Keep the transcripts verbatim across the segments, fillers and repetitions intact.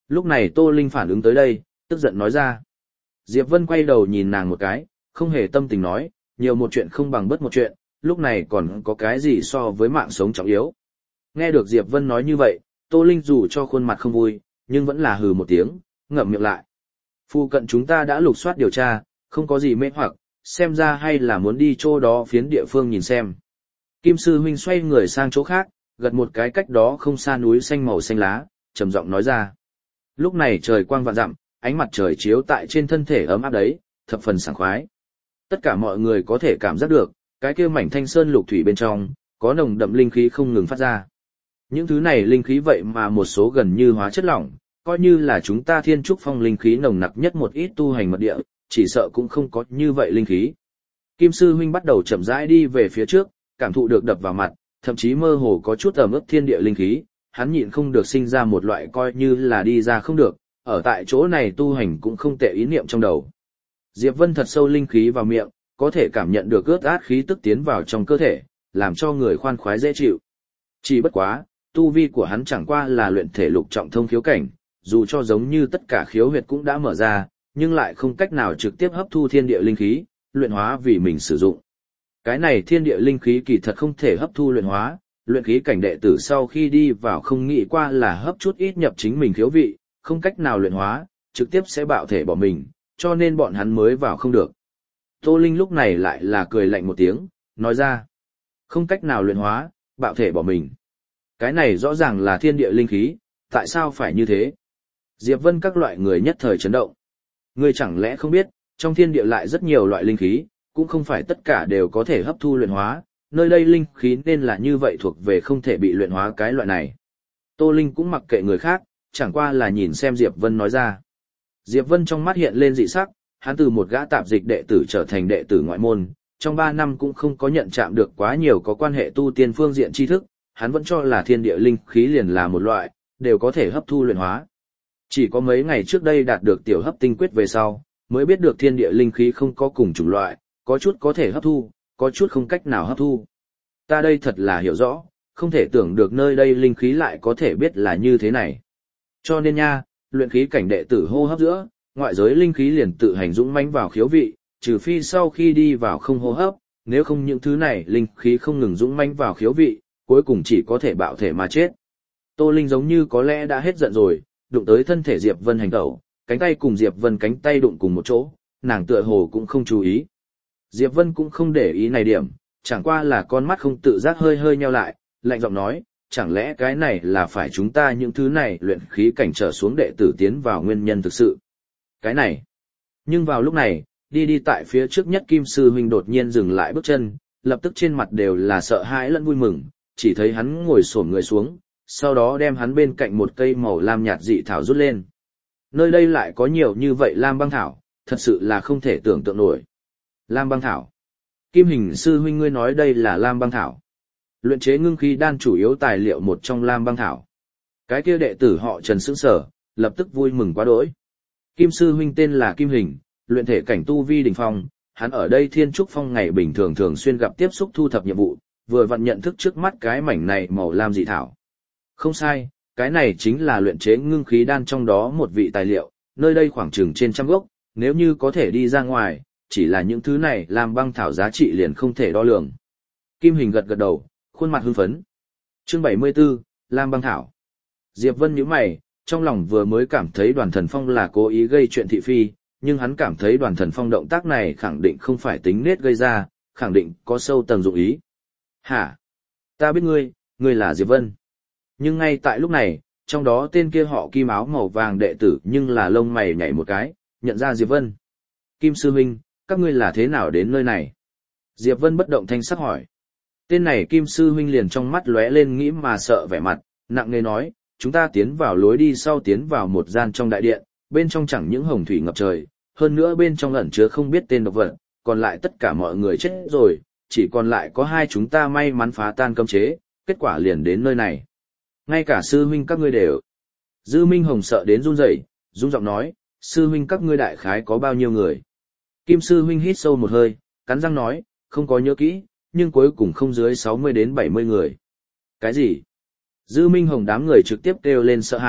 Lúc này Tô Linh phản ứng tới đây, tức giận nói ra. Diệp Vân quay đầu nhìn nàng một cái, không hề tâm tình nói, nhiều một chuyện không bằng bất một chuyện, lúc này còn có cái gì so với mạng sống trọng yếu. Nghe được Diệp Vân nói như vậy, Tô Linh dù cho khuôn mặt không vui, nhưng vẫn là hừ một tiếng, ngậm miệng lại. Phu cận chúng ta đã lục soát điều tra, không có gì mê hoặc, xem ra hay là muốn đi chỗ đó phiến địa phương nhìn xem. Kim sư huynh xoay người sang chỗ khác, gật một cái cách đó không xa núi xanh màu xanh lá, trầm giọng nói ra. Lúc này trời quang vạn dặm, ánh mặt trời chiếu tại trên thân thể ấm áp đấy, thập phần sảng khoái. Tất cả mọi người có thể cảm giác được, cái kia mảnh thanh sơn lục thủy bên trong, có nồng đậm linh khí không ngừng phát ra. Những thứ này linh khí vậy mà một số gần như hóa chất lỏng, coi như là chúng ta thiên trúc phong linh khí nồng nặc nhất một ít tu hành mật địa, chỉ sợ cũng không có như vậy linh khí. Kim sư huynh bắt đầu chậm rãi đi về phía trước, cảm thụ được đập vào mặt, thậm chí mơ hồ có chút ẩm ướt thiên địa linh khí, hắn nhịn không được sinh ra một loại coi như là đi ra không được, ở tại chỗ này tu hành cũng không tệ ý niệm trong đầu. Diệp Vân thật sâu linh khí vào miệng, có thể cảm nhận được ướt át khí tức tiến vào trong cơ thể, làm cho người khoan khoái dễ chịu. Chỉ bất quá, tu vi của hắn chẳng qua là luyện thể lục trọng thông khiếu cảnh, dù cho giống như tất cả khiếu huyệt cũng đã mở ra, nhưng lại không cách nào trực tiếp hấp thu thiên địa linh khí, luyện hóa vì mình sử dụng. Cái này thiên địa linh khí kỳ thật không thể hấp thu luyện hóa, luyện khí cảnh đệ tử sau khi đi vào không nghĩ qua là hấp chút ít nhập chính mình khiếu vị, không cách nào luyện hóa, trực tiếp sẽ bạo thể bỏ mình, cho nên bọn hắn mới vào không được. Tô Linh lúc này lại là cười lạnh một tiếng, nói ra, không cách nào luyện hóa, bạo thể bỏ mình. Cái này rõ ràng là thiên địa linh khí, tại sao phải như thế? Diệp Vân các loại người nhất thời chấn động. Ngươi chẳng lẽ không biết, trong thiên địa lại rất nhiều loại linh khí, cũng không phải tất cả đều có thể hấp thu luyện hóa, nơi đây linh khí nên là như vậy thuộc về không thể bị luyện hóa cái loại này. Tô Linh cũng mặc kệ người khác, chẳng qua là nhìn xem Diệp Vân nói ra. Diệp Vân trong mắt hiện lên dị sắc, hắn từ một gã tạp dịch đệ tử trở thành đệ tử ngoại môn, trong ba năm cũng không có nhận chạm được quá nhiều có quan hệ tu tiên phương diện tri thức, hắn vẫn cho là thiên địa linh khí liền là một loại, đều có thể hấp thu luyện hóa. Chỉ có mấy ngày trước đây đạt được tiểu hấp tinh quyết về sau, mới biết được thiên địa linh khí không có cùng chủng loại, có chút có thể hấp thu, có chút không cách nào hấp thu. Ta đây thật là hiểu rõ, không thể tưởng được nơi đây linh khí lại có thể biết là như thế này. Cho nên nha, luyện khí cảnh đệ tử hô hấp giữa, ngoại giới linh khí liền tự hành dũng mãnh vào khiếu vị, trừ phi sau khi đi vào không hô hấp, nếu không những thứ này linh khí không ngừng dũng mãnh vào khiếu vị, cuối cùng chỉ có thể bạo thể mà chết. Tô Linh giống như có lẽ đã hết giận rồi, đụng tới thân thể Diệp Vân hành tẩu, cánh tay cùng Diệp Vân cánh tay đụng cùng một chỗ, nàng tựa hồ cũng không chú ý. Diệp Vân cũng không để ý này điểm, chẳng qua là con mắt không tự giác hơi hơi nheo lại, lạnh giọng nói, chẳng lẽ cái này là phải chúng ta những thứ này luyện khí cảnh trở xuống đệ tử tiến vào nguyên nhân thực sự. Cái này. Nhưng vào lúc này, đi đi tại phía trước nhất Kim sư huynh đột nhiên dừng lại bước chân, lập tức trên mặt đều là sợ hãi lẫn vui mừng, chỉ thấy hắn ngồi xổm người xuống, sau đó đem hắn bên cạnh một cây màu lam nhạt dị thảo rút lên. Nơi đây lại có nhiều như vậy lam băng thảo, thật sự là không thể tưởng tượng nổi. Lam băng thảo. Kim hình sư huynh ngươi nói đây là lam băng thảo. Luyện chế ngưng khí đan chủ yếu tài liệu một trong lam băng thảo. Cái kia đệ tử họ Trần sững sờ, lập tức vui mừng quá đỗi. Kim sư huynh tên là Kim hình, luyện thể cảnh tu vi đỉnh phong, hắn ở đây Thiên Trúc Phong ngày bình thường thường xuyên gặp tiếp xúc thu thập nhiệm vụ, vừa vặn nhận thức trước mắt cái mảnh này màu lam dị thảo. Không sai, cái này chính là luyện chế ngưng khí đan trong đó một vị tài liệu, nơi đây khoảng chừng trên trăm gốc, nếu như có thể đi ra ngoài, chỉ là những thứ này làm băng thảo giá trị liền không thể đo lường. Kim hình gật gật đầu, khuôn mặt hưng phấn. Chương bảy mươi 74, Lam băng thảo. Diệp Vân nhíu mày, trong lòng vừa mới cảm thấy Đoàn Thần Phong là cố ý gây chuyện thị phi, nhưng hắn cảm thấy Đoàn Thần Phong động tác này khẳng định không phải tính nết gây ra, khẳng định có sâu tầng dụng ý. Hả? Ta biết ngươi, ngươi là Diệp Vân. Nhưng ngay tại lúc này, trong đó tên kia họ Kim áo màu vàng đệ tử nhưng là lông mày nhảy một cái, nhận ra Diệp Vân. Kim sư huynh, các ngươi là thế nào đến nơi này? Diệp Vân bất động thanh sắc hỏi. Tên này Kim sư huynh liền trong mắt lóe lên nghĩ mà sợ vẻ mặt, nặng nề nói, chúng ta tiến vào lối đi sau tiến vào một gian trong đại điện, bên trong chẳng những hồng thủy ngập trời, hơn nữa bên trong ẩn chứa không biết tên độc vật, còn lại tất cả mọi người chết rồi, chỉ còn lại có hai chúng ta may mắn phá tan cấm chế, kết quả liền đến nơi này. Ngay cả sư huynh các ngươi đều. Dư Minh Hồng sợ đến run rẩy, run giọng nói, sư huynh các ngươi đại khái có bao nhiêu người? Kim sư huynh hít sâu một hơi, cắn răng nói, không có nhớ kỹ, nhưng cuối cùng không dưới sáu mươi đến bảy mươi người. Cái gì? Dư Minh Hồng đám người trực tiếp kêu lên sợ hãi,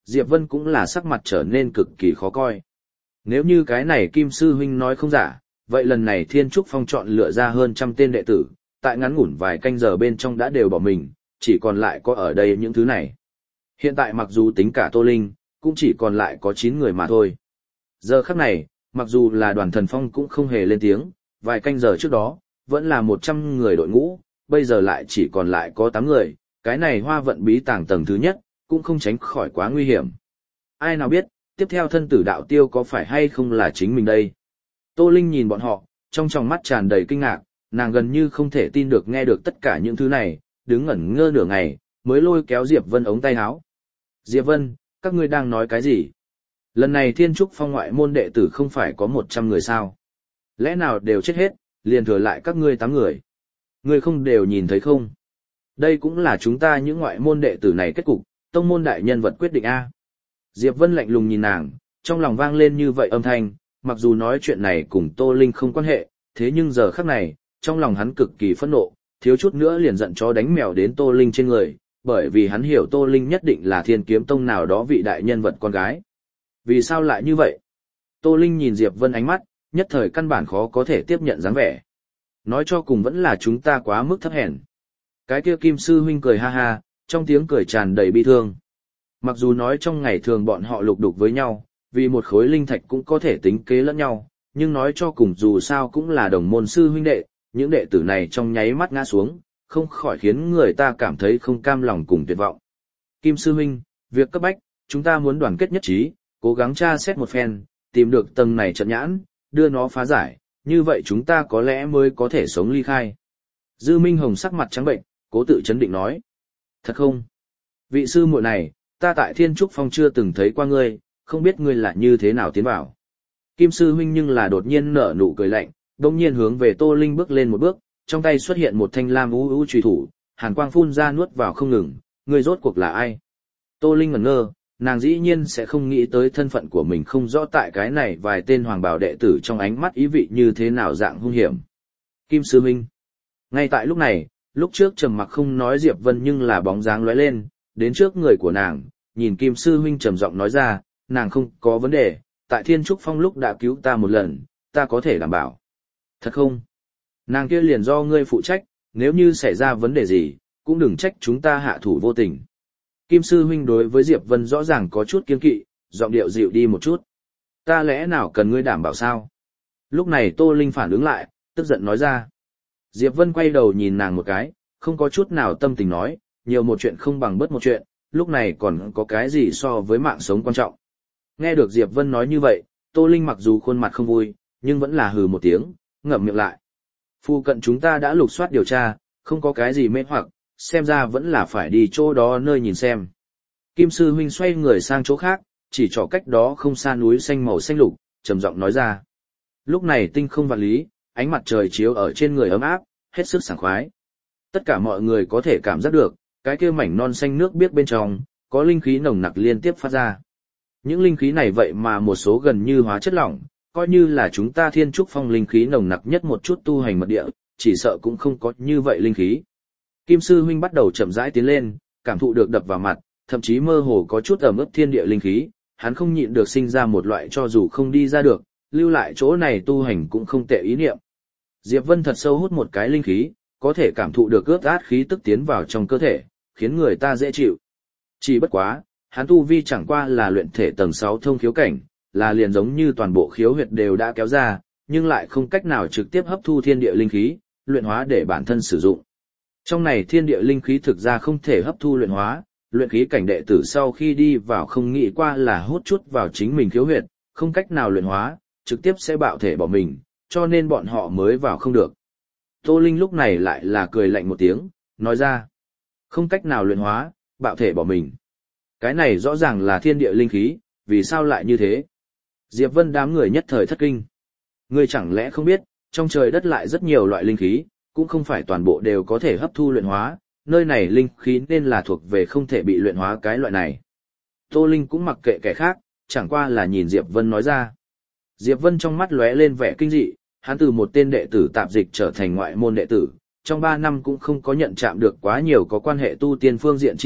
Diệp Vân cũng là sắc mặt trở nên cực kỳ khó coi. Nếu như cái này Kim Sư Huynh nói không giả, vậy lần này Thiên Trúc Phong chọn lựa ra hơn trăm tên đệ tử, tại ngắn ngủn vài canh giờ bên trong đã đều bỏ mình, chỉ còn lại có ở đây những thứ này. Hiện tại mặc dù tính cả Tô Linh, cũng chỉ còn lại có chín người mà thôi. Giờ khắc này, mặc dù là Đoàn Thần Phong cũng không hề lên tiếng, vài canh giờ trước đó, vẫn là một trăm người đội ngũ, bây giờ lại chỉ còn lại có tám người, cái này hoa vận bí tàng tầng thứ nhất, cũng không tránh khỏi quá nguy hiểm. Ai nào biết, tiếp theo thân tử đạo tiêu có phải hay không là chính mình đây? Tô Linh nhìn bọn họ, trong tròng mắt tràn đầy kinh ngạc, nàng gần như không thể tin được nghe được tất cả những thứ này, đứng ngẩn ngơ nửa ngày, mới lôi kéo Diệp Vân ống tay áo. Diệp Vân, các ngươi đang nói cái gì? Lần này Thiên Trúc Phong ngoại môn đệ tử không phải có một trăm người sao? Lẽ nào đều chết hết, liền thừa lại các ngươi tám người? Ngươi không đều nhìn thấy không? Đây cũng là chúng ta những ngoại môn đệ tử này kết cục, tông môn đại nhân vật quyết định A. Diệp Vân lạnh lùng nhìn nàng, trong lòng vang lên như vậy âm thanh, mặc dù nói chuyện này cùng Tô Linh không quan hệ, thế nhưng giờ khắc này, trong lòng hắn cực kỳ phẫn nộ, thiếu chút nữa liền giận chó đánh mèo đến Tô Linh trên người, bởi vì hắn hiểu Tô Linh nhất định là Thiên Kiếm Tông nào đó vị đại nhân vật con gái. Vì sao lại như vậy? Tô Linh nhìn Diệp Vân ánh mắt, nhất thời căn bản khó có thể tiếp nhận dáng vẻ. Nói cho cùng vẫn là chúng ta quá mức thấp hèn. Cái kia Kim Sư Huynh cười ha ha, trong tiếng cười tràn đầy bi thương. Mặc dù nói trong ngày thường bọn họ lục đục với nhau, vì một khối linh thạch cũng có thể tính kế lẫn nhau, nhưng nói cho cùng dù sao cũng là đồng môn sư huynh đệ, những đệ tử này trong nháy mắt ngã xuống, không khỏi khiến người ta cảm thấy không cam lòng cùng tuyệt vọng. Kim Sư Huynh, việc cấp bách, chúng ta muốn đoàn kết nhất trí, cố gắng tra xét một phen, tìm được tầng này trận nhãn, đưa nó phá giải, như vậy chúng ta có lẽ mới có thể sống ly khai. Dư Minh Hồng sắc mặt trắng bệnh, cố tự chấn định nói. Thật không? Vị sư muội này, ta tại Thiên Trúc Phong chưa từng thấy qua ngươi, không biết ngươi là như thế nào tiến vào. Kim Sư Huynh nhưng là đột nhiên nở nụ cười lạnh, đồng nhiên hướng về Tô Linh bước lên một bước, trong tay xuất hiện một thanh lam u u chùy thủ, hàn quang phun ra nuốt vào không ngừng, ngươi rốt cuộc là ai? Tô Linh ngẩn ngơ, nàng dĩ nhiên sẽ không nghĩ tới thân phận của mình không rõ tại cái này vài tên hoàng bào đệ tử trong ánh mắt ý vị như thế nào dạng hung hiểm. Kim Sư Huynh. Ngay tại lúc này, lúc trước trầm mặc không nói Diệp Vân nhưng là bóng dáng lóe lên, đến trước người của nàng, nhìn Kim Sư Huynh trầm giọng nói ra, nàng không có vấn đề, tại Thiên Trúc Phong lúc đã cứu ta một lần, ta có thể đảm bảo. Thật không? Nàng kia liền do ngươi phụ trách, nếu như xảy ra vấn đề gì, cũng đừng trách chúng ta hạ thủ vô tình. Kim Sư Huynh đối với Diệp Vân rõ ràng có chút kiêng kỵ, giọng điệu dịu đi một chút. Ta lẽ nào cần ngươi đảm bảo sao? Lúc này Tô Linh phản ứng lại, tức giận nói ra. Diệp Vân quay đầu nhìn nàng một cái, không có chút nào tâm tình nói, nhiều một chuyện không bằng bớt một chuyện, lúc này còn có cái gì so với mạng sống quan trọng. Nghe được Diệp Vân nói như vậy, Tô Linh mặc dù khuôn mặt không vui, nhưng vẫn là hừ một tiếng, ngậm miệng lại. Phu cận chúng ta đã lục soát điều tra, không có cái gì mê hoặc, xem ra vẫn là phải đi chỗ đó nơi nhìn xem. Kim Sư Huynh xoay người sang chỗ khác, chỉ trỏ cách đó không xa núi xanh màu xanh lục, trầm giọng nói ra. Lúc này tinh không vạn lý, ánh mặt trời chiếu ở trên người ấm áp, hết sức sảng khoái. Tất cả mọi người có thể cảm giác được, cái kia mảnh non xanh nước biếc bên trong, có linh khí nồng nặc liên tiếp phát ra. Những linh khí này vậy mà một số gần như hóa chất lỏng, coi như là chúng ta Thiên Trúc Phong linh khí nồng nặc nhất một chút tu hành mật địa, chỉ sợ cũng không có như vậy linh khí. Kim Sư Huynh bắt đầu chậm rãi tiến lên, cảm thụ được đập vào mặt, thậm chí mơ hồ có chút ẩm ướt thiên địa linh khí, hắn không nhịn được sinh ra một loại cho dù không đi ra được, lưu lại chỗ này tu hành cũng không tệ ý niệm. Diệp Vân thật sâu hút một cái linh khí, có thể cảm thụ được ướt át khí tức tiến vào trong cơ thể, khiến người ta dễ chịu. Chỉ bất quá, hắn tu vi chẳng qua là luyện thể tầng sáu thông khiếu cảnh, là liền giống như toàn bộ khiếu huyệt đều đã kéo ra, nhưng lại không cách nào trực tiếp hấp thu thiên địa linh khí, luyện hóa để bản thân sử dụng. Trong này thiên địa linh khí thực ra không thể hấp thu luyện hóa, luyện khí cảnh đệ tử sau khi đi vào không nghĩ qua là hút chút vào chính mình khiếu huyệt, không cách nào luyện hóa, trực tiếp sẽ bạo thể bỏ mình, cho nên bọn họ mới vào không được. Tô Linh lúc này lại là cười lạnh một tiếng, nói ra, không cách nào luyện hóa, bạo thể bỏ mình. Cái này rõ ràng là thiên địa linh khí, vì sao lại như thế? Diệp Vân đám người nhất thời thất kinh. Ngươi chẳng lẽ không biết, trong trời đất lại rất nhiều loại linh khí, cũng không phải toàn bộ đều có thể hấp thu luyện hóa, nơi này linh khí nên là thuộc về không thể bị luyện hóa cái loại này. Tô Linh cũng mặc kệ kẻ khác, chẳng qua là nhìn Diệp Vân nói ra. Diệp Vân trong mắt lóe lên vẻ kinh dị, hắn từ một tên đệ tử tạp dịch trở thành ngoại môn đệ tử, trong ba năm cũng không có nhận chạm được quá nhiều có quan hệ tu tiên phương diện tri thức,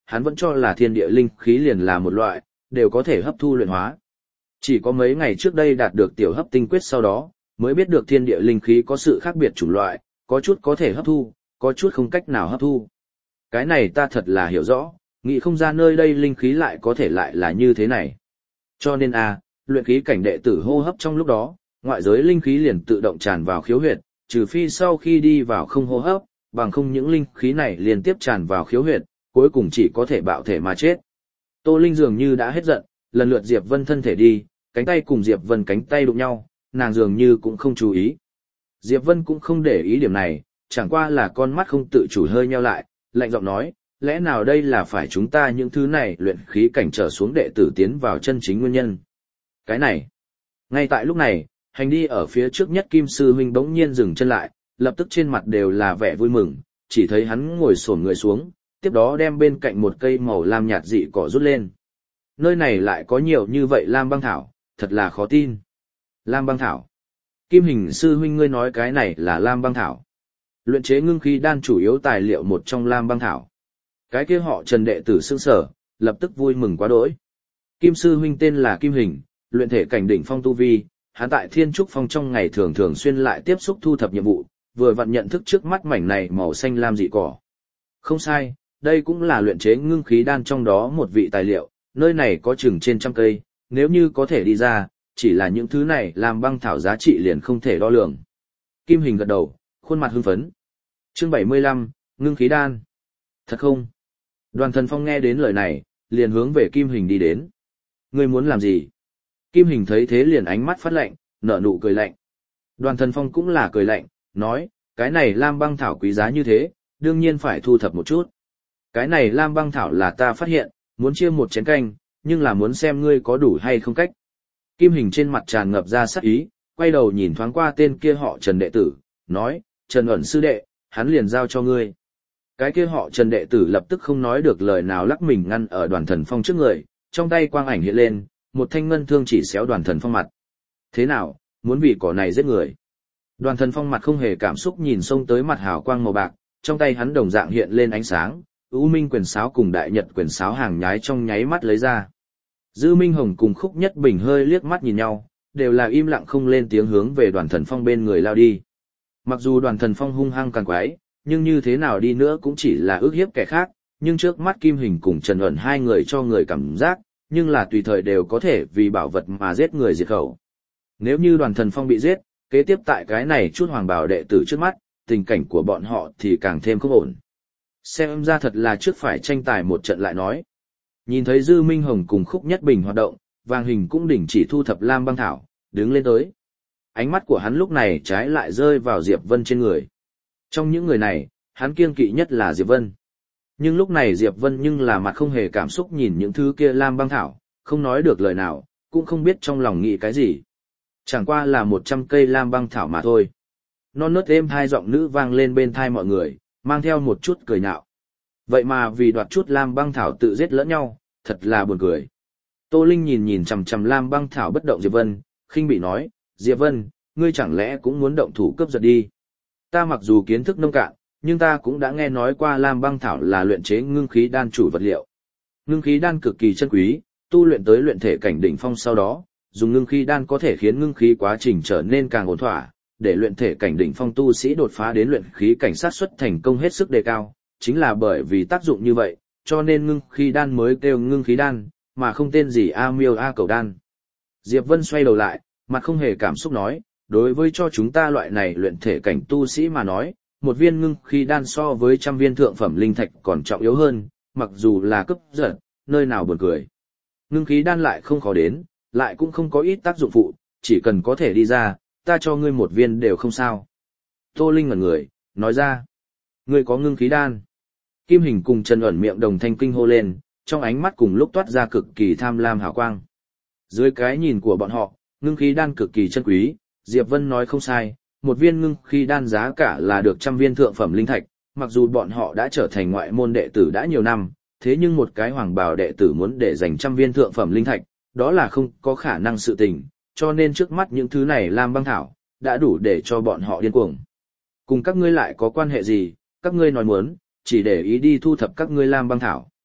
hắn vẫn cho là thiên địa linh khí liền là một loại, đều có thể hấp thu luyện hóa. Chỉ có mấy ngày trước đây đạt được tiểu hấp tinh quyết sau đó, mới biết được thiên địa linh khí có sự khác biệt chủng loại, có chút có thể hấp thu, có chút không cách nào hấp thu. Cái này ta thật là hiểu rõ, nghĩ không ra nơi đây linh khí lại có thể lại là như thế này. Cho nên a, luyện khí cảnh đệ tử hô hấp trong lúc đó, ngoại giới linh khí liền tự động tràn vào khiếu huyệt, trừ phi sau khi đi vào không hô hấp, bằng không những linh khí này liên tiếp tràn vào khiếu huyệt, cuối cùng chỉ có thể bạo thể mà chết. Tô Linh dường như đã hết giận, lần lượt Diệp Vân thân thể đi, cánh tay cùng Diệp Vân cánh tay đụng nhau, nàng dường như cũng không chú ý. Diệp Vân cũng không để ý điểm này, chẳng qua là con mắt không tự chủ hơi nheo lại, lạnh giọng nói, lẽ nào đây là phải chúng ta những thứ này luyện khí cảnh trở xuống đệ tử tiến vào chân chính nguyên nhân. Cái này, ngay tại lúc này, hành đi ở phía trước nhất Kim Sư Huynh bỗng nhiên dừng chân lại, lập tức trên mặt đều là vẻ vui mừng, chỉ thấy hắn ngồi xổm người xuống, tiếp đó đem bên cạnh một cây màu lam nhạt dị cỏ rút lên. Nơi này lại có nhiều như vậy lam băng thảo, thật là khó tin. Lam băng thảo. Kim Hình Sư Huynh ngươi nói cái này là lam băng thảo. Luyện chế ngưng khí đan chủ yếu tài liệu một trong lam băng thảo. Cái kia họ Trần đệ tử sững sở, lập tức vui mừng quá đỗi. Kim Sư Huynh tên là Kim Hình, luyện thể cảnh đỉnh phong tu vi, hắn tại Thiên Trúc Phong trong ngày thường thường xuyên lại tiếp xúc thu thập nhiệm vụ, vừa vặn nhận thức trước mắt mảnh này màu xanh lam dị cỏ. Không sai, đây cũng là luyện chế ngưng khí đan trong đó một vị tài liệu, nơi này có chừng trên trăm cây, nếu như có thể đi ra, chỉ là những thứ này làm băng thảo giá trị liền không thể đo lường. Kim Hình gật đầu, khuôn mặt hưng phấn. Chương bảy mươi lăm, ngưng khí đan. Thật không? Đoàn Thần Phong nghe đến lời này, liền hướng về Kim Hình đi đến. Ngươi muốn làm gì? Kim Hình thấy thế liền ánh mắt phát lạnh, nở nụ cười lạnh. Đoàn Thần Phong cũng là cười lạnh, nói, cái này lam băng thảo quý giá như thế, đương nhiên phải thu thập một chút. Cái này lam băng thảo là ta phát hiện, muốn chia một chén canh, nhưng là muốn xem ngươi có đủ hay không cách. Kim Hình trên mặt tràn ngập ra sắc ý, quay đầu nhìn thoáng qua tên kia họ Trần đệ tử, nói, Trần ẩn sư đệ, hắn liền giao cho ngươi. Cái kia họ Trần đệ tử lập tức không nói được lời nào lắc mình ngăn ở Đoàn Thần Phong trước người, trong tay quang ảnh hiện lên, một thanh ngân thương chỉ xéo Đoàn Thần Phong mặt. Thế nào, muốn vì cỏ này giết người? Đoàn Thần Phong mặt không hề cảm xúc nhìn xông tới mặt hào quang màu bạc, trong tay hắn đồng dạng hiện lên ánh sáng, U Minh quyền sáo cùng Đại Nhật quyền sáo hàng nhái trong nháy mắt lấy ra. Dư Minh Hồng cùng Khúc Nhất Bình hơi liếc mắt nhìn nhau, đều là im lặng không lên tiếng hướng về Đoàn Thần Phong bên người lao đi. Mặc dù Đoàn Thần Phong hung hăng càng quái, nhưng như thế nào đi nữa cũng chỉ là ước hiếp kẻ khác, nhưng trước mắt Kim Hình cùng Trần ẩn hai người cho người cảm giác, nhưng là tùy thời đều có thể vì bảo vật mà giết người diệt khẩu. Nếu như Đoàn Thần Phong bị giết, kế tiếp tại cái này chút hoàng bảo đệ tử trước mắt, tình cảnh của bọn họ thì càng thêm không ổn. Xem ra thật là trước phải tranh tài một trận lại nói. Nhìn thấy Dư Minh Hồng cùng Khúc Nhất Bình hoạt động, Vàng Hình cũng đình chỉ thu thập lam băng thảo, đứng lên tới. Ánh mắt của hắn lúc này trái lại rơi vào Diệp Vân trên người. Trong những người này, hắn kiêng kỵ nhất là Diệp Vân. Nhưng lúc này Diệp Vân nhưng là mặt không hề cảm xúc nhìn những thứ kia lam băng thảo, không nói được lời nào, cũng không biết trong lòng nghĩ cái gì. Chẳng qua là một trăm cây lam băng thảo mà thôi. Non nớt êm hai giọng nữ vang lên bên tai mọi người, mang theo một chút cười nhạo. Vậy mà vì đoạt chút lam băng thảo tự giết lẫn nhau, thật là buồn cười. Tô Linh nhìn nhìn chằm chằm lam băng thảo bất động Diệp Vân, khinh bị nói, Diệp Vân, ngươi chẳng lẽ cũng muốn động thủ cướp giật đi. Ta mặc dù kiến thức nông cạn, nhưng ta cũng đã nghe nói qua lam băng thảo là luyện chế ngưng khí đan chủ vật liệu. Ngưng khí đan cực kỳ chân quý, tu luyện tới luyện thể cảnh đỉnh phong sau đó, dùng ngưng khí đan có thể khiến ngưng khí quá trình trở nên càng ổn thỏa, để luyện thể cảnh đỉnh phong tu sĩ đột phá đến luyện khí cảnh sát xuất thành công hết sức đề cao, chính là bởi vì tác dụng như vậy, cho nên ngưng khí đan mới kêu ngưng khí đan, mà không tên gì A Miêu A Cầu đan. Diệp Vân xoay đầu lại, mặt không hề cảm xúc nói, đối với cho chúng ta loại này luyện thể cảnh tu sĩ mà nói, một viên ngưng khí đan so với trăm viên thượng phẩm linh thạch còn trọng yếu hơn, mặc dù là cấp giật, nơi nào buồn cười. Ngưng khí đan lại không khó đến, lại cũng không có ít tác dụng phụ, chỉ cần có thể đi ra, ta cho ngươi một viên đều không sao. Tô Linh ngẩn người, nói ra, ngươi có ngưng khí đan. Kim Hình cùng Trần ẩn miệng đồng thanh kinh hô lên, trong ánh mắt cùng lúc toát ra cực kỳ tham lam hào quang. Dưới cái nhìn của bọn họ, ngưng khí đan cực kỳ chân quý, Diệp Vân nói không sai, một viên ngưng khí đan giá cả là được trăm viên thượng phẩm linh thạch, mặc dù bọn họ đã trở thành ngoại môn đệ tử đã nhiều năm, thế nhưng một cái hoàng bào đệ tử muốn để dành trăm viên thượng phẩm linh thạch, đó là không có khả năng sự tình, cho nên trước mắt những thứ này lam băng thảo, đã đủ để cho bọn họ điên cuồng. Cùng các ngươi lại có quan hệ gì, các ngươi nói muốn, chỉ để ý đi thu thập các ngươi lam băng thảo.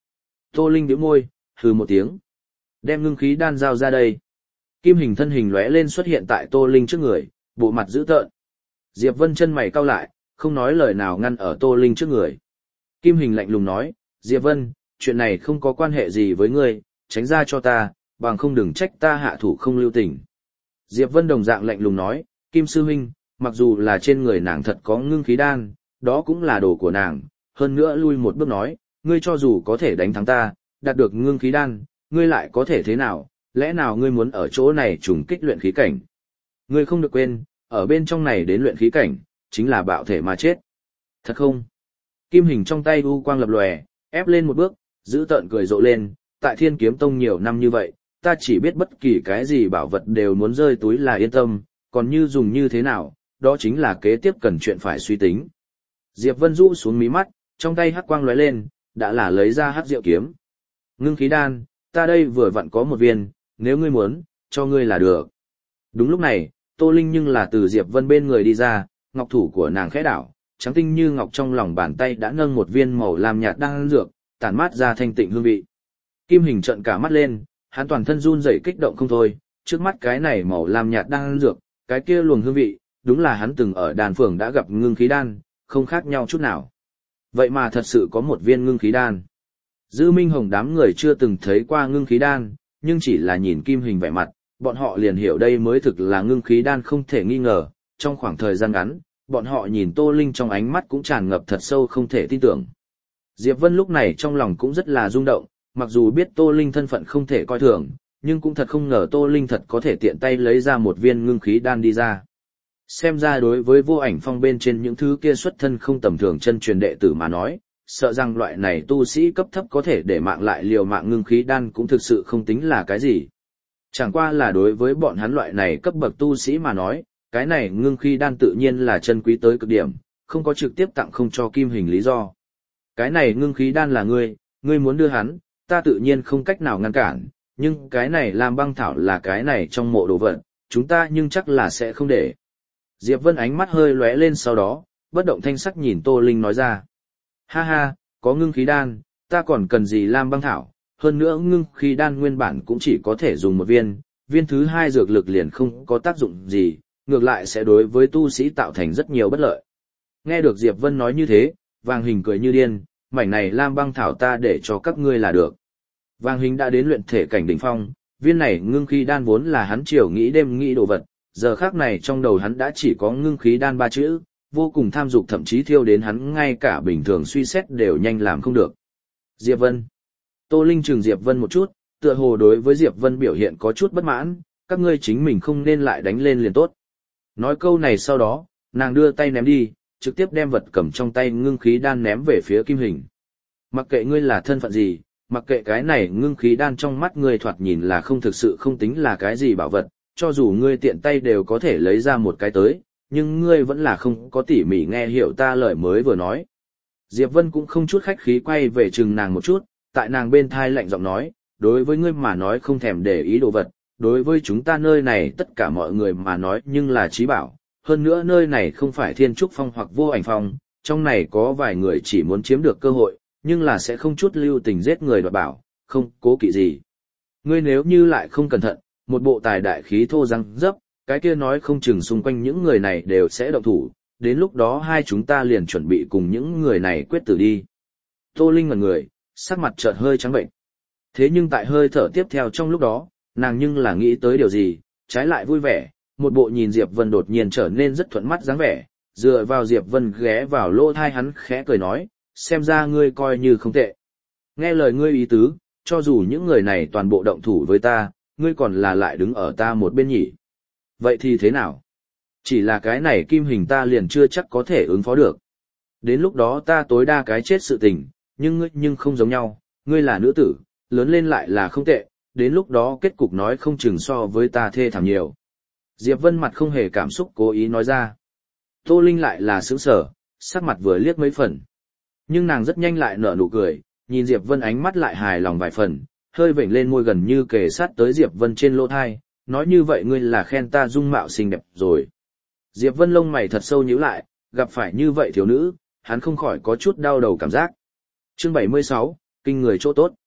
Tô Linh bĩu môi, hừ một tiếng. Đem ngưng khí đan giao ra đây. Kim hình thân hình lóe lên xuất hiện tại Tô Linh trước người, bộ mặt dữ tợn. Diệp Vân chân mày cau lại, không nói lời nào ngăn ở Tô Linh trước người. Kim hình lạnh lùng nói, Diệp Vân, chuyện này không có quan hệ gì với ngươi, tránh ra cho ta, bằng không đừng trách ta hạ thủ không lưu tình. Diệp Vân đồng dạng lạnh lùng nói, Kim sư huynh, mặc dù là trên người nàng thật có ngưng khí đan, đó cũng là đồ của nàng, hơn nữa lui một bước nói, ngươi cho dù có thể đánh thắng ta, đạt được ngưng khí đan, ngươi lại có thể thế nào, lẽ nào ngươi muốn ở chỗ này trùng kích luyện khí cảnh? Ngươi không được quên, ở bên trong này đến luyện khí cảnh, chính là bạo thể mà chết. Thật không? Kim hình trong tay u quang lập lòe, ép lên một bước, giữ tợn cười rộ lên, tại Thiên Kiếm Tông nhiều năm như vậy, ta chỉ biết bất kỳ cái gì bảo vật đều muốn rơi túi là yên tâm, còn như dùng như thế nào, đó chính là kế tiếp cần chuyện phải suy tính. Diệp Vân rũ xuống mí mắt, trong tay hắc quang lóe lên, đã là lấy ra hắc diệu kiếm. Ngưng khí đan, ta đây vừa vặn có một viên, nếu ngươi muốn, cho ngươi là được. Đúng lúc này, Tô Linh nhưng là từ Diệp Vân bên người đi ra, ngọc thủ của nàng khẽ đảo, trắng tinh như ngọc trong lòng bàn tay đã nâng một viên màu lam nhạt đan dược, tản mát ra thanh tịnh hương vị. Kim hình trợn cả mắt lên, hắn toàn thân run rẩy kích động không thôi, trước mắt cái này màu lam nhạt đan dược, cái kia luồng hương vị, đúng là hắn từng ở đàn phường đã gặp ngưng khí đan, không khác nhau chút nào. Vậy mà thật sự có một viên ngưng khí đan. Dư Minh Hồng đám người chưa từng thấy qua ngưng khí đan, nhưng chỉ là nhìn Kim hình vẻ mặt, bọn họ liền hiểu đây mới thực là ngưng khí đan không thể nghi ngờ. Trong khoảng thời gian ngắn, bọn họ nhìn Tô Linh trong ánh mắt cũng tràn ngập thật sâu không thể tin tưởng. Diệp Vân lúc này trong lòng cũng rất là rung động, mặc dù biết Tô Linh thân phận không thể coi thường, nhưng cũng thật không ngờ Tô Linh thật có thể tiện tay lấy ra một viên ngưng khí đan đi ra. Xem ra đối với Vô Ảnh Phong bên trên những thứ kia xuất thân không tầm thường chân truyền đệ tử mà nói, sợ rằng loại này tu sĩ cấp thấp có thể để mạng lại liều mạng ngưng khí đan cũng thực sự không tính là cái gì. Chẳng qua là đối với bọn hắn loại này cấp bậc tu sĩ mà nói, cái này ngưng khí đan tự nhiên là chân quý tới cực điểm, không có trực tiếp tặng không cho Kim hình lý do. Cái này ngưng khí đan là ngươi, ngươi muốn đưa hắn, ta tự nhiên không cách nào ngăn cản, nhưng cái này làm băng thảo là cái này trong mộ đồ vật, chúng ta nhưng chắc là sẽ không để. Diệp Vân ánh mắt hơi lóe lên sau đó, bất động thanh sắc nhìn Tô Linh nói ra. Ha ha, có ngưng khí đan, ta còn cần gì lam băng thảo, hơn nữa ngưng khí đan nguyên bản cũng chỉ có thể dùng một viên, viên thứ hai dược lực liền không có tác dụng gì, ngược lại sẽ đối với tu sĩ tạo thành rất nhiều bất lợi. Nghe được Diệp Vân nói như thế, Vàng Hình cười như điên, mảnh này lam băng thảo ta để cho các ngươi là được. Vàng Hình đã đến luyện thể cảnh đỉnh phong, viên này ngưng khí đan vốn là hắn chiều nghĩ đêm nghĩ đồ vật, giờ khắc này trong đầu hắn đã chỉ có ngưng khí đan ba chữ, vô cùng tham dục thậm chí thiêu đến hắn ngay cả bình thường suy xét đều nhanh làm không được. Diệp Vân. Tô Linh trừng Diệp Vân một chút, tựa hồ đối với Diệp Vân biểu hiện có chút bất mãn, các ngươi chính mình không nên lại đánh lên liền tốt. Nói câu này sau đó, nàng đưa tay ném đi, trực tiếp đem vật cầm trong tay ngưng khí đan ném về phía Kim hình. Mặc kệ ngươi là thân phận gì, mặc kệ cái này ngưng khí đan trong mắt ngươi thoạt nhìn là không thực sự không tính là cái gì bảo vật, cho dù ngươi tiện tay đều có thể lấy ra một cái tới, nhưng ngươi vẫn là không có tỉ mỉ nghe hiểu ta lời mới vừa nói. Diệp Vân cũng không chút khách khí quay về chừng nàng một chút, tại nàng bên thai lạnh giọng nói, đối với ngươi mà nói không thèm để ý đồ vật, đối với chúng ta nơi này tất cả mọi người mà nói nhưng là trí bảo, hơn nữa nơi này không phải Thiên Trúc Phong hoặc Vô Ảnh Phong, trong này có vài người chỉ muốn chiếm được cơ hội, nhưng là sẽ không chút lưu tình giết người đoạt bảo, không cố kỵ gì. Ngươi nếu như lại không cẩn thận, một bộ tài đại khí thô răng dấp, cái kia nói không chừng xung quanh những người này đều sẽ động thủ, đến lúc đó hai chúng ta liền chuẩn bị cùng những người này quyết tử đi. Tô Linh ngẩn người, sắc mặt chợt hơi trắng bệnh. Thế nhưng tại hơi thở tiếp theo trong lúc đó, nàng nhưng là nghĩ tới điều gì, trái lại vui vẻ, một bộ nhìn Diệp Vân đột nhiên trở nên rất thuận mắt dáng vẻ, dựa vào Diệp Vân ghé vào lỗ thai hắn khẽ cười nói, xem ra ngươi coi như không tệ. Nghe lời ngươi ý tứ, cho dù những người này toàn bộ động thủ với ta, ngươi còn là lại đứng ở ta một bên nhỉ. Vậy thì thế nào? Chỉ là cái này Kim hình ta liền chưa chắc có thể ứng phó được. Đến lúc đó ta tối đa cái chết sự tình, nhưng ngươi nhưng không giống nhau, ngươi là nữ tử, lớn lên lại là không tệ, đến lúc đó kết cục nói không chừng so với ta thê thảm nhiều. Diệp Vân mặt không hề cảm xúc cố ý nói ra. Tô Linh lại là sững sờ, sắc mặt vừa liếc mấy phần. Nhưng nàng rất nhanh lại nở nụ cười, nhìn Diệp Vân ánh mắt lại hài lòng vài phần, hơi vểnh lên môi gần như kề sát tới Diệp Vân trên lỗ thai, nói như vậy ngươi là khen ta dung mạo xinh đẹp rồi. Diệp Vân lông mày thật sâu nhíu lại, gặp phải như vậy thiếu nữ, hắn không khỏi có chút đau đầu cảm giác. Chương bảy mươi sáu, kinh người chỗ tốt.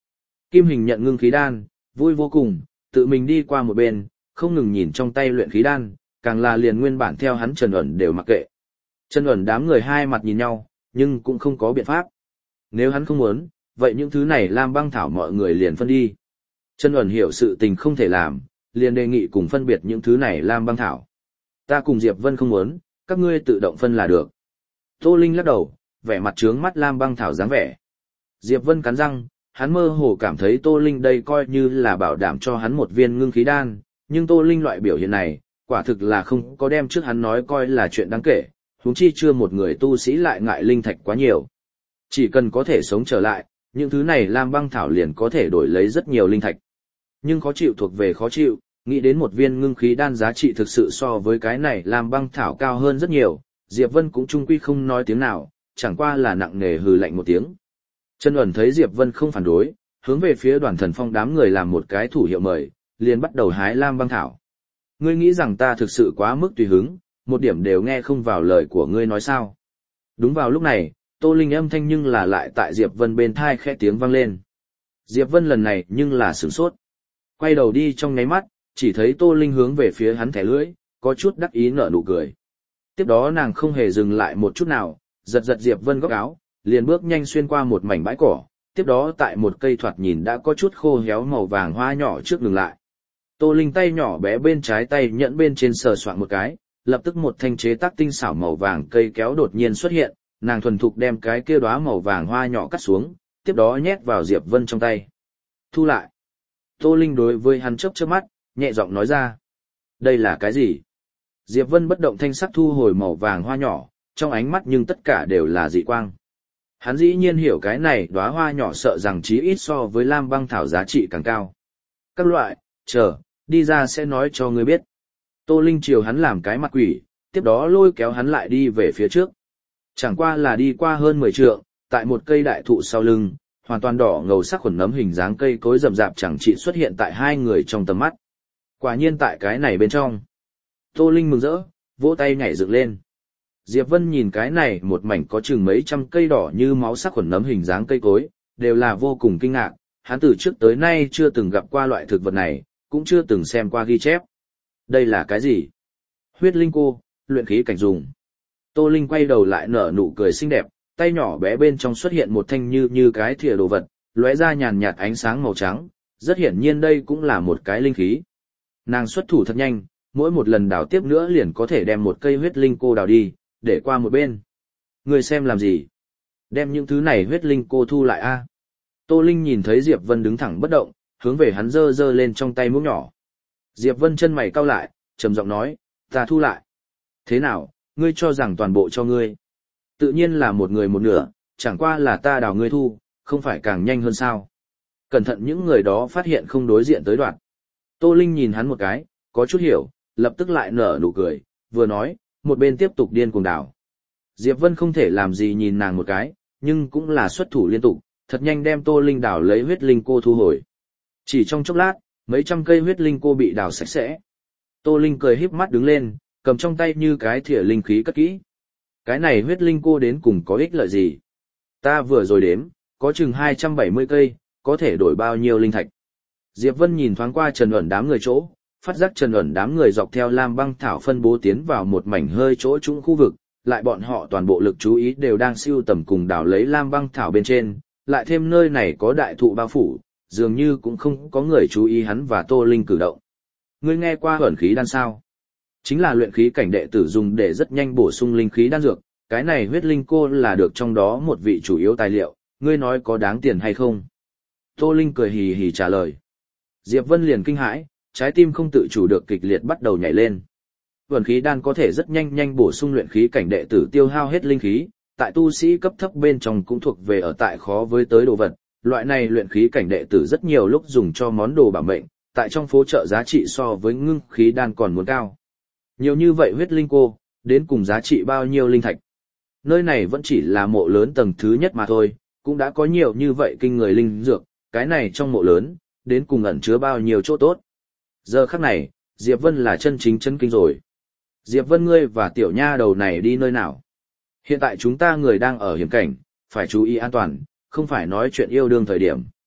Kim Hình nhận ngưng khí đan, vui vô cùng, tự mình đi qua một bên, không ngừng nhìn trong tay luyện khí đan, càng là liền nguyên bản theo hắn Trần ẩn đều mặc kệ. Trần ẩn đám người hai mặt nhìn nhau, nhưng cũng không có biện pháp. Nếu hắn không muốn, vậy những thứ này Lam Băng Thảo mọi người liền phân đi. Trần ẩn hiểu sự tình không thể làm, liền đề nghị cùng phân biệt những thứ này Lam Băng Thảo. Ta cùng Diệp Vân không muốn, các ngươi tự động phân là được. Tô Linh lắc đầu, vẻ mặt trướng mắt Lam Băng Thảo dáng vẻ. Diệp Vân cắn răng, hắn mơ hồ cảm thấy Tô Linh đây coi như là bảo đảm cho hắn một viên ngưng khí đan, nhưng Tô Linh loại biểu hiện này, quả thực là không có đem trước hắn nói coi là chuyện đáng kể, huống chi chưa một người tu sĩ lại ngại linh thạch quá nhiều. Chỉ cần có thể sống trở lại, những thứ này Lam Băng Thảo liền có thể đổi lấy rất nhiều linh thạch. Nhưng khó chịu thuộc về khó chịu, nghĩ đến một viên ngưng khí đan giá trị thực sự so với cái này Lam Băng Thảo cao hơn rất nhiều, Diệp Vân cũng chung quy không nói tiếng nào, chẳng qua là nặng nề hừ lạnh một tiếng. Trần ẩn thấy Diệp Vân không phản đối, hướng về phía Đoàn Thần Phong đám người làm một cái thủ hiệu mời, liền bắt đầu hái Lam Băng Thảo. Ngươi nghĩ rằng ta thực sự quá mức tùy hứng, một điểm đều nghe không vào lời của ngươi nói sao? Đúng vào lúc này, Tô Linh âm thanh nhưng là lại tại Diệp Vân bên thai khẽ tiếng vang lên. Diệp Vân lần này nhưng là sửng sốt. Quay đầu đi trong nháy mắt, chỉ thấy Tô Linh hướng về phía hắn thẻ lưỡi, có chút đắc ý nở nụ cười. Tiếp đó nàng không hề dừng lại một chút nào, giật giật Diệp Vân góc áo, liền bước nhanh xuyên qua một mảnh bãi cỏ, tiếp đó tại một cây thoạt nhìn đã có chút khô héo màu vàng hoa nhỏ trước ngừng lại. Tô Linh tay nhỏ bé bên trái tay nhẫn bên trên sờ soạn một cái, lập tức một thanh chế tác tinh xảo màu vàng cây kéo đột nhiên xuất hiện, nàng thuần thục đem cái kia đóa màu vàng hoa nhỏ cắt xuống, tiếp đó nhét vào Diệp Vân trong tay. Thu lại. Tô Linh đối với hắn chớp chớp mắt, nhẹ giọng nói ra. Đây là cái gì? Diệp Vân bất động thanh sắc thu hồi màu vàng hoa nhỏ, trong ánh mắt nhưng tất cả đều là dị quang. Hắn dĩ nhiên hiểu cái này đóa hoa nhỏ sợ rằng chí ít so với Lam Băng Thảo giá trị càng cao. Các loại, chờ, đi ra sẽ nói cho ngươi biết. Tô Linh chiều hắn làm cái mặt quỷ, tiếp đó lôi kéo hắn lại đi về phía trước. Chẳng qua là đi qua hơn mười trượng, tại một cây đại thụ sau lưng, hoàn toàn đỏ ngầu sắc khuẩn nấm hình dáng cây cối rậm rạp chẳng trị xuất hiện tại hai người trong tầm mắt. Quả nhiên tại cái này bên trong. Tô Linh mừng rỡ, vỗ tay nhảy dựng lên. Diệp Vân nhìn cái này một mảnh có chừng mấy trăm cây đỏ như máu sắc khuẩn nấm hình dáng cây cối, đều là vô cùng kinh ngạc, hắn từ trước tới nay chưa từng gặp qua loại thực vật này, cũng chưa từng xem qua ghi chép. Đây là cái gì? Huyết linh cô, luyện khí cảnh dùng. Tô Linh quay đầu lại nở nụ cười xinh đẹp, tay nhỏ bé bên trong xuất hiện một thanh như như cái thìa đồ vật, lóe ra nhàn nhạt ánh sáng màu trắng, rất hiển nhiên đây cũng là một cái linh khí. Nàng xuất thủ thật nhanh, mỗi một lần đào tiếp nữa liền có thể đem một cây huyết linh cô đào đi, để qua một bên. Người xem làm gì? Đem những thứ này huyết linh cô thu lại a. Tô Linh nhìn thấy Diệp Vân đứng thẳng bất động, hướng về hắn giơ giơ lên trong tay muỗng nhỏ. Diệp Vân chân mày cau lại, trầm giọng nói, ta thu lại. Thế nào, ngươi cho rằng toàn bộ cho ngươi? Tự nhiên là một người một nửa, chẳng qua là ta đào ngươi thu, không phải càng nhanh hơn sao? Cẩn thận những người đó phát hiện không đối diện tới đoạn. Tô Linh nhìn hắn một cái, có chút hiểu, lập tức lại nở nụ cười, vừa nói, một bên tiếp tục điên cuồng đào. Diệp Vân không thể làm gì nhìn nàng một cái, nhưng cũng là xuất thủ liên tục, thật nhanh đem Tô Linh đào lấy huyết linh cô thu hồi. Chỉ trong chốc lát, mấy trăm cây huyết linh cô bị đào sạch sẽ. Tô Linh cười híp mắt đứng lên, cầm trong tay như cái thìa linh khí cất kỹ. Cái này huyết linh cô đến cùng có ích lợi gì? Ta vừa rồi đếm, có chừng hai trăm bảy mươi cây, có thể đổi bao nhiêu linh thạch. Diệp Vân nhìn thoáng qua Trần ẩn đám người chỗ, phát giác Trần ẩn đám người dọc theo Lam Băng Thảo phân bố tiến vào một mảnh hơi chỗ trũng khu vực, lại bọn họ toàn bộ lực chú ý đều đang siêu tầm cùng đào lấy Lam Băng Thảo bên trên, lại thêm nơi này có đại thụ bao phủ, dường như cũng không có người chú ý hắn và Tô Linh cử động. Ngươi nghe qua ẩn khí đan sao? Chính là luyện khí cảnh đệ tử dùng để rất nhanh bổ sung linh khí đan dược, cái này huyết linh cô là được trong đó một vị chủ yếu tài liệu, ngươi nói có đáng tiền hay không? Tô Linh cười hì hì trả lời. Diệp Vân liền kinh hãi, trái tim không tự chủ được kịch liệt bắt đầu nhảy lên. Ẩn khí đan có thể rất nhanh nhanh bổ sung luyện khí cảnh đệ tử tiêu hao hết linh khí, tại tu sĩ cấp thấp bên trong cũng thuộc về ở tại khó với tới đồ vật, loại này luyện khí cảnh đệ tử rất nhiều lúc dùng cho món đồ bảo mệnh, tại trong phố chợ giá trị so với ngưng khí đan còn muốn cao. Nhiều như vậy huyết linh cô, đến cùng giá trị bao nhiêu linh thạch. Nơi này vẫn chỉ là mộ lớn tầng thứ nhất mà thôi, cũng đã có nhiều như vậy kinh người linh dược, cái này trong mộ lớn, đến cùng ẩn chứa bao nhiêu chỗ tốt. Giờ khắc này, Diệp Vân là chân chính chân kinh rồi. Diệp Vân ngươi và tiểu nha đầu này đi nơi nào? Hiện tại chúng ta người đang ở hiểm cảnh, phải chú ý an toàn, không phải nói chuyện yêu đương thời điểm.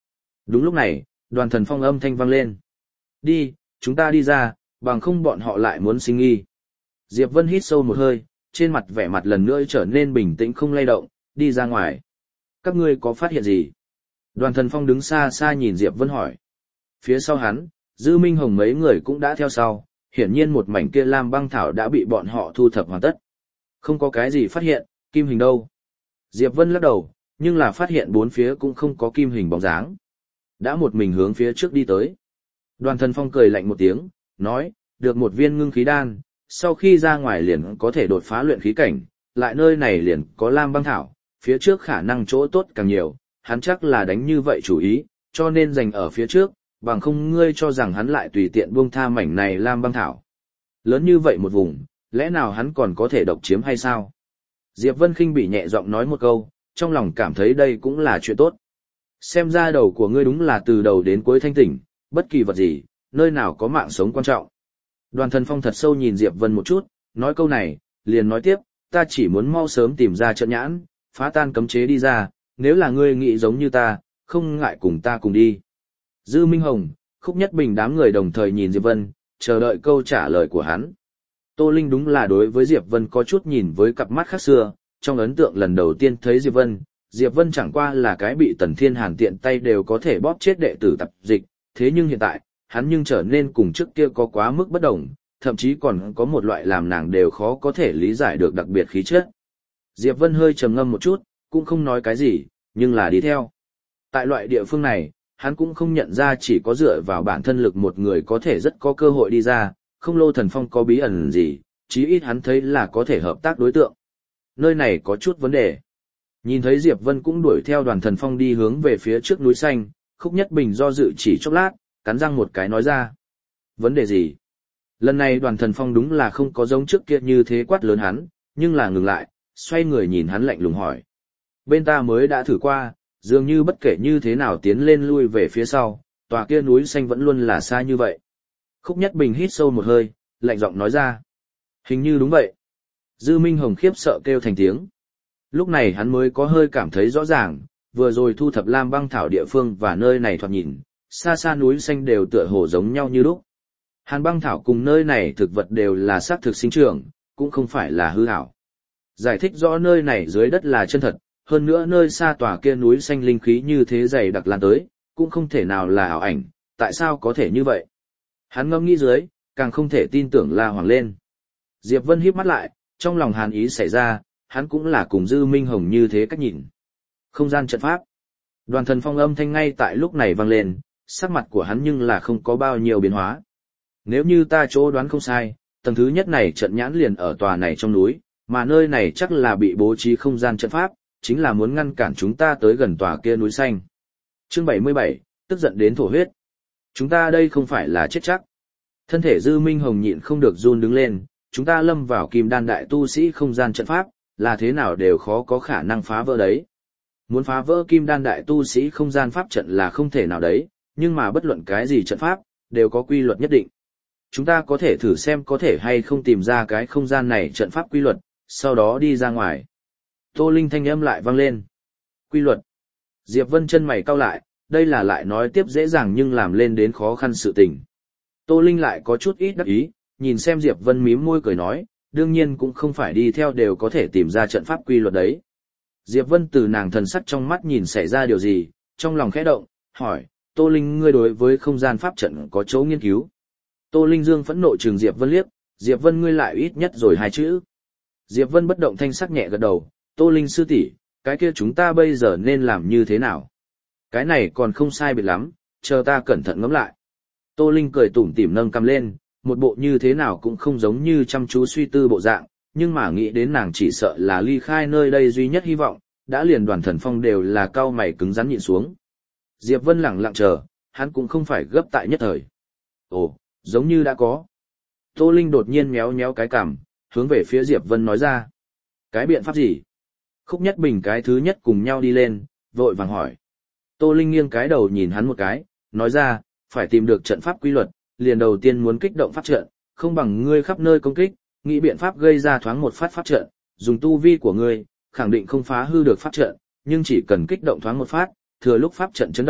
Đúng lúc này, Đoàn Thần Phong âm thanh vang lên. Đi, chúng ta đi ra, bằng không bọn họ lại muốn sinh nghi. Diệp Vân hít sâu một hơi, trên mặt vẻ mặt lần nữa trở nên bình tĩnh không lay động, đi ra ngoài. Các ngươi có phát hiện gì? Đoàn Thần Phong đứng xa xa nhìn Diệp Vân hỏi. Phía sau hắn, Dư Minh Hồng mấy người cũng đã theo sau, hiển nhiên một mảnh kia lam băng thảo đã bị bọn họ thu thập hoàn tất. Không có cái gì phát hiện, kim hình đâu. Diệp Vân lắc đầu, nhưng là phát hiện bốn phía cũng không có kim hình bóng dáng. Đã một mình hướng phía trước đi tới. Đoàn Thần Phong cười lạnh một tiếng, nói, được một viên ngưng khí đan, sau khi ra ngoài liền có thể đột phá luyện khí cảnh, lại nơi này liền có lam băng thảo, phía trước khả năng chỗ tốt càng nhiều, hắn chắc là đánh như vậy chủ ý, cho nên dành ở phía trước, bằng không ngươi cho rằng hắn lại tùy tiện buông tha mảnh này lam băng thảo. Lớn như vậy một vùng, lẽ nào hắn còn có thể độc chiếm hay sao? Diệp Vân khinh bị nhẹ giọng nói một câu, trong lòng cảm thấy đây cũng là chuyện tốt. Xem ra đầu của ngươi đúng là từ đầu đến cuối thanh tỉnh, bất kỳ vật gì, nơi nào có mạng sống quan trọng. Đoàn Thần Phong thật sâu nhìn Diệp Vân một chút, nói câu này, liền nói tiếp, ta chỉ muốn mau sớm tìm ra trận nhãn, phá tan cấm chế đi ra, nếu là ngươi nghĩ giống như ta, không ngại cùng ta cùng đi. Dư Minh Hồng, Khúc Nhất Bình đám người đồng thời nhìn Diệp Vân, chờ đợi câu trả lời của hắn. Tô Linh đúng là đối với Diệp Vân có chút nhìn với cặp mắt khác xưa, trong ấn tượng lần đầu tiên thấy Diệp Vân, Diệp Vân chẳng qua là cái bị Tần Thiên Hàn tiện tay đều có thể bóp chết đệ tử tập dịch, thế nhưng hiện tại, hắn nhưng trở nên cùng trước kia có quá mức bất đồng, thậm chí còn có một loại làm nàng đều khó có thể lý giải được đặc biệt khí chất. Diệp Vân hơi trầm ngâm một chút, cũng không nói cái gì, nhưng là đi theo. Tại loại địa phương này, hắn cũng không nhận ra chỉ có dựa vào bản thân lực một người có thể rất có cơ hội đi ra, không Lô Thần Phong có bí ẩn gì, chí ít hắn thấy là có thể hợp tác đối tượng. Nơi này có chút vấn đề. Nhìn thấy Diệp Vân cũng đuổi theo Đoàn Thần Phong đi hướng về phía trước núi xanh, Khúc Nhất Bình do dự chỉ chốc lát, cắn răng một cái nói ra. Vấn đề gì? Lần này Đoàn Thần Phong đúng là không có giống trước kia như thế quát lớn hắn, nhưng là ngừng lại, xoay người nhìn hắn lạnh lùng hỏi. Bên ta mới đã thử qua, dường như bất kể như thế nào tiến lên lui về phía sau, tòa kia núi xanh vẫn luôn là xa như vậy. Khúc Nhất Bình hít sâu một hơi, lạnh giọng nói ra. Hình như đúng vậy. Dư Minh Hồng khiếp sợ kêu thành tiếng. Lúc này hắn mới có hơi cảm thấy rõ ràng, vừa rồi thu thập lam băng thảo địa phương và nơi này thoạt nhìn, xa xa núi xanh đều tựa hồ giống nhau như lúc. Hàn băng thảo cùng nơi này thực vật đều là xác thực sinh trưởng, cũng không phải là hư ảo. Giải thích rõ nơi này dưới đất là chân thật, hơn nữa nơi xa tòa kia núi xanh linh khí như thế dày đặc lan tới, cũng không thể nào là ảo ảnh, tại sao có thể như vậy? Hắn ngẫm nghĩ dưới, càng không thể tin tưởng la hoàng lên. Diệp Vân híp mắt lại, trong lòng hàn ý xảy ra, hắn cũng là cùng Dư Minh Hồng như thế cách nhìn. Không gian trận pháp. Đoàn Thần Phong âm thanh ngay tại lúc này vang lên, sắc mặt của hắn nhưng là không có bao nhiêu biến hóa. Nếu như ta chỗ đoán không sai, tầng thứ nhất này trận nhãn liền ở tòa này trong núi, mà nơi này chắc là bị bố trí không gian trận pháp, chính là muốn ngăn cản chúng ta tới gần tòa kia núi xanh. Chương bảy mươi bảy, tức giận đến thổ huyết. Chúng ta đây không phải là chết chắc. Thân thể Dư Minh Hồng nhịn không được run đứng lên, chúng ta lâm vào kim đan đại tu sĩ không gian trận pháp, là thế nào đều khó có khả năng phá vỡ đấy. Muốn phá vỡ kim đan đại tu sĩ không gian pháp trận là không thể nào đấy, nhưng mà bất luận cái gì trận pháp, đều có quy luật nhất định. Chúng ta có thể thử xem có thể hay không tìm ra cái không gian này trận pháp quy luật, sau đó đi ra ngoài. Tô Linh thanh âm lại vang lên. Quy luật. Diệp Vân chân mày cau lại, đây là lại nói tiếp dễ dàng nhưng làm lên đến khó khăn sự tình. Tô Linh lại có chút ít đắc ý, nhìn xem Diệp Vân mím môi cười nói, đương nhiên cũng không phải đi theo đều có thể tìm ra trận pháp quy luật đấy. Diệp Vân từ nàng thần sắc trong mắt nhìn xảy ra điều gì, trong lòng khẽ động, hỏi, Tô Linh ngươi đối với không gian pháp trận có chỗ nghiên cứu. Tô Linh Dương phẫn nộ trừng Diệp Vân liếc, Diệp Vân ngươi lại ít nhất rồi hai chữ. Diệp Vân bất động thanh sắc nhẹ gật đầu, Tô Linh sư tỷ, cái kia chúng ta bây giờ nên làm như thế nào? Cái này còn không sai biệt lắm, chờ ta cẩn thận ngẫm lại. Tô Linh cười tủm tỉm nâng cằm lên, một bộ như thế nào cũng không giống như chăm chú suy tư bộ dạng, nhưng mà nghĩ đến nàng chỉ sợ là ly khai nơi đây duy nhất hy vọng, đã liền Đoàn Thần Phong đều là cau mày cứng rắn nhịn xuống. Diệp Vân lẳng lặng chờ, hắn cũng không phải gấp tại nhất thời. Ồ, giống như đã có. Tô Linh đột nhiên méo méo cái cằm, hướng về phía Diệp Vân nói ra. Cái biện pháp gì? Khúc Nhất Bình cái thứ nhất cùng nhau đi lên, vội vàng hỏi. Tô Linh nghiêng cái đầu nhìn hắn một cái, nói ra, phải tìm được trận pháp quy luật, liền đầu tiên muốn kích động pháp trận, không bằng ngươi khắp nơi công kích, nghĩ biện pháp gây ra thoáng một phát pháp trận, dùng tu vi của ngươi, khẳng định không phá hư được pháp trận, nhưng chỉ cần kích động thoáng một phát, thừa lúc pháp trận chấn động,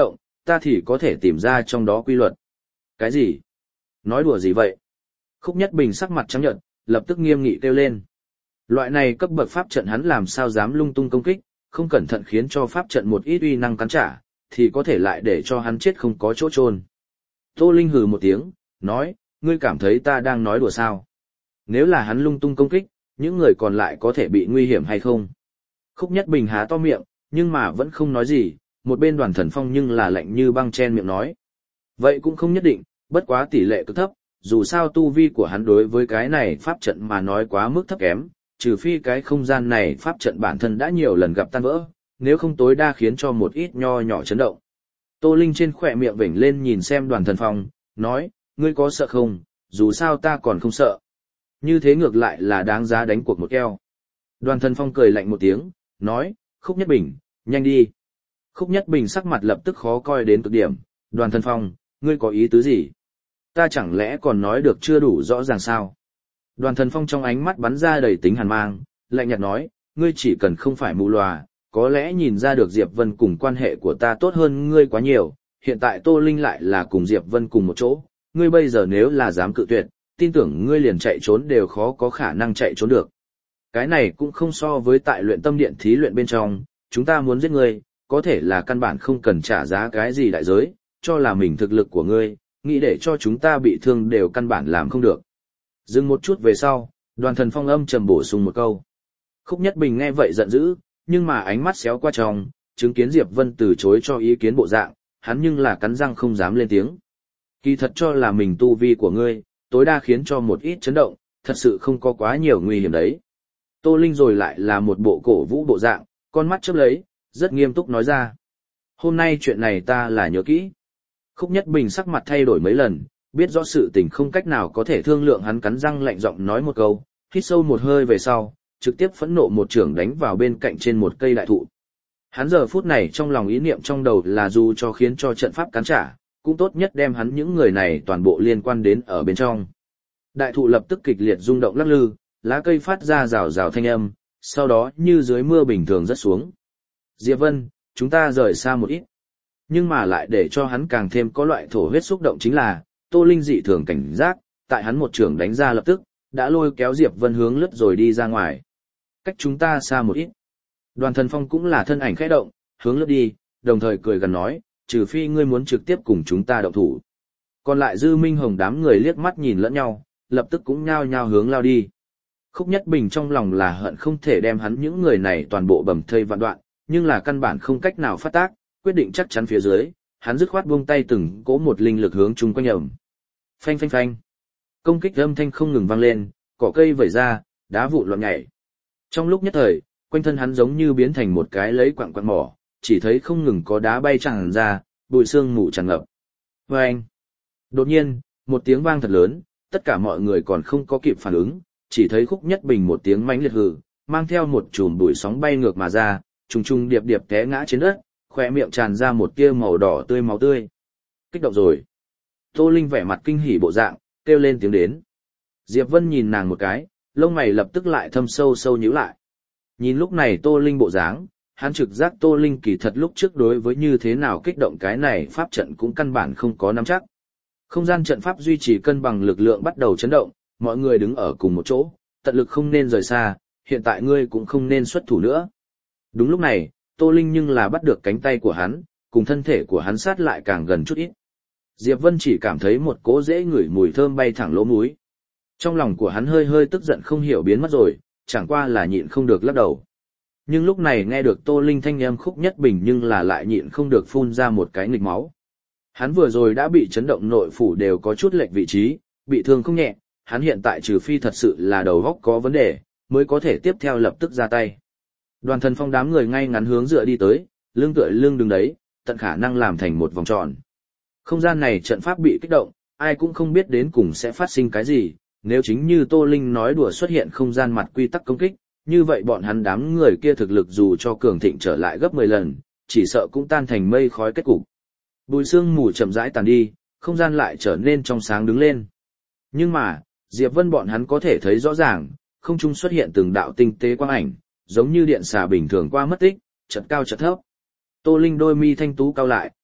ta thì có thể tìm ra trong đó quy luật. Cái gì? Nói đùa gì vậy? Khúc Nhất Bình sắc mặt trắng nhợt, lập tức nghiêm nghị kêu lên. Loại này cấp bậc pháp trận hắn làm sao dám lung tung công kích, không cẩn thận khiến cho pháp trận một ít uy năng cắn trả, thì có thể lại để cho hắn chết không có chỗ chôn. Tô Linh hừ một tiếng, nói, ngươi cảm thấy ta đang nói đùa sao? Nếu là hắn lung tung công kích, những người còn lại có thể bị nguy hiểm hay không? Khúc Nhất Bình há to miệng, nhưng mà vẫn không nói gì, một bên Đoàn Thần Phong nhưng là lạnh như băng chen miệng nói. Vậy cũng không nhất định, bất quá tỷ lệ cực thấp, dù sao tu vi của hắn đối với cái này pháp trận mà nói quá mức thấp kém, trừ phi cái không gian này pháp trận bản thân đã nhiều lần gặp tan vỡ, nếu không tối đa khiến cho một ít nho nhỏ chấn động. Tô Linh trên khỏe miệng vểnh lên nhìn xem Đoàn Thần Phong, nói, ngươi có sợ không, dù sao ta còn không sợ. Như thế ngược lại là đáng giá đánh cuộc một keo. Đoàn Thần Phong cười lạnh một tiếng, nói, Khúc Nhất Bình, nhanh đi. Khúc Nhất Bình sắc mặt lập tức khó coi đến cực điểm, Đoàn Thần Phong, ngươi có ý tứ gì? Ta chẳng lẽ còn nói được chưa đủ rõ ràng sao? Đoàn Thần Phong trong ánh mắt bắn ra đầy tính hàn mang, lạnh nhạt nói, ngươi chỉ cần không phải mù lòa, có lẽ nhìn ra được Diệp Vân cùng quan hệ của ta tốt hơn ngươi quá nhiều, hiện tại Tô Linh lại là cùng Diệp Vân cùng một chỗ, ngươi bây giờ nếu là dám cự tuyệt, tin tưởng ngươi liền chạy trốn đều khó có khả năng chạy trốn được. Cái này cũng không so với tại luyện tâm điện thí luyện bên trong, chúng ta muốn giết ngươi, có thể là căn bản không cần trả giá cái gì đại giới, cho là mình thực lực của ngươi, nghĩ để cho chúng ta bị thương đều căn bản làm không được. Dừng một chút về sau, Đoàn Thần Phong âm trầm bổ sung một câu. Khúc Nhất Bình nghe vậy giận dữ, nhưng mà ánh mắt xéo qua trong, chứng kiến Diệp Vân từ chối cho ý kiến bộ dạng, hắn nhưng là cắn răng không dám lên tiếng. Kỳ thật cho là mình tu vi của ngươi, tối đa khiến cho một ít chấn động, thật sự không có quá nhiều nguy hiểm đấy. Tô Linh rồi lại là một bộ cổ vũ bộ dạng, con mắt chớp lấy, rất nghiêm túc nói ra. Hôm nay chuyện này ta là nhớ kỹ. Khúc Nhất Bình sắc mặt thay đổi mấy lần, biết rõ sự tình không cách nào có thể thương lượng, hắn cắn răng lạnh giọng nói một câu, hít sâu một hơi về sau, trực tiếp phẫn nộ một chưởng đánh vào bên cạnh trên một cây đại thụ. Hắn giờ phút này trong lòng ý niệm trong đầu là dù cho khiến cho trận pháp cắn trả, cũng tốt nhất đem hắn những người này toàn bộ liên quan đến ở bên trong. Đại thụ lập tức kịch liệt rung động lắc lư, lá cây phát ra rào rào thanh âm, sau đó như dưới mưa bình thường rớt xuống. Diệp Vân, chúng ta rời xa một ít. Nhưng mà lại để cho hắn càng thêm có loại thổ huyết xúc động chính là, Tô Linh dị thường cảnh giác, tại hắn một trường đánh ra lập tức, đã lôi kéo Diệp Vân hướng lướt rồi đi ra ngoài. Cách chúng ta xa một ít. Đoàn Thần Phong cũng là thân ảnh khẽ động, hướng lướt đi, đồng thời cười gần nói, trừ phi ngươi muốn trực tiếp cùng chúng ta động thủ. Còn lại Dư Minh Hồng đám người liếc mắt nhìn lẫn nhau, lập tức cũng nhao nhao hướng lao đi. Khúc Nhất Bình trong lòng là hận không thể đem hắn những người này toàn bộ bầm thây vạn đoạn, nhưng là căn bản không cách nào phát tác, quyết định chắc chắn phía dưới, hắn dứt khoát buông tay từng cỗ một linh lực hướng chung quanh ẩm. Phanh phanh phanh. Công kích âm thanh không ngừng vang lên, cỏ cây vẩy ra, đá vụn loạn nhảy. Trong lúc nhất thời, quanh thân hắn giống như biến thành một cái lấy quặng quặng mỏ, chỉ thấy không ngừng có đá bay tràn ra, bụi sương mù tràn ngập. Vâng! Đột nhiên, một tiếng vang thật lớn, tất cả mọi người còn không có kịp phản ứng, chỉ thấy Khúc Nhất Bình một tiếng mãnh liệt hừ, mang theo một chùm bụi sóng bay ngược mà ra, trùng trùng điệp điệp té ngã trên đất, khóe miệng tràn ra một tia màu đỏ tươi máu tươi. Kích động rồi. Tô Linh vẻ mặt kinh hỉ bộ dạng, kêu lên tiếng đến. Diệp Vân nhìn nàng một cái, lông mày lập tức lại thâm sâu sâu nhíu lại. Nhìn lúc này Tô Linh bộ dáng, hắn trực giác Tô Linh kỳ thật lúc trước đối với như thế nào kích động cái này pháp trận cũng căn bản không có nắm chắc. Không gian trận pháp duy trì cân bằng lực lượng bắt đầu chấn động, mọi người đứng ở cùng một chỗ, tận lực không nên rời xa, hiện tại ngươi cũng không nên xuất thủ nữa. Đúng lúc này, Tô Linh nhưng là bắt được cánh tay của hắn, cùng thân thể của hắn sát lại càng gần chút ít. Diệp Vân chỉ cảm thấy một cỗ dễ ngửi mùi thơm bay thẳng lỗ mũi. Trong lòng của hắn hơi hơi tức giận không hiểu biến mất rồi, chẳng qua là nhịn không được lắc đầu. Nhưng lúc này nghe được Tô Linh thanh âm Khúc Nhất Bình nhưng là lại nhịn không được phun ra một cái nghịch máu. Hắn vừa rồi đã bị chấn động nội phủ đều có chút lệch vị trí, bị thương không nhẹ, hắn hiện tại trừ phi thật sự là đầu óc có vấn đề, mới có thể tiếp theo lập tức ra tay. Đoàn Thần Phong đám người ngay ngắn hướng dựa đi tới, lưng tựa lưng đứng đấy, tận khả năng làm thành một vòng tròn. Không gian này trận pháp bị kích động, ai cũng không biết đến cùng sẽ phát sinh cái gì, nếu chính như Tô Linh nói đùa xuất hiện không gian mặt quy tắc công kích, như vậy bọn hắn đám người kia thực lực dù cho cường thịnh trở lại gấp mười lần, chỉ sợ cũng tan thành mây khói kết cục. Bùi sương mù chậm rãi tàn đi, không gian lại trở nên trong sáng đứng lên. Nhưng mà, Diệp Vân bọn hắn có thể thấy rõ ràng, không trung xuất hiện từng đạo tinh tế quang ảnh, giống như điện xà bình thường qua mất tích, chợt cao chợt thấp. Tô Linh đôi mi thanh tú cao lại,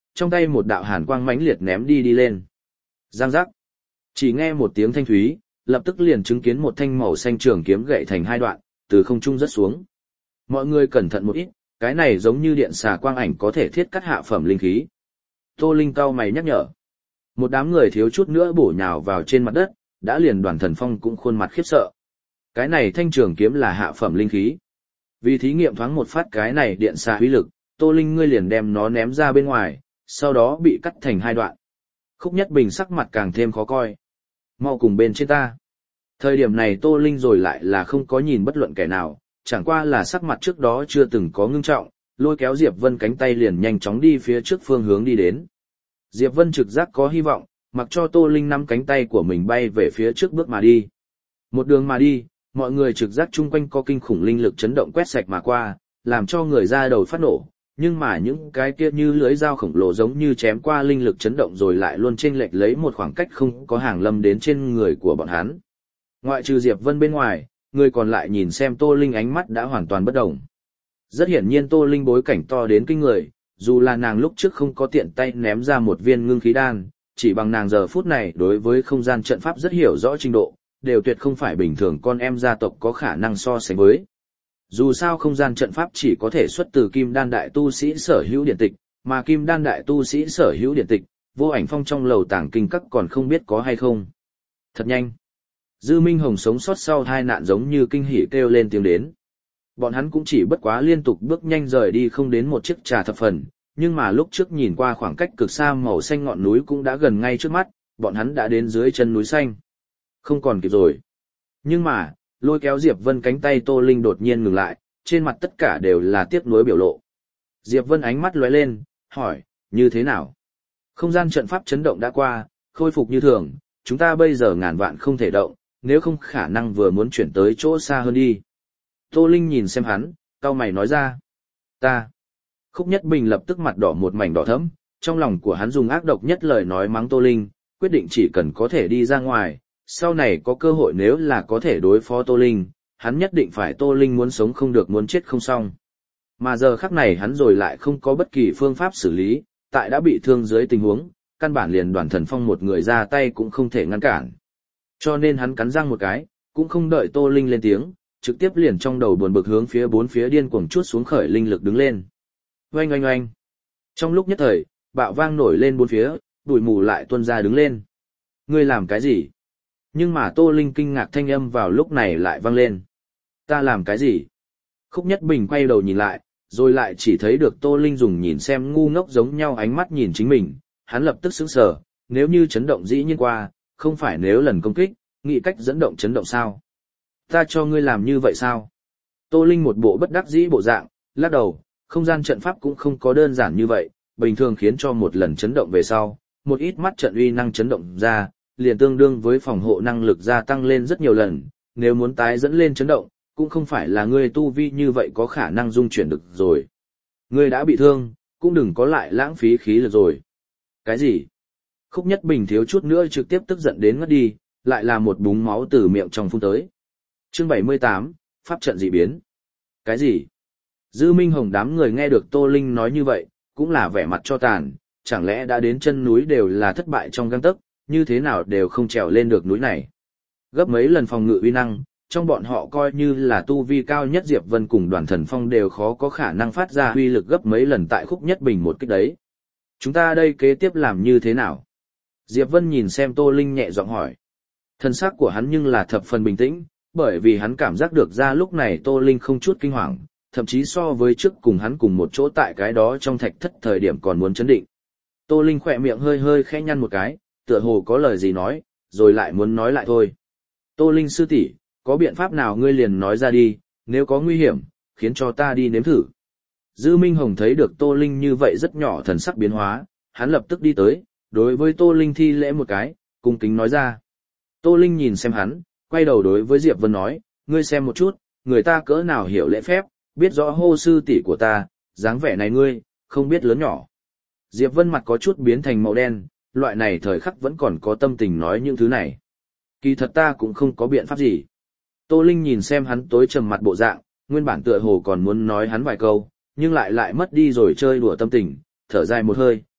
trong tay một đạo hàn quang mãnh liệt ném đi đi lên. Giang giác. Chỉ nghe một tiếng thanh thúy, lập tức liền chứng kiến một thanh màu xanh trường kiếm gãy thành hai đoạn, từ không trung rớt xuống. Mọi người cẩn thận một ít, cái này giống như điện xà quang ảnh có thể thiết cắt hạ phẩm linh khí. Tô Linh cau mày nhắc nhở. Một đám người thiếu chút nữa bổ nhào vào trên mặt đất, đã liền Đoàn Thần Phong cũng khuôn mặt khiếp sợ. Cái này thanh trường kiếm là hạ phẩm linh khí. Vì thí nghiệm thoáng một phát cái này điện xà uy lực, Tô Linh ngươi liền đem nó ném ra bên ngoài, sau đó bị cắt thành hai đoạn. Khúc Nhất Bình sắc mặt càng thêm khó coi. Mau cùng bên trên ta. Thời điểm này Tô Linh rồi lại là không có nhìn bất luận kẻ nào, chẳng qua là sắc mặt trước đó chưa từng có ngưng trọng, lôi kéo Diệp Vân cánh tay liền nhanh chóng đi phía trước phương hướng đi đến. Diệp Vân trực giác có hy vọng, mặc cho Tô Linh nắm cánh tay của mình bay về phía trước bước mà đi. Một đường mà đi, mọi người trực giác chung quanh có kinh khủng linh lực chấn động quét sạch mà qua, làm cho người ra đầu phát nổ, nhưng mà những cái kia như lưới dao khổng lồ giống như chém qua linh lực chấn động rồi lại luôn chênh lệch lấy một khoảng cách không có hàng lâm đến trên người của bọn hắn. Ngoại trừ Diệp Vân bên ngoài, người còn lại nhìn xem Tô Linh ánh mắt đã hoàn toàn bất động. Rất hiển nhiên Tô Linh bối cảnh to đến kinh người, dù là nàng lúc trước không có tiện tay ném ra một viên ngưng khí đan, chỉ bằng nàng giờ phút này đối với không gian trận pháp rất hiểu rõ trình độ, đều tuyệt không phải bình thường con em gia tộc có khả năng so sánh với. Dù sao không gian trận pháp chỉ có thể xuất từ Kim Đan đại tu sĩ sở hữu điện tịch, mà Kim Đan đại tu sĩ sở hữu điện tịch, Vô Ảnh Phong trong lầu tàng kinh các còn không biết có hay không. Thật nhanh. Dư Minh Hồng sống sót sau tai nạn giống như kinh hỉ kêu lên tiếng đến. Bọn hắn cũng chỉ bất quá liên tục bước nhanh rời đi không đến một chiếc trà thập phần, nhưng mà lúc trước nhìn qua khoảng cách cực xa màu xanh ngọn núi cũng đã gần ngay trước mắt, bọn hắn đã đến dưới chân núi xanh. Không còn kịp rồi. Nhưng mà, lôi kéo Diệp Vân cánh tay Tô Linh đột nhiên ngừng lại, trên mặt tất cả đều là tiếc nuối biểu lộ. Diệp Vân ánh mắt lóe lên, hỏi, như thế nào? Không gian trận pháp chấn động đã qua, khôi phục như thường, chúng ta bây giờ ngàn vạn không thể động, nếu không khả năng vừa muốn chuyển tới chỗ xa hơn đi. Tô Linh nhìn xem hắn, cau mày nói ra. Ta. Khúc Nhất Bình lập tức mặt đỏ một mảnh đỏ thẫm, trong lòng của hắn dùng ác độc nhất lời nói mắng Tô Linh, quyết định chỉ cần có thể đi ra ngoài, sau này có cơ hội nếu là có thể đối phó Tô Linh, hắn nhất định phải Tô Linh muốn sống không được muốn chết không xong. Mà giờ khắc này hắn rồi lại không có bất kỳ phương pháp xử lý, tại đã bị thương dưới tình huống, căn bản liền Đoàn Thần Phong một người ra tay cũng không thể ngăn cản. Cho nên hắn cắn răng một cái, cũng không đợi Tô Linh lên tiếng, trực tiếp liền trong đầu buồn bực hướng phía bốn phía điên cuồng chuốt xuống khởi linh lực đứng lên. Oanh oanh oanh. Trong lúc nhất thời, bạo vang nổi lên bốn phía, bụi mù lại tuôn ra đứng lên. Ngươi làm cái gì? Nhưng mà Tô Linh kinh ngạc thanh âm vào lúc này lại vang lên. Ta làm cái gì? Khúc Nhất Bình quay đầu nhìn lại, rồi lại chỉ thấy được Tô Linh dùng nhìn xem ngu ngốc giống nhau ánh mắt nhìn chính mình, hắn lập tức sững sờ, nếu như chấn động dĩ nhiên qua, không phải nếu lần công kích, nghĩ cách dẫn động chấn động sao? Ta cho ngươi làm như vậy sao? Tô Linh một bộ bất đắc dĩ bộ dạng, lắc đầu, không gian trận pháp cũng không có đơn giản như vậy, bình thường khiến cho một lần chấn động về sau, một ít mắt trận uy năng chấn động ra, liền tương đương với phòng hộ năng lực gia tăng lên rất nhiều lần, nếu muốn tái dẫn lên chấn động, cũng không phải là ngươi tu vi như vậy có khả năng dung chuyển được rồi. Ngươi đã bị thương, cũng đừng có lại lãng phí khí lực rồi. Cái gì? Khúc Nhất Bình thiếu chút nữa trực tiếp tức giận đến ngất đi, lại là một búng máu từ miệng trong phun tới. Chương bảy mươi tám, Pháp trận dị biến. Cái gì? Dư Minh Hồng đám người nghe được Tô Linh nói như vậy, cũng là vẻ mặt cho tàn, chẳng lẽ đã đến chân núi đều là thất bại trong gang tấc, như thế nào đều không trèo lên được núi này. Gấp mấy lần phòng ngự uy năng, trong bọn họ coi như là tu vi cao nhất Diệp Vân cùng Đoàn Thần Phong đều khó có khả năng phát ra uy lực gấp mấy lần tại Khúc Nhất Bình một kích đấy. Chúng ta đây kế tiếp làm như thế nào? Diệp Vân nhìn xem Tô Linh nhẹ giọng hỏi. Thân xác của hắn nhưng là thập phần bình tĩnh, bởi vì hắn cảm giác được ra lúc này Tô Linh không chút kinh hoàng, thậm chí so với trước cùng hắn cùng một chỗ tại cái đó trong thạch thất thời điểm còn muốn chấn định. Tô Linh khỏe miệng hơi hơi khẽ nhăn một cái, tựa hồ có lời gì nói, rồi lại muốn nói lại thôi. Tô Linh sư tỷ, có biện pháp nào ngươi liền nói ra đi, nếu có nguy hiểm, khiến cho ta đi nếm thử. Dư Minh Hồng thấy được Tô Linh như vậy rất nhỏ thần sắc biến hóa, hắn lập tức đi tới, đối với Tô Linh thi lễ một cái, cung kính nói ra. Tô Linh nhìn xem hắn, quay đầu đối với Diệp Vân nói, ngươi xem một chút, người ta cỡ nào hiểu lễ phép, biết rõ hô sư tỷ của ta, dáng vẻ này ngươi, không biết lớn nhỏ. Diệp Vân mặt có chút biến thành màu đen, loại này thời khắc vẫn còn có tâm tình nói những thứ này. Kỳ thật ta cũng không có biện pháp gì. Tô Linh nhìn xem hắn tối trầm mặt bộ dạng, nguyên bản tựa hồ còn muốn nói hắn vài câu, nhưng lại lại mất đi rồi chơi đùa tâm tình, thở dài một hơi,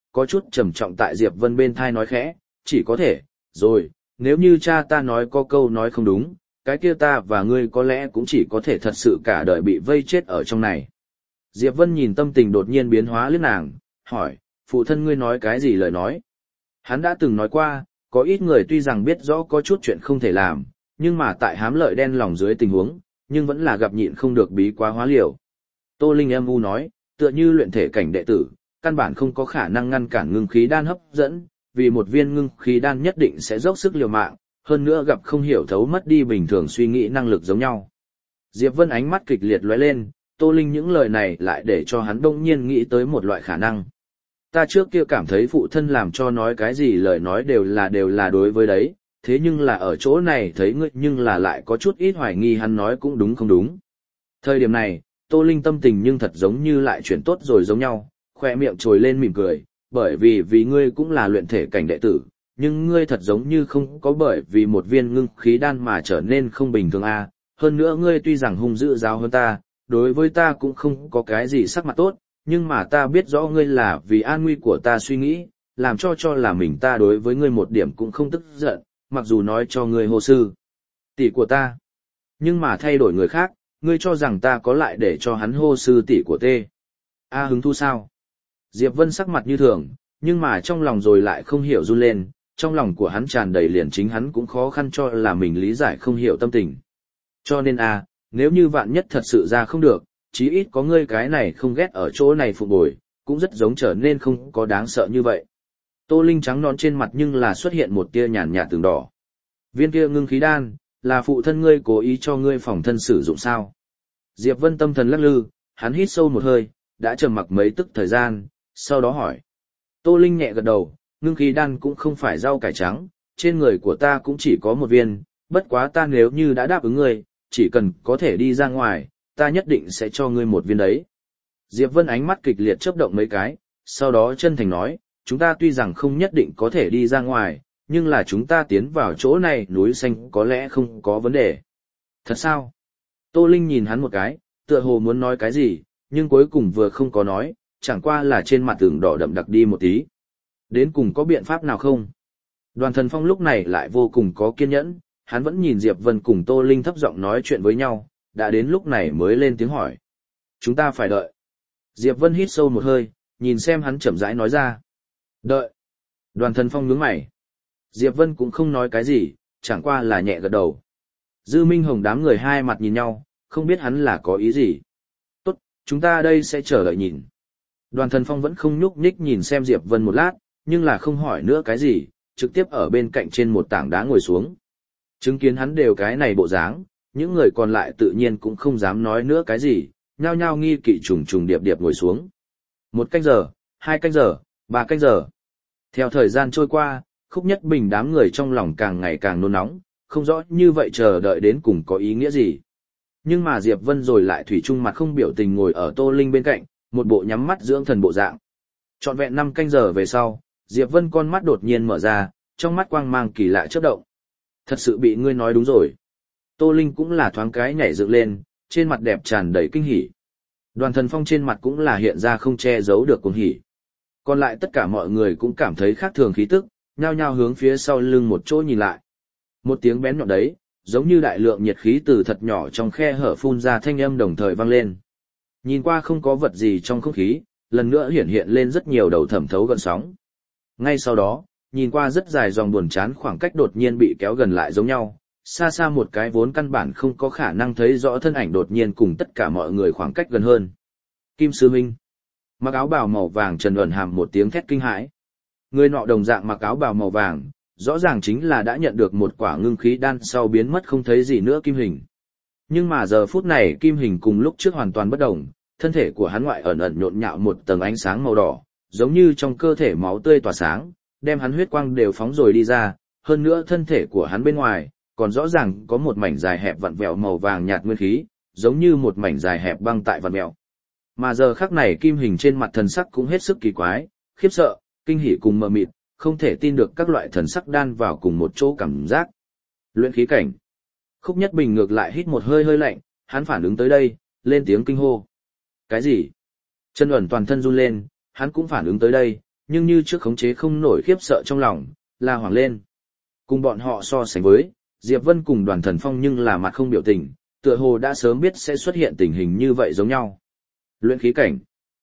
có chút trầm trọng tại Diệp Vân bên thai nói khẽ, chỉ có thể, rồi, nếu như cha ta nói có câu nói không đúng, cái kia ta và ngươi có lẽ cũng chỉ có thể thật sự cả đời bị vây chết ở trong này. Diệp Vân nhìn tâm tình đột nhiên biến hóa liếc nàng, hỏi, phụ thân ngươi nói cái gì lời nói? Hắn đã từng nói qua, có ít người tuy rằng biết rõ có chút chuyện không thể làm, nhưng mà tại hám lợi đen lòng dưới tình huống, nhưng vẫn là gặp nhịn không được bí quá hóa liều. Tô Linh em u nói, tựa như luyện thể cảnh đệ tử, căn bản không có khả năng ngăn cản ngưng khí đan hấp dẫn, vì một viên ngưng khí đan nhất định sẽ dốc sức liều mạng, hơn nữa gặp không hiểu thấu mất đi bình thường suy nghĩ năng lực giống nhau. Diệp Vân ánh mắt kịch liệt lóe lên, Tô Linh những lời này lại để cho hắn đông nhiên nghĩ tới một loại khả năng. Ta trước kia cảm thấy phụ thân làm cho nói cái gì lời nói đều là đều là đối với đấy, thế nhưng là ở chỗ này thấy ngươi nhưng là lại có chút ít hoài nghi hắn nói cũng đúng không đúng. Thời điểm này, Tô Linh tâm tình nhưng thật giống như lại chuyển tốt rồi giống nhau, khoe miệng trồi lên mỉm cười, bởi vì vì ngươi cũng là luyện thể cảnh đệ tử, nhưng ngươi thật giống như không có bởi vì một viên ngưng khí đan mà trở nên không bình thường a. Hơn nữa ngươi tuy rằng hung dữ giáo hơn ta, đối với ta cũng không có cái gì sắc mặt tốt, nhưng mà ta biết rõ ngươi là vì an nguy của ta suy nghĩ, làm cho cho là mình ta đối với ngươi một điểm cũng không tức giận, mặc dù nói cho ngươi hồ sư, tỷ của ta. Nhưng mà thay đổi người khác, ngươi cho rằng ta có lại để cho hắn hô sư tỷ của tê. A hứng thu sao? Diệp Vân sắc mặt như thường, nhưng mà trong lòng rồi lại không hiểu run lên, trong lòng của hắn tràn đầy liền chính hắn cũng khó khăn cho là mình lý giải không hiểu tâm tình. Cho nên a, nếu như vạn nhất thật sự ra không được, chí ít có ngươi cái này không ghét ở chỗ này phục bồi, cũng rất giống trở nên không có đáng sợ như vậy. Tô Linh trắng non trên mặt nhưng là xuất hiện một tia nhàn nhạt tường đỏ. Viên kia ngưng khí đan, là phụ thân ngươi cố ý cho ngươi phòng thân sử dụng sao? Diệp Vân tâm thần lắc lư, hắn hít sâu một hơi, đã trầm mặc mấy tức thời gian, sau đó hỏi. Tô Linh nhẹ gật đầu, ngưng khí đan cũng không phải rau cải trắng, trên người của ta cũng chỉ có một viên, bất quá ta nếu như đã đáp ứng ngươi, chỉ cần có thể đi ra ngoài, ta nhất định sẽ cho ngươi một viên đấy. Diệp Vân ánh mắt kịch liệt chớp động mấy cái, sau đó chân thành nói, chúng ta tuy rằng không nhất định có thể đi ra ngoài, nhưng là chúng ta tiến vào chỗ này núi xanh có lẽ không có vấn đề. Thật sao? Tô Linh nhìn hắn một cái, tựa hồ muốn nói cái gì, nhưng cuối cùng vừa không có nói, chẳng qua là trên mặt tường đỏ đậm đặc đi một tí. Đến cùng có biện pháp nào không? Đoàn Thần Phong lúc này lại vô cùng có kiên nhẫn, hắn vẫn nhìn Diệp Vân cùng Tô Linh thấp giọng nói chuyện với nhau, đã đến lúc này mới lên tiếng hỏi. Chúng ta phải đợi. Diệp Vân hít sâu một hơi, nhìn xem hắn chậm rãi nói ra. Đợi. Đoàn Thần Phong nhướng mày. Diệp Vân cũng không nói cái gì, chẳng qua là nhẹ gật đầu. Dư Minh Hồng đám người hai mặt nhìn nhau, không biết hắn là có ý gì. Tốt, chúng ta đây sẽ chờ đợi nhìn. Đoàn Thần Phong vẫn không nhúc nhích nhìn xem Diệp Vân một lát, nhưng là không hỏi nữa cái gì, trực tiếp ở bên cạnh trên một tảng đá ngồi xuống. Chứng kiến hắn đều cái này bộ dáng, những người còn lại tự nhiên cũng không dám nói nữa cái gì, nhao nhao nghi kỵ trùng trùng điệp điệp ngồi xuống. Một canh giờ, hai canh giờ, ba canh giờ. Theo thời gian trôi qua, Khúc Nhất Bình đám người trong lòng càng ngày càng nôn nóng, không rõ như vậy chờ đợi đến cùng có ý nghĩa gì. Nhưng mà Diệp Vân rồi lại thủy chung mặt không biểu tình ngồi ở Tô Linh bên cạnh, một bộ nhắm mắt dưỡng thần bộ dạng. Trọn vẹn năm canh giờ về sau, Diệp Vân con mắt đột nhiên mở ra, trong mắt quang mang kỳ lạ chớp động. Thật sự bị ngươi nói đúng rồi. Tô Linh cũng là thoáng cái nhảy dựng lên, trên mặt đẹp tràn đầy kinh hỉ. Đoàn Thần Phong trên mặt cũng là hiện ra không che giấu được cuồng hỉ. Còn lại tất cả mọi người cũng cảm thấy khác thường khí tức, nhao nhao hướng phía sau lưng một chỗ nhìn lại. Một tiếng bén nhọn đấy, giống như đại lượng nhiệt khí từ thật nhỏ trong khe hở phun ra thanh âm đồng thời vang lên. Nhìn qua không có vật gì trong không khí, lần nữa hiển hiện lên rất nhiều đầu thẩm thấu gần sóng. Ngay sau đó, nhìn qua rất dài dòng buồn chán khoảng cách đột nhiên bị kéo gần lại giống nhau, xa xa một cái vốn căn bản không có khả năng thấy rõ thân ảnh đột nhiên cùng tất cả mọi người khoảng cách gần hơn. Kim Sư Minh. Mặc áo bào màu vàng Trần Uẩn hàm một tiếng thét kinh hãi. Người nọ đồng dạng mặc áo bào màu vàng, rõ ràng chính là đã nhận được một quả ngưng khí đan sau biến mất không thấy gì nữa Kim Hình. Nhưng mà giờ phút này Kim Hình cùng lúc trước hoàn toàn bất đồng, thân thể của hắn ngoại ẩn ẩn nhộn nhạo một tầng ánh sáng màu đỏ, giống như trong cơ thể máu tươi tỏa sáng, đem hắn huyết quang đều phóng rồi đi ra, hơn nữa thân thể của hắn bên ngoài, còn rõ ràng có một mảnh dài hẹp vặn vẹo màu vàng nhạt nguyên khí, giống như một mảnh dài hẹp băng tại vặn vẹo. Mà giờ khắc này Kim Hình trên mặt thần sắc cũng hết sức kỳ quái, khiếp sợ, kinh hỉ cùng mờ mịt, không thể tin được các loại thần sắc đan vào cùng một chỗ cảm giác. Luyện khí cảnh. Khúc Nhất Bình ngược lại hít một hơi hơi lạnh, hắn phản ứng tới đây, lên tiếng kinh hô. Cái gì? Chân Uẩn toàn thân run lên, hắn cũng phản ứng tới đây, nhưng như trước khống chế không nổi khiếp sợ trong lòng, la hoảng lên. Cùng bọn họ so sánh với, Diệp Vân cùng Đoàn Thần Phong nhưng là mặt không biểu tình, tựa hồ đã sớm biết sẽ xuất hiện tình hình như vậy giống nhau. Luyện khí cảnh.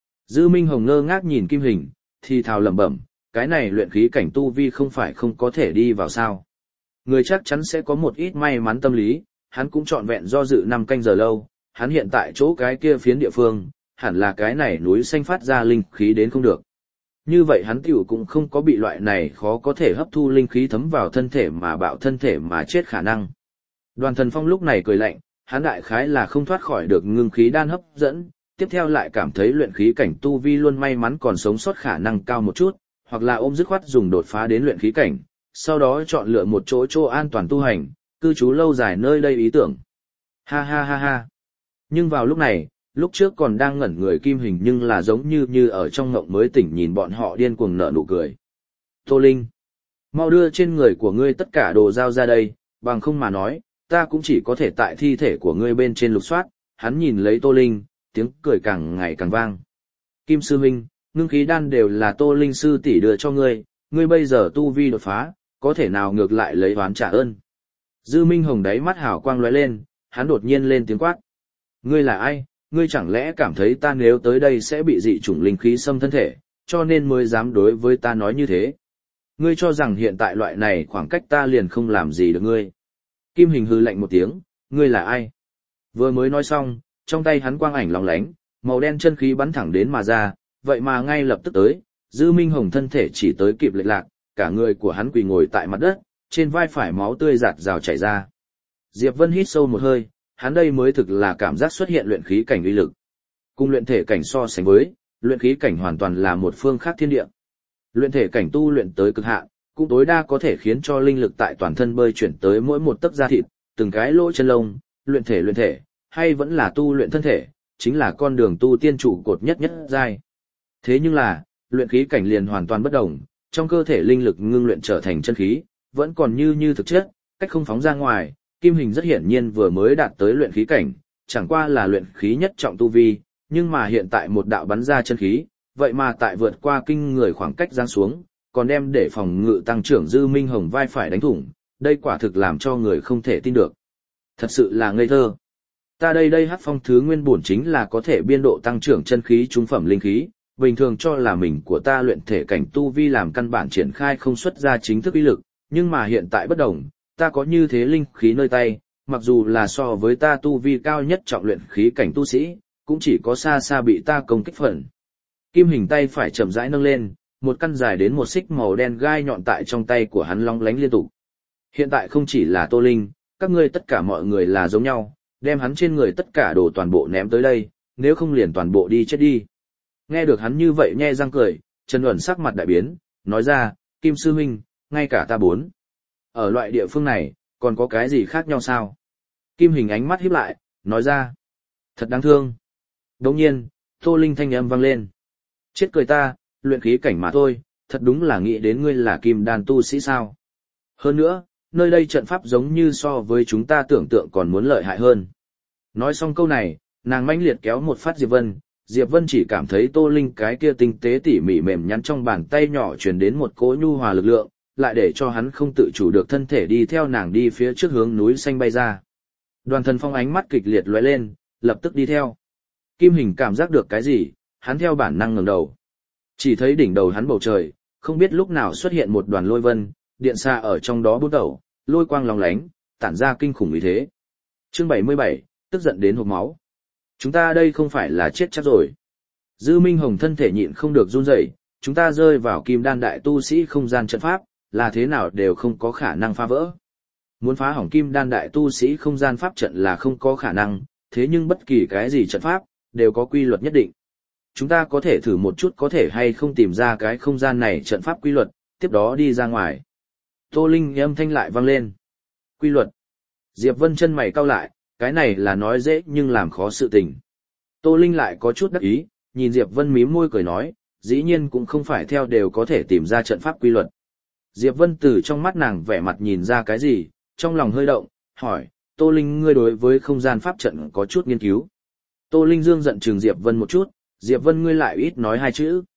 Dư Minh Hồng ngơ ngác nhìn Kim Hình, thì thào lẩm bẩm, cái này luyện khí cảnh tu vi không phải không có thể đi vào sao. Người chắc chắn sẽ có một ít may mắn tâm lý, hắn cũng trọn vẹn do dự năm canh giờ lâu, hắn hiện tại chỗ cái kia phiến địa phương, hẳn là cái này núi xanh phát ra linh khí đến không được. Như vậy hắn tiểu cũng không có bị loại này khó có thể hấp thu linh khí thấm vào thân thể mà bạo thân thể mà chết khả năng. Đoàn Thần Phong lúc này cười lạnh, hắn đại khái là không thoát khỏi được ngưng khí đan hấp dẫn, tiếp theo lại cảm thấy luyện khí cảnh tu vi luôn may mắn còn sống sót khả năng cao một chút, hoặc là ôm dứt khoát dùng đột phá đến luyện khí cảnh, sau đó chọn lựa một chỗ chỗ an toàn tu hành, cư trú lâu dài nơi đây ý tưởng. Ha ha ha ha. Nhưng vào lúc này, lúc trước còn đang ngẩn người Kim Hình nhưng là giống như như ở trong ngộng mới tỉnh nhìn bọn họ điên cuồng nở nụ cười. Tô Linh, mau đưa trên người của ngươi tất cả đồ giao ra đây, bằng không mà nói, ta cũng chỉ có thể tại thi thể của ngươi bên trên lục soát. Hắn nhìn lấy Tô Linh, tiếng cười càng ngày càng vang. Kim sư huynh, ngưng khí đan đều là Tô Linh sư tỷ đưa cho ngươi, ngươi bây giờ tu vi đột phá, có thể nào ngược lại lấy oán trả ơn. Dư Minh Hồng đáy mắt hào quang lóe lên, hắn đột nhiên lên tiếng quát. Ngươi là ai, ngươi chẳng lẽ cảm thấy ta nếu tới đây sẽ bị dị chủng linh khí xâm thân thể, cho nên mới dám đối với ta nói như thế. Ngươi cho rằng hiện tại loại này khoảng cách ta liền không làm gì được ngươi. Kim Hình hư lạnh một tiếng, ngươi là ai? Vừa mới nói xong, trong tay hắn quang ảnh lóng lánh, màu đen chân khí bắn thẳng đến mà ra, vậy mà ngay lập tức tới, Dư Minh Hồng thân thể chỉ tới kịp lệch lạc, cả người của hắn quỳ ngồi tại mặt đất, trên vai phải máu tươi giạt rào chảy ra. Diệp Vân hít sâu một hơi, hắn đây mới thực là cảm giác xuất hiện luyện khí cảnh uy lực. Cùng luyện thể cảnh so sánh với, luyện khí cảnh hoàn toàn là một phương khác thiên địa. Luyện thể cảnh tu luyện tới cực hạn, cũng tối đa có thể khiến cho linh lực tại toàn thân bơi chuyển tới mỗi một tấc da thịt, từng cái lỗ chân lông, luyện thể luyện thể, hay vẫn là tu luyện thân thể, chính là con đường tu tiên trụ cột nhất nhất giai. Thế nhưng là, luyện khí cảnh liền hoàn toàn bất đồng, trong cơ thể linh lực ngưng luyện trở thành chân khí, vẫn còn như như thực chất, cách không phóng ra ngoài. Kim Hình rất hiển nhiên vừa mới đạt tới luyện khí cảnh, chẳng qua là luyện khí nhất trọng tu vi, nhưng mà hiện tại một đạo bắn ra chân khí, vậy mà tại vượt qua kinh người khoảng cách giáng xuống, còn đem để phòng ngự tăng trưởng Dư Minh Hồng vai phải đánh thủng, đây quả thực làm cho người không thể tin được. Thật sự là ngây thơ. Ta đây đây Hắc Phong thứ nguyên bổn chính là có thể biên độ tăng trưởng chân khí trung phẩm linh khí, bình thường cho là mình của ta luyện thể cảnh tu vi làm căn bản triển khai không xuất ra chính thức uy lực, nhưng mà hiện tại bất đồng, ta có như thế linh khí nơi tay, mặc dù là so với ta tu vi cao nhất trọng luyện khí cảnh tu sĩ, cũng chỉ có xa xa bị ta công kích phần. Kim Hình tay phải chậm rãi nâng lên, một căn dài đến một xích màu đen gai nhọn tại trong tay của hắn long lánh liên tục. Hiện tại không chỉ là Tô Linh, các ngươi tất cả mọi người là giống nhau, đem hắn trên người tất cả đồ toàn bộ ném tới đây, nếu không liền toàn bộ đi chết đi. Nghe được hắn như vậy nhe răng cười, Trần Uẩn sắc mặt đại biến, nói ra, Kim sư huynh, ngay cả ta bốn. Ở loại địa phương này, còn có cái gì khác nhau sao? Kim Hình ánh mắt híp lại, nói ra, thật đáng thương. Đồng nhiên, Tô Linh thanh âm vang lên. Chết cười ta, luyện khí cảnh mà thôi, thật đúng là nghĩ đến ngươi là kim đan tu sĩ sao. Hơn nữa, nơi đây trận pháp giống như so với chúng ta tưởng tượng còn muốn lợi hại hơn. Nói xong câu này, nàng mãnh liệt kéo một phát Diệp Vân, Diệp Vân chỉ cảm thấy Tô Linh cái kia tinh tế tỉ mỉ mềm nhắn trong bàn tay nhỏ truyền đến một cỗ nhu hòa lực lượng, lại để cho hắn không tự chủ được thân thể đi theo nàng đi phía trước hướng núi xanh bay ra. Đoàn Thần Phong ánh mắt kịch liệt lóe lên, lập tức đi theo. Kim Hình cảm giác được cái gì, hắn theo bản năng ngẩng đầu. Chỉ thấy đỉnh đầu hắn bầu trời, không biết lúc nào xuất hiện một đoàn lôi vân, điện xa ở trong đó bút đầu, lôi quang lóng lánh, tản ra kinh khủng uy thế. Chương bảy mươi bảy, tức giận đến hộc máu. Chúng ta đây không phải là chết chắc rồi. Dư Minh Hồng thân thể nhịn không được run rẩy, chúng ta rơi vào kim đan đại tu sĩ không gian trận pháp, là thế nào đều không có khả năng phá vỡ. Muốn phá hỏng kim đan đại tu sĩ không gian pháp trận là không có khả năng, thế nhưng bất kỳ cái gì trận pháp, đều có quy luật nhất định. Chúng ta có thể thử một chút có thể hay không tìm ra cái không gian này trận pháp quy luật, tiếp đó đi ra ngoài. Tô Linh âm thanh lại vang lên. Quy luật. Diệp Vân chân mày cau lại, cái này là nói dễ nhưng làm khó sự tình. Tô Linh lại có chút đắc ý, nhìn Diệp Vân mím môi cười nói, dĩ nhiên cũng không phải theo đều có thể tìm ra trận pháp quy luật. Diệp Vân từ trong mắt nàng vẻ mặt nhìn ra cái gì, trong lòng hơi động, hỏi, Tô Linh ngươi đối với không gian pháp trận có chút nghiên cứu. Tô Linh dương giận trừng Diệp Vân một chút, Diệp Vân ngươi lại ít nói hai chữ.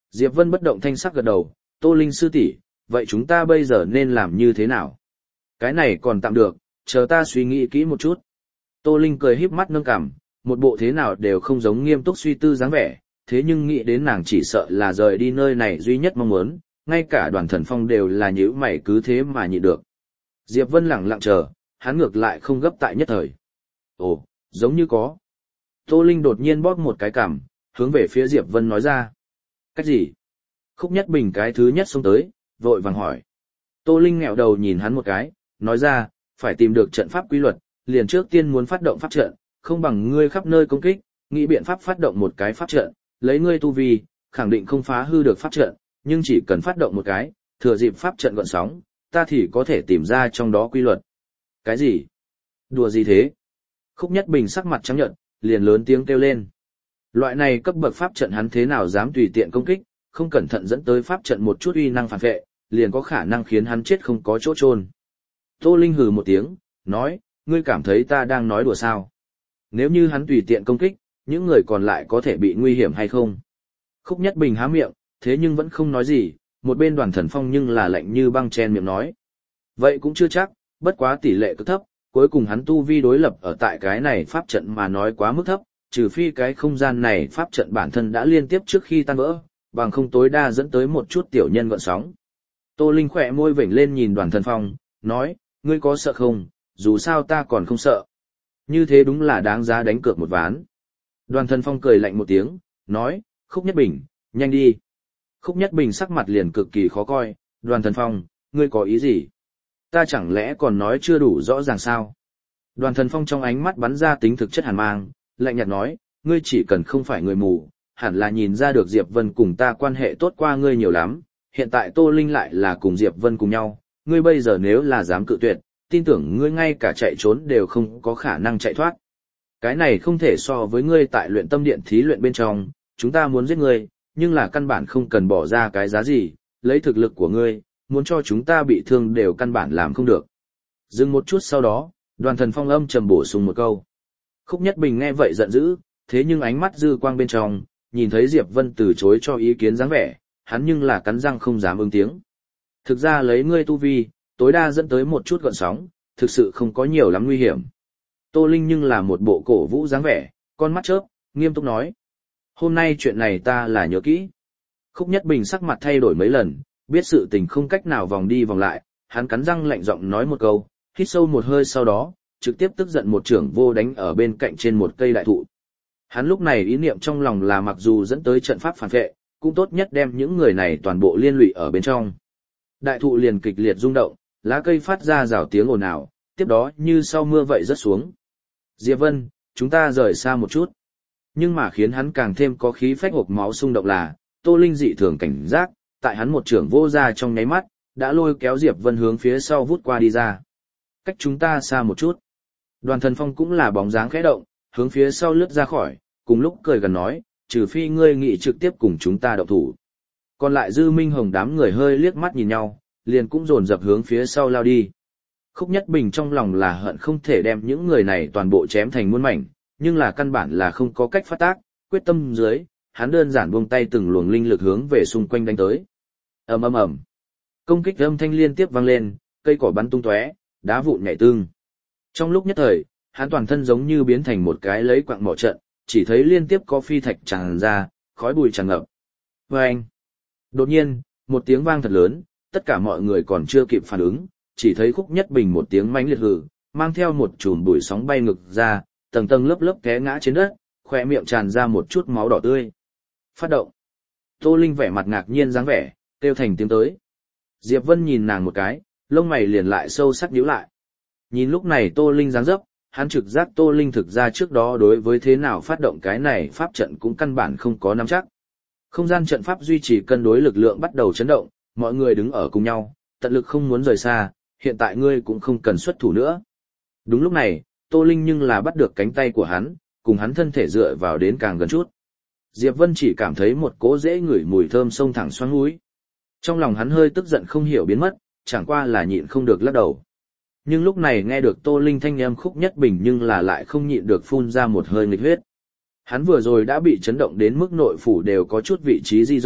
Diệp Vân bất động thanh sắc gật đầu, Tô Linh sư tỷ, vậy chúng ta bây giờ nên làm như thế nào? Cái này còn tạm được, chờ ta suy nghĩ kỹ một chút. Tô Linh cười híp mắt nâng cằm, một bộ thế nào đều không giống nghiêm túc suy tư dáng vẻ, thế nhưng nghĩ đến nàng chỉ sợ là rời đi nơi này duy nhất mong muốn, ngay cả Đoàn Thần Phong đều là nhíu mày cứ thế mà nhịn được. Diệp Vân lẳng lặng chờ, hắn ngược lại không gấp tại nhất thời. Ồ, giống như có. Tô Linh đột nhiên bóp một cái cằm, hướng về phía Diệp Vân nói ra. Cách gì? Khúc Nhất Bình cái thứ nhất xông tới, vội vàng hỏi. Tô Linh nghẹo đầu nhìn hắn một cái, nói ra, phải tìm được trận pháp quy luật, liền trước tiên muốn phát động pháp trận, không bằng ngươi khắp nơi công kích, nghĩ biện pháp phát động một cái pháp trận, lấy ngươi tu vi, khẳng định không phá hư được pháp trận, nhưng chỉ cần phát động một cái, thừa dịp pháp trận gợn sóng, ta thì có thể tìm ra trong đó quy luật. Cái gì? Đùa gì thế? Khúc Nhất Bình sắc mặt trắng nhợt, liền lớn tiếng kêu lên. Loại này cấp bậc pháp trận hắn thế nào dám tùy tiện công kích, không cẩn thận dẫn tới pháp trận một chút uy năng phản vệ, liền có khả năng khiến hắn chết không có chỗ chôn. Tô Linh hừ một tiếng, nói, ngươi cảm thấy ta đang nói đùa sao? Nếu như hắn tùy tiện công kích, những người còn lại có thể bị nguy hiểm hay không? Khúc Nhất Bình há miệng, thế nhưng vẫn không nói gì, một bên Đoàn Thần Phong nhưng là lạnh như băng chen miệng nói. Vậy cũng chưa chắc, bất quá tỷ lệ cực thấp, cuối cùng hắn tu vi đối lập ở tại cái này pháp trận mà nói quá mức thấp, trừ phi cái không gian này pháp trận bản thân đã liên tiếp trước khi tan vỡ, bằng không tối đa dẫn tới một chút tiểu nhân gợn sóng. Tô Linh khỏe môi vểnh lên nhìn Đoàn Thần Phong, nói, ngươi có sợ không, dù sao ta còn không sợ. Như thế đúng là đáng giá đánh cược một ván. Đoàn Thần Phong cười lạnh một tiếng, nói, Khúc Nhất Bình, nhanh đi. Khúc Nhất Bình sắc mặt liền cực kỳ khó coi, Đoàn Thần Phong, ngươi có ý gì? Ta chẳng lẽ còn nói chưa đủ rõ ràng sao? Đoàn Thần Phong trong ánh mắt bắn ra tính thực chất hàn mang, lạnh nhạt nói, ngươi chỉ cần không phải người mù, hẳn là nhìn ra được Diệp Vân cùng ta quan hệ tốt qua ngươi nhiều lắm, hiện tại Tô Linh lại là cùng Diệp Vân cùng nhau, ngươi bây giờ nếu là dám cự tuyệt, tin tưởng ngươi ngay cả chạy trốn đều không có khả năng chạy thoát. Cái này không thể so với ngươi tại luyện tâm điện thí luyện bên trong, chúng ta muốn giết ngươi, nhưng là căn bản không cần bỏ ra cái giá gì, lấy thực lực của ngươi, muốn cho chúng ta bị thương đều căn bản làm không được. Dừng một chút sau đó, Đoàn Thần Phong âm trầm bổ sung một câu. Khúc Nhất Bình nghe vậy giận dữ, thế nhưng ánh mắt dư quang bên trong, nhìn thấy Diệp Vân từ chối cho ý kiến dáng vẻ, hắn nhưng là cắn răng không dám ứng tiếng. Thực ra lấy ngươi tu vi, tối đa dẫn tới một chút gợn sóng, thực sự không có nhiều lắm nguy hiểm. Tô Linh nhưng là một bộ cổ vũ dáng vẻ, con mắt chớp, nghiêm túc nói. Hôm nay chuyện này ta là nhớ kỹ. Khúc Nhất Bình sắc mặt thay đổi mấy lần, biết sự tình không cách nào vòng đi vòng lại, hắn cắn răng lạnh giọng nói một câu, hít sâu một hơi sau đó, trực tiếp tức giận một trưởng vô đánh ở bên cạnh trên một cây đại thụ. Hắn lúc này ý niệm trong lòng là mặc dù dẫn tới trận pháp phản vệ, cũng tốt nhất đem những người này toàn bộ liên lụy ở bên trong. Đại thụ liền kịch liệt rung động, lá cây phát ra rào tiếng ồn ào, tiếp đó như sau mưa vậy rớt xuống. Diệp Vân, chúng ta rời xa một chút. Nhưng mà khiến hắn càng thêm có khí phách hộc máu xung động là, Tô Linh dị thường cảnh giác, tại hắn một trưởng vô ra trong nháy mắt, đã lôi kéo Diệp Vân hướng phía sau vút qua đi ra. Cách chúng ta xa một chút. Đoàn Thần Phong cũng là bóng dáng khẽ động, hướng phía sau lướt ra khỏi, cùng lúc cười gần nói, trừ phi ngươi nghị trực tiếp cùng chúng ta động thủ. Còn lại Dư Minh Hồng đám người hơi liếc mắt nhìn nhau, liền cũng dồn dập hướng phía sau lao đi. Khúc Nhất Bình trong lòng là hận không thể đem những người này toàn bộ chém thành muôn mảnh, nhưng là căn bản là không có cách phát tác, quyết tâm dưới, hắn đơn giản buông tay từng luồng linh lực hướng về xung quanh đánh tới. Ầm ầm ầm. Công kích âm thanh liên tiếp vang lên, cây cỏ bắn tung tóe, đá vụn nhảy tương. Trong lúc nhất thời, hắn toàn thân giống như biến thành một cái lấy quặng mỏ trận, chỉ thấy liên tiếp có phi thạch tràn ra, khói bụi tràn ngập. Oeng! Đột nhiên, một tiếng vang thật lớn, tất cả mọi người còn chưa kịp phản ứng, chỉ thấy Khúc Nhất Bình một tiếng mãnh liệt hừ, mang theo một chùm bụi sóng bay ngược ra, tầng tầng lớp lớp té ngã trên đất, khóe miệng tràn ra một chút máu đỏ tươi. Phát động. Tô Linh vẻ mặt ngạc nhiên dáng vẻ, kêu thành tiếng tới. Diệp Vân nhìn nàng một cái, lông mày liền lại sâu sắc nhíu lại. Nhìn lúc này Tô Linh dáng dấp, hắn trực giác Tô Linh thực ra trước đó đối với thế nào phát động cái này pháp trận cũng căn bản không có nắm chắc. Không gian trận pháp duy trì cân đối lực lượng bắt đầu chấn động, mọi người đứng ở cùng nhau, tận lực không muốn rời xa, hiện tại ngươi cũng không cần xuất thủ nữa. Đúng lúc này, Tô Linh nhưng là bắt được cánh tay của hắn, cùng hắn thân thể dựa vào đến càng gần chút. Diệp Vân chỉ cảm thấy một cỗ dễ ngửi mùi thơm xông thẳng xoắn mũi. Trong lòng hắn hơi tức giận không hiểu biến mất, chẳng qua là nhịn không được lắc đầu. Nhưng lúc này nghe được Tô Linh thanh âm Khúc Nhất Bình nhưng là lại không nhịn được phun ra một hơi nghịch huyết. Hắn vừa rồi đã bị chấn động đến mức nội phủ đều có chút vị trí di rộng,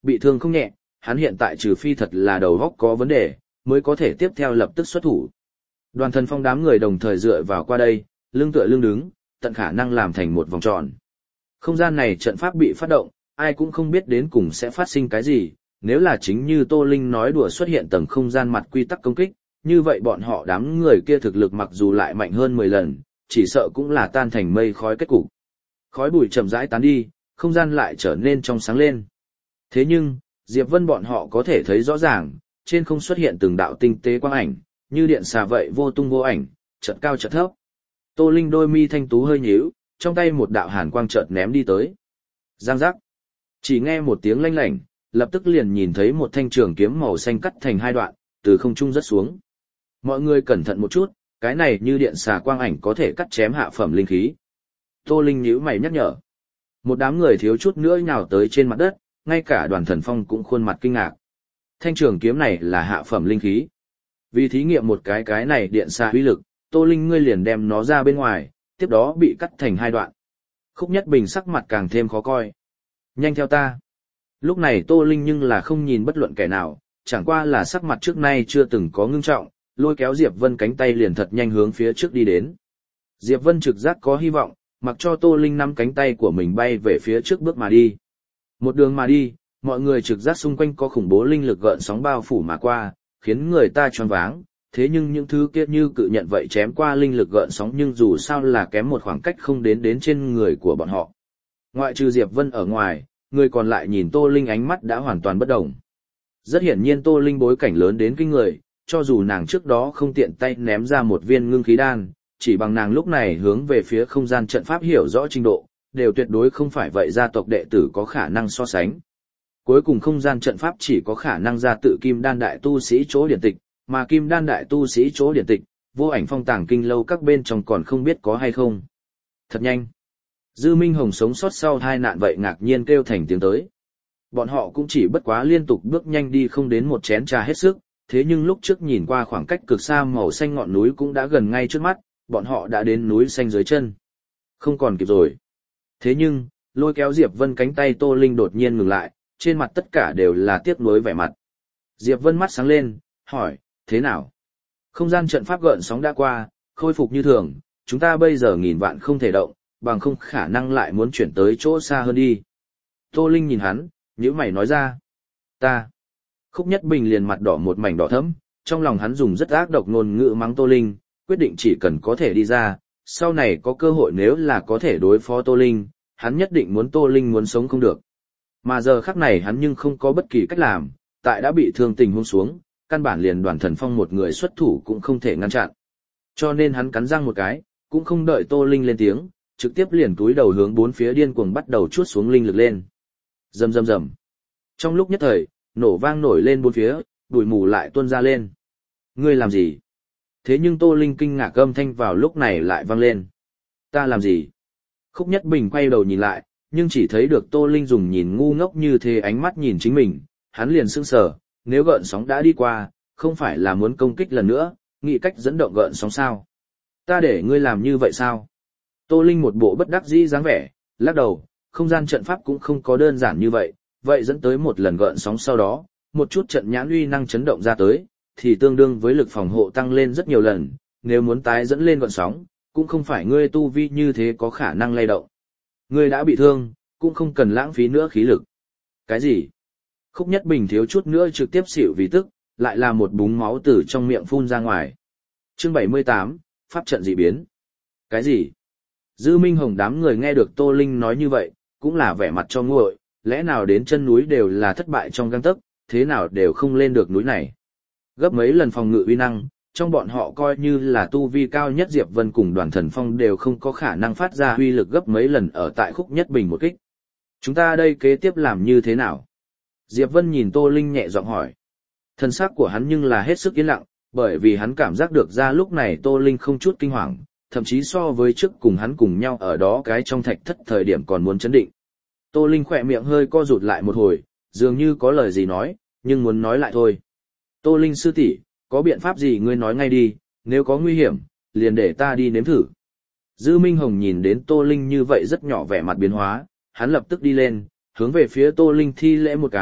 bị thương không nhẹ, hắn hiện tại trừ phi thật là đầu óc có vấn đề, mới có thể tiếp theo lập tức xuất thủ. Đoàn Thần Phong đám người đồng thời dựa vào qua đây, lưng tựa lưng đứng, tận khả năng làm thành một vòng tròn. Không gian này trận pháp bị phát động, ai cũng không biết đến cùng sẽ phát sinh cái gì, nếu là chính như Tô Linh nói đùa xuất hiện tầng không gian mặt quy tắc công kích, như vậy bọn họ đám người kia thực lực mặc dù lại mạnh hơn mười lần, chỉ sợ cũng là tan thành mây khói kết cục. Khói bụi chậm rãi tán đi, không gian lại trở nên trong sáng lên. Thế nhưng, Diệp Vân bọn họ có thể thấy rõ ràng, trên không xuất hiện từng đạo tinh tế quang ảnh, như điện xà vậy vô tung vô ảnh, chợt cao chợt thấp. Tô Linh đôi mi thanh tú hơi nhíu, trong tay một đạo hàn quang chợt ném đi tới. Giang giác. Chỉ nghe một tiếng lanh lảnh, lập tức liền nhìn thấy một thanh trường kiếm màu xanh cắt thành hai đoạn, từ không trung rớt xuống. Mọi người cẩn thận một chút, cái này như điện xà quang ảnh có thể cắt chém hạ phẩm linh khí. Tô Linh nhíu mày nhắc nhở. Một đám người thiếu chút nữa nhào tới trên mặt đất, ngay cả Đoàn Thần Phong cũng khuôn mặt kinh ngạc. Thanh trường kiếm này là hạ phẩm linh khí. Vì thí nghiệm một cái cái này điện xà uy lực, Tô Linh ngươi liền đem nó ra bên ngoài, tiếp đó bị cắt thành hai đoạn. Khúc Nhất Bình sắc mặt càng thêm khó coi. Nhanh theo ta. Lúc này Tô Linh nhưng là không nhìn bất luận kẻ nào, chẳng qua là sắc mặt trước nay chưa từng có ngưng trọng, lôi kéo Diệp Vân cánh tay liền thật nhanh hướng phía trước đi đến. Diệp Vân trực giác có hy vọng, mặc cho Tô Linh nắm cánh tay của mình bay về phía trước bước mà đi. Một đường mà đi, mọi người trực giác xung quanh có khủng bố linh lực gợn sóng bao phủ mà qua, khiến người ta choáng váng. Thế nhưng những thứ kia như cự nhận vậy chém qua linh lực gợn sóng nhưng dù sao là kém một khoảng cách không đến đến trên người của bọn họ. Ngoại trừ Diệp Vân ở ngoài, người còn lại nhìn Tô Linh ánh mắt đã hoàn toàn bất động. Rất hiển nhiên Tô Linh bối cảnh lớn đến kinh người, cho dù nàng trước đó không tiện tay ném ra một viên ngưng khí đan, chỉ bằng nàng lúc này hướng về phía không gian trận pháp hiểu rõ trình độ, đều tuyệt đối không phải vậy gia tộc đệ tử có khả năng so sánh. Cuối cùng không gian trận pháp chỉ có khả năng ra tự kim đan đại tu sĩ chỗ điển tịch, mà kim đan đại tu sĩ chỗ điển tịch, vô ảnh phong tàng kinh lâu các bên trong còn không biết có hay không. Thật nhanh. Dư Minh Hồng sống sót sau tai nạn vậy ngạc nhiên kêu thành tiếng tới. Bọn họ cũng chỉ bất quá liên tục bước nhanh đi không đến một chén trà hết sức, thế nhưng lúc trước nhìn qua khoảng cách cực xa màu xanh ngọn núi cũng đã gần ngay trước mắt, bọn họ đã đến núi xanh dưới chân. Không còn kịp rồi. Thế nhưng, lôi kéo Diệp Vân cánh tay Tô Linh đột nhiên ngừng lại, trên mặt tất cả đều là tiếc nuối vẻ mặt. Diệp Vân mắt sáng lên, hỏi, thế nào? Không gian trận pháp gợn sóng đã qua, khôi phục như thường, chúng ta bây giờ nghìn vạn không thể động, bằng không khả năng lại muốn chuyển tới chỗ xa hơn đi. Tô Linh nhìn hắn, nhíu mày nói ra. Ta. Khúc Nhất Bình liền mặt đỏ một mảnh đỏ thẫm, trong lòng hắn dùng rất ác độc ngôn ngữ mắng Tô Linh, quyết định chỉ cần có thể đi ra, sau này có cơ hội nếu là có thể đối phó Tô Linh, hắn nhất định muốn Tô Linh muốn sống không được. Mà giờ khắc này hắn nhưng không có bất kỳ cách làm, tại đã bị thương tình huống xuống, căn bản liền Đoàn Thần Phong một người xuất thủ cũng không thể ngăn chặn. Cho nên hắn cắn răng một cái, cũng không đợi Tô Linh lên tiếng, trực tiếp liền túi đầu hướng bốn phía điên cuồng bắt đầu chuốt xuống linh lực lên. Rầm rầm rầm. Trong lúc nhất thời, nổ vang nổi lên bốn phía, bụi mù lại tuôn ra lên. Ngươi làm gì? Thế nhưng Tô Linh kinh ngạc âm thanh vào lúc này lại vang lên. Ta làm gì? Khúc Nhất Bình quay đầu nhìn lại, nhưng chỉ thấy được Tô Linh dùng nhìn ngu ngốc như thế ánh mắt nhìn chính mình, hắn liền sững sờ, nếu gợn sóng đã đi qua, không phải là muốn công kích lần nữa, nghĩ cách dẫn động gợn sóng sao? Ta để ngươi làm như vậy sao? Tô Linh một bộ bất đắc dĩ dáng vẻ, lắc đầu, không gian trận pháp cũng không có đơn giản như vậy, vậy dẫn tới một lần gợn sóng sau đó, một chút trận nhãn uy năng chấn động ra tới, thì tương đương với lực phòng hộ tăng lên rất nhiều lần, nếu muốn tái dẫn lên gợn sóng, cũng không phải ngươi tu vi như thế có khả năng lay động. Ngươi đã bị thương, cũng không cần lãng phí nữa khí lực. Cái gì? Khúc Nhất Bình thiếu chút nữa trực tiếp xỉu vì tức, lại là một búng máu từ trong miệng phun ra ngoài. Chương bảy mươi tám, Pháp trận dị biến. Cái gì? Dư Minh Hồng đám người nghe được Tô Linh nói như vậy, cũng là vẻ mặt cho nguội, lẽ nào đến chân núi đều là thất bại trong gang tấc, thế nào đều không lên được núi này. Gấp mấy lần phòng ngự uy năng, trong bọn họ coi như là tu vi cao nhất Diệp Vân cùng Đoàn Thần Phong đều không có khả năng phát ra uy lực gấp mấy lần ở tại Khúc Nhất Bình một kích. Chúng ta đây kế tiếp làm như thế nào? Diệp Vân nhìn Tô Linh nhẹ giọng hỏi. Thân xác của hắn nhưng là hết sức yên lặng, bởi vì hắn cảm giác được ra lúc này Tô Linh không chút kinh hoàng, thậm chí so với trước cùng hắn cùng nhau ở đó cái trong thạch thất thời điểm còn muốn chấn định. Tô Linh khỏe miệng hơi co rụt lại một hồi, dường như có lời gì nói, nhưng muốn nói lại thôi. Tô Linh sư tỷ, có biện pháp gì ngươi nói ngay đi, nếu có nguy hiểm, liền để ta đi nếm thử. Dư Minh Hồng nhìn đến Tô Linh như vậy rất nhỏ vẻ mặt biến hóa, hắn lập tức đi lên, hướng về phía Tô Linh thi lễ một cái,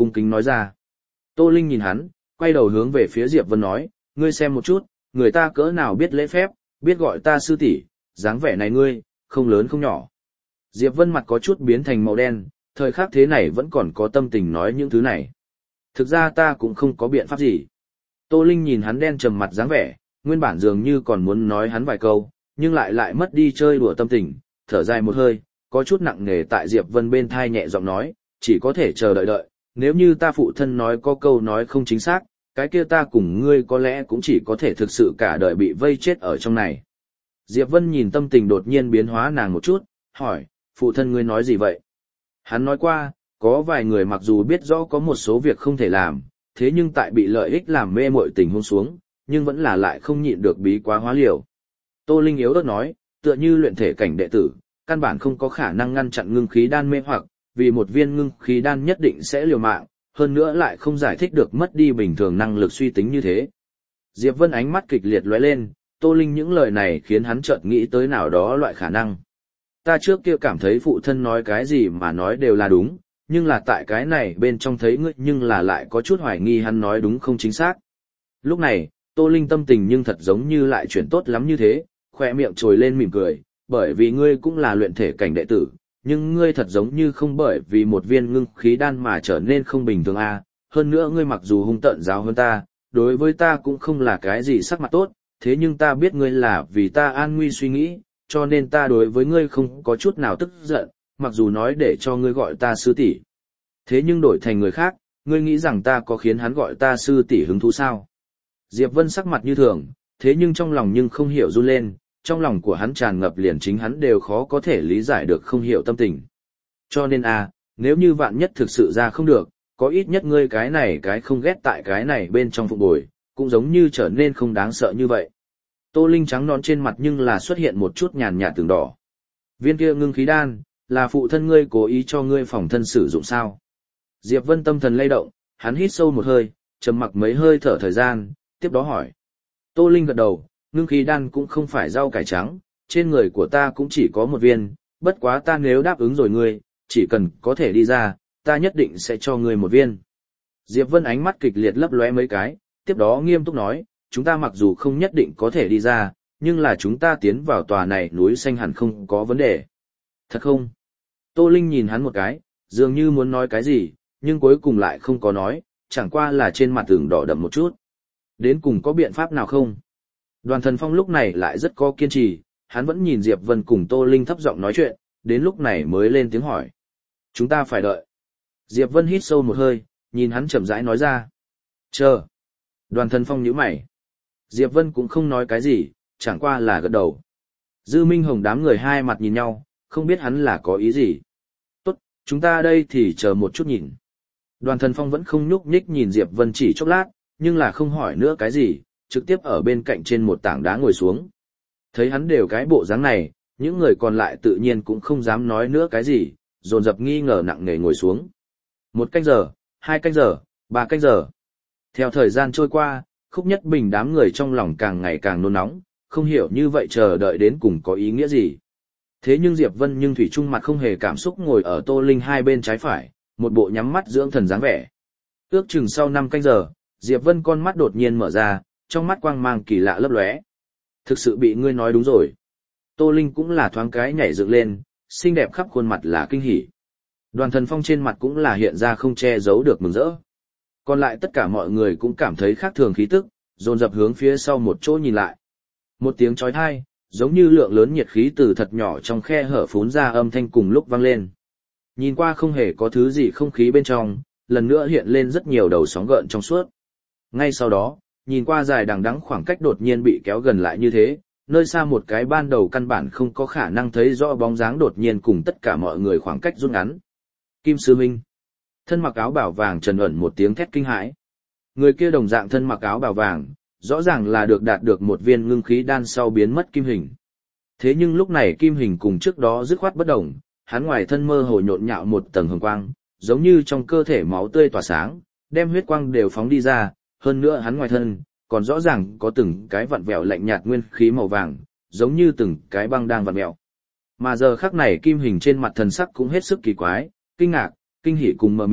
cung kính nói ra. Tô Linh nhìn hắn, quay đầu hướng về phía Diệp Vân nói, ngươi xem một chút, người ta cỡ nào biết lễ phép, biết gọi ta sư tỷ, dáng vẻ này ngươi, không lớn không nhỏ. Diệp Vân mặt có chút biến thành màu đen, thời khắc thế này vẫn còn có tâm tình nói những thứ này. Thực ra ta cũng không có biện pháp gì. Tô Linh nhìn hắn đen trầm mặt dáng vẻ, nguyên bản dường như còn muốn nói hắn vài câu, nhưng lại lại mất đi chơi đùa tâm tình, thở dài một hơi, có chút nặng nề tại Diệp Vân bên thai nhẹ giọng nói, chỉ có thể chờ đợi đợi, nếu như ta phụ thân nói có câu nói không chính xác, cái kia ta cùng ngươi có lẽ cũng chỉ có thể thực sự cả đời bị vây chết ở trong này. Diệp Vân nhìn tâm tình đột nhiên biến hóa nàng một chút, hỏi, phụ thân ngươi nói gì vậy? Hắn nói qua, có vài người mặc dù biết rõ có một số việc không thể làm, thế nhưng tại bị lợi ích làm mê muội tình huống xuống, nhưng vẫn là lại không nhịn được bí quá hóa liều. Tô Linh yếu ớt nói, tựa như luyện thể cảnh đệ tử, căn bản không có khả năng ngăn chặn ngưng khí đan mê hoặc, vì một viên ngưng khí đan nhất định sẽ liều mạng, hơn nữa lại không giải thích được mất đi bình thường năng lực suy tính như thế. Diệp Vân ánh mắt kịch liệt lóe lên, Tô Linh những lời này khiến hắn chợt nghĩ tới nào đó loại khả năng. Ta trước kia cảm thấy phụ thân nói cái gì mà nói đều là đúng, nhưng là tại cái này bên trong thấy ngươi nhưng là lại có chút hoài nghi hắn nói đúng không chính xác. Lúc này, Tô Linh tâm tình nhưng thật giống như lại chuyển tốt lắm như thế, khỏe miệng trồi lên mỉm cười, bởi vì ngươi cũng là luyện thể cảnh đệ tử, nhưng ngươi thật giống như không bởi vì một viên ngưng khí đan mà trở nên không bình thường a. Hơn nữa ngươi mặc dù hung tợn giáo hơn ta, đối với ta cũng không là cái gì sắc mặt tốt, thế nhưng ta biết ngươi là vì ta an nguy suy nghĩ, cho nên ta đối với ngươi không có chút nào tức giận, mặc dù nói để cho ngươi gọi ta sư tỷ. Thế nhưng đổi thành người khác, ngươi nghĩ rằng ta có khiến hắn gọi ta sư tỷ hứng thú sao? Diệp Vân sắc mặt như thường, thế nhưng trong lòng nhưng không hiểu run lên, trong lòng của hắn tràn ngập liền chính hắn đều khó có thể lý giải được không hiểu tâm tình. Cho nên a, nếu như vạn nhất thực sự ra không được, có ít nhất ngươi cái này cái không ghét tại cái này bên trong phục bồi, cũng giống như trở nên không đáng sợ như vậy. Tô Linh trắng nón trên mặt nhưng là xuất hiện một chút nhàn nhạt tường đỏ. Viên kia ngưng khí đan, là phụ thân ngươi cố ý cho ngươi phòng thân sử dụng sao? Diệp Vân tâm thần lay động, hắn hít sâu một hơi, trầm mặc mấy hơi thở thời gian, tiếp đó hỏi. Tô Linh gật đầu, ngưng khí đan cũng không phải rau cải trắng, trên người của ta cũng chỉ có một viên, bất quá ta nếu đáp ứng rồi ngươi, chỉ cần có thể đi ra, ta nhất định sẽ cho ngươi một viên. Diệp Vân ánh mắt kịch liệt lấp lóe mấy cái, tiếp đó nghiêm túc nói, chúng ta mặc dù không nhất định có thể đi ra, nhưng là chúng ta tiến vào tòa này núi xanh hẳn không có vấn đề. Thật không? Tô Linh nhìn hắn một cái, dường như muốn nói cái gì, nhưng cuối cùng lại không có nói, chẳng qua là trên mặt ửng đỏ đậm một chút. Đến cùng có biện pháp nào không? Đoàn Thần Phong lúc này lại rất có kiên trì, hắn vẫn nhìn Diệp Vân cùng Tô Linh thấp giọng nói chuyện, đến lúc này mới lên tiếng hỏi. Chúng ta phải đợi. Diệp Vân hít sâu một hơi, nhìn hắn chậm rãi nói ra. Chờ. Đoàn Thần Phong nhíu mày. Diệp Vân cũng không nói cái gì, chẳng qua là gật đầu. Dư Minh Hồng đám người hai mặt nhìn nhau, không biết hắn là có ý gì. Tốt, chúng ta đây thì chờ một chút nhìn. Đoàn Thần Phong vẫn không nhúc nhích nhìn Diệp Vân chỉ chốc lát, nhưng là không hỏi nữa cái gì, trực tiếp ở bên cạnh trên một tảng đá ngồi xuống. Thấy hắn đều cái bộ dáng này, những người còn lại tự nhiên cũng không dám nói nữa cái gì, dồn dập nghi ngờ nặng nề ngồi xuống. Một canh giờ, hai canh giờ, ba canh giờ. Theo thời gian trôi qua, Khúc Nhất Bình đám người trong lòng càng ngày càng nôn nóng, không hiểu như vậy chờ đợi đến cùng có ý nghĩa gì. Thế nhưng Diệp Vân nhưng thủy chung mặt không hề cảm xúc ngồi ở Tô Linh hai bên trái phải, một bộ nhắm mắt dưỡng thần dáng vẻ. Ước chừng sau năm canh giờ, Diệp Vân con mắt đột nhiên mở ra, trong mắt quang mang kỳ lạ lấp lóe. Thực sự bị ngươi nói đúng rồi. Tô Linh cũng là thoáng cái nhảy dựng lên, xinh đẹp khắp khuôn mặt là kinh hỉ. Đoàn Thần Phong trên mặt cũng là hiện ra không che giấu được mừng rỡ. Còn lại tất cả mọi người cũng cảm thấy khác thường khí tức, dồn dập hướng phía sau một chỗ nhìn lại. Một tiếng chói tai, giống như lượng lớn nhiệt khí từ thật nhỏ trong khe hở phún ra âm thanh cùng lúc vang lên. Nhìn qua không hề có thứ gì không khí bên trong, lần nữa hiện lên rất nhiều đầu sóng gợn trong suốt. Ngay sau đó, nhìn qua dài đằng đẵng khoảng cách đột nhiên bị kéo gần lại như thế, nơi xa một cái ban đầu căn bản không có khả năng thấy rõ bóng dáng đột nhiên cùng tất cả mọi người khoảng cách rút ngắn. Kim Sư Minh. Thân mặc áo bảo vàng trần ẩn một tiếng thét kinh hãi. Người kia đồng dạng thân mặc áo bảo vàng, rõ ràng là được đạt được một viên ngưng khí đan sau biến mất kim hình. Thế nhưng lúc này kim hình cùng trước đó dứt khoát bất đồng, hắn ngoài thân mơ hồ nhộn nhạo một tầng hồng quang, giống như trong cơ thể máu tươi tỏa sáng, đem huyết quang đều phóng đi ra, hơn nữa hắn ngoài thân còn rõ ràng có từng cái vặn vẹo lạnh nhạt nguyên khí màu vàng, giống như từng cái băng đang vặn vẹo. Mà giờ khắc này kim hình trên mặt thần sắc cũng hết sức kỳ quái, kinh ngạc, kinh hỉ cùng mờ mịt,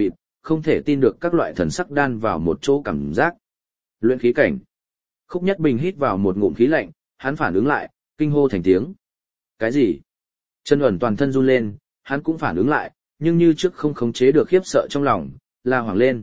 không thể tin được các loại thần sắc đan vào một chỗ cảm giác. Luyện khí cảnh. Khúc Nhất Bình hít vào một ngụm khí lạnh, hắn phản ứng lại, kinh hô thành tiếng. Cái gì? Trần Uẩn toàn thân run lên, hắn cũng phản ứng lại, nhưng như trước không khống chế được khiếp sợ trong lòng, la hoảng lên.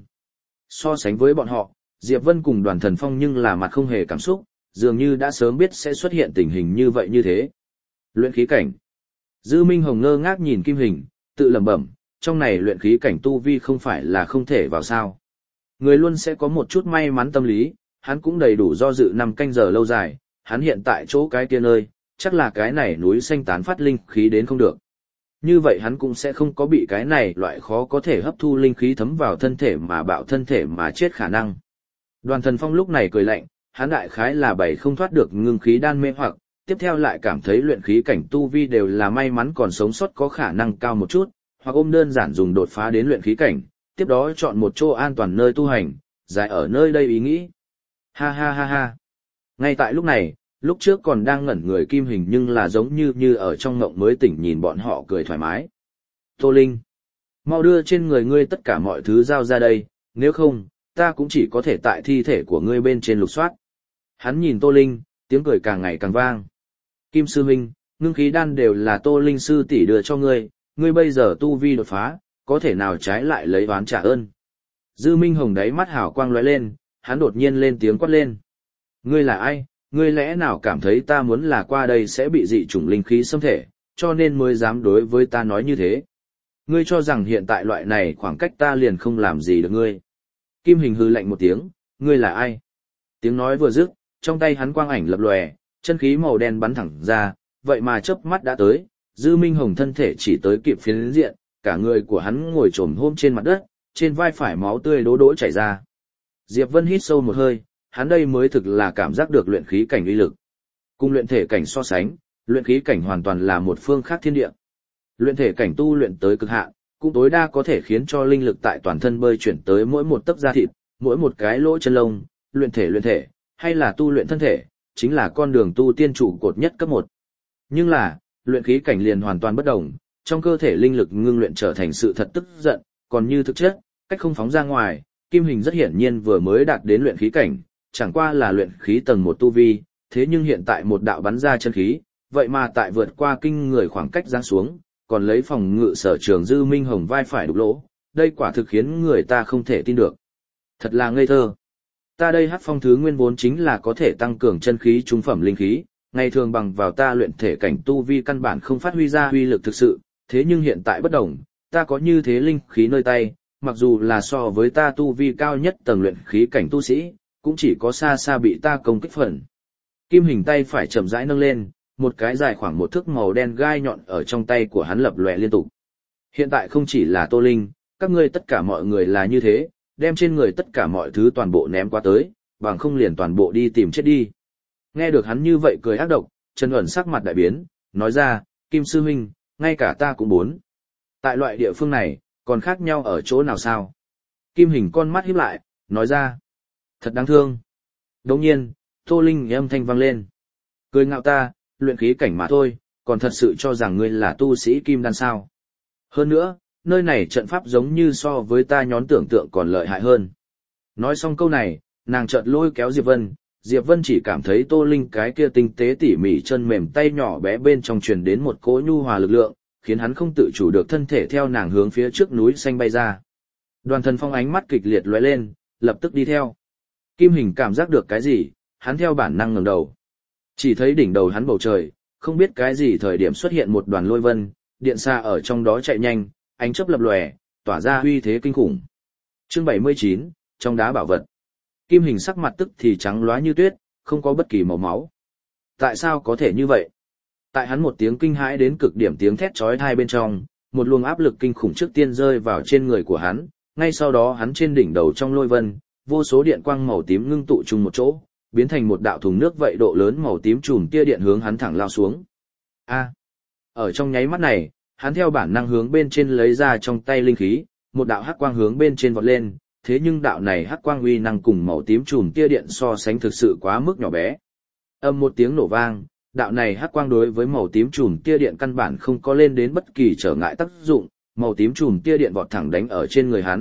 So sánh với bọn họ, Diệp Vân cùng Đoàn Thần Phong nhưng là mặt không hề cảm xúc, dường như đã sớm biết sẽ xuất hiện tình hình như vậy như thế. Luyện khí cảnh. Dư Minh Hồng ngơ ngác nhìn Kim Hình, tự lẩm bẩm, trong này luyện khí cảnh tu vi không phải là không thể vào sao. Người luôn sẽ có một chút may mắn tâm lý, hắn cũng đầy đủ do dự năm canh giờ lâu dài, hắn hiện tại chỗ cái kia nơi, chắc là cái này núi xanh tán phát linh khí đến không được. Như vậy hắn cũng sẽ không có bị cái này loại khó có thể hấp thu linh khí thấm vào thân thể mà bạo thân thể mà chết khả năng. Đoàn Thần Phong lúc này cười lạnh, hắn đại khái là bảy không thoát được ngưng khí đan mê hoặc, tiếp theo lại cảm thấy luyện khí cảnh tu vi đều là may mắn còn sống sót có khả năng cao một chút, hoặc ôm đơn giản dùng đột phá đến luyện khí cảnh, tiếp đó chọn một chỗ an toàn nơi tu hành, dài ở nơi đây ý nghĩ. Ha ha ha ha. Ngay tại lúc này, lúc trước còn đang ngẩn người Kim Hình nhưng là giống như như ở trong ngộng mới tỉnh nhìn bọn họ cười thoải mái. Tô Linh, mau đưa trên người ngươi tất cả mọi thứ giao ra đây, nếu không, ta cũng chỉ có thể tại thi thể của ngươi bên trên lục soát. Hắn nhìn Tô Linh, tiếng cười càng ngày càng vang. Kim sư huynh, ngưng khí đan đều là Tô Linh sư tỷ đưa cho ngươi, ngươi bây giờ tu vi đột phá, có thể nào trái lại lấy oán trả ơn. Dư Minh Hồng đáy mắt hào quang lóe lên, hắn đột nhiên lên tiếng quát lên. Ngươi là ai, ngươi lẽ nào cảm thấy ta muốn là qua đây sẽ bị dị chủng linh khí xâm thể, cho nên mới dám đối với ta nói như thế. Ngươi cho rằng hiện tại loại này khoảng cách ta liền không làm gì được ngươi. Kim Hình hư lạnh một tiếng, ngươi là ai? Tiếng nói vừa dứt, trong tay hắn quang ảnh lập lòe, chân khí màu đen bắn thẳng ra, vậy mà chớp mắt đã tới, Dư Minh Hồng thân thể chỉ tới kịp phiến diện, cả người của hắn ngồi trồm hôm trên mặt đất, trên vai phải máu tươi đố đỗ chảy ra. Diệp Vân hít sâu một hơi, hắn đây mới thực là cảm giác được luyện khí cảnh uy lực. Cùng luyện thể cảnh so sánh, luyện khí cảnh hoàn toàn là một phương khác thiên địa. Luyện thể cảnh tu luyện tới cực hạn, cũng tối đa có thể khiến cho linh lực tại toàn thân bơi chuyển tới mỗi một tấc da thịt, mỗi một cái lỗ chân lông, luyện thể luyện thể, hay là tu luyện thân thể, chính là con đường tu tiên trụ cột nhất cấp một. Nhưng là, luyện khí cảnh liền hoàn toàn bất đồng, trong cơ thể linh lực ngưng luyện trở thành sự thật tức giận, còn như thực chất, cách không phóng ra ngoài, Kim Hình rất hiển nhiên vừa mới đạt đến luyện khí cảnh, chẳng qua là luyện khí tầng một tu vi, thế nhưng hiện tại một đạo bắn ra chân khí, vậy mà tại vượt qua kinh người khoảng cách giáng xuống, còn lấy phòng ngự sở trường Dư Minh Hồng vai phải đục lỗ, đây quả thực khiến người ta không thể tin được. Thật là ngây thơ. Ta đây Hắc Phong thứ nguyên vốn chính là có thể tăng cường chân khí trung phẩm linh khí, ngày thường bằng vào ta luyện thể cảnh tu vi căn bản không phát huy ra uy lực thực sự, thế nhưng hiện tại bất đồng, ta có như thế linh khí nơi tay, mặc dù là so với ta tu vi cao nhất tầng luyện khí cảnh tu sĩ, cũng chỉ có xa xa bị ta công kích phần. Kim Hình tay phải chậm rãi nâng lên, một cái dài khoảng một thước màu đen gai nhọn ở trong tay của hắn lập lòe liên tục. Hiện tại không chỉ là Tô Linh, các ngươi tất cả mọi người là như thế, đem trên người tất cả mọi thứ toàn bộ ném qua tới, bằng không liền toàn bộ đi tìm chết đi. Nghe được hắn như vậy cười ác độc, Trần Uẩn sắc mặt đại biến, nói ra, Kim sư huynh, ngay cả ta cũng muốn. Tại loại địa phương này, còn khác nhau ở chỗ nào sao? Kim Hình con mắt híp lại, nói ra, thật đáng thương. Đồng nhiên, Tô Linh âm thanh vang lên. Cười ngạo ta, luyện khí cảnh mà thôi, còn thật sự cho rằng ngươi là tu sĩ kim đan sao. Hơn nữa, nơi này trận pháp giống như so với ta nhón tưởng tượng còn lợi hại hơn. Nói xong câu này, nàng chợt lôi kéo Diệp Vân, Diệp Vân chỉ cảm thấy Tô Linh cái kia tinh tế tỉ mỉ chân mềm tay nhỏ bé bên trong truyền đến một cỗ nhu hòa lực lượng, khiến hắn không tự chủ được thân thể theo nàng hướng phía trước núi xanh bay ra. Đoàn Thần Phong ánh mắt kịch liệt lóe lên, lập tức đi theo. Kim Hình cảm giác được cái gì, hắn theo bản năng ngẩng đầu. Chỉ thấy đỉnh đầu hắn bầu trời, không biết cái gì thời điểm xuất hiện một đoàn lôi vân, điện xa ở trong đó chạy nhanh, ánh chớp lập lòe, tỏa ra uy thế kinh khủng. Chương bảy mươi chín, trong đá bảo vật. Kim Hình sắc mặt tức thì trắng loá như tuyết, không có bất kỳ màu máu. Tại sao có thể như vậy? Tại hắn một tiếng kinh hãi đến cực điểm tiếng thét chói tai bên trong, một luồng áp lực kinh khủng trước tiên rơi vào trên người của hắn, ngay sau đó hắn trên đỉnh đầu trong lôi vân, vô số điện quang màu tím ngưng tụ chung một chỗ, biến thành một đạo thùng nước vậy độ lớn màu tím chùm tia điện hướng hắn thẳng lao xuống. A! Ở trong nháy mắt này, hắn theo bản năng hướng bên trên lấy ra trong tay linh khí, một đạo hắc quang hướng bên trên vọt lên, thế nhưng đạo này hắc quang uy năng cùng màu tím chùm tia điện so sánh thực sự quá mức nhỏ bé. Âm một tiếng nổ vang, đạo này hắc quang đối với màu tím chùm tia điện căn bản không có lên đến bất kỳ trở ngại tác dụng, màu tím chùm tia điện vọt thẳng đánh ở trên người hắn,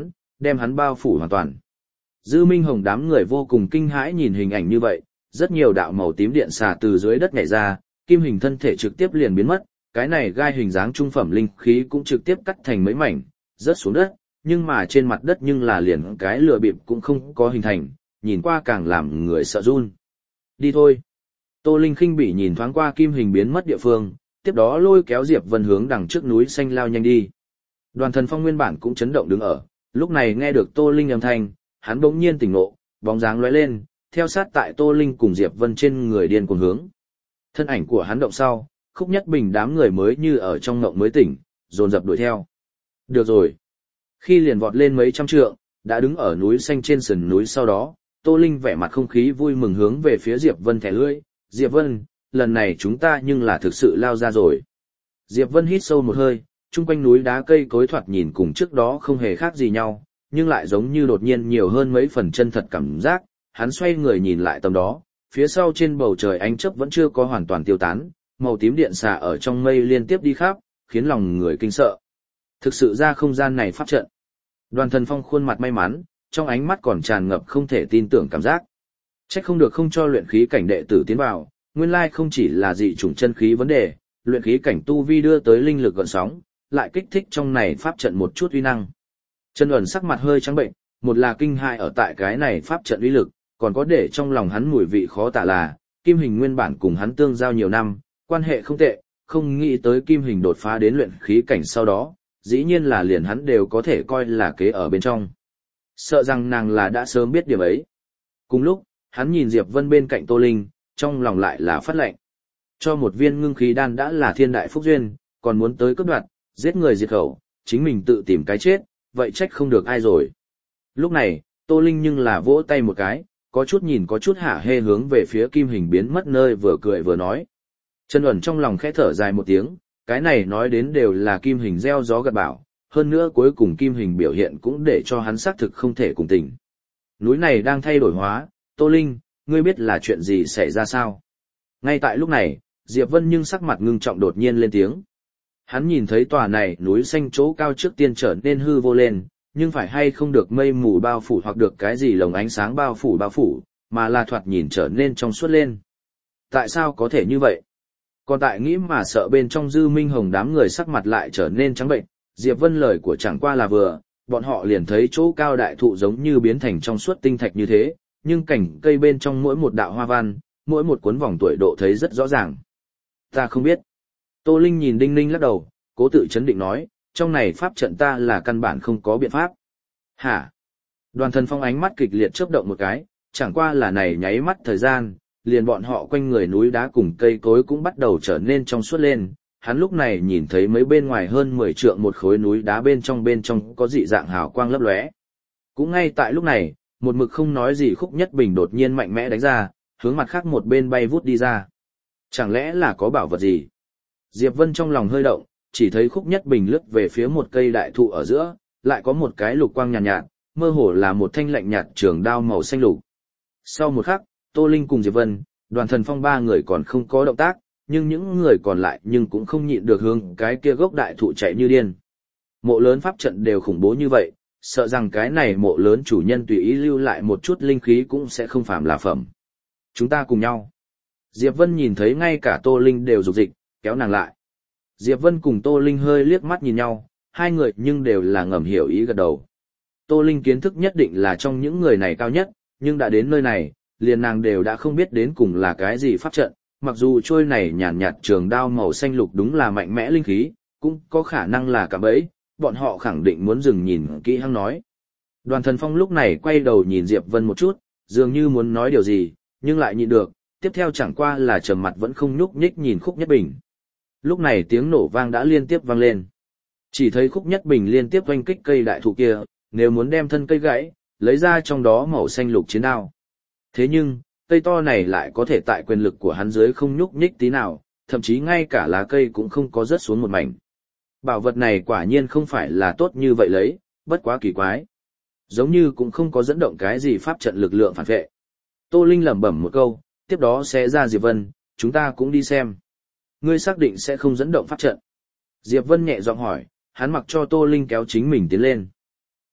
đem hắn bao phủ hoàn toàn. Dư Minh Hồng đám người vô cùng kinh hãi nhìn hình ảnh như vậy, rất nhiều đạo màu tím điện xà từ dưới đất nhảy ra, kim hình thân thể trực tiếp liền biến mất, cái này gai hình dáng trung phẩm linh khí cũng trực tiếp cắt thành mấy mảnh, rớt xuống đất, nhưng mà trên mặt đất nhưng là liền cái lửa bịp cũng không có hình thành, nhìn qua càng làm người sợ run. Đi thôi. Tô Linh khinh bỉ nhìn thoáng qua kim hình biến mất địa phương, tiếp đó lôi kéo Diệp Vân hướng đằng trước núi xanh lao nhanh đi. Đoàn Thần Phong nguyên bản cũng chấn động đứng ở, lúc này nghe được Tô Linh âm thanh, hắn bỗng nhiên tỉnh ngộ, bóng dáng lóe lên, theo sát tại Tô Linh cùng Diệp Vân trên người điên cuồng hướng. Thân ảnh của hắn động sau, Khúc Nhất Bình đám người mới như ở trong ngộng mới tỉnh, dồn dập đuổi theo. Được rồi. Khi liền vọt lên mấy trăm trượng, đã đứng ở núi xanh trên sườn núi sau đó, Tô Linh vẻ mặt không khí vui mừng hướng về phía Diệp Vân thẻ lưỡi, Diệp Vân, lần này chúng ta nhưng là thực sự lao ra rồi. Diệp Vân hít sâu một hơi, chung quanh núi đá cây cối thoạt nhìn cùng trước đó không hề khác gì nhau, nhưng lại giống như đột nhiên nhiều hơn mấy phần chân thật cảm giác, hắn xoay người nhìn lại tầm đó, phía sau trên bầu trời ánh chớp vẫn chưa có hoàn toàn tiêu tán, màu tím điện xà ở trong mây liên tiếp đi khắp, khiến lòng người kinh sợ. Thực sự ra không gian này pháp trận. Đoàn Thần Phong khuôn mặt may mắn, trong ánh mắt còn tràn ngập không thể tin tưởng cảm giác. Trách không được không cho luyện khí cảnh đệ tử tiến vào, nguyên lai không chỉ là dị chủng chân khí vấn đề, luyện khí cảnh tu vi đưa tới linh lực gợn sóng, lại kích thích trong này pháp trận một chút uy năng. Trần Uẩn sắc mặt hơi trắng bệnh, một là kinh hại ở tại cái này pháp trận uy lực, còn có để trong lòng hắn mùi vị khó tả là, Kim Hình nguyên bản cùng hắn tương giao nhiều năm, quan hệ không tệ, không nghĩ tới Kim Hình đột phá đến luyện khí cảnh sau đó, dĩ nhiên là liền hắn đều có thể coi là kế ở bên trong. Sợ rằng nàng là đã sớm biết điểm ấy. Cùng lúc, hắn nhìn Diệp Vân bên cạnh Tô Linh, trong lòng lại là phát lệnh. Cho một viên ngưng khí đan đã là thiên đại phúc duyên, còn muốn tới cướp đoạt, giết người diệt khẩu, chính mình tự tìm cái chết, vậy trách không được ai rồi. Lúc này, Tô Linh nhưng là vỗ tay một cái, có chút nhìn có chút hả hê hướng về phía Kim Hình biến mất nơi vừa cười vừa nói. Trần Uẩn trong lòng khẽ thở dài một tiếng, cái này nói đến đều là Kim Hình gieo gió gặt bão, hơn nữa cuối cùng Kim Hình biểu hiện cũng để cho hắn xác thực không thể cùng tình. Núi này đang thay đổi hóa, Tô Linh, ngươi biết là chuyện gì xảy ra sao? Ngay tại lúc này, Diệp Vân nhưng sắc mặt ngưng trọng đột nhiên lên tiếng. Hắn nhìn thấy tòa này núi xanh chỗ cao trước tiên trở nên hư vô lên, nhưng phải hay không được mây mù bao phủ hoặc được cái gì lồng ánh sáng bao phủ bao phủ, mà là thoạt nhìn trở nên trong suốt lên. Tại sao có thể như vậy? Còn tại nghĩ mà sợ bên trong Dư Minh Hồng đám người sắc mặt lại trở nên trắng bệnh, Diệp Vân lời của chẳng qua là vừa, bọn họ liền thấy chỗ cao đại thụ giống như biến thành trong suốt tinh thạch như thế, nhưng cảnh cây bên trong mỗi một đạo hoa văn, mỗi một cuốn vòng tuổi độ thấy rất rõ ràng. Ta không biết. Tô Linh nhìn Đinh Ninh lắc đầu, cố tự chấn định nói, trong này pháp trận ta là căn bản không có biện pháp. Hả? Đoàn Thần Phong ánh mắt kịch liệt chớp động một cái, chẳng qua là này nháy mắt thời gian, liền bọn họ quanh người núi đá cùng cây cối cũng bắt đầu trở nên trong suốt lên. Hắn lúc này nhìn thấy mấy bên ngoài hơn mười trượng một khối núi đá bên trong bên trong có dị dạng hào quang lấp lóe. Cũng ngay tại lúc này, một mực không nói gì Khúc Nhất Bình đột nhiên mạnh mẽ đánh ra, hướng mặt khác một bên bay vút đi ra. Chẳng lẽ là có bảo vật gì? Diệp Vân trong lòng hơi động, chỉ thấy Khúc Nhất Bình lướt về phía một cây đại thụ ở giữa, lại có một cái lục quang nhàn nhạt, nhạt, mơ hồ là một thanh lạnh nhạt trường đao màu xanh lục. Sau một khắc, Tô Linh cùng Diệp Vân, Đoàn Thần Phong ba người còn không có động tác, nhưng những người còn lại nhưng cũng không nhịn được hướng cái kia gốc đại thụ chạy như điên. Mộ lớn pháp trận đều khủng bố như vậy, sợ rằng cái này mộ lớn chủ nhân tùy ý lưu lại một chút linh khí cũng sẽ không phạm là phẩm. Chúng ta cùng nhau. Diệp Vân nhìn thấy ngay cả Tô Linh đều rục dịch, kéo nàng lại. Diệp Vân cùng Tô Linh hơi liếc mắt nhìn nhau, hai người nhưng đều là ngầm hiểu ý gật đầu. Tô Linh kiến thức nhất định là trong những người này cao nhất, nhưng đã đến nơi này, liền nàng đều đã không biết đến cùng là cái gì pháp trận, mặc dù trôi này nhàn nhạt, nhạt trường đao màu xanh lục đúng là mạnh mẽ linh khí, cũng có khả năng là cả bẫy, bọn họ khẳng định muốn dừng nhìn kỹ hăng nói. Đoàn Thần Phong lúc này quay đầu nhìn Diệp Vân một chút, dường như muốn nói điều gì, nhưng lại nhịn được, tiếp theo chẳng qua là trầm mặt vẫn không nhúc nhích nhìn Khúc Nhất Bình. Lúc này tiếng nổ vang đã liên tiếp vang lên. Chỉ thấy Khúc Nhất Bình liên tiếp oanh kích cây đại thụ kia, nếu muốn đem thân cây gãy, lấy ra trong đó màu xanh lục chiến đao. Thế nhưng, cây to này lại có thể tại quyền lực của hắn dưới không nhúc nhích tí nào, thậm chí ngay cả lá cây cũng không có rớt xuống một mảnh. Bảo vật này quả nhiên không phải là tốt như vậy lấy, bất quá kỳ quái. Giống như cũng không có dẫn động cái gì pháp trận lực lượng phản vệ. Tô Linh lẩm bẩm một câu, tiếp đó sẽ ra Diệp Vân, chúng ta cũng đi xem. Ngươi xác định sẽ không dẫn động pháp trận. Diệp Vân nhẹ giọng hỏi, hắn mặc cho Tô Linh kéo chính mình tiến lên.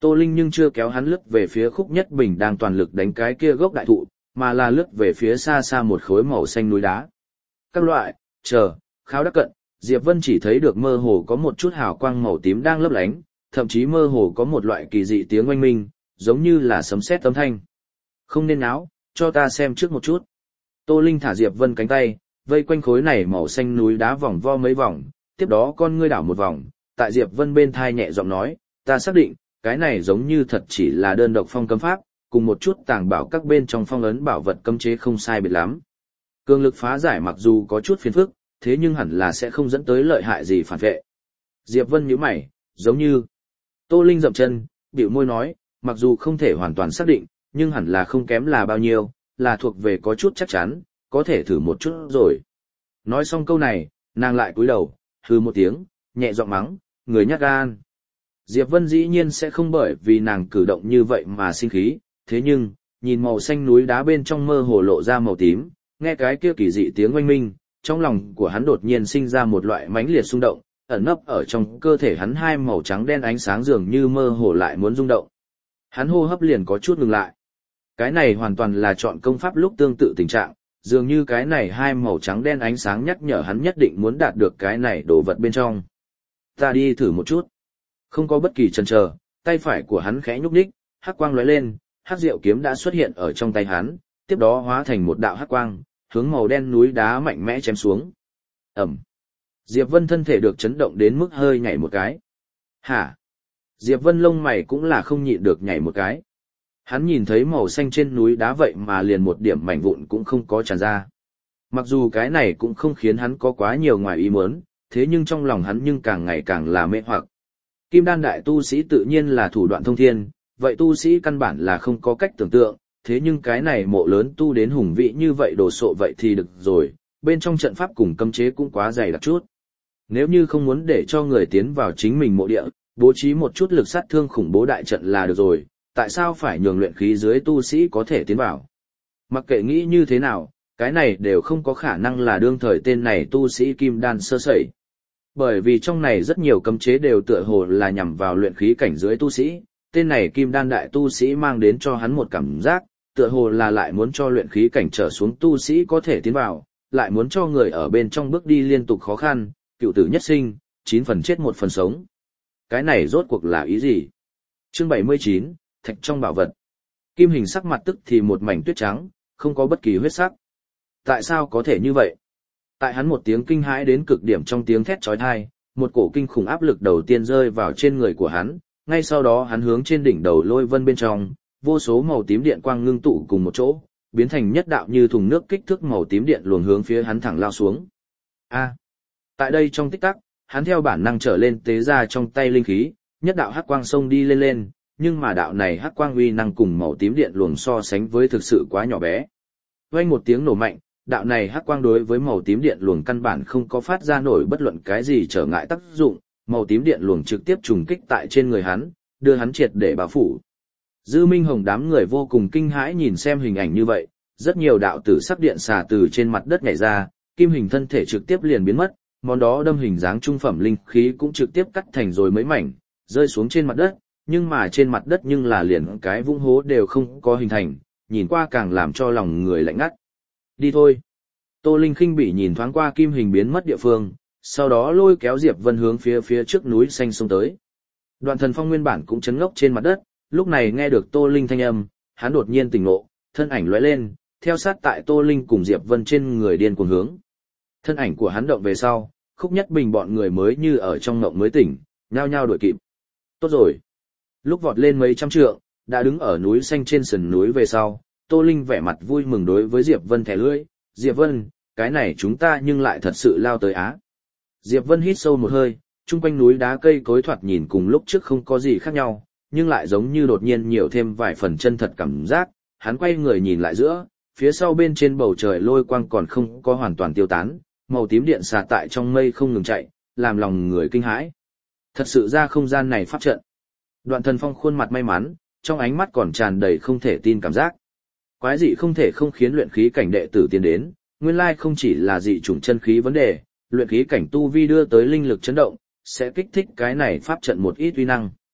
Tô Linh nhưng chưa kéo hắn lướt về phía Khúc Nhất Bình đang toàn lực đánh cái kia gốc đại thụ, mà là lướt về phía xa xa một khối màu xanh núi đá. Các loại, chờ, kháo đắc cận, Diệp Vân chỉ thấy được mơ hồ có một chút hào quang màu tím đang lấp lánh, thậm chí mơ hồ có một loại kỳ dị tiếng oanh minh, giống như là sấm sét âm thanh. Không nên náo, cho ta xem trước một chút. Tô Linh thả Diệp Vân cánh tay, vây quanh khối này màu xanh núi đá vòng vo mấy vòng, tiếp đó con ngươi đảo một vòng, tại Diệp Vân bên thai nhẹ giọng nói, ta xác định, cái này giống như thật chỉ là đơn độc phong cấm pháp, cùng một chút tàng bảo các bên trong phong ấn bảo vật cấm chế không sai biệt lắm. Cường lực phá giải mặc dù có chút phiền phức, thế nhưng hẳn là sẽ không dẫn tới lợi hại gì phản vệ. Diệp Vân nhíu mày, giống như. Tô Linh dậm chân, bĩu môi nói, mặc dù không thể hoàn toàn xác định, nhưng hẳn là không kém là bao nhiêu, là thuộc về có chút chắc chắn, có thể thử một chút rồi. Nói xong câu này, nàng lại cúi đầu, hừ một tiếng, nhẹ giọng mắng, người nhát gan. Diệp Vân dĩ nhiên sẽ không bởi vì nàng cử động như vậy mà sinh khí, thế nhưng, nhìn màu xanh núi đá bên trong mơ hồ lộ ra màu tím, nghe cái kia kỳ dị tiếng oanh minh, trong lòng của hắn đột nhiên sinh ra một loại mãnh liệt xung động, ẩn nấp ở trong cơ thể hắn hai màu trắng đen ánh sáng dường như mơ hồ lại muốn rung động. Hắn hô hấp liền có chút ngừng lại. Cái này hoàn toàn là chọn công pháp lúc tương tự tình trạng, dường như cái này hai màu trắng đen ánh sáng nhắc nhở hắn nhất định muốn đạt được cái này đồ vật bên trong. Ta đi thử một chút. Không có bất kỳ chần chờ, tay phải của hắn khẽ nhúc nhích, hắc quang lóe lên, hắc diệu kiếm đã xuất hiện ở trong tay hắn, tiếp đó hóa thành một đạo hắc quang, hướng màu đen núi đá mạnh mẽ chém xuống. Ầm. Diệp Vân thân thể được chấn động đến mức hơi nhảy một cái. Hả? Diệp Vân lông mày cũng là không nhịn được nhảy một cái. Hắn nhìn thấy màu xanh trên núi đá vậy mà liền một điểm mảnh vụn cũng không có tràn ra. Mặc dù cái này cũng không khiến hắn có quá nhiều ngoài ý muốn, thế nhưng trong lòng hắn nhưng càng ngày càng là mê hoặc. Kim đan đại tu sĩ tự nhiên là thủ đoạn thông thiên, vậy tu sĩ căn bản là không có cách tưởng tượng, thế nhưng cái này mộ lớn tu đến hùng vĩ như vậy đồ sộ vậy thì được rồi, bên trong trận pháp cùng cấm chế cũng quá dày đặc chút. Nếu như không muốn để cho người tiến vào chính mình mộ địa, bố trí một chút lực sát thương khủng bố đại trận là được rồi, tại sao phải nhường luyện khí dưới tu sĩ có thể tiến vào? Mặc kệ nghĩ như thế nào, cái này đều không có khả năng là đương thời tên này tu sĩ kim đan sơ sẩy. Bởi vì trong này rất nhiều cấm chế đều tựa hồ là nhằm vào luyện khí cảnh dưới tu sĩ, tên này kim đan đại tu sĩ mang đến cho hắn một cảm giác, tựa hồ là lại muốn cho luyện khí cảnh trở xuống tu sĩ có thể tiến vào, lại muốn cho người ở bên trong bước đi liên tục khó khăn, cựu tử nhất sinh, chín phần chết một phần sống. Cái này rốt cuộc là ý gì? Chương bảy mươi chín, Thạch trong bảo vật. Kim Hình sắc mặt tức thì một mảnh tuyết trắng, không có bất kỳ huyết sắc. Tại sao có thể như vậy? Tại hắn một tiếng kinh hãi đến cực điểm trong tiếng thét chói tai, một cổ kinh khủng áp lực đầu tiên rơi vào trên người của hắn, ngay sau đó hắn hướng trên đỉnh đầu lôi vân bên trong, vô số màu tím điện quang ngưng tụ cùng một chỗ, biến thành nhất đạo như thùng nước kích thước màu tím điện luồng hướng phía hắn thẳng lao xuống. A. Tại đây trong tích tắc, hắn theo bản năng trở lên tế ra trong tay linh khí, nhất đạo hắc quang xông đi lên lên, nhưng mà đạo này hắc quang uy năng cùng màu tím điện luồng so sánh với thực sự quá nhỏ bé. Vang một tiếng nổ mạnh, đạo này hắc quang đối với màu tím điện luồng căn bản không có phát ra nổi bất luận cái gì trở ngại tác dụng, màu tím điện luồng trực tiếp trùng kích tại trên người hắn, đưa hắn triệt để bao phủ. Dư Minh Hồng đám người vô cùng kinh hãi nhìn xem hình ảnh như vậy, rất nhiều đạo tử sắc điện xà từ trên mặt đất nhảy ra, Kim Hình thân thể trực tiếp liền biến mất, món đó đâm hình dáng trung phẩm linh khí cũng trực tiếp cắt thành rồi mấy mảnh, rơi xuống trên mặt đất, nhưng mà trên mặt đất nhưng là liền cái vũng hố đều không có hình thành, nhìn qua càng làm cho lòng người lạnh ngắt. Đi thôi. Tô Linh khinh bỉ nhìn thoáng qua Kim Hình biến mất địa phương, sau đó lôi kéo Diệp Vân hướng phía phía trước núi xanh xông tới. Đoạn Thần Phong nguyên bản cũng chấn ngốc trên mặt đất, lúc này nghe được Tô Linh thanh âm, hắn đột nhiên tỉnh ngộ, thân ảnh lóe lên, theo sát tại Tô Linh cùng Diệp Vân trên người điên cuồng hướng. Thân ảnh của hắn động về sau, Khúc Nhất Bình bọn người mới như ở trong ngộng mới tỉnh, nhao nhao đuổi kịp. Tốt rồi. Lúc vọt lên mấy trăm trượng, đã đứng ở núi xanh trên sườn núi về sau, Tô Linh vẻ mặt vui mừng đối với Diệp Vân thẻ lưỡi, Diệp Vân, cái này chúng ta nhưng lại thật sự lao tới á. Diệp Vân hít sâu một hơi, chung quanh núi đá cây cối thoạt nhìn cùng lúc trước không có gì khác nhau, nhưng lại giống như đột nhiên nhiều thêm vài phần chân thật cảm giác, hắn quay người nhìn lại giữa, phía sau bên trên bầu trời lôi quang còn không có hoàn toàn tiêu tán, màu tím điện xà tại trong mây không ngừng chạy, làm lòng người kinh hãi. Thật sự ra không gian này pháp trận. Đoạn Thần Phong khuôn mặt may mắn, trong ánh mắt còn tràn đầy không thể tin cảm giác. Quái dị không thể không khiến luyện khí cảnh đệ tử tiến đến, nguyên lai không chỉ là dị chủng chân khí vấn đề, luyện khí cảnh tu vi đưa tới linh lực chấn động, sẽ kích thích cái này pháp trận một ít uy năng.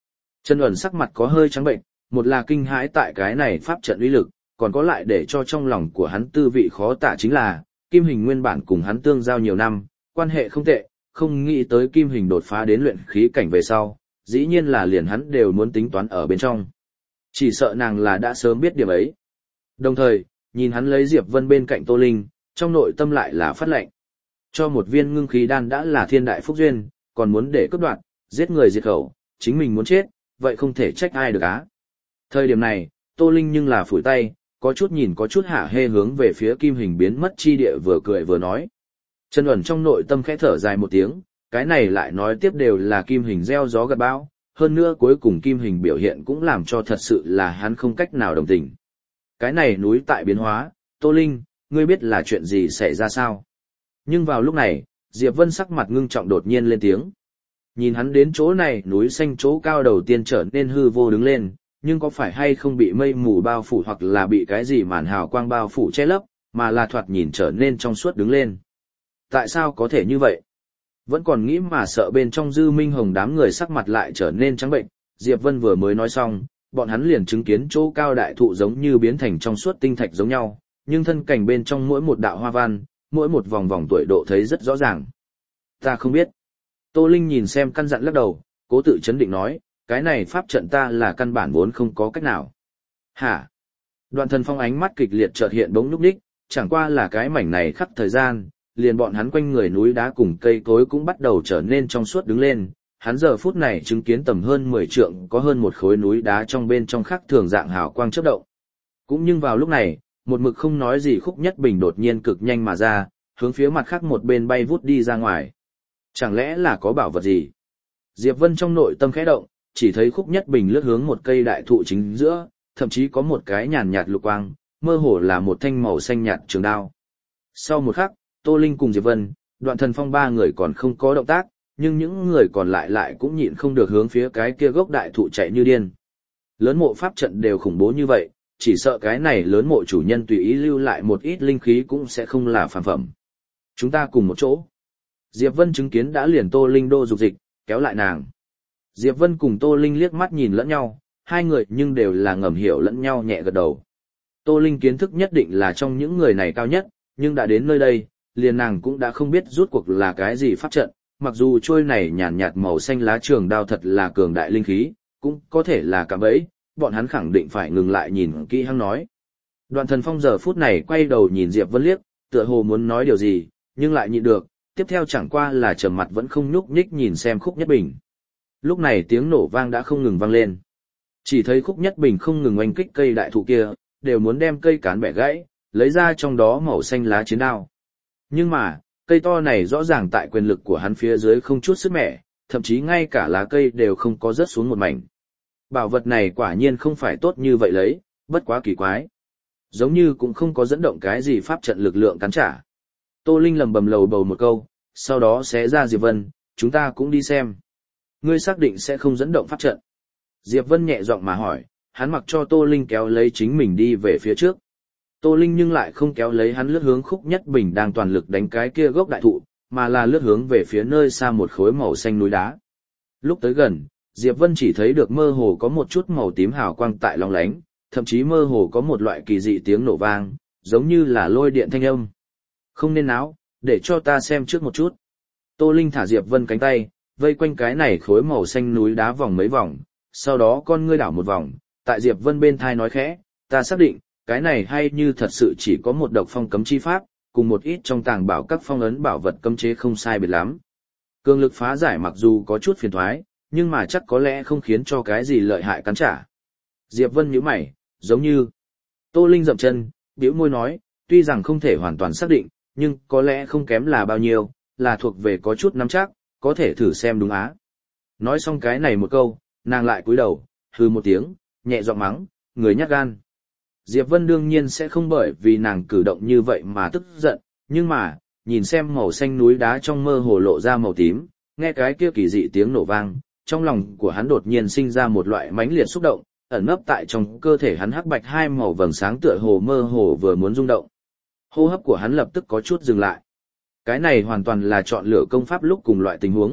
Trần Uẩn sắc mặt có hơi trắng bệnh, một là kinh hãi tại cái này pháp trận uy lực, còn có lại để cho trong lòng của hắn tư vị khó tả chính là, Kim Hình nguyên bản cùng hắn tương giao nhiều năm, quan hệ không tệ, không nghĩ tới Kim Hình đột phá đến luyện khí cảnh về sau, dĩ nhiên là liền hắn đều muốn tính toán ở bên trong. Chỉ sợ nàng là đã sớm biết điểm ấy. Đồng thời, nhìn hắn lấy Diệp Vân bên cạnh Tô Linh, trong nội tâm lại là phát lệnh. Cho một viên ngưng khí đan đã là thiên đại phúc duyên, còn muốn để cướp đoạt, giết người diệt khẩu, chính mình muốn chết, vậy không thể trách ai được á. Thời điểm này, Tô Linh nhưng là phủi tay, có chút nhìn có chút hả hê hướng về phía Kim Hình biến mất chi địa vừa cười vừa nói. Trần Uẩn trong nội tâm khẽ thở dài một tiếng, cái này lại nói tiếp đều là Kim Hình gieo gió gặt bão, hơn nữa cuối cùng Kim Hình biểu hiện cũng làm cho thật sự là hắn không cách nào đồng tình. Cái này núi tại biến hóa, Tô Linh, ngươi biết là chuyện gì xảy ra sao? Nhưng vào lúc này, Diệp Vân sắc mặt ngưng trọng đột nhiên lên tiếng. Nhìn hắn đến chỗ này, núi xanh chỗ cao đầu tiên trở nên hư vô đứng lên, nhưng có phải hay không bị mây mù bao phủ hoặc là bị cái gì màn hào quang bao phủ che lấp, mà là thoạt nhìn trở nên trong suốt đứng lên. Tại sao có thể như vậy? Vẫn còn nghĩ mà sợ bên trong Dư Minh Hồng đám người sắc mặt lại trở nên trắng bệnh, Diệp Vân vừa mới nói xong, bọn hắn liền chứng kiến chỗ cao đại thụ giống như biến thành trong suốt tinh thạch giống nhau, nhưng thân cảnh bên trong mỗi một đạo hoa văn, mỗi một vòng vòng tuổi độ thấy rất rõ ràng. Ta không biết. Tô Linh nhìn xem căn dặn lắc đầu, cố tự chấn định nói, cái này pháp trận ta là căn bản vốn không có cách nào. Hả? Đoạn Thần Phong ánh mắt kịch liệt chợt hiện bỗng nhúc nhích, chẳng qua là cái mảnh này khắc thời gian, liền bọn hắn quanh người núi đá cùng cây cối cũng bắt đầu trở nên trong suốt đứng lên. Hắn giờ phút này chứng kiến tầm hơn mười trượng có hơn một khối núi đá trong bên trong khắc thường dạng hào quang chớp động. Cũng nhưng vào lúc này, một mực không nói gì Khúc Nhất Bình đột nhiên cực nhanh mà ra, hướng phía mặt khác một bên bay vút đi ra ngoài. Chẳng lẽ là có bảo vật gì? Diệp Vân trong nội tâm khẽ động, chỉ thấy Khúc Nhất Bình lướt hướng một cây đại thụ chính giữa, thậm chí có một cái nhàn nhạt lục quang, mơ hồ là một thanh màu xanh nhạt trường đao. Sau một khắc, Tô Linh cùng Diệp Vân, Đoạn Thần Phong ba người còn không có động tác, nhưng những người còn lại lại cũng nhịn không được hướng phía cái kia gốc đại thụ chạy như điên. Lớn mộ pháp trận đều khủng bố như vậy, chỉ sợ cái này lớn mộ chủ nhân tùy ý lưu lại một ít linh khí cũng sẽ không là phàm phẩm. Chúng ta cùng một chỗ. Diệp Vân chứng kiến đã liền Tô Linh đô dục dịch, kéo lại nàng. Diệp Vân cùng Tô Linh liếc mắt nhìn lẫn nhau, hai người nhưng đều là ngầm hiểu lẫn nhau nhẹ gật đầu. Tô Linh kiến thức nhất định là trong những người này cao nhất, nhưng đã đến nơi đây, liền nàng cũng đã không biết rút cuộc là cái gì pháp trận, mặc dù trôi này nhàn nhạt màu xanh lá trường đao thật là cường đại linh khí, cũng có thể là cạm bẫy, bọn hắn khẳng định phải ngừng lại nhìn kỹ hăng nói. Đoạn Thần Phong giờ phút này quay đầu nhìn Diệp Vân liếc, tựa hồ muốn nói điều gì, nhưng lại nhịn được, tiếp theo chẳng qua là trầm mặt vẫn không nhúc nhích nhìn xem Khúc Nhất Bình. Lúc này tiếng nổ vang đã không ngừng vang lên. Chỉ thấy Khúc Nhất Bình không ngừng oanh kích cây đại thụ kia, đều muốn đem cây cán bẻ gãy, lấy ra trong đó màu xanh lá chiến đao. Nhưng mà, cây to này rõ ràng tại quyền lực của hắn phía dưới không chút sức mẻ, thậm chí ngay cả lá cây đều không có rớt xuống một mảnh. Bảo vật này quả nhiên không phải tốt như vậy lấy, bất quá kỳ quái. Giống như cũng không có dẫn động cái gì pháp trận lực lượng cắn trả. Tô Linh lầm bầm lầu bầu một câu, sau đó sẽ ra Diệp Vân, chúng ta cũng đi xem. Ngươi xác định sẽ không dẫn động pháp trận. Diệp Vân nhẹ giọng mà hỏi, hắn mặc cho Tô Linh kéo lấy chính mình đi về phía trước. Tô Linh nhưng lại không kéo lấy hắn lướt hướng Khúc Nhất Bình đang toàn lực đánh cái kia gốc đại thụ, mà là lướt hướng về phía nơi xa một khối màu xanh núi đá. Lúc tới gần, Diệp Vân chỉ thấy được mơ hồ có một chút màu tím hào quang tại long lánh, thậm chí mơ hồ có một loại kỳ dị tiếng nổ vang, giống như là lôi điện thanh âm. Không nên náo, để cho ta xem trước một chút. Tô Linh thả Diệp Vân cánh tay, vây quanh cái này khối màu xanh núi đá vòng mấy vòng, sau đó con ngươi đảo một vòng, tại Diệp Vân bên thai nói khẽ, ta xác định, cái này hay như thật sự chỉ có một độc phong cấm chi pháp, cùng một ít trong tàng bảo các phong ấn bảo vật cấm chế không sai biệt lắm. Cường lực phá giải mặc dù có chút phiền toái, nhưng mà chắc có lẽ không khiến cho cái gì lợi hại cắn trả. Diệp Vân nhíu mày, giống như Tô Linh dậm chân, bĩu môi nói, tuy rằng không thể hoàn toàn xác định, nhưng có lẽ không kém là bao nhiêu, là thuộc về có chút nắm chắc, có thể thử xem đúng á. Nói xong cái này một câu, nàng lại cúi đầu, hừ một tiếng, nhẹ giọng mắng, người nhát gan. Diệp Vân đương nhiên sẽ không bởi vì nàng cử động như vậy mà tức giận, nhưng mà, nhìn xem màu xanh núi đá trong mơ hồ lộ ra màu tím, nghe cái kia kỳ dị tiếng nổ vang, trong lòng của hắn đột nhiên sinh ra một loại mãnh liệt xúc động, ẩn nấp tại trong cơ thể hắn hắc bạch hai màu vầng sáng tựa hồ mơ hồ vừa muốn rung động. Hô hấp của hắn lập tức có chút dừng lại. Cái này hoàn toàn là chọn lựa công pháp lúc cùng loại tình huống,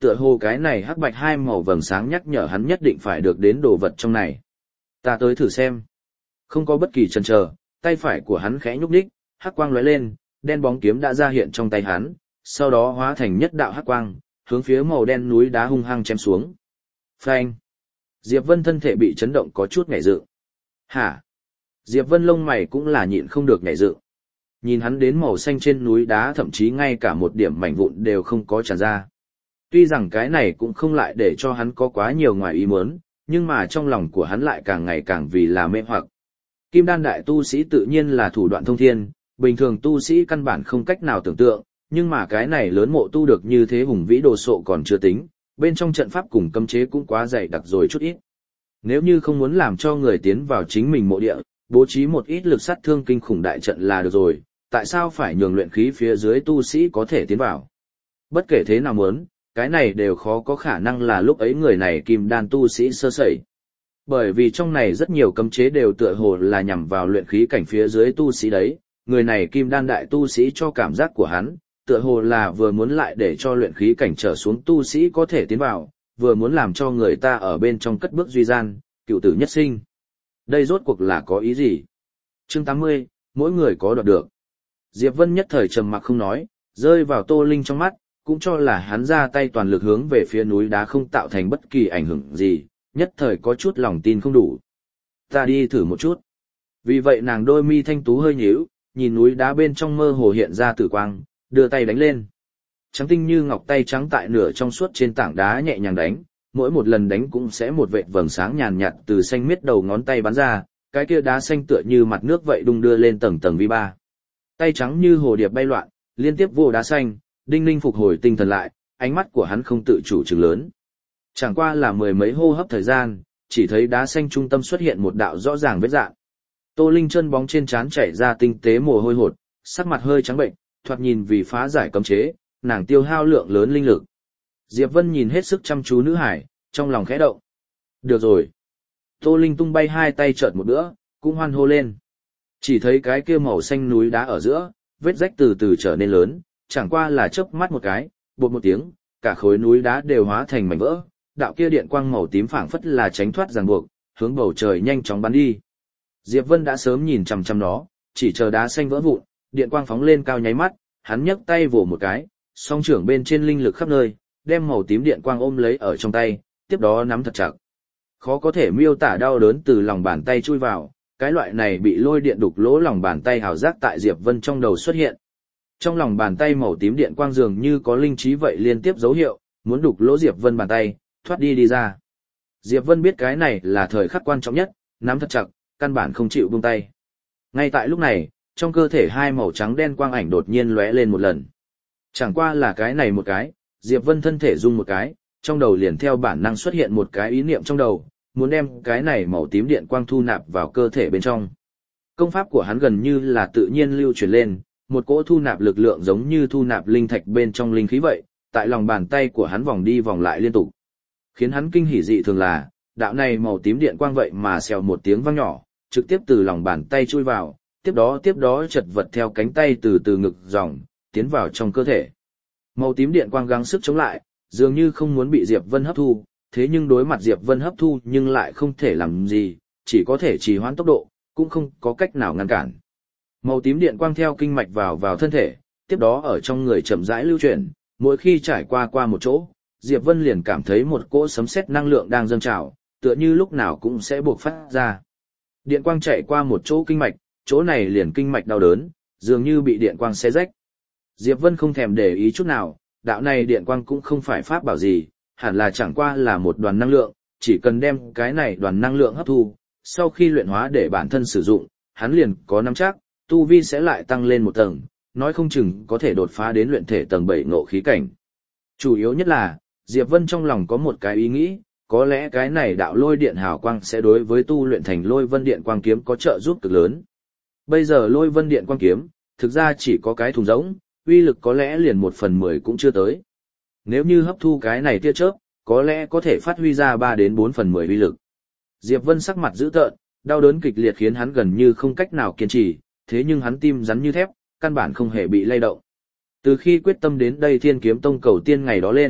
tựa hồ cái này hắc bạch hai màu vầng sáng nhắc nhở hắn nhất định phải được đến đồ vật trong này. Ta tới thử xem. Không có bất kỳ chần chờ, tay phải của hắn khẽ nhúc nhích, hắc quang lóe lên, đen bóng kiếm đã ra hiện trong tay hắn, sau đó hóa thành nhất đạo hắc quang, hướng phía màu đen núi đá hung hăng chém xuống. Phanh! Diệp Vân thân thể bị chấn động có chút nhảy dựng. Hả? Diệp Vân lông mày cũng là nhịn không được nhảy dựng. Nhìn hắn đến màu xanh trên núi đá thậm chí ngay cả một điểm mảnh vụn đều không có tràn ra. Tuy rằng cái này cũng không lại để cho hắn có quá nhiều ngoài ý muốn, nhưng mà trong lòng của hắn lại càng ngày càng vì là mê hoặc. Kim đan đại tu sĩ tự nhiên là thủ đoạn thông thiên, bình thường tu sĩ căn bản không cách nào tưởng tượng, nhưng mà cái này lớn mộ tu được như thế hùng vĩ đồ sộ còn chưa tính, bên trong trận pháp cùng cấm chế cũng quá dày đặc rồi chút ít. Nếu như không muốn làm cho người tiến vào chính mình mộ địa, bố trí một ít lực sát thương kinh khủng đại trận là được rồi, tại sao phải nhường luyện khí phía dưới tu sĩ có thể tiến vào? Bất kể thế nào muốn, cái này đều khó có khả năng là lúc ấy người này kim đan tu sĩ sơ sẩy. Bởi vì trong này rất nhiều cấm chế đều tựa hồ là nhằm vào luyện khí cảnh phía dưới tu sĩ đấy, người này kim đan đại tu sĩ cho cảm giác của hắn, tựa hồ là vừa muốn lại để cho luyện khí cảnh trở xuống tu sĩ có thể tiến vào, vừa muốn làm cho người ta ở bên trong cất bước duy gian, cựu tử nhất sinh. Đây rốt cuộc là có ý gì? Chương tám mươi, mỗi người có đoạt được. Diệp Vân nhất thời trầm mặc không nói, rơi vào Tô Linh trong mắt, cũng cho là hắn ra tay toàn lực hướng về phía núi đá không tạo thành bất kỳ ảnh hưởng gì, nhất thời có chút lòng tin không đủ. Ta đi thử một chút. Vì vậy nàng đôi mi thanh tú hơi nhíu, nhìn núi đá bên trong mơ hồ hiện ra tử quang, đưa tay đánh lên. Trắng tinh như ngọc tay trắng tại nửa trong suốt trên tảng đá nhẹ nhàng đánh, mỗi một lần đánh cũng sẽ một vệt vầng sáng nhàn nhạt từ xanh miết đầu ngón tay bắn ra, cái kia đá xanh tựa như mặt nước vậy đung đưa lên tầng tầng vi ba. Tay trắng như hồ điệp bay loạn, liên tiếp vô đá xanh, Đinh Ninh phục hồi tinh thần lại, ánh mắt của hắn không tự chủ trừng lớn. Chẳng qua là mười mấy hô hấp thời gian, chỉ thấy đá xanh trung tâm xuất hiện một đạo rõ ràng vết rạn. Tô Linh chân bóng trên trán chảy ra tinh tế mồ hôi hột, sắc mặt hơi trắng bệnh, thoạt nhìn vì phá giải cấm chế, nàng tiêu hao lượng lớn linh lực. Diệp Vân nhìn hết sức chăm chú nữ hải, trong lòng khẽ động. Được rồi. Tô Linh tung bay hai tay chợt một bữa, cũng hoan hô lên. Chỉ thấy cái kia màu xanh núi đá ở giữa, vết rách từ từ trở nên lớn, chẳng qua là chớp mắt một cái, bột một tiếng, cả khối núi đá đều hóa thành mảnh vỡ, đạo kia điện quang màu tím phảng phất là tránh thoát ràng buộc, hướng bầu trời nhanh chóng bắn đi. Diệp Vân đã sớm nhìn chằm chằm nó, chỉ chờ đá xanh vỡ vụn, điện quang phóng lên cao nháy mắt, hắn nhấc tay vồ một cái, song trưởng bên trên linh lực khắp nơi, đem màu tím điện quang ôm lấy ở trong tay, tiếp đó nắm thật chặt. Khó có thể miêu tả đau đớn từ lòng bàn tay chui vào, cái loại này bị lôi điện đục lỗ lòng bàn tay hào giác tại Diệp Vân trong đầu xuất hiện. Trong lòng bàn tay màu tím điện quang dường như có linh trí vậy liên tiếp dấu hiệu, muốn đục lỗ Diệp Vân bàn tay, thoát đi đi ra. Diệp Vân biết cái này là thời khắc quan trọng nhất, nắm thật chặt, căn bản không chịu buông tay. Ngay tại lúc này, trong cơ thể hai màu trắng đen quang ảnh đột nhiên lóe lên một lần. Chẳng qua là cái này một cái, Diệp Vân thân thể rung một cái, trong đầu liền theo bản năng xuất hiện một cái ý niệm trong đầu, muốn đem cái này màu tím điện quang thu nạp vào cơ thể bên trong. Công pháp của hắn gần như là tự nhiên lưu truyền lên, một cỗ thu nạp lực lượng giống như thu nạp linh thạch bên trong linh khí vậy, tại lòng bàn tay của hắn vòng đi vòng lại liên tục. Khiến hắn kinh hỉ dị thường là, đạo này màu tím điện quang vậy mà xèo một tiếng vang nhỏ, trực tiếp từ lòng bàn tay chui vào, tiếp đó tiếp đó chật vật theo cánh tay từ từ ngực dòng, tiến vào trong cơ thể. Màu tím điện quang gắng sức chống lại, dường như không muốn bị Diệp Vân hấp thu, thế nhưng đối mặt Diệp Vân hấp thu nhưng lại không thể làm gì, chỉ có thể trì hoãn tốc độ, cũng không có cách nào ngăn cản. Màu tím điện quang theo kinh mạch vào vào thân thể, tiếp đó ở trong người chậm rãi lưu chuyển, mỗi khi trải qua qua một chỗ, Diệp Vân liền cảm thấy một cỗ sấm sét năng lượng đang dâng trào, tựa như lúc nào cũng sẽ buộc phát ra. Điện quang chạy qua một chỗ kinh mạch, chỗ này liền kinh mạch đau đớn, dường như bị điện quang xé rách. Diệp Vân không thèm để ý chút nào, đạo này điện quang cũng không phải pháp bảo gì, hẳn là chẳng qua là một đoàn năng lượng, chỉ cần đem cái này đoàn năng lượng hấp thu, sau khi luyện hóa để bản thân sử dụng, hắn liền có nắm chắc, tu vi sẽ lại tăng lên một tầng, nói không chừng có thể đột phá đến luyện thể tầng bảy ngộ khí cảnh. Chủ yếu nhất là, Diệp Vân trong lòng có một cái ý nghĩ, có lẽ cái này đạo lôi điện hào quang sẽ đối với tu luyện thành lôi vân điện quang kiếm có trợ giúp cực lớn. Bây giờ lôi vân điện quang kiếm, thực ra chỉ có cái thùng rỗng, uy lực có lẽ liền một phần mười cũng chưa tới. Nếu như hấp thu cái này tia chớp, có lẽ có thể phát huy ra ba đến bốn phần mười uy lực. Diệp Vân sắc mặt dữ tợn, đau đớn kịch liệt khiến hắn gần như không cách nào kiên trì, thế nhưng hắn tim rắn như thép, căn bản không hề bị lay động. Từ khi quyết tâm đến đây Thiên Kiếm Tông cầu tiên ngày đó lên,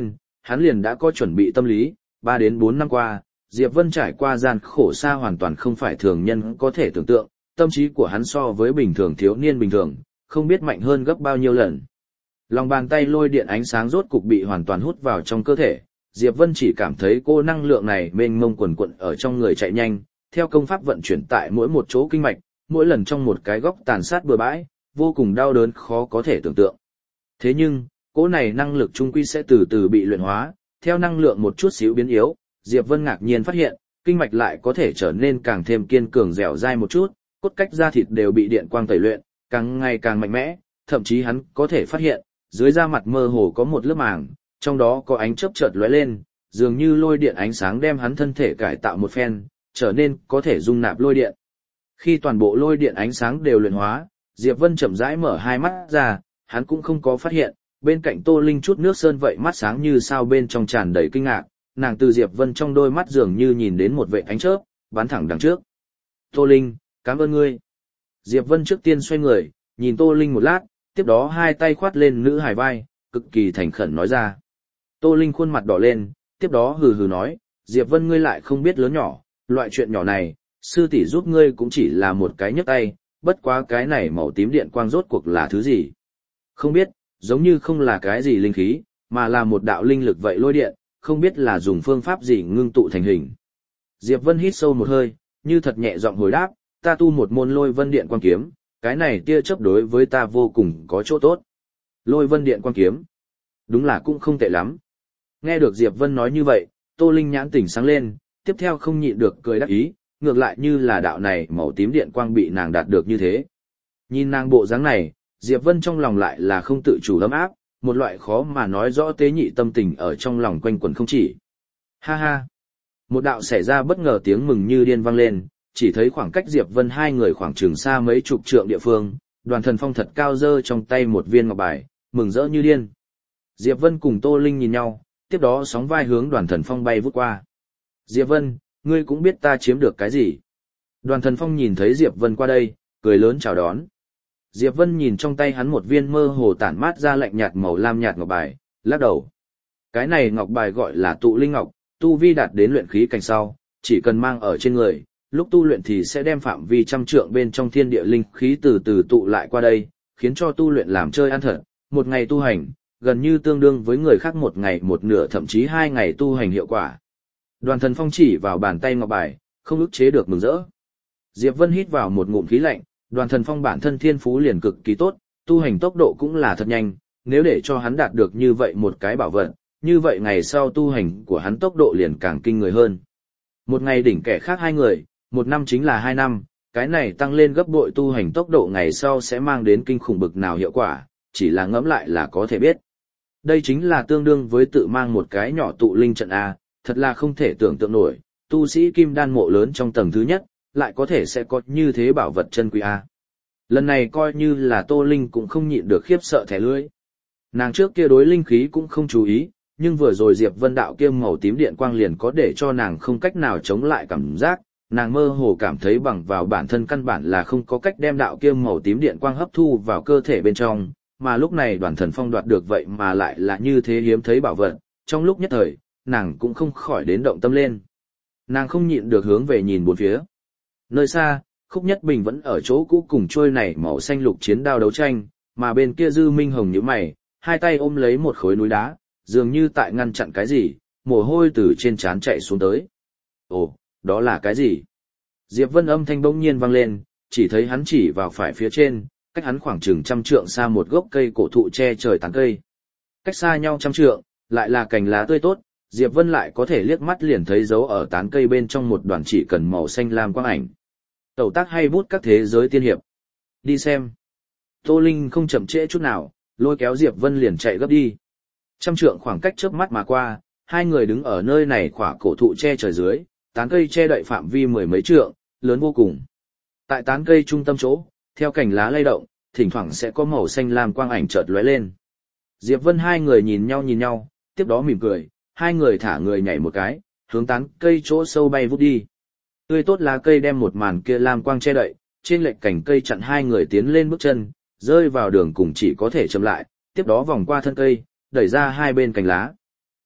Hắn liền đã có chuẩn bị tâm lý, ba đến bốn năm qua, Diệp Vân trải qua gian khổ xa hoàn toàn không phải thường nhân có thể tưởng tượng, tâm trí của hắn so với bình thường thiếu niên bình thường, không biết mạnh hơn gấp bao nhiêu lần. Lòng bàn tay lôi điện ánh sáng rốt cục bị hoàn toàn hút vào trong cơ thể, Diệp Vân chỉ cảm thấy cô năng lượng này mênh mông quần quận ở trong người chạy nhanh, theo công pháp vận chuyển tại mỗi một chỗ kinh mạch, mỗi lần trong một cái góc tàn sát bừa bãi, vô cùng đau đớn khó có thể tưởng tượng. Thế nhưng, cỗ này năng lực trung quy sẽ từ từ bị luyện hóa, theo năng lượng một chút xíu biến yếu, Diệp Vân ngạc nhiên phát hiện, kinh mạch lại có thể trở nên càng thêm kiên cường dẻo dai một chút, cốt cách da thịt đều bị điện quang tẩy luyện, càng ngày càng mạnh mẽ, thậm chí hắn có thể phát hiện, dưới da mặt mơ hồ có một lớp màng, trong đó có ánh chớp chợt lóe lên, dường như lôi điện ánh sáng đem hắn thân thể cải tạo một phen, trở nên có thể dung nạp lôi điện. Khi toàn bộ lôi điện ánh sáng đều luyện hóa, Diệp Vân chậm rãi mở hai mắt ra, hắn cũng không có phát hiện, bên cạnh Tô Linh chút nước sơn vậy mắt sáng như sao bên trong tràn đầy kinh ngạc, nàng từ Diệp Vân trong đôi mắt dường như nhìn đến một vệt ánh chớp, bắn thẳng đằng trước. Tô Linh, cảm ơn ngươi. Diệp Vân trước tiên xoay người, nhìn Tô Linh một lát, tiếp đó hai tay khoát lên nữ hài vai, cực kỳ thành khẩn nói ra. Tô Linh khuôn mặt đỏ lên, tiếp đó hừ hừ nói, Diệp Vân ngươi lại không biết lớn nhỏ, loại chuyện nhỏ này, sư tỷ giúp ngươi cũng chỉ là một cái nhấc tay, bất quá cái này màu tím điện quang rốt cuộc là thứ gì. Không biết, giống như không là cái gì linh khí, mà là một đạo linh lực vậy lôi điện, không biết là dùng phương pháp gì ngưng tụ thành hình. Diệp Vân hít sâu một hơi, như thật nhẹ giọng hồi đáp, ta tu một môn lôi vân điện quang kiếm, cái này tia chớp đối với ta vô cùng có chỗ tốt. Lôi vân điện quang kiếm, đúng là cũng không tệ lắm. Nghe được Diệp Vân nói như vậy, Tô Linh nhãn tỉnh sáng lên, tiếp theo không nhịn được cười đắc ý, ngược lại như là đạo này màu tím điện quang bị nàng đạt được như thế. Nhìn nàng bộ dáng này, Diệp Vân trong lòng lại là không tự chủ ấm áp, một loại khó mà nói rõ tế nhị tâm tình ở trong lòng quanh quẩn không chỉ. Ha ha! Một đạo xảy ra bất ngờ tiếng mừng như điên vang lên, chỉ thấy khoảng cách Diệp Vân hai người khoảng chừng xa mấy chục trượng địa phương, Đoàn Thần Phong thật cao giơ trong tay một viên ngọc bài, mừng rỡ như điên. Diệp Vân cùng Tô Linh nhìn nhau, tiếp đó sóng vai hướng Đoàn Thần Phong bay vút qua. Diệp Vân, ngươi cũng biết ta chiếm được cái gì. Đoàn Thần Phong nhìn thấy Diệp Vân qua đây, cười lớn chào đón. Diệp Vân nhìn trong tay hắn một viên mơ hồ tản mát ra lạnh nhạt màu lam nhạt ngọc bài, lắc đầu. Cái này ngọc bài gọi là tụ linh ngọc, tu vi đạt đến luyện khí cảnh sau, chỉ cần mang ở trên người, lúc tu luyện thì sẽ đem phạm vi trăm trượng bên trong thiên địa linh khí từ từ tụ lại qua đây, khiến cho tu luyện làm chơi ăn thật, một ngày tu hành, gần như tương đương với người khác một ngày một nửa thậm chí hai ngày tu hành hiệu quả. Đoàn Thần Phong chỉ vào bàn tay ngọc bài, không ức chế được mừng rỡ. Diệp Vân hít vào một ngụm khí lạnh, Đoàn Thần Phong bản thân thiên phú liền cực kỳ tốt, tu hành tốc độ cũng là thật nhanh, nếu để cho hắn đạt được như vậy một cái bảo vật, như vậy ngày sau tu hành của hắn tốc độ liền càng kinh người hơn. Một ngày đỉnh kẻ khác hai người, một năm chính là hai năm, cái này tăng lên gấp bội tu hành tốc độ ngày sau sẽ mang đến kinh khủng bực nào hiệu quả, chỉ là ngẫm lại là có thể biết. Đây chính là tương đương với tự mang một cái nhỏ tụ linh trận A, thật là không thể tưởng tượng nổi, tu sĩ kim đan mộ lớn trong tầng thứ nhất, lại có thể sẽ có như thế bảo vật chân quý A. Lần này coi như là Tô Linh cũng không nhịn được khiếp sợ thẻ lưỡi. Nàng trước kia đối linh khí cũng không chú ý, nhưng vừa rồi Diệp Vân đạo kia màu tím điện quang liền có để cho nàng không cách nào chống lại cảm giác, nàng mơ hồ cảm thấy bằng vào bản thân căn bản là không có cách đem đạo kia màu tím điện quang hấp thu vào cơ thể bên trong, mà lúc này Đoàn Thần Phong đoạt được vậy mà lại là như thế hiếm thấy bảo vật, trong lúc nhất thời, nàng cũng không khỏi đến động tâm lên. Nàng không nhịn được hướng về nhìn bốn phía. Nơi xa, Khúc Nhất Bình vẫn ở chỗ cũ cùng trôi này màu xanh lục chiến đao đấu tranh, mà bên kia Dư Minh Hồng nhíu mày, hai tay ôm lấy một khối núi đá, dường như tại ngăn chặn cái gì, mồ hôi từ trên trán chạy xuống tới. Ồ, đó là cái gì? Diệp Vân âm thanh bỗng nhiên vang lên, chỉ thấy hắn chỉ vào phải phía trên, cách hắn khoảng chừng trăm trượng xa một gốc cây cổ thụ che trời tán cây. Cách xa nhau trăm trượng, lại là cành lá tươi tốt, Diệp Vân lại có thể liếc mắt liền thấy dấu ở tán cây bên trong một đoàn chỉ cần màu xanh lam quang ảnh. Tẩu tác hay bút các thế giới tiên hiệp. Đi xem. Tô Linh không chậm trễ chút nào, lôi kéo Diệp Vân liền chạy gấp đi. Trăm trượng khoảng cách chớp mắt mà qua, hai người đứng ở nơi này khỏa cổ thụ che trời dưới, tán cây che đậy phạm vi mười mấy trượng, lớn vô cùng. Tại tán cây trung tâm chỗ, theo cành lá lay động, thỉnh thoảng sẽ có màu xanh lam quang ảnh chợt lóe lên. Diệp Vân hai người nhìn nhau nhìn nhau, tiếp đó mỉm cười, hai người thả người nhảy một cái, hướng tán cây chỗ sâu bay vút đi. Tươi tốt lá cây đem một màn kia lam quang che đậy, trên lệch cành cây chặn hai người tiến lên bước chân, rơi vào đường cùng chỉ có thể chậm lại, tiếp đó vòng qua thân cây, đẩy ra hai bên cành lá.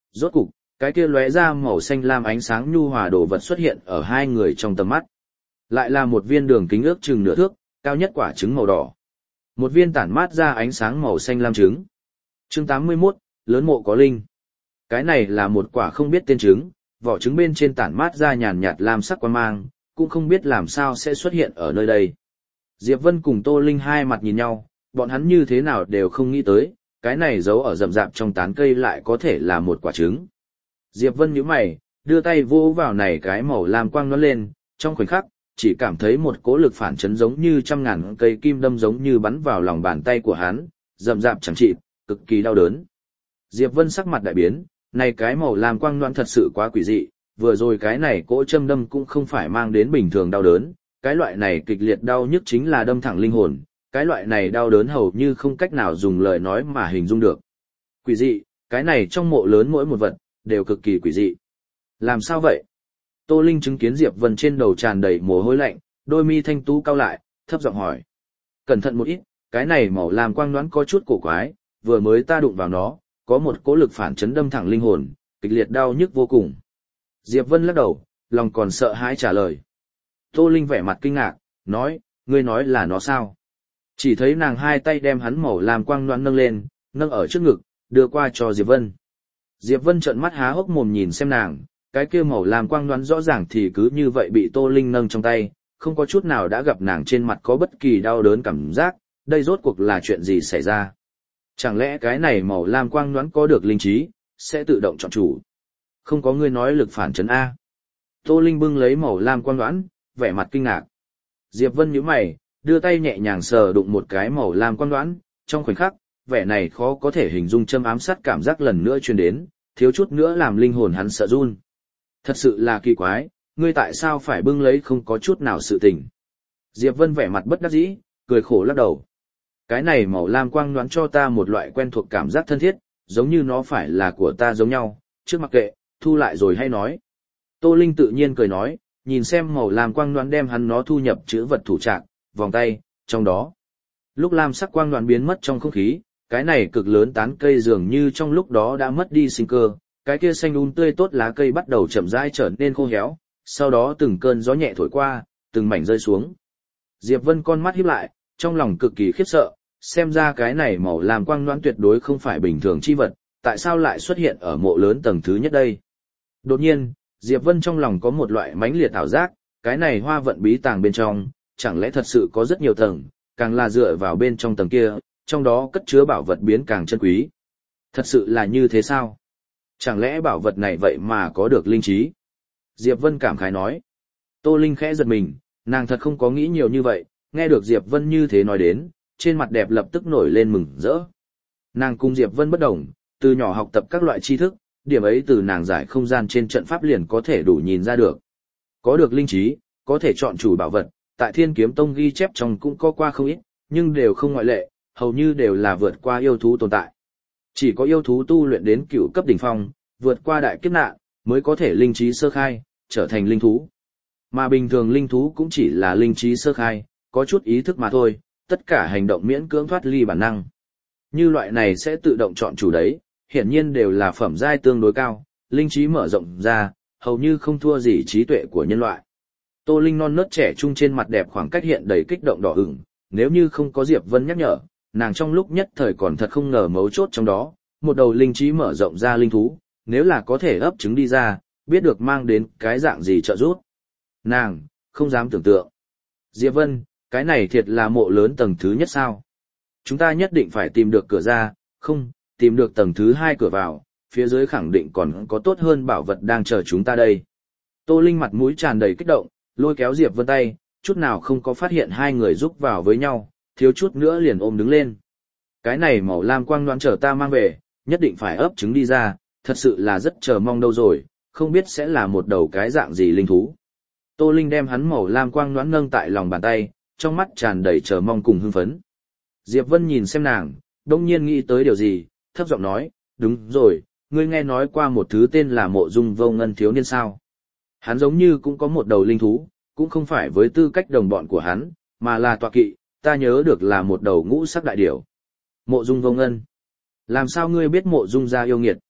rốt cục, cái kia lóe ra màu xanh lam ánh sáng nhu hòa đồ vật xuất hiện ở hai người trong tầm mắt. Lại là một viên đường kính ước chừng nửa thước, cao nhất quả trứng màu đỏ. Một viên tản mát ra ánh sáng màu xanh lam trứng. Chương tám mươi mốt, lớn mộ có linh. Cái này là một quả không biết tên trứng, vỏ trứng bên trên tản mát ra nhàn nhạt lam sắc quang mang, cũng không biết làm sao sẽ xuất hiện ở nơi đây. Diệp Vân cùng Tô Linh hai mặt nhìn nhau, bọn hắn như thế nào đều không nghĩ tới, cái này giấu ở rậm rạp trong tán cây lại có thể là một quả trứng. Diệp Vân nhíu mày, đưa tay vỗ vào này cái màu lam quang nó lên, trong khoảnh khắc, chỉ cảm thấy một cỗ lực phản chấn giống như trăm ngàn cây kim đâm giống như bắn vào lòng bàn tay của hắn, rậm rạp chẳng chịt, cực kỳ đau đớn. Diệp Vân sắc mặt đại biến, này cái màu lam quang loãng thật sự quá quỷ dị, vừa rồi cái này cỗ châm đâm cũng không phải mang đến bình thường đau đớn, cái loại này kịch liệt đau nhức chính là đâm thẳng linh hồn, cái loại này đau đớn hầu như không cách nào dùng lời nói mà hình dung được. Quỷ dị, cái này trong mộ lớn mỗi một vật, đều cực kỳ quỷ dị. Làm sao vậy? Tô Linh chứng kiến Diệp Vân trên đầu tràn đầy mồ hôi lạnh, đôi mi thanh tú cau lại, thấp giọng hỏi. Cẩn thận một ít, cái này màu lam quang loãng có chút cổ quái, vừa mới ta đụng vào nó, có một cỗ lực phản chấn đâm thẳng linh hồn, kịch liệt đau nhức vô cùng. Diệp Vân lắc đầu, lòng còn sợ hãi trả lời. Tô Linh vẻ mặt kinh ngạc, nói, ngươi nói là nó sao? Chỉ thấy nàng hai tay đem hắn màu lam quang loãng nâng lên, nâng ở trước ngực, đưa qua cho Diệp Vân. Diệp Vân trợn mắt há hốc mồm nhìn xem nàng, cái kia màu lam quang loãng rõ ràng thì cứ như vậy bị Tô Linh nâng trong tay, không có chút nào đã gặp nàng trên mặt có bất kỳ đau đớn cảm giác, đây rốt cuộc là chuyện gì xảy ra? Chẳng lẽ cái này màu lam quang loãng có được linh trí, sẽ tự động chọn chủ? Không có ngươi nói lực phản chấn A. Tô Linh bưng lấy màu lam quang loãng, vẻ mặt kinh ngạc. Diệp Vân nhíu mày, đưa tay nhẹ nhàng sờ đụng một cái màu lam quang loãng, trong khoảnh khắc, vẻ này khó có thể hình dung châm ám sát cảm giác lần nữa truyền đến, thiếu chút nữa làm linh hồn hắn sợ run. Thật sự là kỳ quái, ngươi tại sao phải bưng lấy không có chút nào sự tình? Diệp Vân vẻ mặt bất đắc dĩ, cười khổ lắc đầu. Cái này màu lam quang đoán cho ta một loại quen thuộc cảm giác thân thiết, giống như nó phải là của ta giống nhau, trước mặc kệ, thu lại rồi hay nói. Tô Linh tự nhiên cười nói, nhìn xem màu lam quang đoán đem hắn nó thu nhập chữ vật thủ trạng, vòng tay, trong đó. Lúc lam sắc quang đoán biến mất trong không khí, cái này cực lớn tán cây dường như trong lúc đó đã mất đi sinh cơ, cái kia xanh um tươi tốt lá cây bắt đầu chậm rãi trở nên khô héo, sau đó từng cơn gió nhẹ thổi qua, từng mảnh rơi xuống. Diệp Vân con mắt híp lại, trong lòng cực kỳ khiếp sợ, xem ra cái này màu lam quang loãng tuyệt đối không phải bình thường chi vật, tại sao lại xuất hiện ở mộ lớn tầng thứ nhất đây? Đột nhiên, Diệp Vân trong lòng có một loại mãnh liệt ảo giác, cái này hoa vận bí tàng bên trong, chẳng lẽ thật sự có rất nhiều tầng, càng là dựa vào bên trong tầng kia, trong đó cất chứa bảo vật biến càng chân quý. Thật sự là như thế sao? Chẳng lẽ bảo vật này vậy mà có được linh trí? Diệp Vân cảm khái nói. Tô Linh khẽ giật mình, nàng thật không có nghĩ nhiều như vậy, nghe được Diệp Vân như thế nói đến, trên mặt đẹp lập tức nổi lên mừng rỡ. Nàng cùng Diệp Vân bất đồng, từ nhỏ học tập các loại tri thức, điểm ấy từ nàng giải không gian trên trận pháp liền có thể đủ nhìn ra được. Có được linh trí, có thể chọn chủ bảo vật, tại Thiên Kiếm Tông ghi chép trong cũng có qua không ít, nhưng đều không ngoại lệ, hầu như đều là vượt qua yêu thú tồn tại. Chỉ có yêu thú tu luyện đến cựu cấp đỉnh phong, vượt qua đại kiếp nạn, mới có thể linh trí sơ khai, trở thành linh thú. Mà bình thường linh thú cũng chỉ là linh trí sơ khai, có chút ý thức mà thôi, tất cả hành động miễn cưỡng thoát ly bản năng. Như loại này sẽ tự động chọn chủ đấy, hiển nhiên đều là phẩm giai tương đối cao, linh trí mở rộng ra, hầu như không thua gì trí tuệ của nhân loại. Tô Linh non nớt trẻ trung trên mặt đẹp khoảng cách hiện đầy kích động đỏ ửng, nếu như không có Diệp Vân nhắc nhở, nàng trong lúc nhất thời còn thật không ngờ mấu chốt trong đó, một đầu linh trí mở rộng ra linh thú, nếu là có thể ấp trứng đi ra, biết được mang đến cái dạng gì trợ giúp. Nàng, không dám tưởng tượng. Diệp Vân, cái này thiệt là mộ lớn tầng thứ nhất sao? Chúng ta nhất định phải tìm được cửa ra, không, tìm được tầng thứ hai cửa vào, phía dưới khẳng định còn có tốt hơn bảo vật đang chờ chúng ta đây. Tô Linh mặt mũi tràn đầy kích động, lôi kéo Diệp Vân tay, chút nào không có phát hiện hai người giúp vào với nhau, thiếu chút nữa liền ôm đứng lên. Cái này màu lam quang đoán chờ ta mang về, nhất định phải ấp trứng đi ra, thật sự là rất chờ mong đâu rồi, không biết sẽ là một đầu cái dạng gì linh thú. Tô Linh đem hắn màu lam quang đoán nâng tại lòng bàn tay, trong mắt tràn đầy chờ mong cùng hưng phấn. Diệp Vân nhìn xem nàng, đông nhiên nghĩ tới điều gì, thấp giọng nói, đúng rồi, ngươi nghe nói qua một thứ tên là Mộ Dung Vô Ngân thiếu niên sao? Hắn giống như cũng có một đầu linh thú, cũng không phải với tư cách đồng bọn của hắn, mà là tọa kỵ, ta nhớ được là một đầu ngũ sắc đại điểu. Mộ Dung Vô Ngân. Làm sao ngươi biết Mộ Dung gia yêu nghiệt?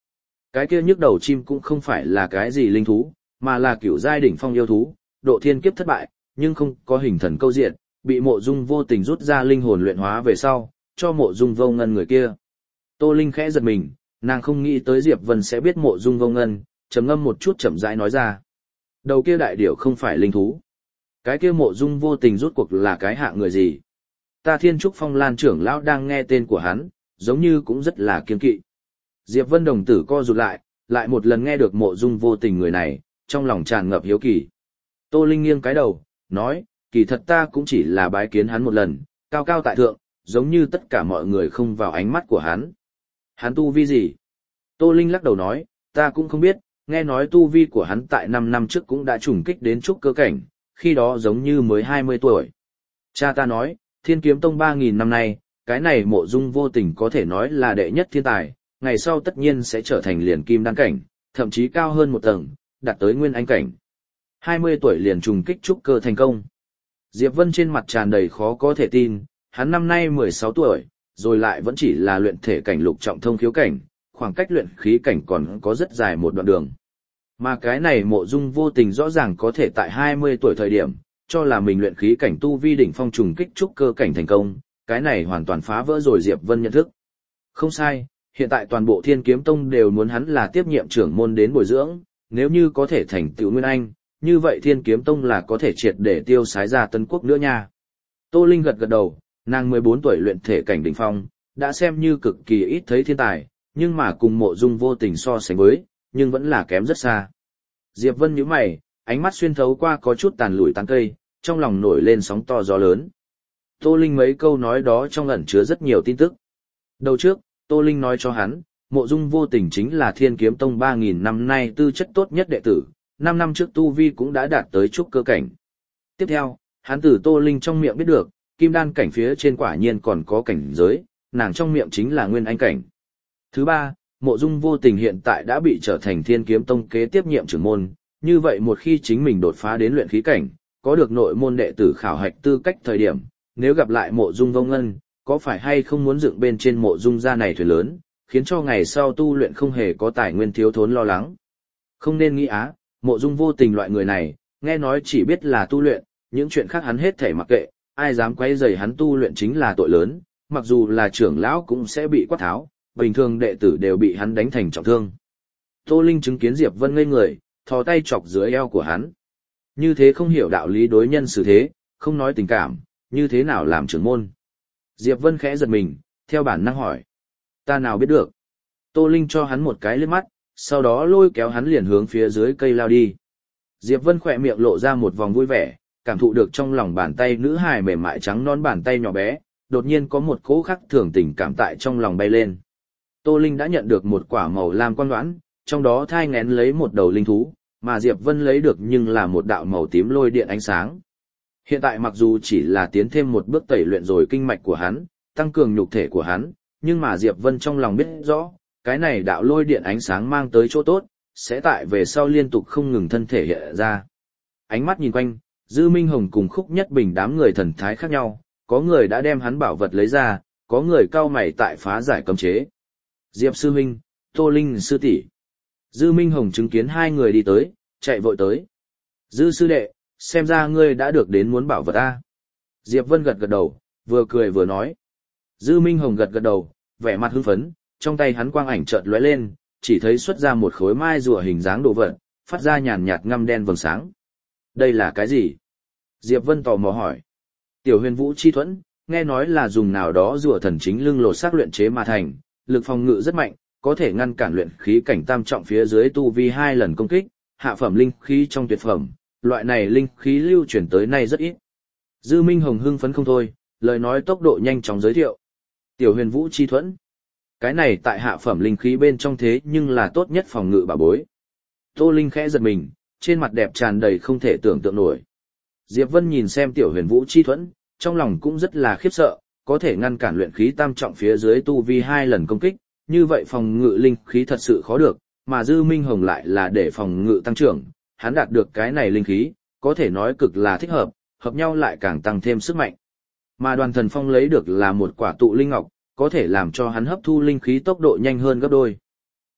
Cái kia nhức đầu chim cũng không phải là cái gì linh thú, mà là kiểu giai đỉnh phong yêu thú, độ thiên kiếp thất bại, nhưng không có hình thần câu diện, bị mộ dung vô tình rút ra linh hồn luyện hóa về sau, cho mộ dung vô ngân người kia. Tô Linh khẽ giật mình, nàng không nghĩ tới Diệp Vân sẽ biết mộ dung vô ngân, trầm ngâm một chút chậm rãi nói ra. Đầu kia đại điểu không phải linh thú. Cái kia mộ dung vô tình rút cuộc là cái hạ người gì? Ta Thiên Trúc Phong Lan trưởng lão đang nghe tên của hắn, giống như cũng rất là kiên kỵ. Diệp Vân đồng tử co rụt lại, lại một lần nghe được mộ dung vô tình người này, trong lòng tràn ngập hiếu kỳ. Tô Linh nghiêng cái đầu, nói, kỳ thật ta cũng chỉ là bái kiến hắn một lần, cao cao tại thượng, giống như tất cả mọi người không vào ánh mắt của hắn. Hắn tu vi gì? Tô Linh lắc đầu nói, ta cũng không biết, nghe nói tu vi của hắn tại năm năm trước cũng đã trùng kích đến trúc cơ cảnh, khi đó giống như mới hai mươi tuổi. Cha ta nói, Thiên Kiếm Tông ba nghìn năm nay, cái này mộ dung vô tình có thể nói là đệ nhất thiên tài, ngày sau tất nhiên sẽ trở thành liền kim đan cảnh, thậm chí cao hơn một tầng, đạt tới nguyên anh cảnh. hai mươi tuổi liền trùng kích trúc cơ thành công. Diệp Vân trên mặt tràn đầy khó có thể tin, hắn năm nay mười sáu tuổi, rồi lại vẫn chỉ là luyện thể cảnh lục trọng thông khiếu cảnh, khoảng cách luyện khí cảnh còn có rất dài một đoạn đường. Mà cái này mộ dung vô tình rõ ràng có thể tại hai mươi tuổi thời điểm, cho là mình luyện khí cảnh tu vi đỉnh phong trùng kích trúc cơ cảnh thành công, cái này hoàn toàn phá vỡ rồi Diệp Vân nhận thức. Không sai, hiện tại toàn bộ Thiên Kiếm Tông đều muốn hắn là tiếp nhiệm trưởng môn đến bồi dưỡng, nếu như có thể thành tựu nguyên anh, như vậy Thiên Kiếm Tông là có thể triệt để tiêu sái ra Tân Quốc nữa nha. Tô Linh gật gật đầu, nàng mười bốn tuổi luyện thể cảnh đỉnh phong, đã xem như cực kỳ ít thấy thiên tài, nhưng mà cùng mộ dung vô tình so sánh với, nhưng vẫn là kém rất xa. Diệp Vân nhíu mày, ánh mắt xuyên thấu qua có chút tàn lủi tán cây, trong lòng nổi lên sóng to gió lớn. Tô Linh mấy câu nói đó trong ẩn chứa rất nhiều tin tức. Đầu trước, Tô Linh nói cho hắn, mộ dung vô tình chính là Thiên Kiếm Tông ba nghìn năm nay tư chất tốt nhất đệ tử, năm năm trước tu vi cũng đã đạt tới trúc cơ cảnh. Tiếp theo, hắn từ Tô Linh trong miệng biết được, kim đan cảnh phía trên quả nhiên còn có cảnh giới, nàng trong miệng chính là nguyên anh cảnh. Thứ ba, mộ dung vô tình hiện tại đã bị trở thành Thiên Kiếm Tông kế tiếp nhiệm trưởng môn, như vậy một khi chính mình đột phá đến luyện khí cảnh, có được nội môn đệ tử khảo hạch tư cách thời điểm, nếu gặp lại mộ dung vô ngân, có phải hay không muốn dựng bên trên mộ dung gia này thuyền lớn, khiến cho ngày sau tu luyện không hề có tài nguyên thiếu thốn lo lắng. Không nên nghĩ á, mộ dung vô tình loại người này, nghe nói chỉ biết là tu luyện, những chuyện khác hắn hết thể mặc kệ, ai dám quấy rầy hắn tu luyện chính là tội lớn, mặc dù là trưởng lão cũng sẽ bị quát tháo, bình thường đệ tử đều bị hắn đánh thành trọng thương. Tô Linh chứng kiến Diệp Vân ngây người, thò tay chọc dưới eo của hắn. Như thế không hiểu đạo lý đối nhân xử thế, không nói tình cảm, như thế nào làm trưởng môn. Diệp Vân khẽ giật mình, theo bản năng hỏi. Ta nào biết được. Tô Linh cho hắn một cái liếc mắt, sau đó lôi kéo hắn liền hướng phía dưới cây lao đi. Diệp Vân khỏe miệng lộ ra một vòng vui vẻ, cảm thụ được trong lòng bàn tay nữ hài mềm mại trắng non bàn tay nhỏ bé, đột nhiên có một cỗ khắc thường tình cảm tại trong lòng bay lên. Tô Linh đã nhận được một quả màu lam quang đoán, trong đó thai nghén lấy một đầu linh thú, mà Diệp Vân lấy được nhưng là một đạo màu tím lôi điện ánh sáng. Hiện tại mặc dù chỉ là tiến thêm một bước tẩy luyện rồi kinh mạch của hắn, tăng cường nhục thể của hắn, nhưng mà Diệp Vân trong lòng biết rõ, cái này đạo lôi điện ánh sáng mang tới chỗ tốt, sẽ tại về sau liên tục không ngừng thân thể hiện ra. Ánh mắt nhìn quanh, Dư Minh Hồng cùng Khúc Nhất Bình đám người thần thái khác nhau, có người đã đem hắn bảo vật lấy ra, có người cau mày tại phá giải cấm chế. Diệp sư huynh, Tô Linh sư tỷ. Dư Minh Hồng chứng kiến hai người đi tới, chạy vội tới. Dư sư đệ, xem ra ngươi đã được đến muốn bảo vật a. Diệp Vân gật gật đầu, vừa cười vừa nói. Dư Minh Hồng gật gật đầu, vẻ mặt hưng phấn, trong tay hắn quang ảnh chợt lóe lên, chỉ thấy xuất ra một khối mai rùa hình dáng đồ vật, phát ra nhàn nhạt ngăm đen vầng sáng. Đây là cái gì? Diệp Vân tò mò hỏi. Tiểu Huyền Vũ chi thuẫn, nghe nói là dùng nào đó rùa thần chính lưng lột xác luyện chế mà thành, lực phòng ngự rất mạnh, có thể ngăn cản luyện khí cảnh tam trọng phía dưới tu vi hai lần công kích, hạ phẩm linh khí trong tuyệt phẩm, loại này linh khí lưu truyền tới nay rất ít. Dư Minh Hồng hưng phấn không thôi, lời nói tốc độ nhanh chóng giới thiệu. Tiểu Huyền Vũ chi thuẫn. Cái này tại hạ phẩm linh khí bên trong thế nhưng là tốt nhất phòng ngự bảo bối. Tô Linh khẽ giật mình, trên mặt đẹp tràn đầy không thể tưởng tượng nổi. Diệp Vân nhìn xem Tiểu Huyền Vũ chi thuẫn, trong lòng cũng rất là khiếp sợ, có thể ngăn cản luyện khí tam trọng phía dưới tu vi hai lần công kích, như vậy phòng ngự linh khí thật sự khó được, mà Dư Minh Hồng lại là để phòng ngự tăng trưởng, hắn đạt được cái này linh khí, có thể nói cực là thích hợp, hợp nhau lại càng tăng thêm sức mạnh. Mà Đoàn Thần Phong lấy được là một quả tụ linh ngọc, có thể làm cho hắn hấp thu linh khí tốc độ nhanh hơn gấp đôi.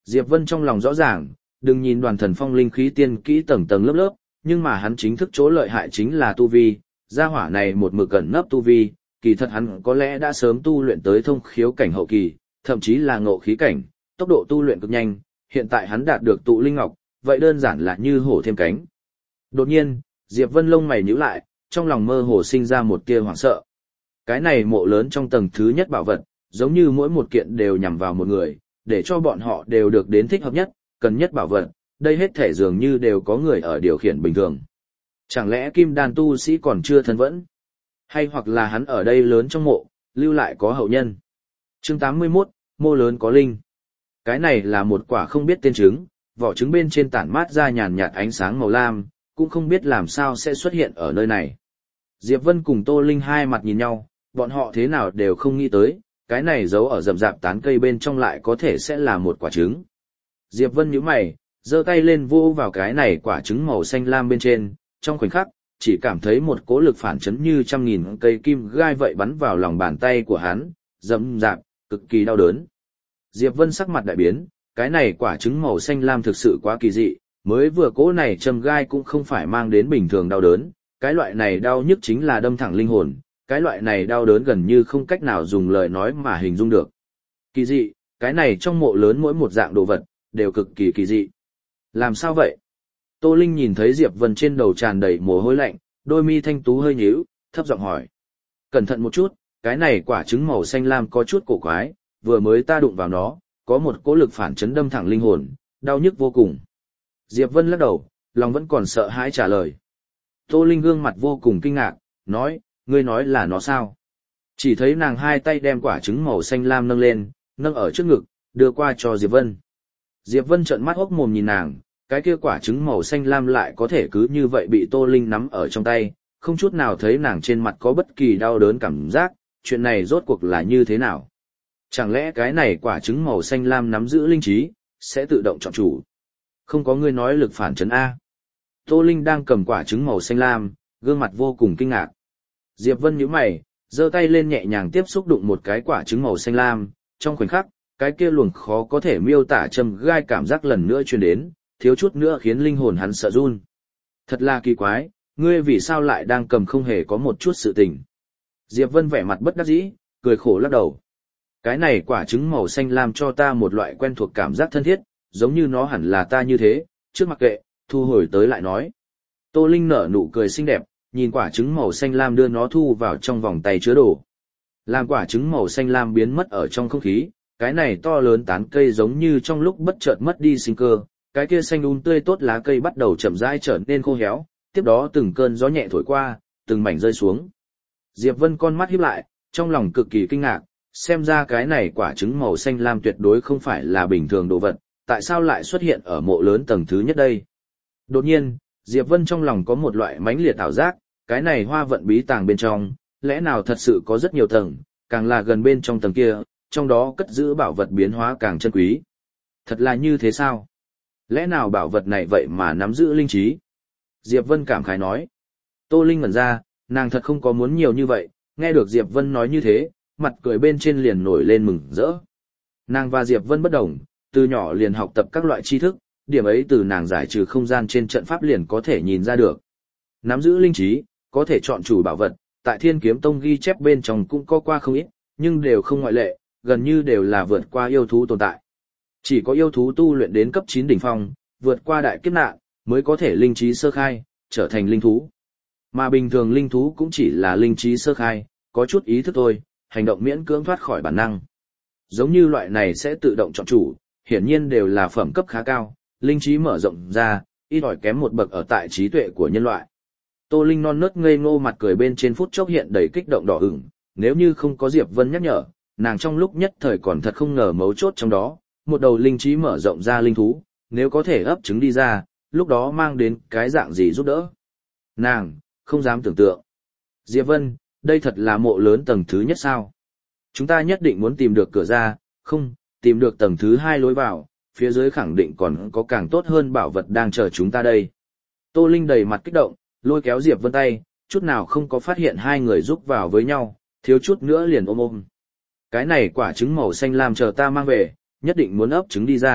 Diệp Vân trong lòng rõ ràng, đừng nhìn đoàn thần phong linh khí tiên kỹ tầng tầng lớp lớp, nhưng mà hắn chính thức chỗ lợi hại chính là tu vi, gia hỏa này một mực cẩn nấp tu vi, kỳ thật hắn có lẽ đã sớm tu luyện tới thông khiếu cảnh hậu kỳ, thậm chí là ngộ khí cảnh, tốc độ tu luyện cực nhanh, hiện tại hắn đạt được tụ linh ngọc, vậy đơn giản là như hổ thêm cánh. Đột nhiên, Diệp Vân lông mày nhíu lại, trong lòng mơ hồ sinh ra một tia hoảng sợ. Cái này mộ lớn trong tầng thứ nhất bảo vật, giống như mỗi một kiện đều nhằm vào một người, để cho bọn họ đều được đến thích hợp nhất, cần nhất bảo vật, đây hết thể dường như đều có người ở điều khiển bình thường. Chẳng lẽ kim đan tu sĩ còn chưa thân vẫn? Hay hoặc là hắn ở đây lớn trong mộ, lưu lại có hậu nhân? Chương tám mươi mốt, mô lớn có linh. Cái này là một quả không biết tên trứng, vỏ trứng bên trên tản mát ra nhàn nhạt ánh sáng màu lam, cũng không biết làm sao sẽ xuất hiện ở nơi này. Diệp Vân cùng Tô Linh hai mặt nhìn nhau, bọn họ thế nào đều không nghĩ tới, cái này giấu ở rậm rạp tán cây bên trong lại có thể sẽ là một quả trứng. Diệp Vân nhíu mày, giơ tay lên vô vào cái này quả trứng màu xanh lam bên trên, trong khoảnh khắc, chỉ cảm thấy một cỗ lực phản chấn như trăm nghìn cây kim gai vậy bắn vào lòng bàn tay của hắn, rậm rạp, cực kỳ đau đớn. Diệp Vân sắc mặt đại biến, cái này quả trứng màu xanh lam thực sự quá kỳ dị, mới vừa cỗ này châm gai cũng không phải mang đến bình thường đau đớn, cái loại này đau nhức chính là đâm thẳng linh hồn, cái loại này đau đớn gần như không cách nào dùng lời nói mà hình dung được. Kỳ dị, cái này trong mộ lớn mỗi một dạng đồ vật, đều cực kỳ kỳ dị. Làm sao vậy? Tô Linh nhìn thấy Diệp Vân trên đầu tràn đầy mồ hôi lạnh, đôi mi thanh tú hơi nhíu, thấp giọng hỏi. Cẩn thận một chút, cái này quả trứng màu xanh lam có chút cổ quái, vừa mới ta đụng vào nó, có một cỗ lực phản chấn đâm thẳng linh hồn, đau nhức vô cùng. Diệp Vân lắc đầu, lòng vẫn còn sợ hãi trả lời. Tô Linh gương mặt vô cùng kinh ngạc, nói, ngươi nói là nó sao? Chỉ thấy nàng hai tay đem quả trứng màu xanh lam nâng lên, nâng ở trước ngực, đưa qua cho Diệp Vân. Diệp Vân trợn mắt hốc mồm nhìn nàng, cái kia quả trứng màu xanh lam lại có thể cứ như vậy bị Tô Linh nắm ở trong tay, không chút nào thấy nàng trên mặt có bất kỳ đau đớn cảm giác, chuyện này rốt cuộc là như thế nào? Chẳng lẽ cái này quả trứng màu xanh lam nắm giữ linh trí, sẽ tự động chọn chủ? Không có ngươi nói lực phản chấn A. Tô Linh đang cầm quả trứng màu xanh lam, gương mặt vô cùng kinh ngạc. Diệp Vân nhíu mày, giơ tay lên nhẹ nhàng tiếp xúc đụng một cái quả trứng màu xanh lam, trong khoảnh khắc, cái kia luồng khó có thể miêu tả châm gai cảm giác lần nữa truyền đến, thiếu chút nữa khiến linh hồn hắn sợ run. Thật là kỳ quái, ngươi vì sao lại đang cầm không hề có một chút sự tình? Diệp Vân vẻ mặt bất đắc dĩ, cười khổ lắc đầu. Cái này quả trứng màu xanh lam cho ta một loại quen thuộc cảm giác thân thiết, giống như nó hẳn là ta như thế, trước mặc kệ, thu hồi tới lại nói. Tô Linh nở nụ cười xinh đẹp, nhìn quả trứng màu xanh lam đưa nó thu vào trong vòng tay chứa đồ. Làm quả trứng màu xanh lam biến mất ở trong không khí, cái này to lớn tán cây giống như trong lúc bất chợt mất đi sinh cơ, cái kia xanh um tươi tốt lá cây bắt đầu chậm rãi trở nên khô héo, tiếp đó từng cơn gió nhẹ thổi qua, từng mảnh rơi xuống. Diệp Vân con mắt híp lại, trong lòng cực kỳ kinh ngạc, xem ra cái này quả trứng màu xanh lam tuyệt đối không phải là bình thường đồ vật, tại sao lại xuất hiện ở mộ lớn tầng thứ nhất đây? Đột nhiên, Diệp Vân trong lòng có một loại mãnh liệt ảo giác, cái này hoa vận bí tàng bên trong, lẽ nào thật sự có rất nhiều tầng, càng là gần bên trong tầng kia, trong đó cất giữ bảo vật biến hóa càng chân quý. Thật là như thế sao? Lẽ nào bảo vật này vậy mà nắm giữ linh trí? Diệp Vân cảm khái nói. Tô Linh ngẩn ra, nàng thật không có muốn nhiều như vậy, nghe được Diệp Vân nói như thế, mặt cười bên trên liền nổi lên mừng rỡ. Nàng và Diệp Vân bất đồng, từ nhỏ liền học tập các loại tri thức, điểm ấy từ nàng giải trừ không gian trên trận pháp liền có thể nhìn ra được. Nắm giữ linh trí, có thể chọn chủ bảo vật, tại Thiên Kiếm Tông ghi chép bên trong cũng có qua không ít, nhưng đều không ngoại lệ, gần như đều là vượt qua yêu thú tồn tại. Chỉ có yêu thú tu luyện đến cấp chín đỉnh phong, vượt qua đại kiếp nạn, mới có thể linh trí sơ khai, trở thành linh thú. Mà bình thường linh thú cũng chỉ là linh trí sơ khai, có chút ý thức thôi, hành động miễn cưỡng thoát khỏi bản năng. Giống như loại này sẽ tự động chọn chủ, hiển nhiên đều là phẩm cấp khá cao, linh trí mở rộng ra, ít ỏi kém một bậc ở tại trí tuệ của nhân loại. Tô Linh non nớt ngây ngô mặt cười bên trên phút chốc hiện đầy kích động đỏ ửng, nếu như không có Diệp Vân nhắc nhở, nàng trong lúc nhất thời còn thật không ngờ mấu chốt trong đó, một đầu linh trí mở rộng ra linh thú, nếu có thể ấp trứng đi ra, lúc đó mang đến cái dạng gì giúp đỡ. Nàng, không dám tưởng tượng. Diệp Vân, đây thật là mộ lớn tầng thứ nhất sao? Chúng ta nhất định muốn tìm được cửa ra, không, tìm được tầng thứ hai lối vào, phía dưới khẳng định còn có càng tốt hơn bảo vật đang chờ chúng ta đây. Tô Linh đầy mặt kích động, lôi kéo Diệp Vân tay, chút nào không có phát hiện hai người giúp vào với nhau, thiếu chút nữa liền ôm ôm. Cái này quả trứng màu xanh lam chờ ta mang về, nhất định muốn ấp trứng đi ra,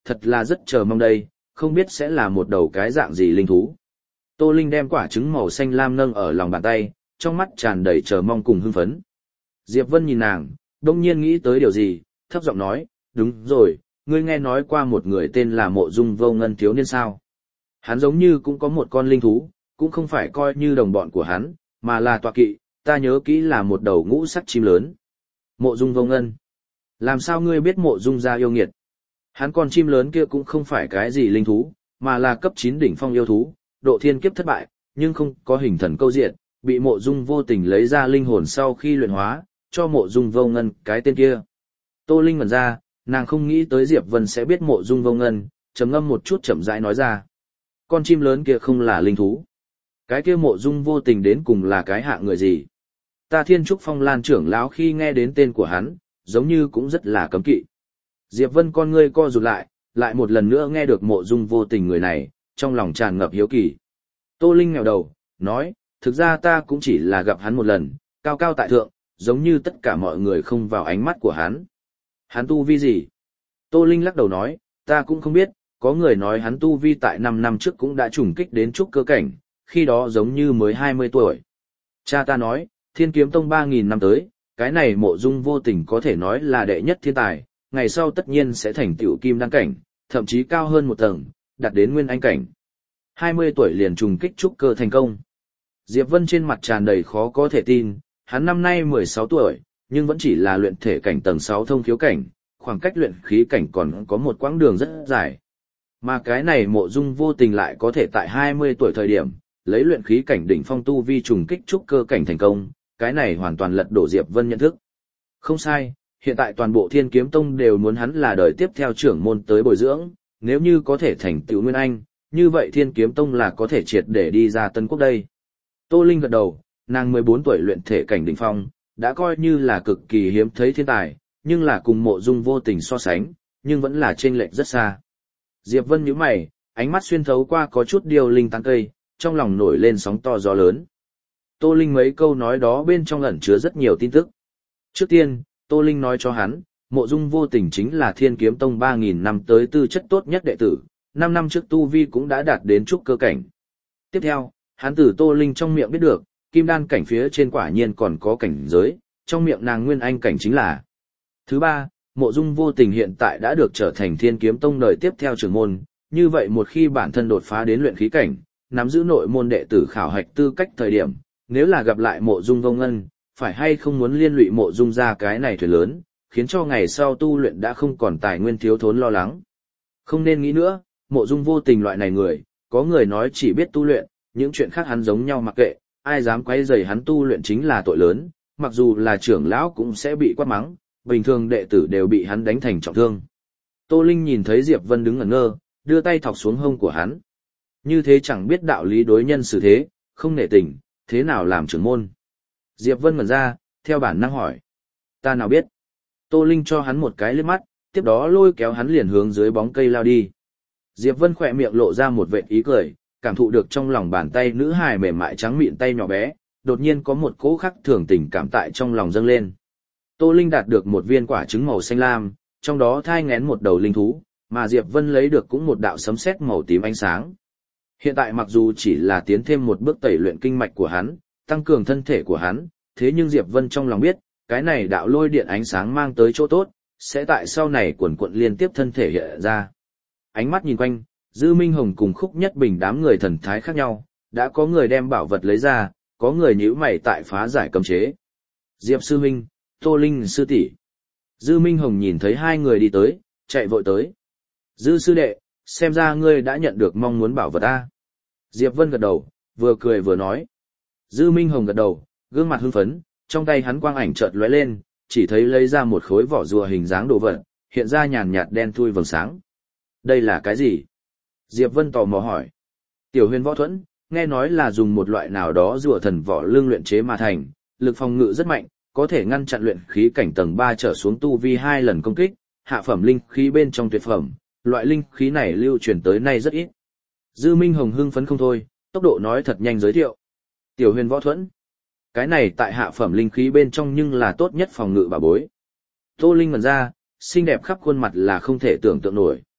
thật là rất chờ mong đây, không biết sẽ là một đầu cái dạng gì linh thú. Tô Linh đem quả trứng màu xanh lam nâng ở lòng bàn tay, trong mắt tràn đầy chờ mong cùng hưng phấn. Diệp Vân nhìn nàng, đông nhiên nghĩ tới điều gì, thấp giọng nói, đúng rồi, ngươi nghe nói qua một người tên là Mộ Dung Vô Ngân thiếu niên sao? Hắn giống như cũng có một con linh thú, cũng không phải coi như đồng bọn của hắn, mà là tọa kỵ, ta nhớ kỹ là một đầu ngũ sắc chim lớn. Mộ Dung Vô Ngân. Làm sao ngươi biết Mộ Dung gia yêu nghiệt? Hắn con chim lớn kia cũng không phải cái gì linh thú, mà là cấp chín đỉnh phong yêu thú, độ thiên kiếp thất bại, nhưng không có hình thần câu diện, bị Mộ Dung vô tình lấy ra linh hồn sau khi luyện hóa, cho Mộ Dung Vô Ngân cái tên kia. Tô Linh ngẩn ra, nàng không nghĩ tới Diệp Vân sẽ biết Mộ Dung Vô Ngân, trầm ngâm một chút chậm rãi nói ra. Con chim lớn kia không là linh thú. Cái kia Mộ Dung vô tình đến cùng là cái hạng người gì? Ta Thiên Trúc Phong Lan trưởng lão khi nghe đến tên của hắn, giống như cũng rất là cấm kỵ. Diệp Vân con ngươi co rụt lại, lại một lần nữa nghe được Mộ Dung vô tình người này, trong lòng tràn ngập hiếu kỳ. Tô Linh nghèo đầu, nói, thực ra ta cũng chỉ là gặp hắn một lần, cao cao tại thượng, giống như tất cả mọi người không vào ánh mắt của hắn. Hắn tu vi gì? Tô Linh lắc đầu nói, ta cũng không biết, có người nói hắn tu vi tại năm năm trước cũng đã trùng kích đến trúc cơ cảnh, khi đó giống như mới hai mươi tuổi. Cha ta nói, Thiên Kiếm Tông ba nghìn năm tới, cái này Mộ Dung vô tình có thể nói là đệ nhất thiên tài, ngày sau tất nhiên sẽ thành tiểu kim đăng cảnh, thậm chí cao hơn một tầng, đạt đến nguyên anh cảnh. hai mươi tuổi liền trùng kích trúc cơ thành công. Diệp Vân trên mặt tràn đầy khó có thể tin, hắn năm nay mười sáu tuổi, nhưng vẫn chỉ là luyện thể cảnh tầng sáu thông khiếu cảnh, khoảng cách luyện khí cảnh còn có một quãng đường rất dài. Mà cái này Mộ Dung vô tình lại có thể tại hai mươi tuổi thời điểm, lấy luyện khí cảnh đỉnh phong tu vi trùng kích trúc cơ cảnh thành công, cái này hoàn toàn lật đổ Diệp Vân nhận thức. Không sai, hiện tại toàn bộ Thiên Kiếm Tông đều muốn hắn là đời tiếp theo trưởng môn tới bồi dưỡng, nếu như có thể thành tựu nguyên anh, như vậy Thiên Kiếm Tông là có thể triệt để đi ra Tân Quốc đây. Tô Linh gật đầu, nàng mười bốn tuổi luyện thể cảnh đỉnh phong, đã coi như là cực kỳ hiếm thấy thiên tài, nhưng là cùng Mộ Dung vô tình so sánh, nhưng vẫn là chênh lệch rất xa. Diệp Vân nhíu mày, ánh mắt xuyên thấu qua có chút điều linh tán cây, trong lòng nổi lên sóng to gió lớn. Tô Linh mấy câu nói đó bên trong ẩn chứa rất nhiều tin tức. Trước tiên, Tô Linh nói cho hắn, Mộ Dung vô tình chính là Thiên Kiếm Tông ba nghìn năm tới tư chất tốt nhất đệ tử, năm năm trước tu vi cũng đã đạt đến trúc cơ cảnh. Tiếp theo, hắn từ Tô Linh trong miệng biết được, kim đan cảnh phía trên quả nhiên còn có cảnh giới, trong miệng nàng nguyên anh cảnh chính là. Thứ ba, Mộ Dung vô tình hiện tại đã được trở thành Thiên Kiếm Tông đời tiếp theo trưởng môn, như vậy một khi bản thân đột phá đến luyện khí cảnh, nắm giữ nội môn đệ tử khảo hạch tư cách thời điểm, nếu là gặp lại Mộ Dung Vô Ngân, phải hay không muốn liên lụy Mộ Dung ra cái này thuyền lớn, khiến cho ngày sau tu luyện đã không còn tài nguyên thiếu thốn lo lắng. Không nên nghĩ nữa, Mộ Dung vô tình loại này người, có người nói chỉ biết tu luyện, những chuyện khác hắn giống nhau mặc kệ, ai dám quấy rầy hắn tu luyện chính là tội lớn, mặc dù là trưởng lão cũng sẽ bị quát mắng, bình thường đệ tử đều bị hắn đánh thành trọng thương. Tô Linh nhìn thấy Diệp Vân đứng ngẩn ngơ, đưa tay thọc xuống hông của hắn. Như thế chẳng biết đạo lý đối nhân xử thế, không nể tình, thế nào làm trưởng môn? Diệp Vân ngẩn ra, theo bản năng hỏi. Ta nào biết? Tô Linh cho hắn một cái liếc mắt, tiếp đó lôi kéo hắn liền hướng dưới bóng cây lao đi. Diệp Vân khỏe miệng lộ ra một vệt ý cười, cảm thụ được trong lòng bàn tay nữ hài mềm mại trắng mịn tay nhỏ bé, đột nhiên có một cỗ khắc thường tình cảm tại trong lòng dâng lên. Tô Linh đạt được một viên quả trứng màu xanh lam, trong đó thai nghén một đầu linh thú, mà Diệp Vân lấy được cũng một đạo sấm sét màu tím ánh sáng. Hiện tại mặc dù chỉ là tiến thêm một bước tẩy luyện kinh mạch của hắn, tăng cường thân thể của hắn, thế nhưng Diệp Vân trong lòng biết, cái này đạo lôi điện ánh sáng mang tới chỗ tốt, sẽ tại sau này quần quận liên tiếp thân thể hiện ra. Ánh mắt nhìn quanh, Dư Minh Hồng cùng Khúc Nhất Bình đám người thần thái khác nhau, đã có người đem bảo vật lấy ra, có người nhíu mày tại phá giải cấm chế. Diệp sư huynh, Tô Linh sư tỷ. Dư Minh Hồng nhìn thấy hai người đi tới, chạy vội tới. Dư sư đệ, xem ra ngươi đã nhận được mong muốn bảo vật a. Diệp Vân gật đầu, vừa cười vừa nói. Dư Minh Hồng gật đầu, gương mặt hưng phấn, trong tay hắn quang ảnh chợt lóe lên, chỉ thấy lấy ra một khối vỏ rùa hình dáng đồ vật, hiện ra nhàn nhạt đen thui vầng sáng. Đây là cái gì? Diệp Vân tò mò hỏi. Tiểu Huyền võ thuẫn, nghe nói là dùng một loại nào đó rùa thần vỏ lương luyện chế mà thành, lực phòng ngự rất mạnh, có thể ngăn chặn luyện khí cảnh tầng ba trở xuống tu vi hai lần công kích, hạ phẩm linh khí bên trong tuyệt phẩm, loại linh khí này lưu truyền tới nay rất ít. Dư Minh Hồng hưng phấn không thôi, tốc độ nói thật nhanh giới thiệu. Tiểu Huyền võ thuẫn, cái này tại hạ phẩm linh khí bên trong nhưng là tốt nhất phòng ngự bảo bối. Tô Linh ngẩn ra, xinh đẹp khắp khuôn mặt là không thể tưởng tượng nổi.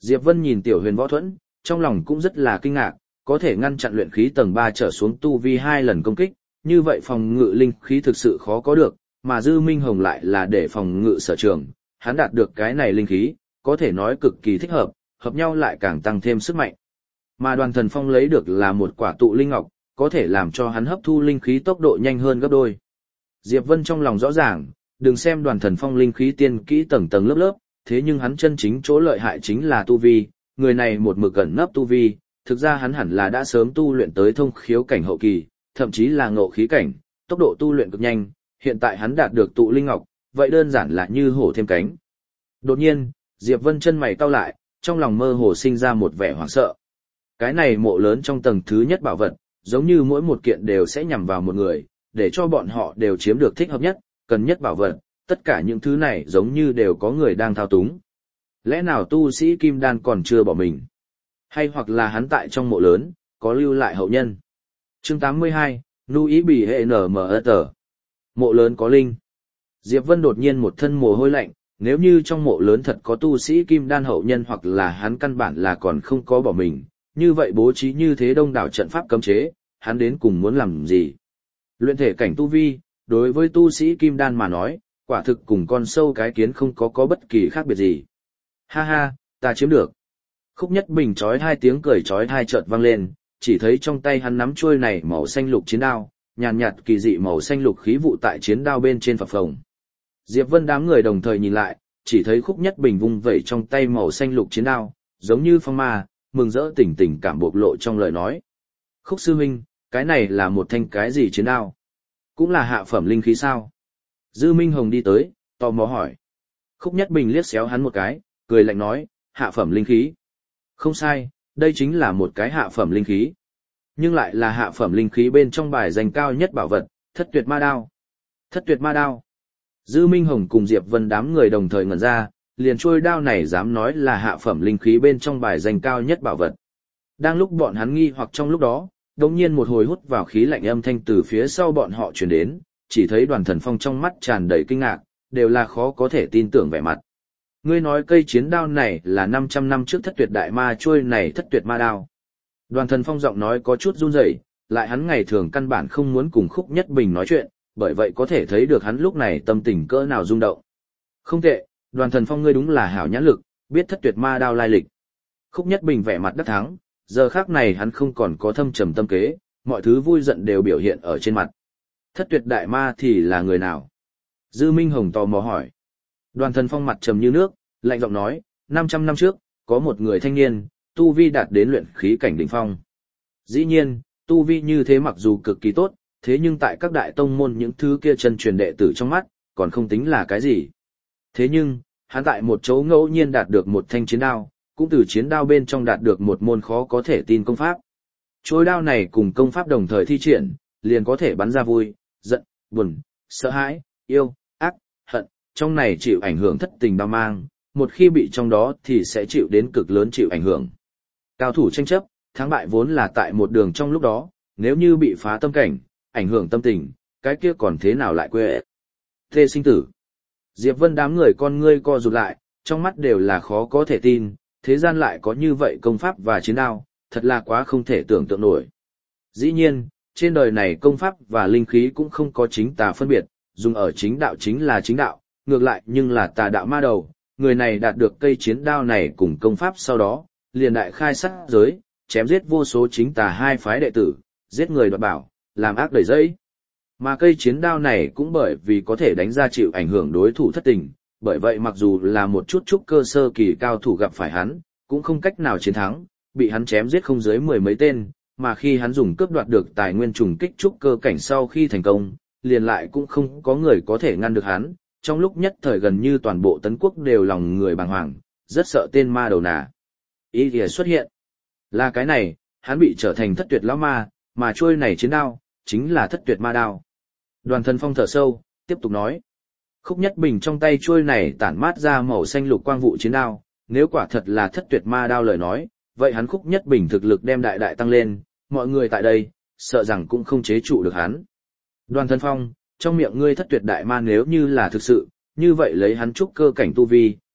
Diệp Vân nhìn Tiểu Huyền Võ Thuẫn, trong lòng cũng rất là kinh ngạc, có thể ngăn chặn luyện khí tầng ba trở xuống tu vi hai lần công kích, như vậy phòng ngự linh khí thực sự khó có được, mà Dư Minh Hồng lại là để phòng ngự sở trường, hắn đạt được cái này linh khí, có thể nói cực kỳ thích hợp, hợp nhau lại càng tăng thêm sức mạnh. Mà Đoàn Thần Phong lấy được là một quả tụ linh ngọc, có thể làm cho hắn hấp thu linh khí tốc độ nhanh hơn gấp đôi. Diệp Vân trong lòng rõ ràng, đừng xem Đoàn Thần Phong linh khí tiên kỹ tầng tầng lớp lớp, thế nhưng hắn chân chính chỗ lợi hại chính là tu vi, người này một mực gần nấp tu vi, thực ra hắn hẳn là đã sớm tu luyện tới thông khiếu cảnh hậu kỳ, thậm chí là ngộ khí cảnh, tốc độ tu luyện cực nhanh, hiện tại hắn đạt được tụ linh ngọc, vậy đơn giản là như hổ thêm cánh. Đột nhiên, Diệp Vân chân mày cau lại, trong lòng mơ hồ sinh ra một vẻ hoảng sợ. Cái này mộ lớn trong tầng thứ nhất bảo vật, giống như mỗi một kiện đều sẽ nhằm vào một người, để cho bọn họ đều chiếm được thích hợp nhất, cần nhất bảo vật, tất cả những thứ này giống như đều có người đang thao túng. Lẽ nào tu sĩ Kim Đan còn chưa bỏ mình? Hay hoặc là hắn tại trong mộ lớn, có lưu lại hậu nhân? Chương tám mươi hai, Nu ý bì hệ nở mở tờ. Mộ lớn có linh. Diệp Vân đột nhiên một thân mồ hôi lạnh, nếu như trong mộ lớn thật có tu sĩ Kim Đan hậu nhân hoặc là hắn căn bản là còn không có bỏ mình, như vậy bố trí như thế đông đảo trận pháp cấm chế, hắn đến cùng muốn làm gì? Luyện thể cảnh tu vi, đối với tu sĩ Kim Đan mà nói, quả thực cùng con sâu cái kiến không có có bất kỳ khác biệt gì. Ha ha, ta chiếm được. Khúc Nhất Bình chói hai tiếng cười chói tai chợt vang lên, chỉ thấy trong tay hắn nắm chuôi này màu xanh lục chiến đao, nhàn nhạt, nhạt kỳ dị màu xanh lục khí vụ tại chiến đao bên trên phập phồng. Diệp Vân đám người đồng thời nhìn lại, chỉ thấy Khúc Nhất Bình vung vẩy trong tay màu xanh lục chiến đao, giống như phong ma, mừng rỡ tỉnh tỉnh cảm bộc lộ trong lời nói. Khúc sư huynh, cái này là một thanh cái gì chiến đao? Cũng là hạ phẩm linh khí sao? Dư Minh Hồng đi tới, tò mò hỏi. Khúc Nhất Bình liếc xéo hắn một cái, cười lạnh nói, hạ phẩm linh khí. Không sai, đây chính là một cái hạ phẩm linh khí. Nhưng lại là hạ phẩm linh khí bên trong bài danh cao nhất bảo vật, Thất Tuyệt Ma Đao. Thất Tuyệt Ma Đao. Dư Minh Hồng cùng Diệp Vân đám người đồng thời ngẩn ra, liền trôi đao này dám nói là hạ phẩm linh khí bên trong bài danh cao nhất bảo vật. Đang lúc bọn hắn nghi hoặc trong lúc đó, đột nhiên một hồi hút vào khí lạnh âm thanh từ phía sau bọn họ truyền đến, chỉ thấy Đoàn Thần Phong trong mắt tràn đầy kinh ngạc, đều là khó có thể tin tưởng vẻ mặt. Ngươi nói cây chiến đao này là năm trăm năm trước Thất Tuyệt Đại Ma trôi này Thất Tuyệt Ma Đao. Đoàn Thần Phong giọng nói có chút run rẩy, lại hắn ngày thường căn bản không muốn cùng Khúc Nhất Bình nói chuyện, bởi vậy có thể thấy được hắn lúc này tâm tình cỡ nào rung động. Không tệ, Đoàn Thần Phong ngươi đúng là hảo nhãn lực, biết Thất Tuyệt Ma Đao lai lịch. Khúc Nhất Bình vẻ mặt đắc thắng, giờ khác này hắn không còn có thâm trầm tâm kế, mọi thứ vui giận đều biểu hiện ở trên mặt. Thất Tuyệt Đại Ma thì là người nào? Dư Minh Hồng tò mò hỏi. Đoàn Thần Phong mặt trầm như nước, lạnh giọng nói, năm trăm năm trước, có một người thanh niên, tu vi đạt đến luyện khí cảnh đỉnh phong. Dĩ nhiên, tu vi như thế mặc dù cực kỳ tốt, thế nhưng tại các đại tông môn những thứ kia chân truyền đệ tử trong mắt, còn không tính là cái gì. Thế nhưng, hắn tại một chỗ ngẫu nhiên đạt được một thanh chiến đao, cũng từ chiến đao bên trong đạt được một môn khó có thể tin công pháp. Trôi đao này cùng công pháp đồng thời thi triển, liền có thể bắn ra vui, giận, buồn, sợ hãi, yêu, ác, hận, trong này chịu ảnh hưởng thất tình đao mang, một khi bị trong đó thì sẽ chịu đến cực lớn chịu ảnh hưởng. Cao thủ tranh chấp, thắng bại vốn là tại một đường trong lúc đó, nếu như bị phá tâm cảnh, ảnh hưởng tâm tình, cái kia còn thế nào lại quê. Thê sinh tử. Diệp Vân đám người con ngươi co rụt lại, trong mắt đều là khó có thể tin, thế gian lại có như vậy công pháp và chiến đao, thật là quá không thể tưởng tượng nổi. Dĩ nhiên, trên đời này công pháp và linh khí cũng không có chính tà phân biệt, dùng ở chính đạo chính là chính đạo, ngược lại nhưng là tà đạo ma đầu, người này đạt được cây chiến đao này cùng công pháp sau đó, liền đại khai sát giới, chém giết vô số chính tà hai phái đệ tử, giết người đoạt bảo, làm ác đầy dẫy. Mà cây chiến đao này cũng bởi vì có thể đánh ra chịu ảnh hưởng đối thủ thất tình, bởi vậy mặc dù là một chút chút cơ sơ kỳ cao thủ gặp phải hắn, cũng không cách nào chiến thắng, bị hắn chém giết không dưới mười mấy tên, mà khi hắn dùng cướp đoạt được tài nguyên trùng kích trúc cơ cảnh sau khi thành công, liền lại cũng không có người có thể ngăn được hắn, trong lúc nhất thời gần như toàn bộ tấn quốc đều lòng người bàng hoàng, rất sợ tên ma đầu nà. Ý kìa xuất hiện. Là cái này, hắn bị trở thành thất tuyệt lão ma, mà trôi này chiến đao, chính là thất tuyệt ma đao. Đoàn Thần Phong thở sâu, tiếp tục nói. Khúc Nhất Bình trong tay trôi này tản mát ra màu xanh lục quang vụ chiến đao, nếu quả thật là thất tuyệt ma đao lời nói, vậy hắn Khúc Nhất Bình thực lực đem đại đại tăng lên, mọi người tại đây, sợ rằng cũng không chế trụ được hắn. Đoàn Thần Phong, trong miệng ngươi thất tuyệt đại ma nếu như là thực sự, như vậy lấy hắn trúc cơ cảnh tu vi,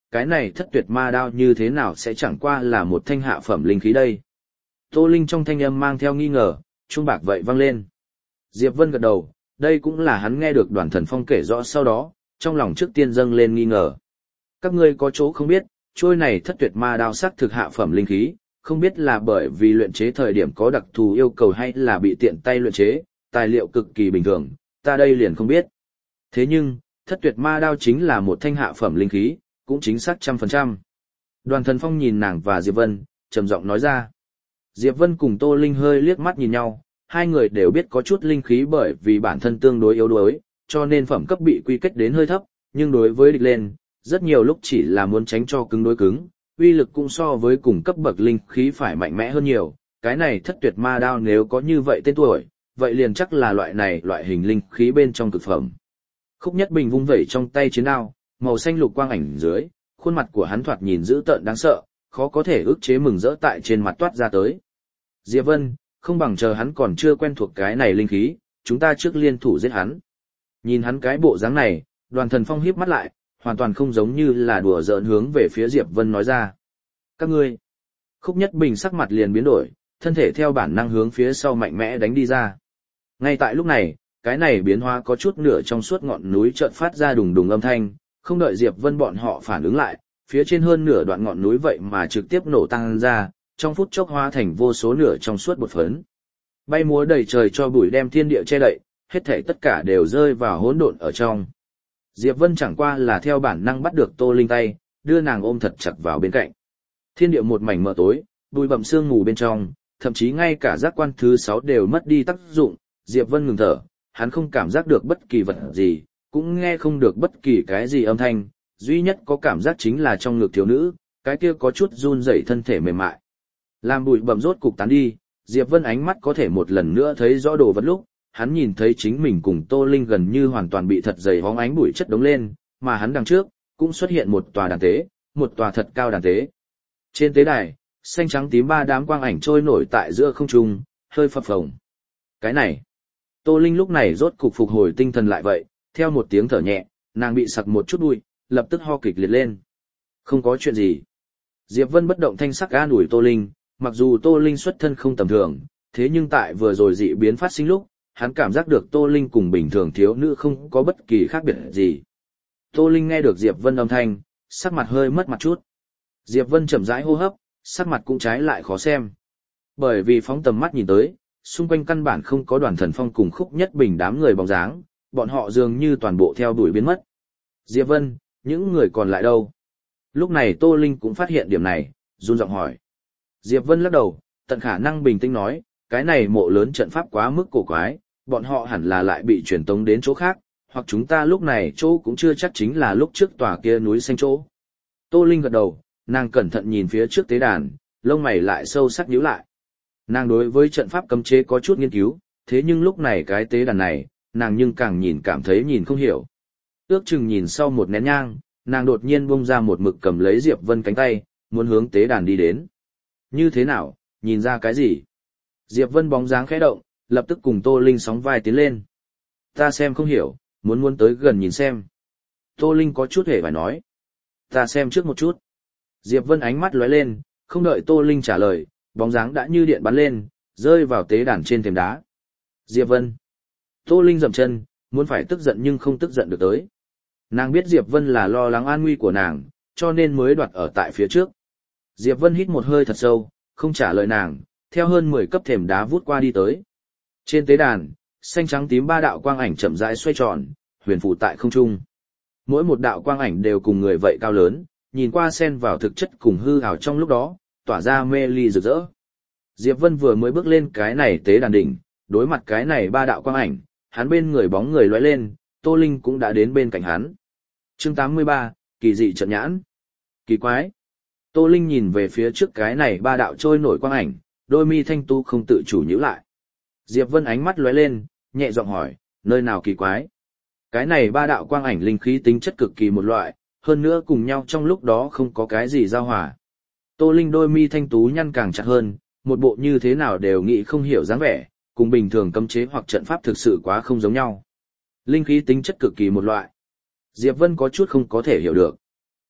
cái này thất tuyệt ma đao như thế nào sẽ chẳng qua là một thanh hạ phẩm linh khí đây. Tô Linh trong thanh âm mang theo nghi ngờ, chuông bạc vậy vang lên. Diệp Vân gật đầu, đây cũng là hắn nghe được Đoàn Thần Phong kể rõ sau đó, trong lòng trước tiên dâng lên nghi ngờ. Các ngươi có chỗ không biết, trôi này thất tuyệt ma đao sắc thực hạ phẩm linh khí, không biết là bởi vì luyện chế thời điểm có đặc thù yêu cầu hay là bị tiện tay luyện chế, tài liệu cực kỳ bình thường, ta đây liền không biết. Thế nhưng, thất tuyệt ma đao chính là một thanh hạ phẩm linh khí, cũng chính xác trăm phần trăm. Đoàn Thần Phong nhìn nàng và Diệp Vân, trầm giọng nói ra. Diệp Vân cùng Tô Linh hơi liếc mắt nhìn nhau, hai người đều biết có chút linh khí bởi vì bản thân tương đối yếu đuối, cho nên phẩm cấp bị quy kết đến hơi thấp, nhưng đối với địch lên, rất nhiều lúc chỉ là muốn tránh cho cứng đối cứng, uy lực cũng so với cùng cấp bậc linh khí phải mạnh mẽ hơn nhiều. Cái này thất tuyệt ma đao nếu có như vậy tên tuổi, vậy liền chắc là loại này loại hình linh khí bên trong cực phẩm. Khúc Nhất Bình vung vẩy trong tay chiến đao, màu xanh lục quang ảnh dưới, khuôn mặt của hắn thoạt nhìn dữ tợn đáng sợ, khó có thể ức chế mừng rỡ tại trên mặt toát ra tới. Diệp Vân, không bằng chờ hắn còn chưa quen thuộc cái này linh khí, chúng ta trước liên thủ giết hắn. Nhìn hắn cái bộ dáng này, Đoàn Thần Phong híp mắt lại, hoàn toàn không giống như là đùa giỡn hướng về phía Diệp Vân nói ra. Các ngươi. Khúc Nhất Bình sắc mặt liền biến đổi, thân thể theo bản năng hướng phía sau mạnh mẽ đánh đi ra. Ngay tại lúc này, cái này biến hóa có chút nửa trong suốt ngọn núi chợt phát ra đùng đùng âm thanh, không đợi Diệp Vân bọn họ phản ứng lại, phía trên hơn nửa đoạn ngọn núi vậy mà trực tiếp nổ tăng ra, trong phút chốc hóa thành vô số nửa trong suốt bột phấn. Bay múa đầy trời cho bụi đem thiên địa che đậy, hết thảy tất cả đều rơi vào hỗn độn ở trong. Diệp Vân chẳng qua là theo bản năng bắt được Tô Linh tay, đưa nàng ôm thật chặt vào bên cạnh. Thiên địa một mảnh mờ tối, bụi bặm sương mù bên trong, thậm chí ngay cả giác quan thứ sáu đều mất đi tác dụng, Diệp Vân ngừng thở, hắn không cảm giác được bất kỳ vật gì, cũng nghe không được bất kỳ cái gì âm thanh, duy nhất có cảm giác chính là trong ngực thiếu nữ, cái kia có chút run rẩy thân thể mềm mại. Làm bụi bặm rốt cục tán đi, Diệp Vân ánh mắt có thể một lần nữa thấy rõ đồ vật lúc, hắn nhìn thấy chính mình cùng Tô Linh gần như hoàn toàn bị thật dày hóng ánh bụi chất đống lên, mà hắn đằng trước cũng xuất hiện một tòa đàn tế, một tòa thật cao đàn tế. Trên tế đài, xanh trắng tím ba đám quang ảnh trôi nổi tại giữa không trung, hơi phập phồng. Cái này, Tô Linh lúc này rốt cục phục hồi tinh thần lại vậy, theo một tiếng thở nhẹ, nàng bị sặc một chút bụi, lập tức ho kịch liệt lên. Không có chuyện gì. Diệp Vân bất động thanh sắc an ủi Tô Linh, mặc dù Tô Linh xuất thân không tầm thường, thế nhưng tại vừa rồi dị biến phát sinh lúc, hắn cảm giác được Tô Linh cùng bình thường thiếu nữ không có bất kỳ khác biệt gì. Tô Linh nghe được Diệp Vân âm thanh, sắc mặt hơi mất mặt chút. Diệp Vân chậm rãi hô hấp, sắc mặt cũng trái lại khó xem. Bởi vì phóng tầm mắt nhìn tới, xung quanh căn bản không có Đoàn Thần Phong cùng Khúc Nhất Bình đám người bóng dáng, bọn họ dường như toàn bộ theo đuổi biến mất. Diệp Vân, những người còn lại đâu? Lúc này Tô Linh cũng phát hiện điểm này, run giọng hỏi. Diệp Vân lắc đầu, tận khả năng bình tĩnh nói, cái này mộ lớn trận pháp quá mức cổ quái, bọn họ hẳn là lại bị truyền tống đến chỗ khác, hoặc chúng ta lúc này chỗ cũng chưa chắc chính là lúc trước tòa kia núi xanh chỗ. Tô Linh gật đầu, nàng cẩn thận nhìn phía trước tế đàn, lông mày lại sâu sắc nhíu lại. Nàng đối với trận pháp cấm chế có chút nghiên cứu, thế nhưng lúc này cái tế đàn này, nàng nhưng càng nhìn cảm thấy nhìn không hiểu. Ước chừng nhìn sau một nén nhang, nàng đột nhiên bung ra một mực cầm lấy Diệp Vân cánh tay, muốn hướng tế đàn đi đến. Như thế nào, nhìn ra cái gì? Diệp Vân bóng dáng khẽ động, lập tức cùng Tô Linh sóng vai tiến lên. Ta xem không hiểu, muốn muốn tới gần nhìn xem. Tô Linh có chút hề phải nói. Ta xem trước một chút. Diệp Vân ánh mắt lóe lên, không đợi Tô Linh trả lời, bóng dáng đã như điện bắn lên, rơi vào tế đàn trên thềm đá. Diệp Vân. Tô Linh dậm chân, muốn phải tức giận nhưng không tức giận được tới. Nàng biết Diệp Vân là lo lắng an nguy của nàng, cho nên mới đoạt ở tại phía trước. Diệp Vân hít một hơi thật sâu, không trả lời nàng, theo hơn mười cấp thềm đá vút qua đi tới. Trên tế đàn, xanh trắng tím ba đạo quang ảnh chậm rãi xoay tròn, huyền phù tại không trung. Mỗi một đạo quang ảnh đều cùng người vậy cao lớn, nhìn qua xen vào thực chất cùng hư ảo trong lúc đó, tỏa ra mê ly rực rỡ. Diệp Vân vừa mới bước lên cái này tế đàn đỉnh, đối mặt cái này ba đạo quang ảnh, hắn bên người bóng người lóe lên, Tô Linh cũng đã đến bên cạnh hắn. Chương tám mươi ba, kỳ dị trận nhãn. Kỳ quái. Tô Linh nhìn về phía trước cái này ba đạo trôi nổi quang ảnh, đôi mi thanh tu không tự chủ nhíu lại. Diệp Vân ánh mắt lóe lên, nhẹ giọng hỏi, nơi nào kỳ quái? Cái này ba đạo quang ảnh linh khí tính chất cực kỳ một loại, hơn nữa cùng nhau trong lúc đó không có cái gì giao hòa. Tô Linh đôi mi thanh tú nhăn càng chặt hơn, một bộ như thế nào đều nghĩ không hiểu dáng vẻ, cùng bình thường cấm chế hoặc trận pháp thực sự quá không giống nhau. Linh khí tính chất cực kỳ một loại. Diệp Vân có chút không có thể hiểu được.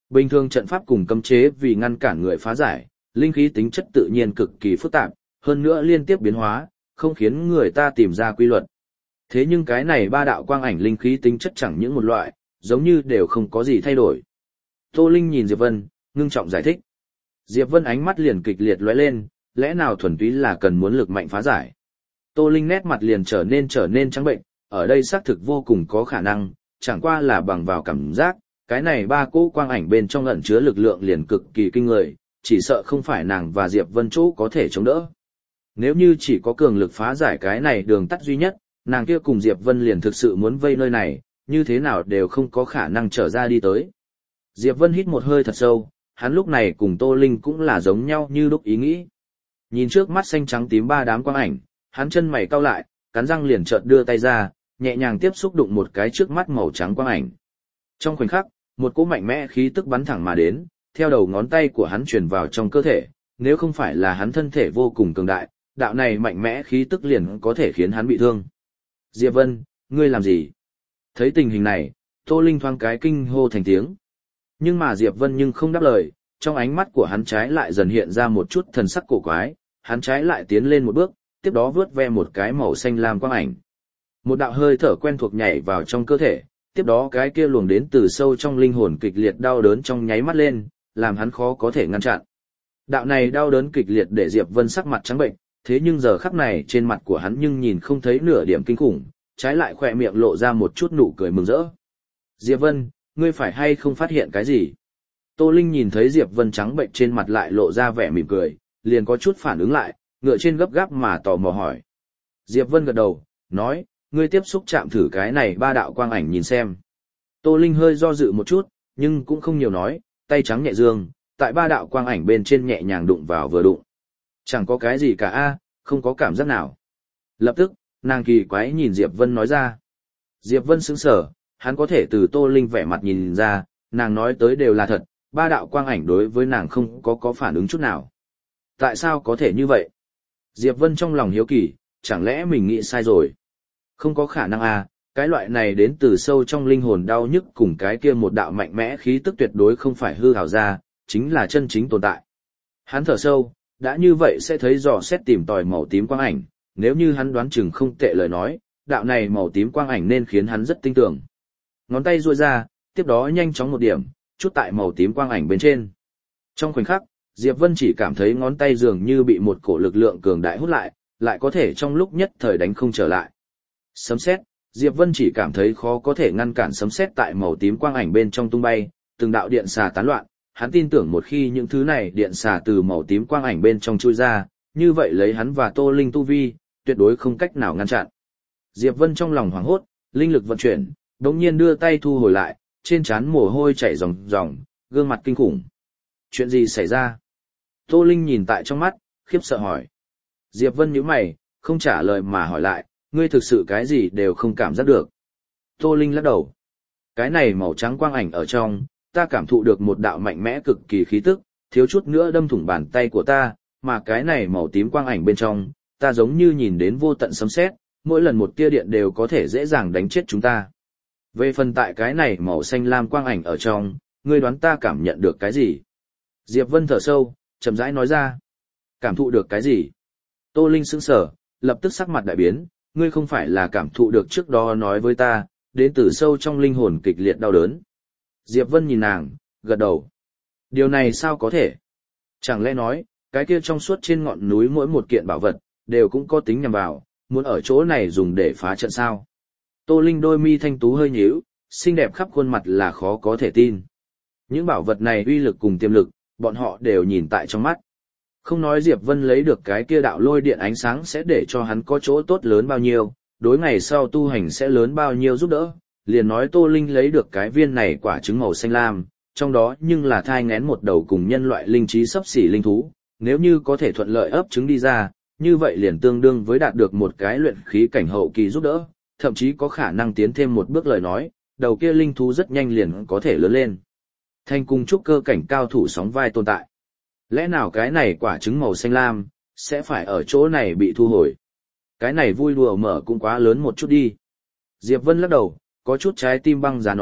Bình thường trận pháp cùng cấm chế vì ngăn cản người phá giải, linh khí tính chất tự nhiên cực kỳ phức tạp, hơn nữa liên tiếp biến hóa, không khiến người ta tìm ra quy luật. Thế nhưng cái này ba đạo quang ảnh linh khí tính chất chẳng những một loại, giống như đều không có gì thay đổi. Tô Linh nhìn Diệp Vân, ngưng trọng giải thích. Diệp Vân ánh mắt liền kịch liệt lóe lên, lẽ nào thuần túy là cần muốn lực mạnh phá giải. Tô Linh nét mặt liền trở nên trở nên trắng bệnh, ở đây xác thực vô cùng có khả năng, chẳng qua là bằng vào cảm giác, cái này ba cỗ quang ảnh bên trong ẩn chứa lực lượng liền cực kỳ kinh người, chỉ sợ không phải nàng và Diệp Vân chỗ có thể chống đỡ. Nếu như chỉ có cường lực phá giải cái này đường tắt duy nhất, nàng kia cùng Diệp Vân liền thực sự muốn vây nơi này, như thế nào đều không có khả năng trở ra đi tới. Diệp Vân hít một hơi thật sâu, hắn lúc này cùng Tô Linh cũng là giống nhau như lúc ý nghĩ. Nhìn trước mắt xanh trắng tím ba đám quang ảnh, hắn chân mày cau lại, cắn răng liền chợt đưa tay ra, nhẹ nhàng tiếp xúc đụng một cái trước mắt màu trắng quang ảnh. Trong khoảnh khắc, một cỗ mạnh mẽ khí tức bắn thẳng mà đến, theo đầu ngón tay của hắn truyền vào trong cơ thể, nếu không phải là hắn thân thể vô cùng cường đại, đạo này mạnh mẽ khí tức liền có thể khiến hắn bị thương. Diệp Vân, ngươi làm gì? Thấy tình hình này, Tô Linh thoáng cái kinh hô thành tiếng. Nhưng mà Diệp Vân nhưng không đáp lời, trong ánh mắt của hắn trái lại dần hiện ra một chút thần sắc cổ quái, hắn trái lại tiến lên một bước, tiếp đó vướt ve một cái màu xanh lam quang ảnh. Một đạo hơi thở quen thuộc nhảy vào trong cơ thể, tiếp đó cái kia luồng đến từ sâu trong linh hồn kịch liệt đau đớn trong nháy mắt lên, làm hắn khó có thể ngăn chặn. Đạo này đau đớn kịch liệt để Diệp Vân sắc mặt trắng bệnh, thế nhưng giờ khắc này trên mặt của hắn nhưng nhìn không thấy nửa điểm kinh khủng, trái lại khỏe miệng lộ ra một chút nụ cười mừng rỡ. Diệp Vân, ngươi phải hay không phát hiện cái gì? Tô Linh nhìn thấy Diệp Vân trắng bệnh trên mặt lại lộ ra vẻ mỉm cười, liền có chút phản ứng lại, ngựa trên gấp gáp mà tò mò hỏi. Diệp Vân gật đầu, nói, ngươi tiếp xúc chạm thử cái này ba đạo quang ảnh nhìn xem. Tô Linh hơi do dự một chút, nhưng cũng không nhiều nói, tay trắng nhẹ dương, tại ba đạo quang ảnh bên trên nhẹ nhàng đụng vào vừa đụng. Chẳng có cái gì cả a, không có cảm giác nào. Lập tức, nàng kỳ quái nhìn Diệp Vân nói ra. Diệp Vân sững sờ, hắn có thể từ Tô Linh vẻ mặt nhìn ra, nàng nói tới đều là thật, ba đạo quang ảnh đối với nàng không có có phản ứng chút nào. Tại sao có thể như vậy? Diệp Vân trong lòng hiếu kỳ, chẳng lẽ mình nghĩ sai rồi? Không có khả năng à, cái loại này đến từ sâu trong linh hồn đau nhức cùng cái kia một đạo mạnh mẽ khí tức tuyệt đối không phải hư hào ra, chính là chân chính tồn tại. Hắn thở sâu, đã như vậy sẽ thấy dò xét tìm tòi màu tím quang ảnh, nếu như hắn đoán chừng không tệ lời nói, đạo này màu tím quang ảnh nên khiến hắn rất tin tưởng. Ngón tay duỗi ra, tiếp đó nhanh chóng một điểm, chút tại màu tím quang ảnh bên trên. Trong khoảnh khắc, Diệp Vân chỉ cảm thấy ngón tay dường như bị một cổ lực lượng cường đại hút lại, lại có thể trong lúc nhất thời đánh không trở lại. Sấm sét, Diệp Vân chỉ cảm thấy khó có thể ngăn cản sấm sét tại màu tím quang ảnh bên trong tung bay, từng đạo điện xà tán loạn, hắn tin tưởng một khi những thứ này điện xà từ màu tím quang ảnh bên trong chui ra, như vậy lấy hắn và Tô Linh tu vi, tuyệt đối không cách nào ngăn chặn. Diệp Vân trong lòng hoảng hốt, linh lực vận chuyển, đống nhiên đưa tay thu hồi lại, trên trán mồ hôi chảy ròng ròng, gương mặt kinh khủng. Chuyện gì xảy ra? Tô Linh nhìn tại trong mắt, khiếp sợ hỏi. Diệp Vân nhíu mày, không trả lời mà hỏi lại, ngươi thực sự cái gì đều không cảm giác được. Tô Linh lắc đầu. Cái này màu trắng quang ảnh ở trong, ta cảm thụ được một đạo mạnh mẽ cực kỳ khí tức, thiếu chút nữa đâm thủng bàn tay của ta, mà cái này màu tím quang ảnh bên trong, ta giống như nhìn đến vô tận sấm sét, mỗi lần một tia điện đều có thể dễ dàng đánh chết chúng ta. Về phần tại cái này màu xanh lam quang ảnh ở trong, ngươi đoán ta cảm nhận được cái gì? Diệp Vân thở sâu, chậm rãi nói ra. Cảm thụ được cái gì? Tô Linh sững sờ, lập tức sắc mặt đại biến, ngươi không phải là cảm thụ được trước đó nói với ta, đến từ sâu trong linh hồn kịch liệt đau đớn. Diệp Vân nhìn nàng, gật đầu. Điều này sao có thể? Chẳng lẽ nói, cái kia trong suốt trên ngọn núi mỗi một kiện bảo vật, đều cũng có tính nhằm vào, muốn ở chỗ này dùng để phá trận sao? Tô Linh đôi mi thanh tú hơi nhíu, xinh đẹp khắp khuôn mặt là khó có thể tin. Những bảo vật này uy lực cùng tiềm lực, bọn họ đều nhìn tại trong mắt. Không nói Diệp Vân lấy được cái kia đạo lôi điện ánh sáng sẽ để cho hắn có chỗ tốt lớn bao nhiêu, đối ngày sau tu hành sẽ lớn bao nhiêu giúp đỡ, liền nói Tô Linh lấy được cái viên này quả trứng màu xanh lam, trong đó nhưng là thai nghén một đầu cùng nhân loại linh trí sấp xỉ linh thú, nếu như có thể thuận lợi ấp trứng đi ra, như vậy liền tương đương với đạt được một cái luyện khí cảnh hậu kỳ giúp đỡ, thậm chí có khả năng tiến thêm một bước lời nói, đầu kia linh thú rất nhanh liền có thể lớn lên. Thành cùng trúc cơ cảnh cao thủ sóng vai tồn tại. Lẽ nào cái này quả trứng màu xanh lam, sẽ phải ở chỗ này bị thu hồi? Cái này vui đùa mở cũng quá lớn một chút đi. Diệp Vân lắc đầu, có chút trái tim băng giá nói,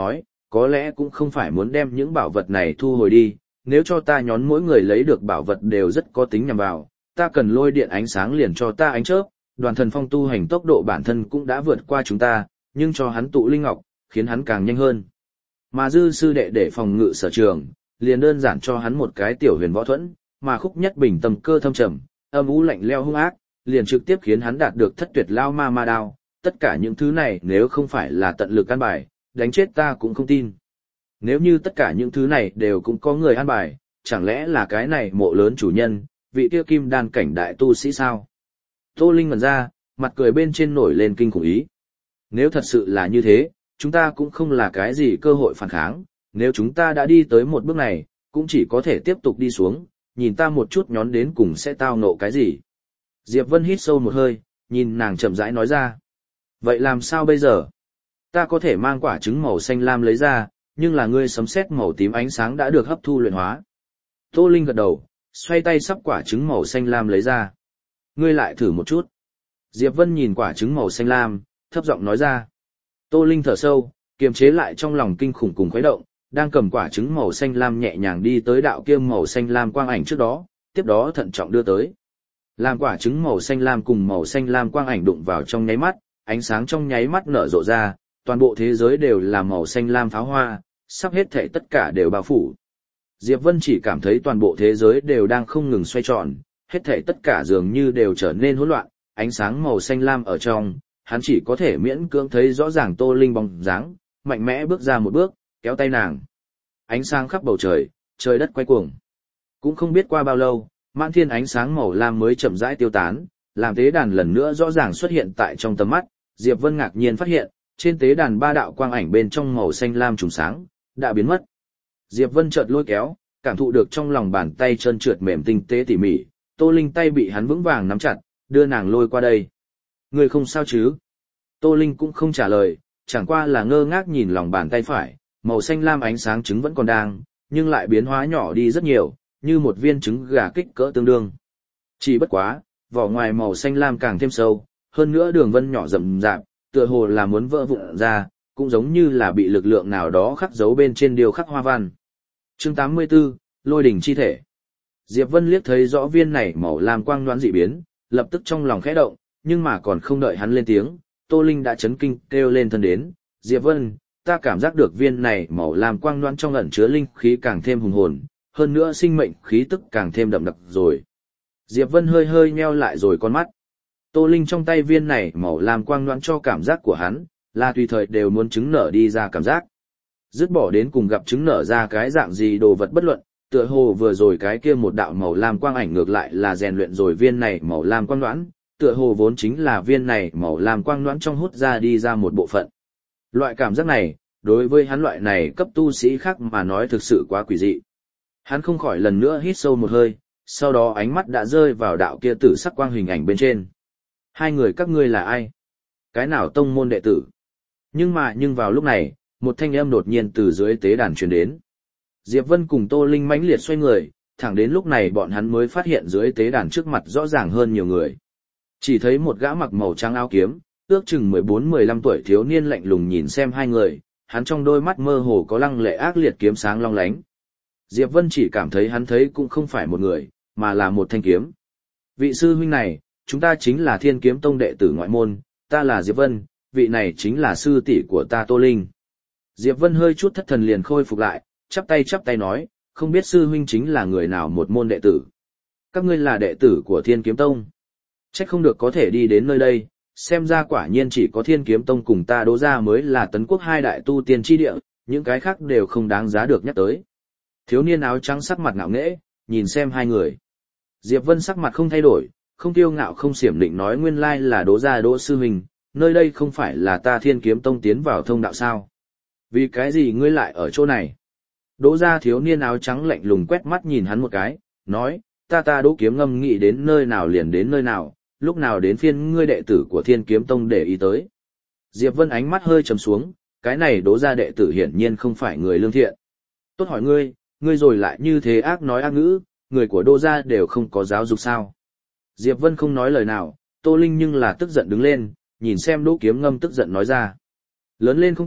có lẽ cũng không phải muốn đem những bảo vật này thu hồi đi, nếu cho ta nhón mỗi người lấy được bảo vật đều rất có tính nhằm vào, ta cần lôi điện ánh sáng liền cho ta ánh chớp, đoàn thần phong tu hành tốc độ bản thân cũng đã vượt qua chúng ta, nhưng cho hắn tụ linh ngọc, khiến hắn càng nhanh hơn. Mà dư sư đệ để phòng ngự sở trường, liền đơn giản cho hắn một cái tiểu huyền võ thuẫn, mà khúc nhất bình tâm cơ thâm trầm, âm u lạnh leo hung ác, liền trực tiếp khiến hắn đạt được thất tuyệt lao ma ma đao, tất cả những thứ này nếu không phải là tận lực an bài, đánh chết ta cũng không tin. Nếu như tất cả những thứ này đều cũng có người an bài, chẳng lẽ là cái này mộ lớn chủ nhân, vị kia kim đan cảnh đại tu sĩ sao? Tô Linh ngẩn ra, mặt cười bên trên nổi lên kinh khủng ý. Nếu thật sự là như thế, chúng ta cũng không là cái gì cơ hội phản kháng, nếu chúng ta đã đi tới một bước này, cũng chỉ có thể tiếp tục đi xuống, nhìn ta một chút nhón đến cùng sẽ tao nộ cái gì. Diệp Vân hít sâu một hơi, nhìn nàng chậm rãi nói ra. Vậy làm sao bây giờ? Ta có thể mang quả trứng màu xanh lam lấy ra, nhưng là ngươi sấm sét màu tím ánh sáng đã được hấp thu luyện hóa. Tô Linh gật đầu, xoay tay sắp quả trứng màu xanh lam lấy ra. Ngươi lại thử một chút. Diệp Vân nhìn quả trứng màu xanh lam, thấp giọng nói ra. Tô Linh thở sâu, kiềm chế lại trong lòng kinh khủng cùng khuấy động, đang cầm quả trứng màu xanh lam nhẹ nhàng đi tới đạo kia màu xanh lam quang ảnh trước đó, tiếp đó thận trọng đưa tới. Làm quả trứng màu xanh lam cùng màu xanh lam quang ảnh đụng vào trong nháy mắt, ánh sáng trong nháy mắt nở rộ ra, toàn bộ thế giới đều là màu xanh lam pháo hoa, sắp hết thảy tất cả đều bao phủ. Diệp Vân chỉ cảm thấy toàn bộ thế giới đều đang không ngừng xoay tròn, hết thảy tất cả dường như đều trở nên hỗn loạn, ánh sáng màu xanh lam ở trong, hắn chỉ có thể miễn cưỡng thấy rõ ràng Tô Linh bóng dáng, mạnh mẽ bước ra một bước, kéo tay nàng. Ánh sáng khắp bầu trời, trời đất quay cuồng. Cũng không biết qua bao lâu, mãn thiên ánh sáng màu lam mới chậm rãi tiêu tán, làm tế đàn lần nữa rõ ràng xuất hiện tại trong tầm mắt, Diệp Vân ngạc nhiên phát hiện, trên tế đàn ba đạo quang ảnh bên trong màu xanh lam trùng sáng, đã biến mất. Diệp Vân chợt lôi kéo, cảm thụ được trong lòng bàn tay trơn trượt mềm tinh tế tỉ mỉ, Tô Linh tay bị hắn vững vàng nắm chặt, đưa nàng lôi qua đây. Người không sao chứ? Tô Linh cũng không trả lời, chẳng qua là ngơ ngác nhìn lòng bàn tay phải, màu xanh lam ánh sáng trứng vẫn còn đang, nhưng lại biến hóa nhỏ đi rất nhiều, như một viên trứng gà kích cỡ tương đương. Chỉ bất quá, vỏ ngoài màu xanh lam càng thêm sâu, hơn nữa đường vân nhỏ rậm rạp, tựa hồ là muốn vỡ vụn ra, cũng giống như là bị lực lượng nào đó khắc dấu bên trên điều khắc hoa văn. Chương tám mươi tư, Lôi đỉnh chi thể. Diệp Vân liếc thấy rõ viên này màu lam quang nhoáng dị biến, lập tức trong lòng khẽ động, nhưng mà còn không đợi hắn lên tiếng, Tô Linh đã chấn kinh kêu lên thân đến, Diệp Vân, ta cảm giác được viên này màu lam quang nhoáng trong ẩn chứa linh khí càng thêm hùng hồn, hơn nữa sinh mệnh khí tức càng thêm đậm đặc rồi. Diệp Vân hơi hơi nheo lại rồi con mắt. Tô Linh trong tay viên này màu lam quang nhoáng cho cảm giác của hắn, là tùy thời đều muốn trứng nở đi ra cảm giác. Dứt bỏ đến cùng gặp trứng nở ra cái dạng gì đồ vật bất luận, tựa hồ vừa rồi cái kia một đạo màu lam quang ảnh ngược lại là rèn luyện rồi viên này màu lam quang nhoáng, tựa hồ vốn chính là viên này màu lam quang nhoáng trong hút ra đi ra một bộ phận. Loại cảm giác này, đối với hắn loại này cấp tu sĩ khác mà nói thực sự quá quỷ dị. Hắn không khỏi lần nữa hít sâu một hơi, sau đó ánh mắt đã rơi vào đạo kia tử sắc quang hình ảnh bên trên. Hai người các ngươi là ai? Cái nào tông môn đệ tử? Nhưng mà nhưng vào lúc này, một thanh âm đột nhiên từ dưới tế đàn truyền đến. Diệp Vân cùng Tô Linh mãnh liệt xoay người, thẳng đến lúc này bọn hắn mới phát hiện dưới tế đàn trước mặt rõ ràng hơn nhiều người. Chỉ thấy một gã mặc màu trắng áo kiếm, ước chừng mười bốn mười lăm tuổi thiếu niên lạnh lùng nhìn xem hai người, hắn trong đôi mắt mơ hồ có lăng lệ ác liệt kiếm sáng long lánh. Diệp Vân chỉ cảm thấy hắn thấy cũng không phải một người, mà là một thanh kiếm. Vị sư huynh này, chúng ta chính là Thiên Kiếm Tông đệ tử ngoại môn, ta là Diệp Vân, vị này chính là sư tỷ của ta Tô Linh. Diệp Vân hơi chút thất thần liền khôi phục lại, chắp tay chắp tay nói, không biết sư huynh chính là người nào một môn đệ tử. Các ngươi là đệ tử của Thiên Kiếm Tông. Trách không được có thể đi đến nơi đây, xem ra quả nhiên chỉ có Thiên Kiếm Tông cùng ta Đỗ gia mới là tấn quốc hai đại tu tiên chi địa, những cái khác đều không đáng giá được nhắc tới. Thiếu niên áo trắng sắc mặt ngạo nghễ, nhìn xem hai người. Diệp Vân sắc mặt không thay đổi, không kiêu ngạo không xiểm định nói nguyên lai là Đỗ gia Đỗ sư huynh, nơi đây không phải là ta Thiên Kiếm Tông tiến vào thông đạo sao? Vì cái gì ngươi lại ở chỗ này? Đỗ gia thiếu niên áo trắng lạnh lùng quét mắt nhìn hắn một cái, nói, ta ta Đỗ Kiếm Ngâm nghĩ đến nơi nào liền đến nơi nào, lúc nào đến phiên ngươi đệ tử của Thiên Kiếm Tông để ý tới. Diệp Vân ánh mắt hơi trầm xuống, cái này Đỗ gia đệ tử hiển nhiên không phải người lương thiện. Tốt hỏi ngươi, ngươi rồi lại như thế ác nói ác ngữ, người của Đỗ gia đều không có giáo dục sao? Diệp Vân không nói lời nào, Tô Linh nhưng là tức giận đứng lên, nhìn xem Đỗ Kiếm Ngâm tức giận nói ra. Lớn lên không tệ,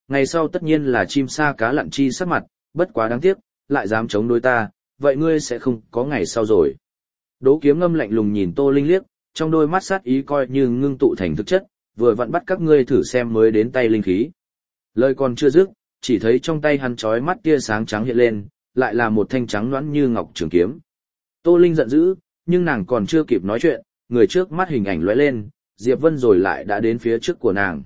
ngày sau tất nhiên là chim sa cá lặn chi sắc mặt, bất quá đáng tiếc, lại dám chống đối ta, vậy ngươi sẽ không có ngày sau rồi. Đỗ Kiếm Ngâm lạnh lùng nhìn Tô Linh liếc, trong đôi mắt sát ý coi như ngưng tụ thành thực chất, vừa vặn bắt các ngươi thử xem mới đến tay linh khí. Lời còn chưa dứt, chỉ thấy trong tay hắn chói mắt tia sáng trắng hiện lên, lại là một thanh trắng nõn như ngọc trường kiếm. Tô Linh giận dữ, nhưng nàng còn chưa kịp nói chuyện, người trước mắt hình ảnh lóe lên, Diệp Vân rồi lại đã đến phía trước của nàng.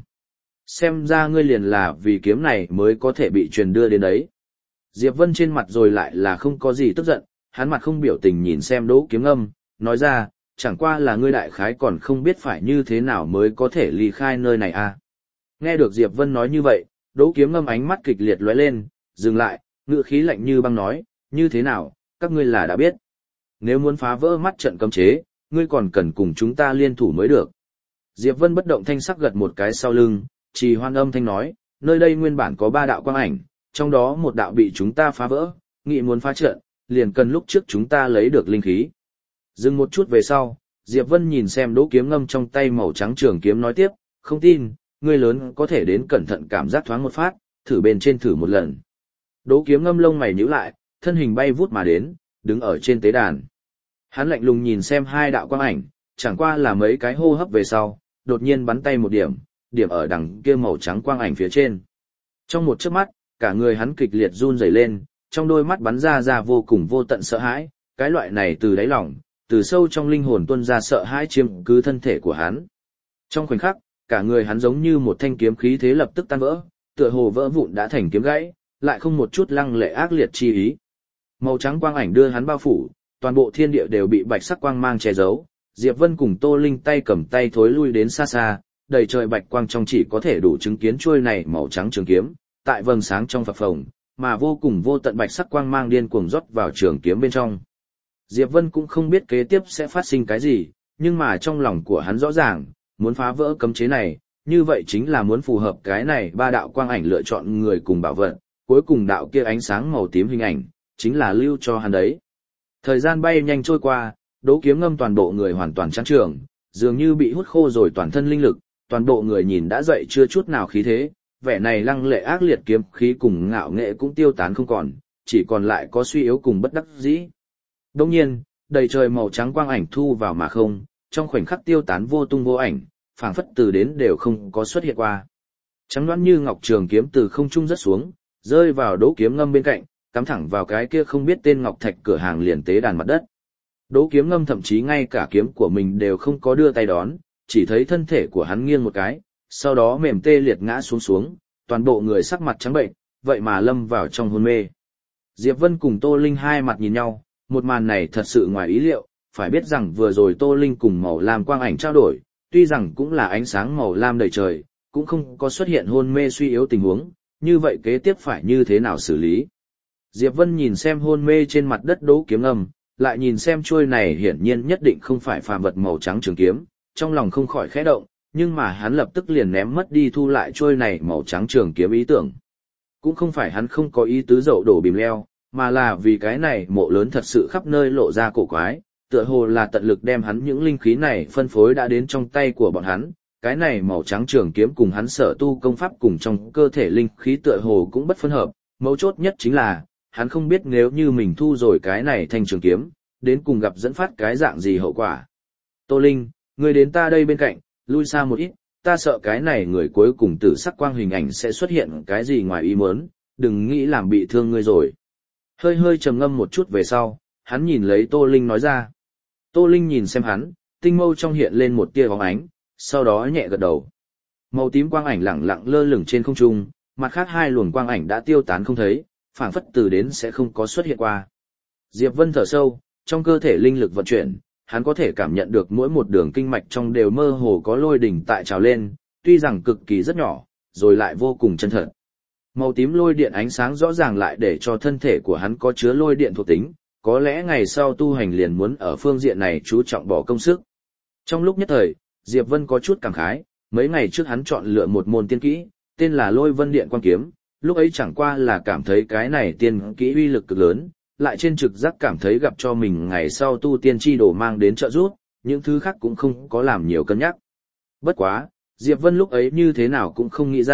Xem ra ngươi liền là vì kiếm này mới có thể bị truyền đưa đến đấy. Diệp Vân trên mặt rồi lại là không có gì tức giận, hắn mặt không biểu tình nhìn xem Đỗ Kiếm Ngâm, nói ra, chẳng qua là ngươi đại khái còn không biết phải như thế nào mới có thể ly khai nơi này à. Nghe được Diệp Vân nói như vậy, Đỗ Kiếm Ngâm ánh mắt kịch liệt lóe lên, dừng lại, ngữ khí lạnh như băng nói, như thế nào, các ngươi là đã biết. Nếu muốn phá vỡ mắt trận cấm chế, ngươi còn cần cùng chúng ta liên thủ mới được. Diệp Vân bất động thanh sắc gật một cái sau lưng, trì hoan âm thanh nói, nơi đây nguyên bản có ba đạo quang ảnh, trong đó một đạo bị chúng ta phá vỡ, nghị muốn phá trận, liền cần lúc trước chúng ta lấy được linh khí. Dừng một chút về sau, Diệp Vân nhìn xem Đỗ Kiếm Ngâm trong tay màu trắng trường kiếm nói tiếp, không tin, ngươi lớn có thể đến cẩn thận cảm giác thoáng một phát, thử bên trên thử một lần. Đỗ Kiếm Ngâm lông mày nhíu lại, thân hình bay vút mà đến, đứng ở trên tế đàn. Hắn lạnh lùng nhìn xem hai đạo quang ảnh, chẳng qua là mấy cái hô hấp về sau, đột nhiên bắn tay một điểm, điểm ở đằng kia màu trắng quang ảnh phía trên. Trong một chớp mắt, cả người hắn kịch liệt run rẩy lên, trong đôi mắt bắn ra ra vô cùng vô tận sợ hãi, cái loại này từ đáy lòng, từ sâu trong linh hồn tuôn ra sợ hãi chiếm cứ thân thể của hắn. Trong khoảnh khắc, cả người hắn giống như một thanh kiếm khí thế lập tức tan vỡ, tựa hồ vỡ vụn đã thành kiếm gãy, lại không một chút lăng lệ ác liệt chi ý. Màu trắng quang ảnh đưa hắn bao phủ, toàn bộ thiên địa đều bị bạch sắc quang mang che giấu. Diệp Vân cùng Tô Linh tay cầm tay thối lui đến xa xa, đầy trời bạch quang trong chỉ có thể đủ chứng kiến chuôi này màu trắng trường kiếm, tại vầng sáng trong phập phồng, mà vô cùng vô tận bạch sắc quang mang điên cuồng rót vào trường kiếm bên trong. Diệp Vân cũng không biết kế tiếp sẽ phát sinh cái gì, nhưng mà trong lòng của hắn rõ ràng, muốn phá vỡ cấm chế này, như vậy chính là muốn phù hợp cái này ba đạo quang ảnh lựa chọn người cùng bảo vật, cuối cùng đạo kia ánh sáng màu tím hình ảnh, chính là lưu cho hắn đấy. Thời gian bay nhanh trôi qua, Đỗ Kiếm Ngâm toàn bộ người hoàn toàn trắng trường, dường như bị hút khô rồi toàn thân linh lực, toàn bộ người nhìn đã dậy chưa chút nào khí thế, vẻ này lăng lệ ác liệt kiếm khí cùng ngạo nghệ cũng tiêu tán không còn, chỉ còn lại có suy yếu cùng bất đắc dĩ. Đồng nhiên, đầy trời màu trắng quang ảnh thu vào mà không, trong khoảnh khắc tiêu tán vô tung vô ảnh, phảng phất từ đến đều không có xuất hiện qua. Trắng đoán như ngọc trường kiếm từ không trung rớt xuống, rơi vào Đỗ Kiếm Ngâm bên cạnh, cắm thẳng vào cái kia không biết tên ngọc thạch cửa hàng liền tế đàn mặt đất. Đỗ Kiếm Ngâm thậm chí ngay cả kiếm của mình đều không có đưa tay đón, chỉ thấy thân thể của hắn nghiêng một cái, sau đó mềm tê liệt ngã xuống xuống, toàn bộ người sắc mặt trắng bệnh, vậy mà lâm vào trong hôn mê. Diệp Vân cùng Tô Linh hai mặt nhìn nhau, một màn này thật sự ngoài ý liệu, phải biết rằng vừa rồi Tô Linh cùng màu lam quang ảnh trao đổi, tuy rằng cũng là ánh sáng màu lam đầy trời, cũng không có xuất hiện hôn mê suy yếu tình huống, như vậy kế tiếp phải như thế nào xử lý. Diệp Vân nhìn xem hôn mê trên mặt đất Đỗ Kiếm Ngâm, lại nhìn xem chuôi này hiển nhiên nhất định không phải phàm vật màu trắng trường kiếm, trong lòng không khỏi khẽ động, nhưng mà hắn lập tức liền ném mất đi thu lại chuôi này màu trắng trường kiếm ý tưởng. Cũng không phải hắn không có ý tứ dậu đổ bìm leo, mà là vì cái này mộ lớn thật sự khắp nơi lộ ra cổ quái, tựa hồ là tận lực đem hắn những linh khí này phân phối đã đến trong tay của bọn hắn, cái này màu trắng trường kiếm cùng hắn sở tu công pháp cùng trong cơ thể linh khí tựa hồ cũng bất phân hợp, mấu chốt nhất chính là, hắn không biết nếu như mình thu rồi cái này thành trường kiếm, đến cùng gặp dẫn phát cái dạng gì hậu quả. Tô Linh, ngươi đến ta đây bên cạnh, lui xa một ít, ta sợ cái này người cuối cùng tử sắc quang hình ảnh sẽ xuất hiện cái gì ngoài ý muốn, đừng nghĩ làm bị thương ngươi rồi. Hơi hơi trầm ngâm một chút về sau, hắn nhìn lấy Tô Linh nói ra. Tô Linh nhìn xem hắn, tinh mâu trong hiện lên một tia bóng ánh, sau đó nhẹ gật đầu. Màu tím quang ảnh lẳng lặng lơ lửng trên không trung, mặt khác hai luồng quang ảnh đã tiêu tán không thấy, phảng phất từ đến sẽ không có xuất hiện qua. Diệp Vân thở sâu, trong cơ thể linh lực vận chuyển, hắn có thể cảm nhận được mỗi một đường kinh mạch trong đều mơ hồ có lôi đỉnh tại trào lên, tuy rằng cực kỳ rất nhỏ, rồi lại vô cùng chân thật. Màu tím lôi điện ánh sáng rõ ràng lại để cho thân thể của hắn có chứa lôi điện thuộc tính, có lẽ ngày sau tu hành liền muốn ở phương diện này chú trọng bỏ công sức. Trong lúc nhất thời, Diệp Vân có chút cảm khái, mấy ngày trước hắn chọn lựa một môn tiên kỹ, tên là Lôi Vân Điện Quang Kiếm, lúc ấy chẳng qua là cảm thấy cái này tiên kỹ uy lực cực lớn, lại trên trực giác cảm thấy gặp cho mình ngày sau tu tiên chi đồ mang đến trợ giúp, những thứ khác cũng không có làm nhiều cân nhắc. Bất quá, Diệp Vân lúc ấy như thế nào cũng không nghĩ ra,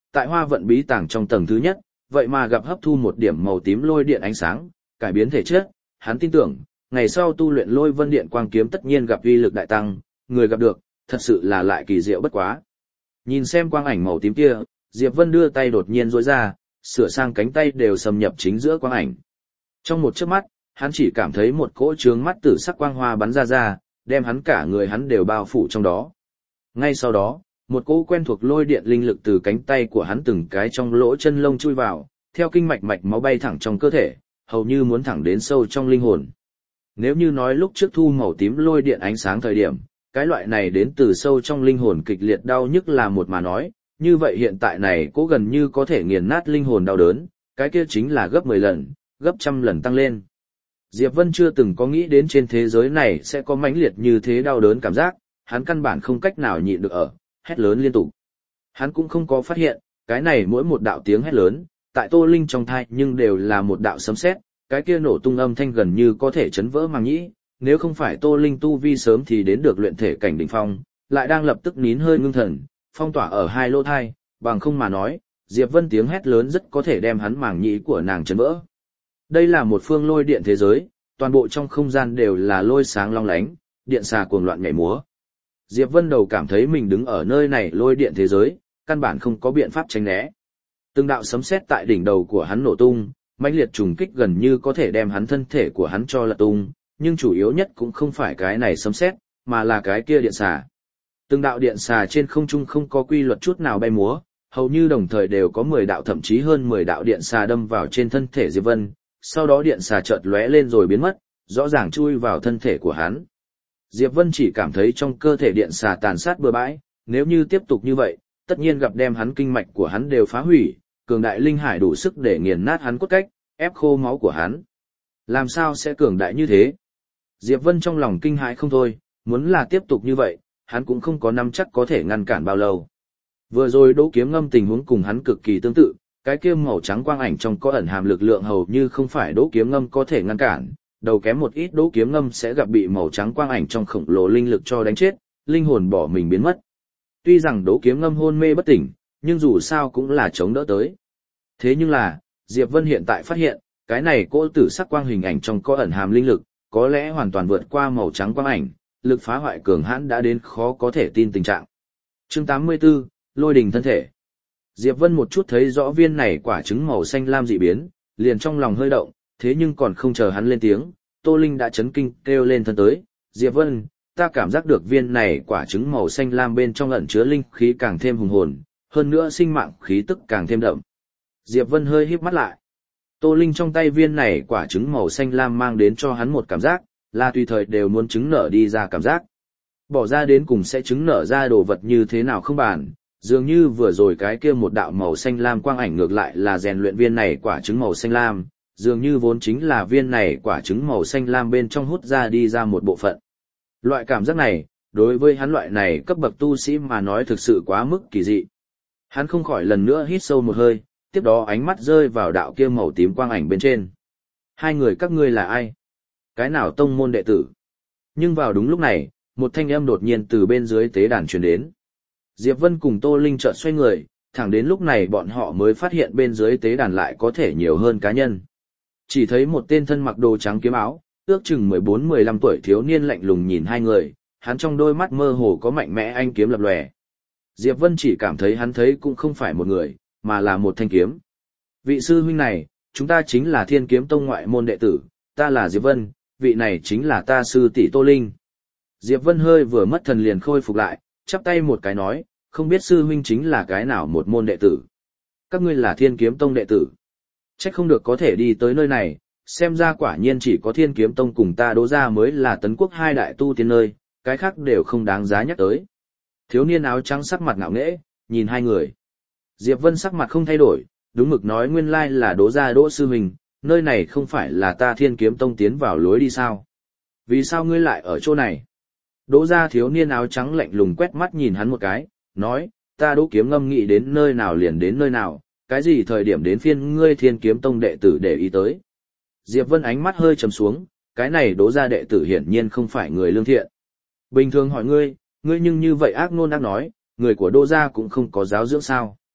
tại hoa vận bí tàng trong tầng thứ nhất, vậy mà gặp hấp thu một điểm màu tím lôi điện ánh sáng, cải biến thể chất, hắn tin tưởng, ngày sau tu luyện lôi vân điện quang kiếm tất nhiên gặp uy lực đại tăng, người gặp được, thật sự là lại kỳ diệu bất quá. Nhìn xem quang ảnh màu tím kia, Diệp Vân đưa tay đột nhiên duỗi ra, sửa sang cánh tay đều xâm nhập chính giữa quang ảnh. Trong một chớp mắt, hắn chỉ cảm thấy một cỗ trướng mắt tử sắc quang hoa bắn ra ra, đem hắn cả người hắn đều bao phủ trong đó. Ngay sau đó, một cỗ quen thuộc lôi điện linh lực từ cánh tay của hắn từng cái trong lỗ chân lông chui vào, theo kinh mạch mạch máu bay thẳng trong cơ thể, hầu như muốn thẳng đến sâu trong linh hồn. Nếu như nói lúc trước thu màu tím lôi điện ánh sáng thời điểm, cái loại này đến từ sâu trong linh hồn kịch liệt đau nhức là một mà nói, như vậy hiện tại này cố gần như có thể nghiền nát linh hồn đau đớn, cái kia chính là gấp mười lần, gấp trăm lần tăng lên. Diệp Vân chưa từng có nghĩ đến trên thế giới này sẽ có mãnh liệt như thế đau đớn cảm giác, hắn căn bản không cách nào nhịn được ở, hét lớn liên tục. Hắn cũng không có phát hiện, cái này mỗi một đạo tiếng hét lớn, tại Tô Linh trong thai nhưng đều là một đạo sấm sét, cái kia nổ tung âm thanh gần như có thể chấn vỡ màng nhĩ, nếu không phải Tô Linh tu vi sớm thì đến được luyện thể cảnh đỉnh phong, lại đang lập tức nín hơi ngưng thần, phong tỏa ở hai lỗ thai, bằng không mà nói, Diệp Vân tiếng hét lớn rất có thể đem hắn màng nhĩ của nàng chấn vỡ. Đây là một phương lôi điện thế giới, toàn bộ trong không gian đều là lôi sáng long lánh, điện xà cuồng loạn nhảy múa. Diệp Vân đầu cảm thấy mình đứng ở nơi này lôi điện thế giới, căn bản không có biện pháp tránh né. Từng đạo sấm sét tại đỉnh đầu của hắn nổ tung, mãnh liệt trùng kích gần như có thể đem hắn thân thể của hắn cho lật tung, nhưng chủ yếu nhất cũng không phải cái này sấm sét, mà là cái kia điện xà. Từng đạo điện xà trên không trung không có quy luật chút nào bay múa, hầu như đồng thời đều có mười đạo thậm chí hơn mười đạo điện xà đâm vào trên thân thể Diệp Vân, sau đó điện xà chợt lóe lên rồi biến mất, rõ ràng chui vào thân thể của hắn. Diệp Vân chỉ cảm thấy trong cơ thể điện xà tàn sát bừa bãi, nếu như tiếp tục như vậy, tất nhiên gặp đem hắn kinh mạch của hắn đều phá hủy, cường đại linh hải đủ sức để nghiền nát hắn cốt cách, ép khô máu của hắn. Làm sao sẽ cường đại như thế? Diệp Vân trong lòng kinh hãi không thôi, muốn là tiếp tục như vậy, hắn cũng không có nắm chắc có thể ngăn cản bao lâu. Vừa rồi Đỗ Kiếm Ngâm tình huống cùng hắn cực kỳ tương tự, cái kia màu trắng quang ảnh trong có ẩn hàm lực lượng hầu như không phải Đỗ Kiếm Ngâm có thể ngăn cản, đầu kém một ít Đỗ Kiếm Ngâm sẽ gặp bị màu trắng quang ảnh trong khổng lồ linh lực cho đánh chết, linh hồn bỏ mình biến mất. Tuy rằng Đỗ Kiếm Ngâm hôn mê bất tỉnh, nhưng dù sao cũng là chống đỡ tới. Thế nhưng là, Diệp Vân hiện tại phát hiện, cái này cỗ tử sắc quang hình ảnh trong có ẩn hàm linh lực, có lẽ hoàn toàn vượt qua màu trắng quang ảnh, lực phá hoại cường hãn đã đến khó có thể tin tình trạng. Chương tám mươi tư, Lôi đình thân thể. Diệp Vân một chút thấy rõ viên này quả trứng màu xanh lam dị biến, liền trong lòng hơi động, thế nhưng còn không chờ hắn lên tiếng, Tô Linh đã chấn kinh kêu lên thân tới, Diệp Vân, ta cảm giác được viên này quả trứng màu xanh lam bên trong ẩn chứa linh khí càng thêm hùng hồn, hơn nữa sinh mạng khí tức càng thêm đậm. Diệp Vân hơi híp mắt lại. Tô Linh trong tay viên này quả trứng màu xanh lam mang đến cho hắn một cảm giác, là tùy thời đều muốn trứng nở đi ra cảm giác. Bỏ ra đến cùng sẽ trứng nở ra đồ vật như thế nào không bàn, dường như vừa rồi cái kia một đạo màu xanh lam quang ảnh ngược lại là rèn luyện viên này quả trứng màu xanh lam, dường như vốn chính là viên này quả trứng màu xanh lam bên trong hút ra đi ra một bộ phận. Loại cảm giác này, đối với hắn loại này cấp bậc tu sĩ mà nói thực sự quá mức kỳ dị. Hắn không khỏi lần nữa hít sâu một hơi, tiếp đó ánh mắt rơi vào đạo kia màu tím quang ảnh bên trên. Hai người các ngươi là ai? Cái nào tông môn đệ tử? Nhưng vào đúng lúc này, một thanh âm đột nhiên từ bên dưới tế đàn truyền đến. Diệp Vân cùng Tô Linh chợt xoay người, thẳng đến lúc này bọn họ mới phát hiện bên dưới tế đàn lại có thể nhiều hơn cá nhân. Chỉ thấy một tên thân mặc đồ trắng kiếm áo, ước chừng mười bốn mười lăm tuổi thiếu niên lạnh lùng nhìn hai người, hắn trong đôi mắt mơ hồ có mạnh mẽ anh kiếm lập lòe. Diệp Vân chỉ cảm thấy hắn thấy cũng không phải một người, mà là một thanh kiếm. Vị sư huynh này, chúng ta chính là Thiên Kiếm Tông ngoại môn đệ tử, ta là Diệp Vân, vị này chính là ta sư tỷ Tô Linh. Diệp Vân hơi vừa mất thần liền khôi phục lại, chắp tay một cái nói, không biết sư huynh chính là cái nào một môn đệ tử. Các ngươi là Thiên Kiếm Tông đệ tử. Trách không được có thể đi tới nơi này, xem ra quả nhiên chỉ có Thiên Kiếm Tông cùng ta Đỗ gia mới là tấn quốc hai đại tu tiên nơi, cái khác đều không đáng giá nhắc tới. Thiếu niên áo trắng sắc mặt ngạo nghễ, nhìn hai người. Diệp Vân sắc mặt không thay đổi, đúng mực nói nguyên lai là Đỗ gia Đỗ sư huynh, nơi này không phải là ta Thiên Kiếm Tông tiến vào lối đi sao? Vì sao ngươi lại ở chỗ này? Đỗ gia thiếu niên áo trắng lạnh lùng quét mắt nhìn hắn một cái, nói, ta Đỗ Kiếm Ngâm nghĩ đến nơi nào liền đến nơi nào, cái gì thời điểm đến phiên ngươi Thiên Kiếm Tông đệ tử để ý tới. Diệp Vân ánh mắt hơi trầm xuống, cái này Đỗ gia đệ tử hiển nhiên không phải người lương thiện. Bình thường hỏi ngươi, ngươi nhưng như vậy ác nôn ác nói, người của Đỗ gia cũng không có giáo dưỡng sao.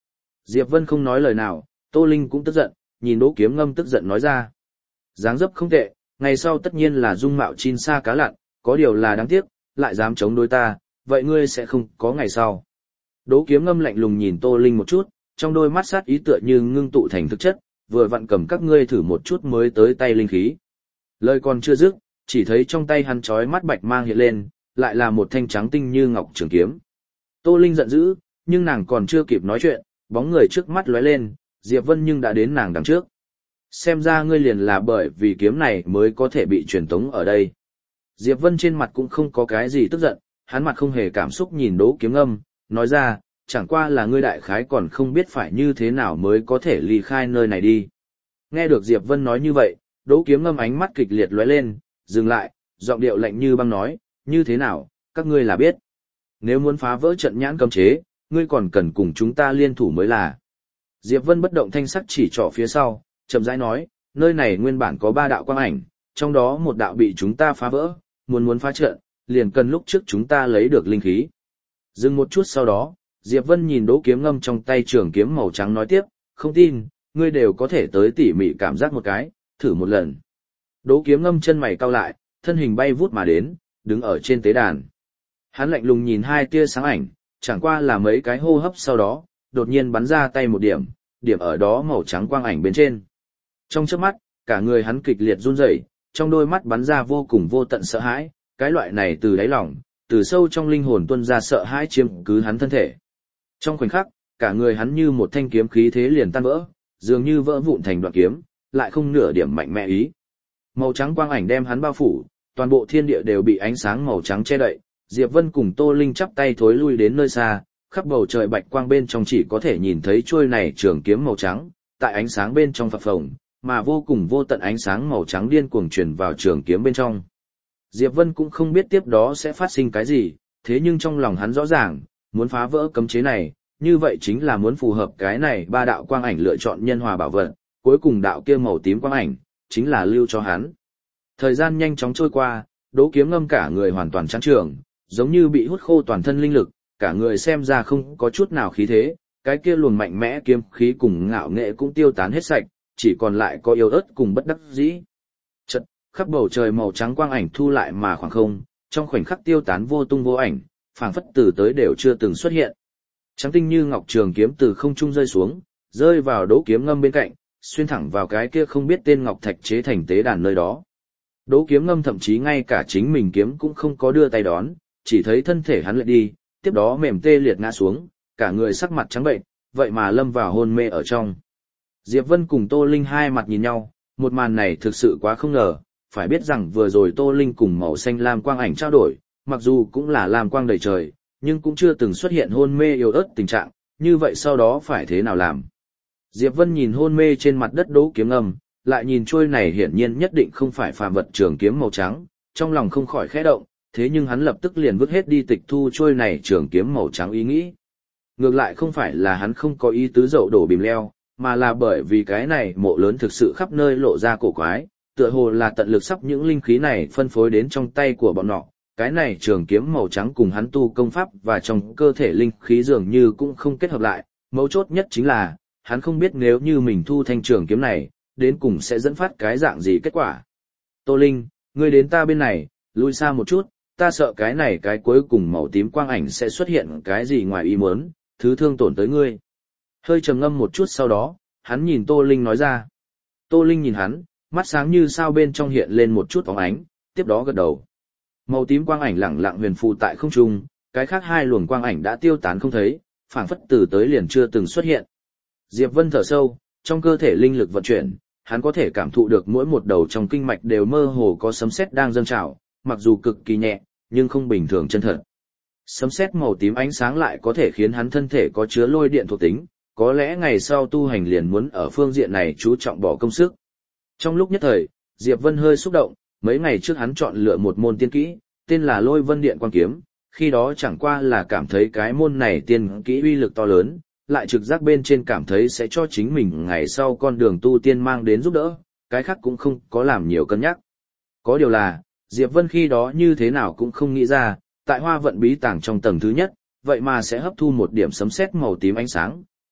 Diệp Vân không nói lời nào, Tô Linh cũng tức giận, nhìn Đỗ Kiếm Ngâm tức giận nói ra. Dáng dấp không tệ, ngày sau tất nhiên là dung mạo chín sa cá lặn, có điều là đáng tiếc, lại dám chống đối ta, vậy ngươi sẽ không có ngày sau. Đỗ Kiếm Ngâm lạnh lùng nhìn Tô Linh một chút, trong đôi mắt sát ý tựa như ngưng tụ thành thực chất, vừa vặn cầm các ngươi thử một chút mới tới tay linh khí. Lời còn chưa dứt, chỉ thấy trong tay hắn chói mắt bạch mang hiện lên, lại là một thanh trắng tinh như ngọc trường kiếm. Tô Linh giận dữ, nhưng nàng còn chưa kịp nói chuyện, bóng người trước mắt lóe lên, Diệp Vân nhưng đã đến nàng đằng trước. Xem ra ngươi liền là bởi vì kiếm này mới có thể bị truyền tống ở đây. Diệp Vân trên mặt cũng không có cái gì tức giận, hắn mặt không hề cảm xúc nhìn Đỗ Kiếm Ngâm, nói ra, chẳng qua là ngươi đại khái còn không biết phải như thế nào mới có thể ly khai nơi này đi. Nghe được Diệp Vân nói như vậy, Đỗ Kiếm Ngâm ánh mắt kịch liệt lóe lên, dừng lại, giọng điệu lạnh như băng nói, như thế nào, các ngươi là biết. Nếu muốn phá vỡ trận nhãn cấm chế, ngươi còn cần cùng chúng ta liên thủ mới là. Diệp Vân bất động thanh sắc chỉ trỏ phía sau, chậm rãi nói, nơi này nguyên bản có ba đạo quang ảnh, trong đó một đạo bị chúng ta phá vỡ, muốn muốn phá trận, liền cần lúc trước chúng ta lấy được linh khí. Dừng một chút sau đó, Diệp Vân nhìn Đỗ Kiếm Ngâm trong tay trường kiếm màu trắng nói tiếp, không tin, ngươi đều có thể tới tỉ mỉ cảm giác một cái, thử một lần. Đỗ Kiếm Ngâm chân mày cau lại, thân hình bay vút mà đến, đứng ở trên tế đàn. Hắn lạnh lùng nhìn hai tia sáng ảnh, chẳng qua là mấy cái hô hấp sau đó, đột nhiên bắn ra tay một điểm, điểm ở đó màu trắng quang ảnh bên trên. Trong chớp mắt, cả người hắn kịch liệt run rẩy, trong đôi mắt bắn ra vô cùng vô tận sợ hãi, cái loại này từ đáy lòng, từ sâu trong linh hồn tuôn ra sợ hãi chiếm cứ hắn thân thể. Trong khoảnh khắc, cả người hắn như một thanh kiếm khí thế liền tan vỡ, dường như vỡ vụn thành đoạn kiếm, lại không nửa điểm mạnh mẽ ý. Màu trắng quang ảnh đem hắn bao phủ, toàn bộ thiên địa đều bị ánh sáng màu trắng che đậy. Diệp Vân cùng Tô Linh chắp tay thối lui đến nơi xa, khắp bầu trời bạch quang bên trong chỉ có thể nhìn thấy trôi này trường kiếm màu trắng, tại ánh sáng bên trong phập phồng, mà vô cùng vô tận ánh sáng màu trắng điên cuồng truyền vào trường kiếm bên trong. Diệp Vân cũng không biết tiếp đó sẽ phát sinh cái gì, thế nhưng trong lòng hắn rõ ràng, muốn phá vỡ cấm chế này, như vậy chính là muốn phù hợp cái này ba đạo quang ảnh lựa chọn nhân hòa bảo vật, cuối cùng đạo kia màu tím quang ảnh, chính là lưu cho hắn. Thời gian nhanh chóng trôi qua, Đỗ Kiếm Ngâm cả người hoàn toàn trắng trường, giống như bị hút khô toàn thân linh lực, cả người xem ra không có chút nào khí thế, cái kia luồng mạnh mẽ kiếm khí cùng ngạo nghệ cũng tiêu tán hết sạch, chỉ còn lại có yếu ớt cùng bất đắc dĩ. Chợt, khắp bầu trời màu trắng quang ảnh thu lại mà khoảng không, trong khoảnh khắc tiêu tán vô tung vô ảnh, phảng phất từ tới đều chưa từng xuất hiện. Trắng tinh như ngọc trường kiếm từ không trung rơi xuống, rơi vào Đỗ Kiếm Ngâm bên cạnh, xuyên thẳng vào cái kia không biết tên ngọc thạch chế thành tế đàn nơi đó. Đỗ Kiếm Ngâm thậm chí ngay cả chính mình kiếm cũng không có đưa tay đón, chỉ thấy thân thể hắn lại đi, tiếp đó mềm tê liệt ngã xuống, cả người sắc mặt trắng bệnh, vậy mà lâm vào hôn mê ở trong. Diệp Vân cùng Tô Linh hai mặt nhìn nhau, một màn này thực sự quá không ngờ, phải biết rằng vừa rồi Tô Linh cùng màu xanh lam quang ảnh trao đổi, mặc dù cũng là lam quang đầy trời, nhưng cũng chưa từng xuất hiện hôn mê yếu ớt tình trạng, như vậy sau đó phải thế nào làm? Diệp Vân nhìn hôn mê trên mặt đất Đỗ Kiếm Ngâm, lại nhìn trôi này hiển nhiên nhất định không phải phàm vật trường kiếm màu trắng, trong lòng không khỏi khẽ động, thế nhưng hắn lập tức liền vứt hết đi tịch thu trôi này trường kiếm màu trắng ý nghĩ. Ngược lại không phải là hắn không có ý tứ dậu đổ bìm leo, mà là bởi vì cái này mộ lớn thực sự khắp nơi lộ ra cổ quái, tựa hồ là tận lực sắp những linh khí này phân phối đến trong tay của bọn nọ. Cái này trường kiếm màu trắng cùng hắn tu công pháp và trong cơ thể linh khí dường như cũng không kết hợp lại, mấu chốt nhất chính là, hắn không biết nếu như mình thu thanh trường kiếm này, đến cùng sẽ dẫn phát cái dạng gì kết quả. Tô Linh, ngươi đến ta bên này, lui xa một chút, ta sợ cái này cái cuối cùng màu tím quang ảnh sẽ xuất hiện cái gì ngoài ý muốn, thứ thương tổn tới ngươi. Hơi trầm ngâm một chút sau đó, hắn nhìn Tô Linh nói ra. Tô Linh nhìn hắn, mắt sáng như sao bên trong hiện lên một chút phóng ánh, tiếp đó gật đầu. Màu tím quang ảnh lẳng lặng huyền phù tại không trung, cái khác hai luồng quang ảnh đã tiêu tán không thấy, phảng phất từ tới liền chưa từng xuất hiện. Diệp Vân thở sâu, trong cơ thể linh lực vận chuyển, hắn có thể cảm thụ được mỗi một đầu trong kinh mạch đều mơ hồ có sấm sét đang dâng trào, mặc dù cực kỳ nhẹ, nhưng không bình thường chân thật. Sấm sét màu tím ánh sáng lại có thể khiến hắn thân thể có chứa lôi điện thuộc tính, có lẽ ngày sau tu hành liền muốn ở phương diện này chú trọng bỏ công sức. Trong lúc nhất thời, Diệp Vân hơi xúc động, mấy ngày trước hắn chọn lựa một môn tiên kỹ, tên là Lôi Vân Điện Quang Kiếm, khi đó chẳng qua là cảm thấy cái môn này tiên kỹ uy lực to lớn, lại trực giác bên trên cảm thấy sẽ cho chính mình ngày sau con đường tu tiên mang đến giúp đỡ, cái khác cũng không có làm nhiều cân nhắc. Có điều là, Diệp Vân khi đó như thế nào cũng không nghĩ ra, tại Hoa Vận bí tàng trong tầng thứ nhất, vậy mà sẽ hấp thu một điểm sấm sét màu tím ánh sáng,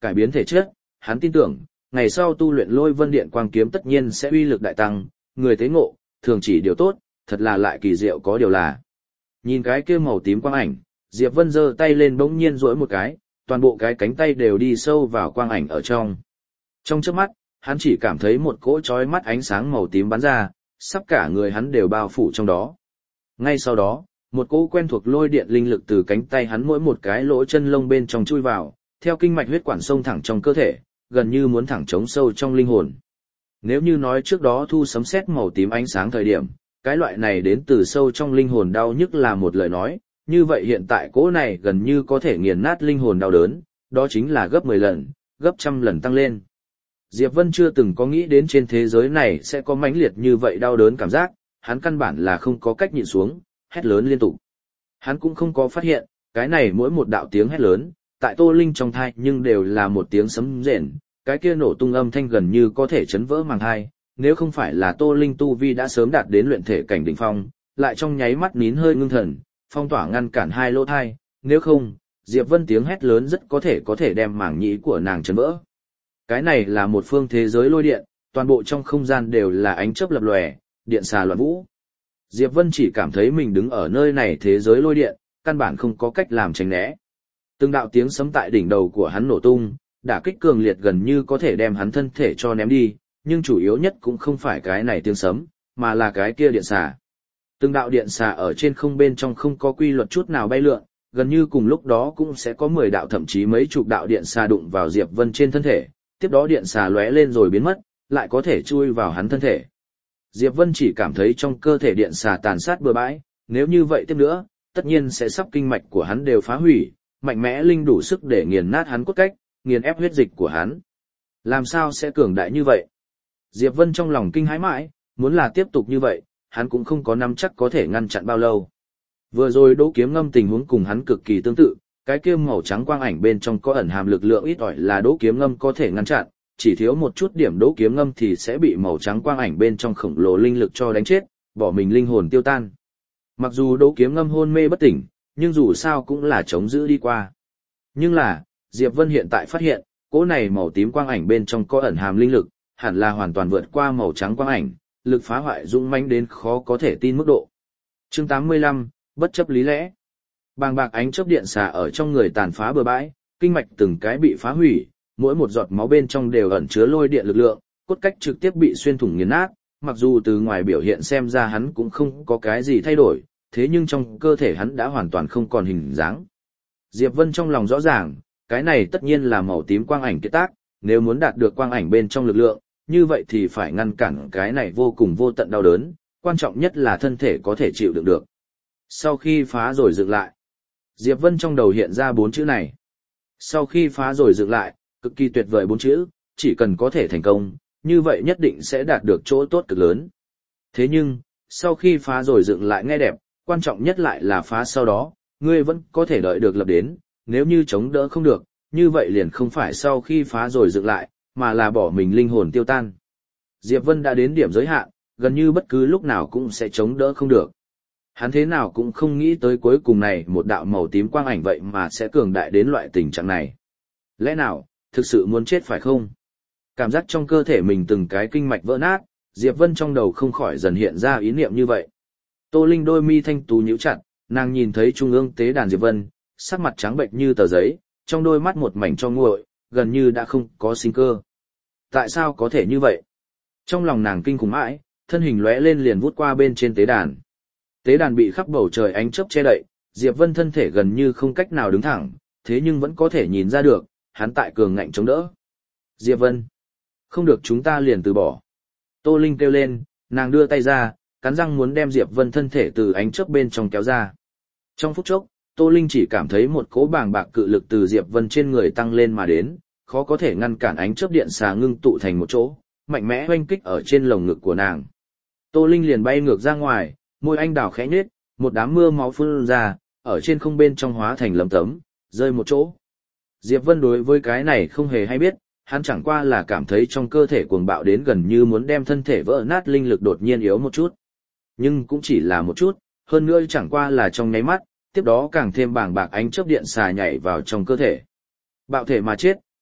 cải biến thể chất, hắn tin tưởng, ngày sau tu luyện Lôi Vân Điện Quang Kiếm tất nhiên sẽ uy lực đại tăng, người tế ngộ, thường chỉ điều tốt, thật là lại kỳ diệu có điều là. Nhìn cái kia màu tím quang ảnh, Diệp Vân giơ tay lên bỗng nhiên duỗi một cái, toàn bộ cái cánh tay đều đi sâu vào quang ảnh ở trong. Trong chớp mắt, hắn chỉ cảm thấy một cỗ chói mắt ánh sáng màu tím bắn ra, sắp cả người hắn đều bao phủ trong đó. Ngay sau đó, một cỗ quen thuộc lôi điện linh lực từ cánh tay hắn mỗi một cái lỗ chân lông bên trong chui vào, theo kinh mạch huyết quản sông thẳng trong cơ thể, gần như muốn thẳng chống sâu trong linh hồn. Nếu như nói trước đó thu sấm sét màu tím ánh sáng thời điểm, cái loại này đến từ sâu trong linh hồn đau nhức là một lời nói, như vậy hiện tại cỗ này gần như có thể nghiền nát linh hồn đau đớn, đó chính là gấp mười lần, gấp trăm lần tăng lên. Diệp Vân chưa từng có nghĩ đến trên thế giới này sẽ có mãnh liệt như vậy đau đớn cảm giác, hắn căn bản là không có cách nhịn xuống, hét lớn liên tục. Hắn cũng không có phát hiện, cái này mỗi một đạo tiếng hét lớn, tại Tô Linh trong thai nhưng đều là một tiếng sấm rền, cái kia nổ tung âm thanh gần như có thể chấn vỡ màng thai, nếu không phải là Tô Linh tu vi đã sớm đạt đến luyện thể cảnh đỉnh phong, lại trong nháy mắt nín hơi ngưng thần, phong tỏa ngăn cản hai lỗ thai, nếu không, Diệp Vân tiếng hét lớn rất có thể có thể đem màng nhĩ của nàng chấn vỡ. Cái này là một phương thế giới lôi điện, toàn bộ trong không gian đều là ánh chớp lập lòe, điện xà loạn vũ. Diệp Vân chỉ cảm thấy mình đứng ở nơi này thế giới lôi điện, căn bản không có cách làm tránh né. Từng đạo tiếng sấm tại đỉnh đầu của hắn nổ tung, đả kích cường liệt gần như có thể đem hắn thân thể cho ném đi, nhưng chủ yếu nhất cũng không phải cái này tiếng sấm, mà là cái kia điện xà. Từng đạo điện xà ở trên không bên trong không có quy luật chút nào bay lượn, gần như cùng lúc đó cũng sẽ có mười đạo thậm chí mấy chục đạo điện xà đụng vào Diệp Vân trên thân thể, tiếp đó điện xà lóe lên rồi biến mất, lại có thể chui vào hắn thân thể. Diệp Vân chỉ cảm thấy trong cơ thể điện xà tàn sát bừa bãi, nếu như vậy tiếp nữa, tất nhiên sẽ sắp kinh mạch của hắn đều phá hủy, mạnh mẽ linh đủ sức để nghiền nát hắn cốt cách, nghiền ép huyết dịch của hắn. Làm sao sẽ cường đại như vậy? Diệp Vân trong lòng kinh hãi mãi, muốn là tiếp tục như vậy, hắn cũng không có nắm chắc có thể ngăn chặn bao lâu. Vừa rồi Đỗ Kiếm Ngâm tình huống cùng hắn cực kỳ tương tự, cái kia màu trắng quang ảnh bên trong có ẩn hàm lực lượng ít ỏi là Đỗ Kiếm Ngâm có thể ngăn chặn, chỉ thiếu một chút điểm Đỗ Kiếm Ngâm thì sẽ bị màu trắng quang ảnh bên trong khổng lồ linh lực cho đánh chết, bỏ mình linh hồn tiêu tan. Mặc dù Đỗ Kiếm Ngâm hôn mê bất tỉnh, nhưng dù sao cũng là chống giữ đi qua. Nhưng là, Diệp Vân hiện tại phát hiện, cỗ này màu tím quang ảnh bên trong có ẩn hàm linh lực, hẳn là hoàn toàn vượt qua màu trắng quang ảnh, lực phá hoại dũng mãnh đến khó có thể tin mức độ. Chương tám mươi lăm, bất chấp lý lẽ. Bàng bạc ánh chớp điện xà ở trong người tàn phá bừa bãi, kinh mạch từng cái bị phá hủy, mỗi một giọt máu bên trong đều ẩn chứa lôi điện lực lượng, cốt cách trực tiếp bị xuyên thủng nghiền nát, mặc dù từ ngoài biểu hiện xem ra hắn cũng không có cái gì thay đổi, thế nhưng trong cơ thể hắn đã hoàn toàn không còn hình dáng. Diệp Vân trong lòng rõ ràng, cái này tất nhiên là màu tím quang ảnh kết tác, nếu muốn đạt được quang ảnh bên trong lực lượng, như vậy thì phải ngăn cản cái này vô cùng vô tận đau đớn, quan trọng nhất là thân thể có thể chịu đựng được. Sau khi phá rồi dựng lại, Diệp Vân trong đầu hiện ra bốn chữ này. Sau khi phá rồi dựng lại, cực kỳ tuyệt vời bốn chữ, chỉ cần có thể thành công, như vậy nhất định sẽ đạt được chỗ tốt cực lớn. Thế nhưng, sau khi phá rồi dựng lại nghe đẹp, quan trọng nhất lại là phá sau đó, ngươi vẫn có thể đợi được lập đến, nếu như chống đỡ không được, như vậy liền không phải sau khi phá rồi dựng lại, mà là bỏ mình linh hồn tiêu tan. Diệp Vân đã đến điểm giới hạn, gần như bất cứ lúc nào cũng sẽ chống đỡ không được. Hắn thế nào cũng không nghĩ tới cuối cùng này một đạo màu tím quang ảnh vậy mà sẽ cường đại đến loại tình trạng này. Lẽ nào, thực sự muốn chết phải không? Cảm giác trong cơ thể mình từng cái kinh mạch vỡ nát, Diệp Vân trong đầu không khỏi dần hiện ra ý niệm như vậy. Tô Linh đôi mi thanh tú nhíu chặt, nàng nhìn thấy trung ương tế đàn Diệp Vân, sắc mặt trắng bệch như tờ giấy, trong đôi mắt một mảnh cho nguội, gần như đã không có sinh cơ. Tại sao có thể như vậy? Trong lòng nàng kinh khủng mãi, thân hình lóe lên liền vút qua bên trên tế đàn. Tế đàn bị khắp bầu trời ánh chớp che đậy, Diệp Vân thân thể gần như không cách nào đứng thẳng, thế nhưng vẫn có thể nhìn ra được, hắn tại cường ngạnh chống đỡ. Diệp Vân, không được chúng ta liền từ bỏ. Tô Linh kêu lên, nàng đưa tay ra, cắn răng muốn đem Diệp Vân thân thể từ ánh chớp bên trong kéo ra. Trong phút chốc, Tô Linh chỉ cảm thấy một cỗ bàng bạc cự lực từ Diệp Vân trên người tăng lên mà đến, khó có thể ngăn cản ánh chớp điện xà ngưng tụ thành một chỗ, mạnh mẽ oanh kích ở trên lồng ngực của nàng. Tô Linh liền bay ngược ra ngoài, môi anh đào khẽ nhếch, một đám mưa máu phun ra, ở trên không bên trong hóa thành lấm tấm, rơi một chỗ. Diệp Vân đối với cái này không hề hay biết, hắn chẳng qua là cảm thấy trong cơ thể cuồng bạo đến gần như muốn đem thân thể vỡ nát, linh lực đột nhiên yếu một chút. Nhưng cũng chỉ là một chút, hơn nữa chẳng qua là trong nháy mắt, tiếp đó càng thêm bàng bạc ánh chớp điện xà nhảy vào trong cơ thể. Bạo thể mà chết,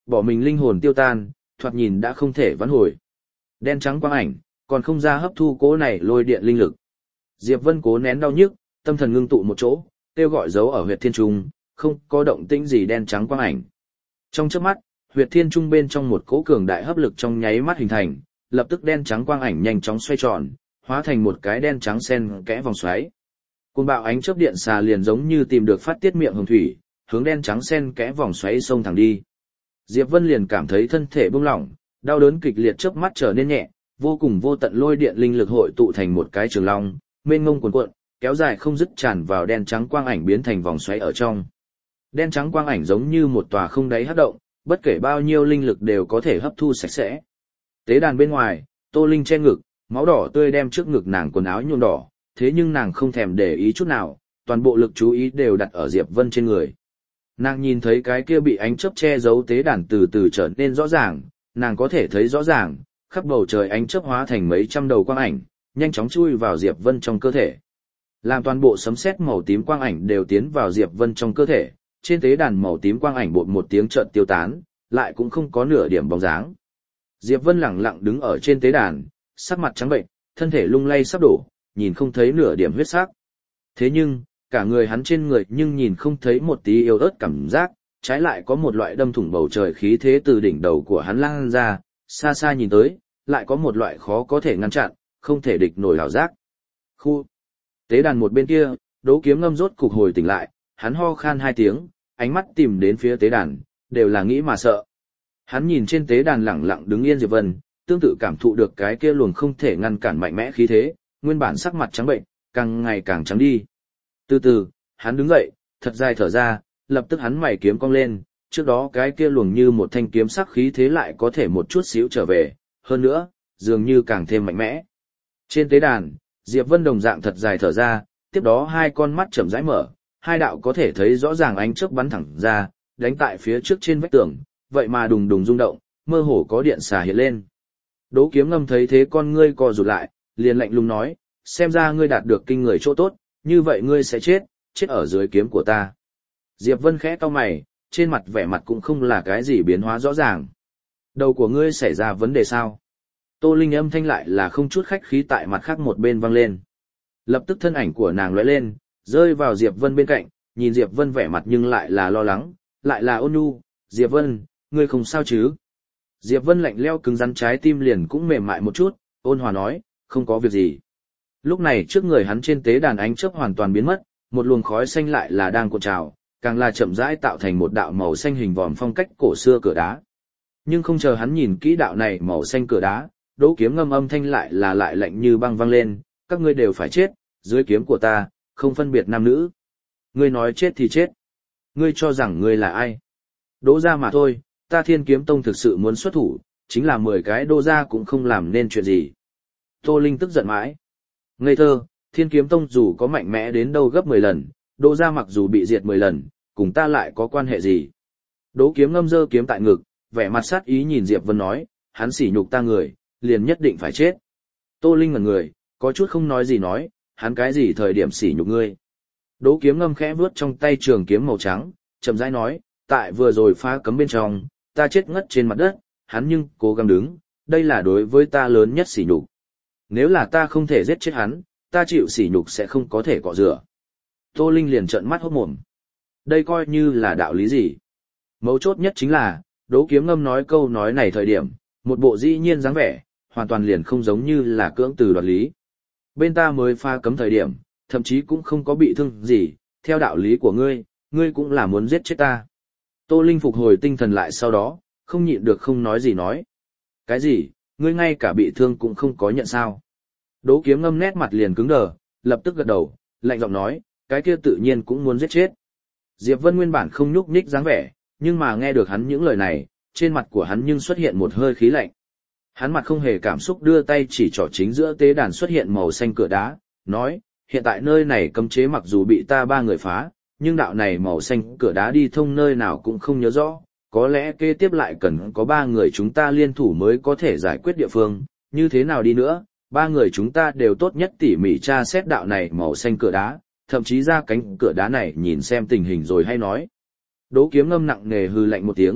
bỏ mình linh hồn tiêu tan, thoạt nhìn đã không thể vãn hồi. Đen trắng quang ảnh, còn không ra hấp thu cỗ này lôi điện linh lực. Diệp Vân cố nén đau nhức, tâm thần ngưng tụ một chỗ, kêu gọi dấu ở huyệt thiên trung, không có động tĩnh gì đen trắng quang ảnh. Trong chớp mắt, huyệt thiên trung bên trong một cỗ cường đại hấp lực trong nháy mắt hình thành, lập tức đen trắng quang ảnh nhanh chóng xoay tròn, hóa thành một cái đen trắng xen kẽ vòng xoáy. Cuồng bạo ánh chớp điện xà liền giống như tìm được phát tiết miệng hồng thủy, hướng đen trắng xen kẽ vòng xoáy xông thẳng đi. Diệp Vân liền cảm thấy thân thể bung lỏng, đau đớn kịch liệt chớp mắt trở nên nhẹ, vô cùng vô tận lôi điện linh lực hội tụ thành một cái trường long, mênh mông cuồn cuộn, kéo dài không dứt tràn vào đen trắng quang ảnh biến thành vòng xoáy ở trong. Đen trắng quang ảnh giống như một tòa không đáy hấp động, bất kể bao nhiêu linh lực đều có thể hấp thu sạch sẽ. Tế đàn bên ngoài, Tô Linh che ngực, máu đỏ tươi đem trước ngực nàng quần áo nhuộm đỏ, thế nhưng nàng không thèm để ý chút nào, toàn bộ lực chú ý đều đặt ở Diệp Vân trên người. Nàng nhìn thấy cái kia bị ánh chớp che giấu tế đàn từ từ trở nên rõ ràng, nàng có thể thấy rõ ràng, khắp bầu trời ánh chớp hóa thành mấy trăm đầu quang ảnh, nhanh chóng chui vào Diệp Vân trong cơ thể. Làm toàn bộ sấm sét màu tím quang ảnh đều tiến vào Diệp Vân trong cơ thể, trên tế đàn màu tím quang ảnh bột một tiếng chợt tiêu tán, lại cũng không có nửa điểm bóng dáng. Diệp Vân lẳng lặng đứng ở trên tế đàn, sắc mặt trắng bệnh, thân thể lung lay sắp đổ, nhìn không thấy nửa điểm huyết sắc. Thế nhưng, cả người hắn trên người nhưng nhìn không thấy một tí yếu ớt cảm giác, trái lại có một loại đâm thủng bầu trời khí thế từ đỉnh đầu của hắn lan ra, xa xa nhìn tới, lại có một loại khó có thể ngăn chặn, không thể địch nổi hảo giác. Khu tế đàn một bên kia, Đỗ Kiếm Ngâm rốt cục hồi tỉnh lại, hắn ho khan hai tiếng, ánh mắt tìm đến phía tế đàn, đều là nghĩ mà sợ. Hắn nhìn trên tế đàn lẳng lặng đứng yên Diệp Vân, tương tự cảm thụ được cái kia luồng không thể ngăn cản mạnh mẽ khí thế, nguyên bản sắc mặt trắng bệnh, càng ngày càng trắng đi. Từ từ, hắn đứng dậy, thật dài thở ra, lập tức hắn mày kiếm cong lên, trước đó cái kia luồng như một thanh kiếm sắc khí thế lại có thể một chút xíu trở về, hơn nữa, dường như càng thêm mạnh mẽ. Trên tế đàn, Diệp Vân đồng dạng thật dài thở ra, tiếp đó hai con mắt chậm rãi mở, hai đạo có thể thấy rõ ràng ánh chớp bắn thẳng ra, đánh tại phía trước trên vách tường, vậy mà đùng đùng rung động, mơ hồ có điện xà hiện lên. Đỗ Kiếm Ngâm thấy thế con ngươi co rụt lại, liền lạnh lùng nói, xem ra ngươi đạt được kinh người chỗ tốt, như vậy ngươi sẽ chết, chết ở dưới kiếm của ta. Diệp Vân khẽ cau mày, trên mặt vẻ mặt cũng không là cái gì biến hóa rõ ràng. Đầu của ngươi xảy ra vấn đề sao? Tô Linh âm thanh lại là không chút khách khí tại mặt khác một bên vang lên. Lập tức thân ảnh của nàng lóe lên, rơi vào Diệp Vân bên cạnh, nhìn Diệp Vân vẻ mặt nhưng lại là lo lắng, lại là ôn nhu, Diệp Vân, ngươi không sao chứ? Diệp Vân lạnh lẽo cứng rắn trái tim liền cũng mềm mại một chút, ôn hòa nói, không có việc gì. Lúc này trước người hắn trên tế đàn ánh chớp hoàn toàn biến mất, một luồng khói xanh lại là đang cuộn trào, càng là chậm rãi tạo thành một đạo màu xanh hình vòm phong cách cổ xưa cửa đá. Nhưng không chờ hắn nhìn kỹ đạo này màu xanh cửa đá, Đỗ Kiếm Ngâm âm thanh lại là lại lạnh như băng vang lên, các ngươi đều phải chết, dưới kiếm của ta, không phân biệt nam nữ. Ngươi nói chết thì chết. Ngươi cho rằng ngươi là ai? Đỗ gia mà thôi, ta Thiên Kiếm Tông thực sự muốn xuất thủ, chính là mười cái Đỗ gia cũng không làm nên chuyện gì. Tô Linh tức giận mãi. Ngây thơ, Thiên Kiếm Tông dù có mạnh mẽ đến đâu gấp mười lần, Đỗ gia mặc dù bị diệt mười lần, cùng ta lại có quan hệ gì? Đỗ Kiếm Ngâm giơ kiếm tại ngực, vẻ mặt sát ý nhìn Diệp Vân nói, hắn sỉ nhục ta người, liền nhất định phải chết. Tô Linh ngẩn người, có chút không nói gì nói, hắn cái gì thời điểm sỉ nhục ngươi? Đỗ Kiếm Ngâm khẽ vuốt trong tay trường kiếm màu trắng, chậm rãi nói, tại vừa rồi phá cấm bên trong, ta chết ngất trên mặt đất, hắn nhưng cố gắng đứng, đây là đối với ta lớn nhất sỉ nhục. Nếu là ta không thể giết chết hắn, ta chịu sỉ nhục sẽ không có thể cọ rửa. Tô Linh liền trợn mắt hốt mồm. Đây coi như là đạo lý gì? Mấu chốt nhất chính là, Đỗ Kiếm Ngâm nói câu nói này thời điểm, một bộ dĩ nhiên dáng vẻ, hoàn toàn liền không giống như là cưỡng từ đoạt lý. Bên ta mới pha cấm thời điểm, thậm chí cũng không có bị thương gì, theo đạo lý của ngươi, ngươi cũng là muốn giết chết ta. Tô Linh phục hồi tinh thần lại sau đó, không nhịn được không nói gì nói. Cái gì, ngươi ngay cả bị thương cũng không có nhận sao? Đỗ Kiếm Ngâm nét mặt liền cứng đờ, lập tức gật đầu, lạnh giọng nói, cái kia tự nhiên cũng muốn giết chết. Diệp Vân nguyên bản không nhúc nhích dáng vẻ, nhưng mà nghe được hắn những lời này, trên mặt của hắn nhưng xuất hiện một hơi khí lạnh. Hắn mặt không hề cảm xúc đưa tay chỉ trỏ chính giữa tế đàn xuất hiện màu xanh cửa đá, nói, hiện tại nơi này cấm chế mặc dù bị ta ba người phá, nhưng đạo này màu xanh cửa đá đi thông nơi nào cũng không nhớ rõ, có lẽ kế tiếp lại cần có ba người chúng ta liên thủ mới có thể giải quyết địa phương, như thế nào đi nữa, ba người chúng ta đều tốt nhất tỉ mỉ tra xét đạo này màu xanh cửa đá, thậm chí ra cánh cửa đá này nhìn xem tình hình rồi hay nói. Đỗ Kiếm Ngâm nặng nề hư lạnh một tiếng,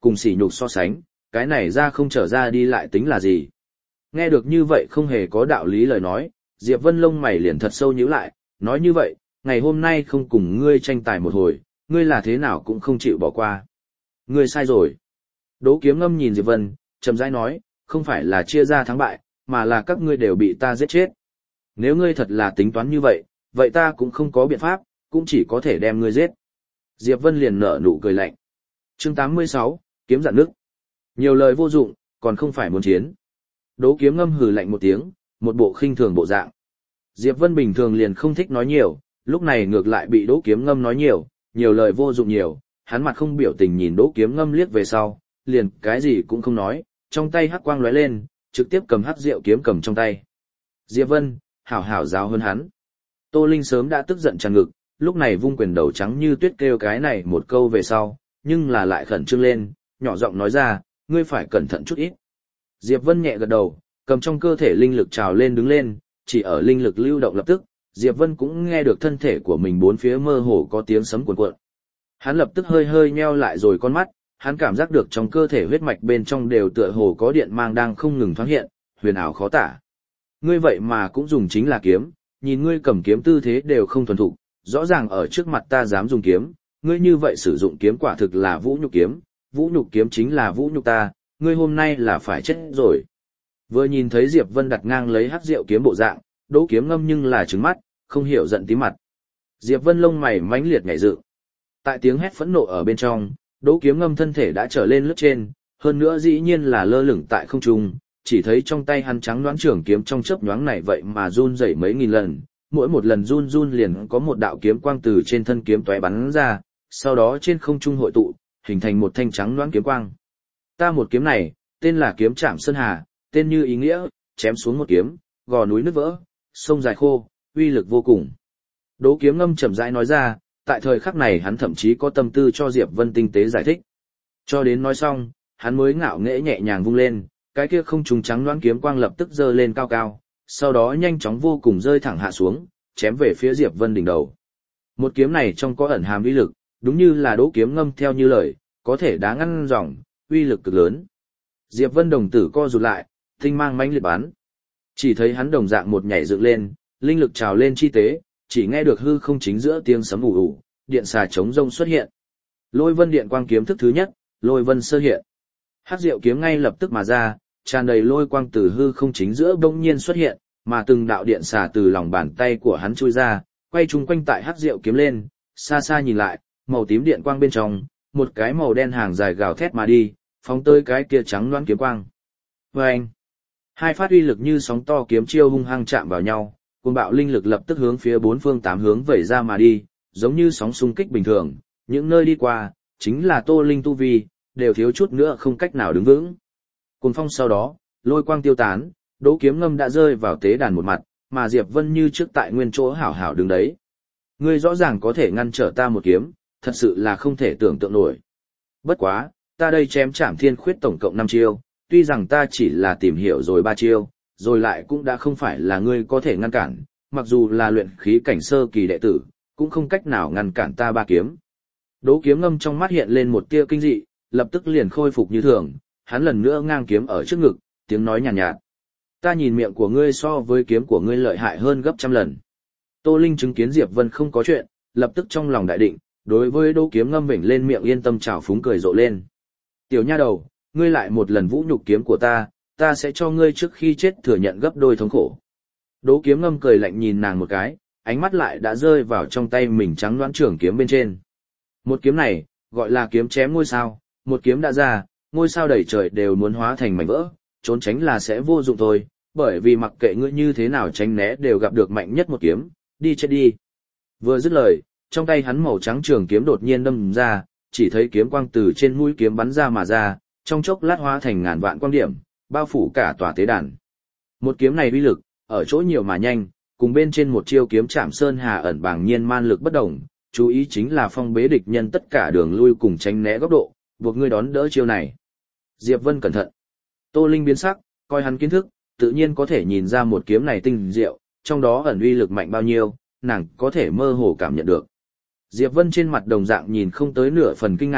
cùng sỉ nhục so sánh, cái này ra không trở ra đi lại tính là gì. Nghe được như vậy không hề có đạo lý lời nói, Diệp Vân lông mày liền thật sâu nhíu lại, nói như vậy, ngày hôm nay không cùng ngươi tranh tài một hồi, ngươi là thế nào cũng không chịu bỏ qua. Ngươi sai rồi. Đỗ Kiếm Ngâm nhìn Diệp Vân, chậm rãi nói, không phải là chia ra thắng bại, mà là các ngươi đều bị ta giết chết. Nếu ngươi thật là tính toán như vậy, vậy ta cũng không có biện pháp, cũng chỉ có thể đem ngươi giết. Diệp Vân liền nở nụ cười lạnh. Chương tám mươi sáu, kiếm dạn nước. Nhiều lời vô dụng, còn không phải muốn chiến. Đỗ Kiếm Ngâm hừ lạnh một tiếng, một bộ khinh thường bộ dạng. Diệp Vân bình thường liền không thích nói nhiều, lúc này ngược lại bị Đỗ Kiếm Ngâm nói nhiều, nhiều lời vô dụng nhiều, hắn mặt không biểu tình nhìn Đỗ Kiếm Ngâm liếc về sau, liền cái gì cũng không nói, trong tay hắc quang lóe lên, trực tiếp cầm hắc rượu kiếm cầm trong tay. Diệp Vân, hảo hảo giáo hơn hắn. Tô Linh sớm đã tức giận tràn ngực, lúc này vung quyền đầu trắng như tuyết kêu cái này một câu về sau, nhưng là lại khẩn trương lên, nhỏ giọng nói ra, ngươi phải cẩn thận chút ít. Diệp Vân nhẹ gật đầu, cầm trong cơ thể linh lực trào lên đứng lên, chỉ ở linh lực lưu động lập tức, Diệp Vân cũng nghe được thân thể của mình bốn phía mơ hồ có tiếng sấm cuồn cuộn. Hắn lập tức hơi hơi nheo lại rồi con mắt, hắn cảm giác được trong cơ thể huyết mạch bên trong đều tựa hồ có điện mang đang không ngừng thoáng hiện, huyền ảo khó tả. Ngươi vậy mà cũng dùng chính là kiếm, nhìn ngươi cầm kiếm tư thế đều không thuần thục, rõ ràng ở trước mặt ta dám dùng kiếm, ngươi như vậy sử dụng kiếm quả thực là vũ nhục kiếm, vũ nhục kiếm chính là vũ nhục ta, ngươi hôm nay là phải chết rồi. Vừa nhìn thấy Diệp Vân đặt ngang lấy hắc rượu kiếm bộ dạng, Đỗ Kiếm Ngâm nhưng là trừng mắt, không hiểu giận tí mặt. Diệp Vân lông mày mãnh liệt nhảy dựng. Tại tiếng hét phẫn nộ ở bên trong, Đỗ Kiếm Ngâm thân thể đã trở lên lướt trên, hơn nữa dĩ nhiên là lơ lửng tại không trung, chỉ thấy trong tay hắn trắng đoán trường kiếm trong chớp nhoáng này vậy mà run rẩy mấy nghìn lần, mỗi một lần run run liền có một đạo kiếm quang từ trên thân kiếm tóe bắn ra, sau đó trên không trung hội tụ, hình thành một thanh trắng đoán kiếm quang. Ta một kiếm này, tên là kiếm Trảm Sơn Hà, tên như ý nghĩa, chém xuống một kiếm, gò núi nứt vỡ, sông dài khô, uy lực vô cùng. Đỗ Kiếm Ngâm chậm rãi nói ra, tại thời khắc này hắn thậm chí có tâm tư cho Diệp Vân tinh tế giải thích. Cho đến nói xong, hắn mới ngạo nghễ nhẹ nhàng vung lên, cái kia không trùng trắng loãng kiếm quang lập tức giơ lên cao cao, sau đó nhanh chóng vô cùng rơi thẳng hạ xuống, chém về phía Diệp Vân đỉnh đầu. Một kiếm này trong có ẩn hàm uy lực, đúng như là Đỗ Kiếm Ngâm theo như lời, có thể đá ngăn dòng, uy lực cực lớn. Diệp Vân đồng tử co rụt lại, tinh mang mãnh liệt bắn. Chỉ thấy hắn đồng dạng một nhảy dựng lên, linh lực trào lên chi tế, chỉ nghe được hư không chính giữa tiếng sấm ù ù, điện xà chống rông xuất hiện. Lôi Vân điện quang kiếm thức thứ nhất, Lôi Vân sơ hiện. Hắc diệu kiếm ngay lập tức mà ra, tràn đầy lôi quang từ hư không chính giữa bỗng nhiên xuất hiện, mà từng đạo điện xà từ lòng bàn tay của hắn chui ra, quay chung quanh tại hắc diệu kiếm lên, xa xa nhìn lại, màu tím điện quang bên trong, một cái màu đen hàng dài gào thét mà đi, phóng tới cái kia trắng loãng kiếm quang. Vâng! Hai phát uy lực như sóng to kiếm chiêu hung hăng chạm vào nhau, cuồng bạo linh lực lập tức hướng phía bốn phương tám hướng vẩy ra mà đi, giống như sóng xung kích bình thường, những nơi đi qua, chính là Tô Linh tu vi, đều thiếu chút nữa không cách nào đứng vững. Cuồng phong sau đó, lôi quang tiêu tán, Đỗ Kiếm Ngâm đã rơi vào tế đàn một mặt, mà Diệp Vân như trước tại nguyên chỗ hảo hảo đứng đấy. Ngươi rõ ràng có thể ngăn trở ta một kiếm, thật sự là không thể tưởng tượng nổi. Bất quá, ta đây chém Trảm Thiên Khuyết tổng cộng năm chiêu, tuy rằng ta chỉ là tìm hiểu rồi ba chiêu, rồi lại cũng đã không phải là ngươi có thể ngăn cản, mặc dù là luyện khí cảnh sơ kỳ đệ tử, cũng không cách nào ngăn cản ta ba kiếm. Đỗ Kiếm Ngâm trong mắt hiện lên một tia kinh dị, lập tức liền khôi phục như thường, hắn lần nữa ngang kiếm ở trước ngực, tiếng nói nhàn nhạt, nhạt. Ta nhìn miệng của ngươi so với kiếm của ngươi lợi hại hơn gấp trăm lần. Tô Linh chứng kiến Diệp Vân không có chuyện, lập tức trong lòng đại định, đối với Đỗ Kiếm Ngâm vểnh lên miệng yên tâm trào phúng cười rộ lên. Tiểu nha đầu, ngươi lại một lần vũ nhục kiếm của ta, ta sẽ cho ngươi trước khi chết thừa nhận gấp đôi thống khổ. Đỗ Kiếm Ngâm cười lạnh nhìn nàng một cái, ánh mắt lại đã rơi vào trong tay mình trắng đoán trường kiếm bên trên. Một kiếm này, gọi là kiếm chém ngôi sao, một kiếm đã ra, ngôi sao đầy trời đều muốn hóa thành mảnh vỡ, trốn tránh là sẽ vô dụng thôi, bởi vì mặc kệ ngươi như thế nào tránh né đều gặp được mạnh nhất một kiếm, đi chết đi. Vừa dứt lời, trong tay hắn màu trắng trường kiếm đột nhiên đâm ra, chỉ thấy kiếm quang từ trên mũi kiếm bắn ra mà ra, trong chốc lát hóa thành ngàn vạn quang điểm, bao phủ cả tòa tế đàn. Một kiếm này uy lực, ở chỗ nhiều mà nhanh, cùng bên trên một chiêu kiếm Trảm Sơn Hà ẩn bàng nhiên man lực bất đồng, chú ý chính là phong bế địch nhân tất cả đường lui cùng tránh né góc độ, buộc ngươi đón đỡ chiêu này. Diệp Vân cẩn thận. Tô Linh biến sắc, coi hắn kiến thức, tự nhiên có thể nhìn ra một kiếm này tinh diệu, trong đó ẩn uy lực mạnh bao nhiêu, nàng có thể mơ hồ cảm nhận được. Diệp Vân trên mặt đồng dạng nhìn không tới nửa phần kinh ngạc,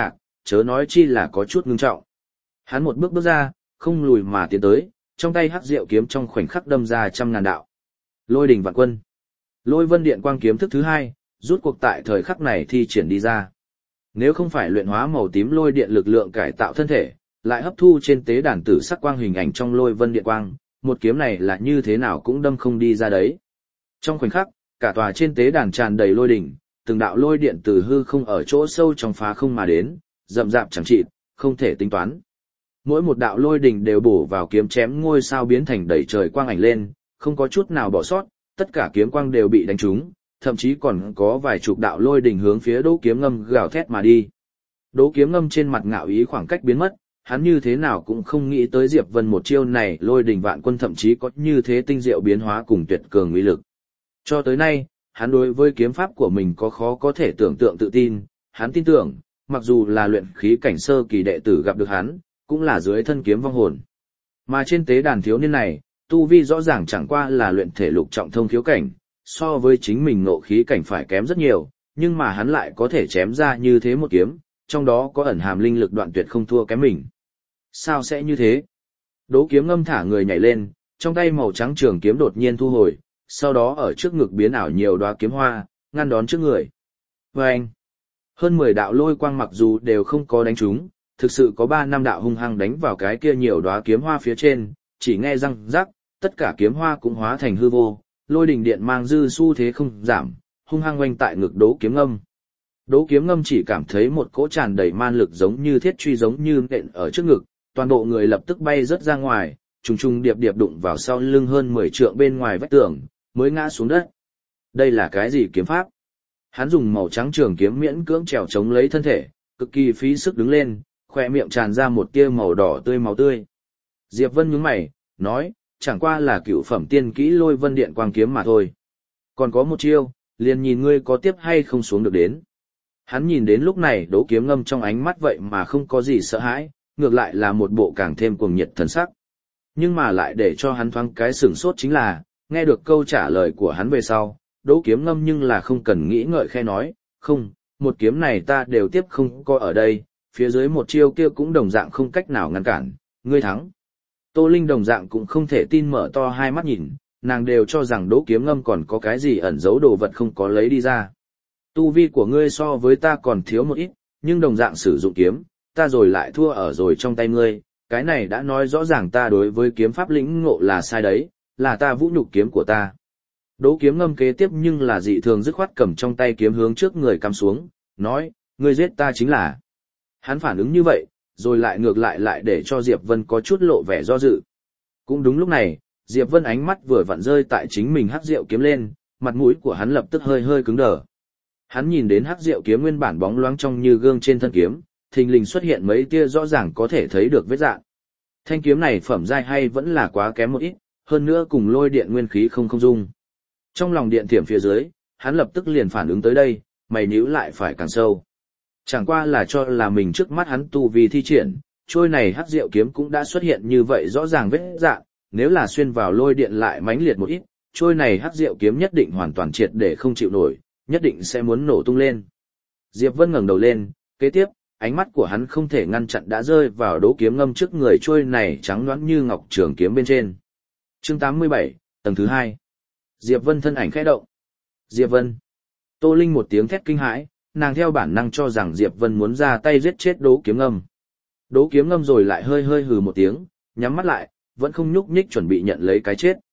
chớ nói chi là có chút ngưng trọng. Hắn một bước bước ra, không lùi mà tiến tới, trong tay hắc diệu kiếm trong khoảnh khắc đâm ra trăm ngàn đạo. Lôi đỉnh vạn quân. Lôi vân điện quang kiếm thức thứ hai, rút cuộc tại thời khắc này thi triển đi ra. Nếu không phải luyện hóa màu tím lôi điện lực lượng cải tạo thân thể, lại hấp thu trên tế đàn tử sắc quang hình ảnh trong lôi vân điện quang, một kiếm này là như thế nào cũng đâm không đi ra đấy. Trong khoảnh khắc, cả tòa trên tế đàn tràn đầy lôi đỉnh, từng đạo lôi điện từ hư không ở chỗ sâu trong phá không mà đến, rậm rạp chẳng chịt, không thể tính toán. Mỗi một đạo lôi đỉnh đều bổ vào kiếm chém ngôi sao biến thành đầy trời quang ảnh lên, không có chút nào bỏ sót, tất cả kiếm quang đều bị đánh trúng, thậm chí còn có vài chục đạo lôi đỉnh hướng phía Đỗ Kiếm Ngâm gào thét mà đi. Đỗ Kiếm Ngâm trên mặt ngạo ý khoảng cách biến mất, hắn như thế nào cũng không nghĩ tới Diệp Vân một chiêu này lôi đỉnh vạn quân thậm chí có như thế tinh diệu biến hóa cùng tuyệt cường uy lực. Cho tới nay, hắn đối với kiếm pháp của mình có khó có thể tưởng tượng tự tin, hắn tin tưởng, mặc dù là luyện khí cảnh sơ kỳ đệ tử gặp được hắn, cũng là dưới thân kiếm vong hồn. Mà trên tế đàn thiếu niên này, tu vi rõ ràng chẳng qua là luyện thể lục trọng thông khiếu cảnh, so với chính mình ngộ khí cảnh phải kém rất nhiều, nhưng mà hắn lại có thể chém ra như thế một kiếm, trong đó có ẩn hàm linh lực đoạn tuyệt không thua kém mình. Sao sẽ như thế? Đỗ Kiếm Ngâm thả người nhảy lên, trong tay màu trắng trường kiếm đột nhiên thu hồi, sau đó ở trước ngực biến ảo nhiều đóa kiếm hoa, ngăn đón trước người. Và anh, hơn mười đạo lôi quang mặc dù đều không có đánh trúng, thực sự có ba năm đạo hung hăng đánh vào cái kia nhiều đóa kiếm hoa phía trên, chỉ nghe răng rắc, tất cả kiếm hoa cũng hóa thành hư vô, lôi đình điện mang dư xu thế không giảm, hung hăng oanh tại ngực Đỗ Kiếm Ngâm. Đỗ Kiếm Ngâm chỉ cảm thấy một cỗ tràn đầy man lực giống như thiết truy giống như nện ở trước ngực, toàn bộ người lập tức bay rớt ra ngoài, trùng trùng điệp điệp đụng vào sau lưng hơn mười trượng bên ngoài vách tường, mới ngã xuống đất. Đây là cái gì kiếm pháp? Hắn dùng màu trắng trường kiếm miễn cưỡng trèo chống lấy thân thể, cực kỳ phí sức đứng lên, khỏe miệng tràn ra một tia màu đỏ tươi máu tươi. Diệp Vân nhướng mày, nói, chẳng qua là cựu phẩm tiên kỹ lôi vân điện quang kiếm mà thôi. Còn có một chiêu, liền nhìn ngươi có tiếp hay không xuống được đến. Hắn nhìn đến lúc này Đỗ Kiếm Ngâm trong ánh mắt vậy mà không có gì sợ hãi, ngược lại là một bộ càng thêm cuồng nhiệt thần sắc. Nhưng mà lại để cho hắn thoáng cái sửng sốt chính là, nghe được câu trả lời của hắn về sau, Đỗ Kiếm Ngâm nhưng là không cần nghĩ ngợi khe nói, không, một kiếm này ta đều tiếp không có ở đây, phía dưới một chiêu kia cũng đồng dạng không cách nào ngăn cản, ngươi thắng. Tô Linh đồng dạng cũng không thể tin mở to hai mắt nhìn, nàng đều cho rằng Đỗ Kiếm Ngâm còn có cái gì ẩn giấu đồ vật không có lấy đi ra. Tu vi của ngươi so với ta còn thiếu một ít, nhưng đồng dạng sử dụng kiếm, ta rồi lại thua ở rồi trong tay ngươi, cái này đã nói rõ ràng ta đối với kiếm pháp lĩnh ngộ là sai đấy, là ta vũ nhục kiếm của ta. Đỗ Kiếm Ngâm kế tiếp nhưng là dị thường dứt khoát cầm trong tay kiếm hướng trước người cắm xuống, nói, ngươi giết ta chính là. Hắn phản ứng như vậy, rồi lại ngược lại lại để cho Diệp Vân có chút lộ vẻ do dự. Cũng đúng lúc này, Diệp Vân ánh mắt vừa vặn rơi tại chính mình hắc diệu kiếm lên, mặt mũi của hắn lập tức hơi hơi cứng đờ. Hắn nhìn đến hắc diệu kiếm nguyên bản bóng loáng trong như gương trên thân kiếm, thình lình xuất hiện mấy tia rõ ràng có thể thấy được vết rạn. Thanh kiếm này phẩm giai hay vẫn là quá kém một ít, hơn nữa cùng lôi điện nguyên khí không không dung. Trong lòng điện thiểm phía dưới, hắn lập tức liền phản ứng tới đây, mày nhíu lại phải càng sâu. Chẳng qua là cho là mình trước mắt hắn tu vi thi triển, trôi này hắc diệu kiếm cũng đã xuất hiện như vậy rõ ràng vết rạn, nếu là xuyên vào lôi điện lại mãnh liệt một ít, trôi này hắc diệu kiếm nhất định hoàn toàn triệt để không chịu nổi, nhất định sẽ muốn nổ tung lên. Diệp Vân ngẩng đầu lên, kế tiếp, ánh mắt của hắn không thể ngăn chặn đã rơi vào Đỗ Kiếm Ngâm trước người trôi này trắng nõn như ngọc trường kiếm bên trên. Chương tám mươi bảy, tầng thứ hai. Diệp Vân thân ảnh khẽ động. Diệp Vân. Tô Linh một tiếng thét kinh hãi, nàng theo bản năng cho rằng Diệp Vân muốn ra tay giết chết Đỗ Kiếm Ngâm. Đỗ Kiếm Ngâm rồi lại hơi hơi hừ một tiếng, nhắm mắt lại, vẫn không nhúc nhích chuẩn bị nhận lấy cái chết.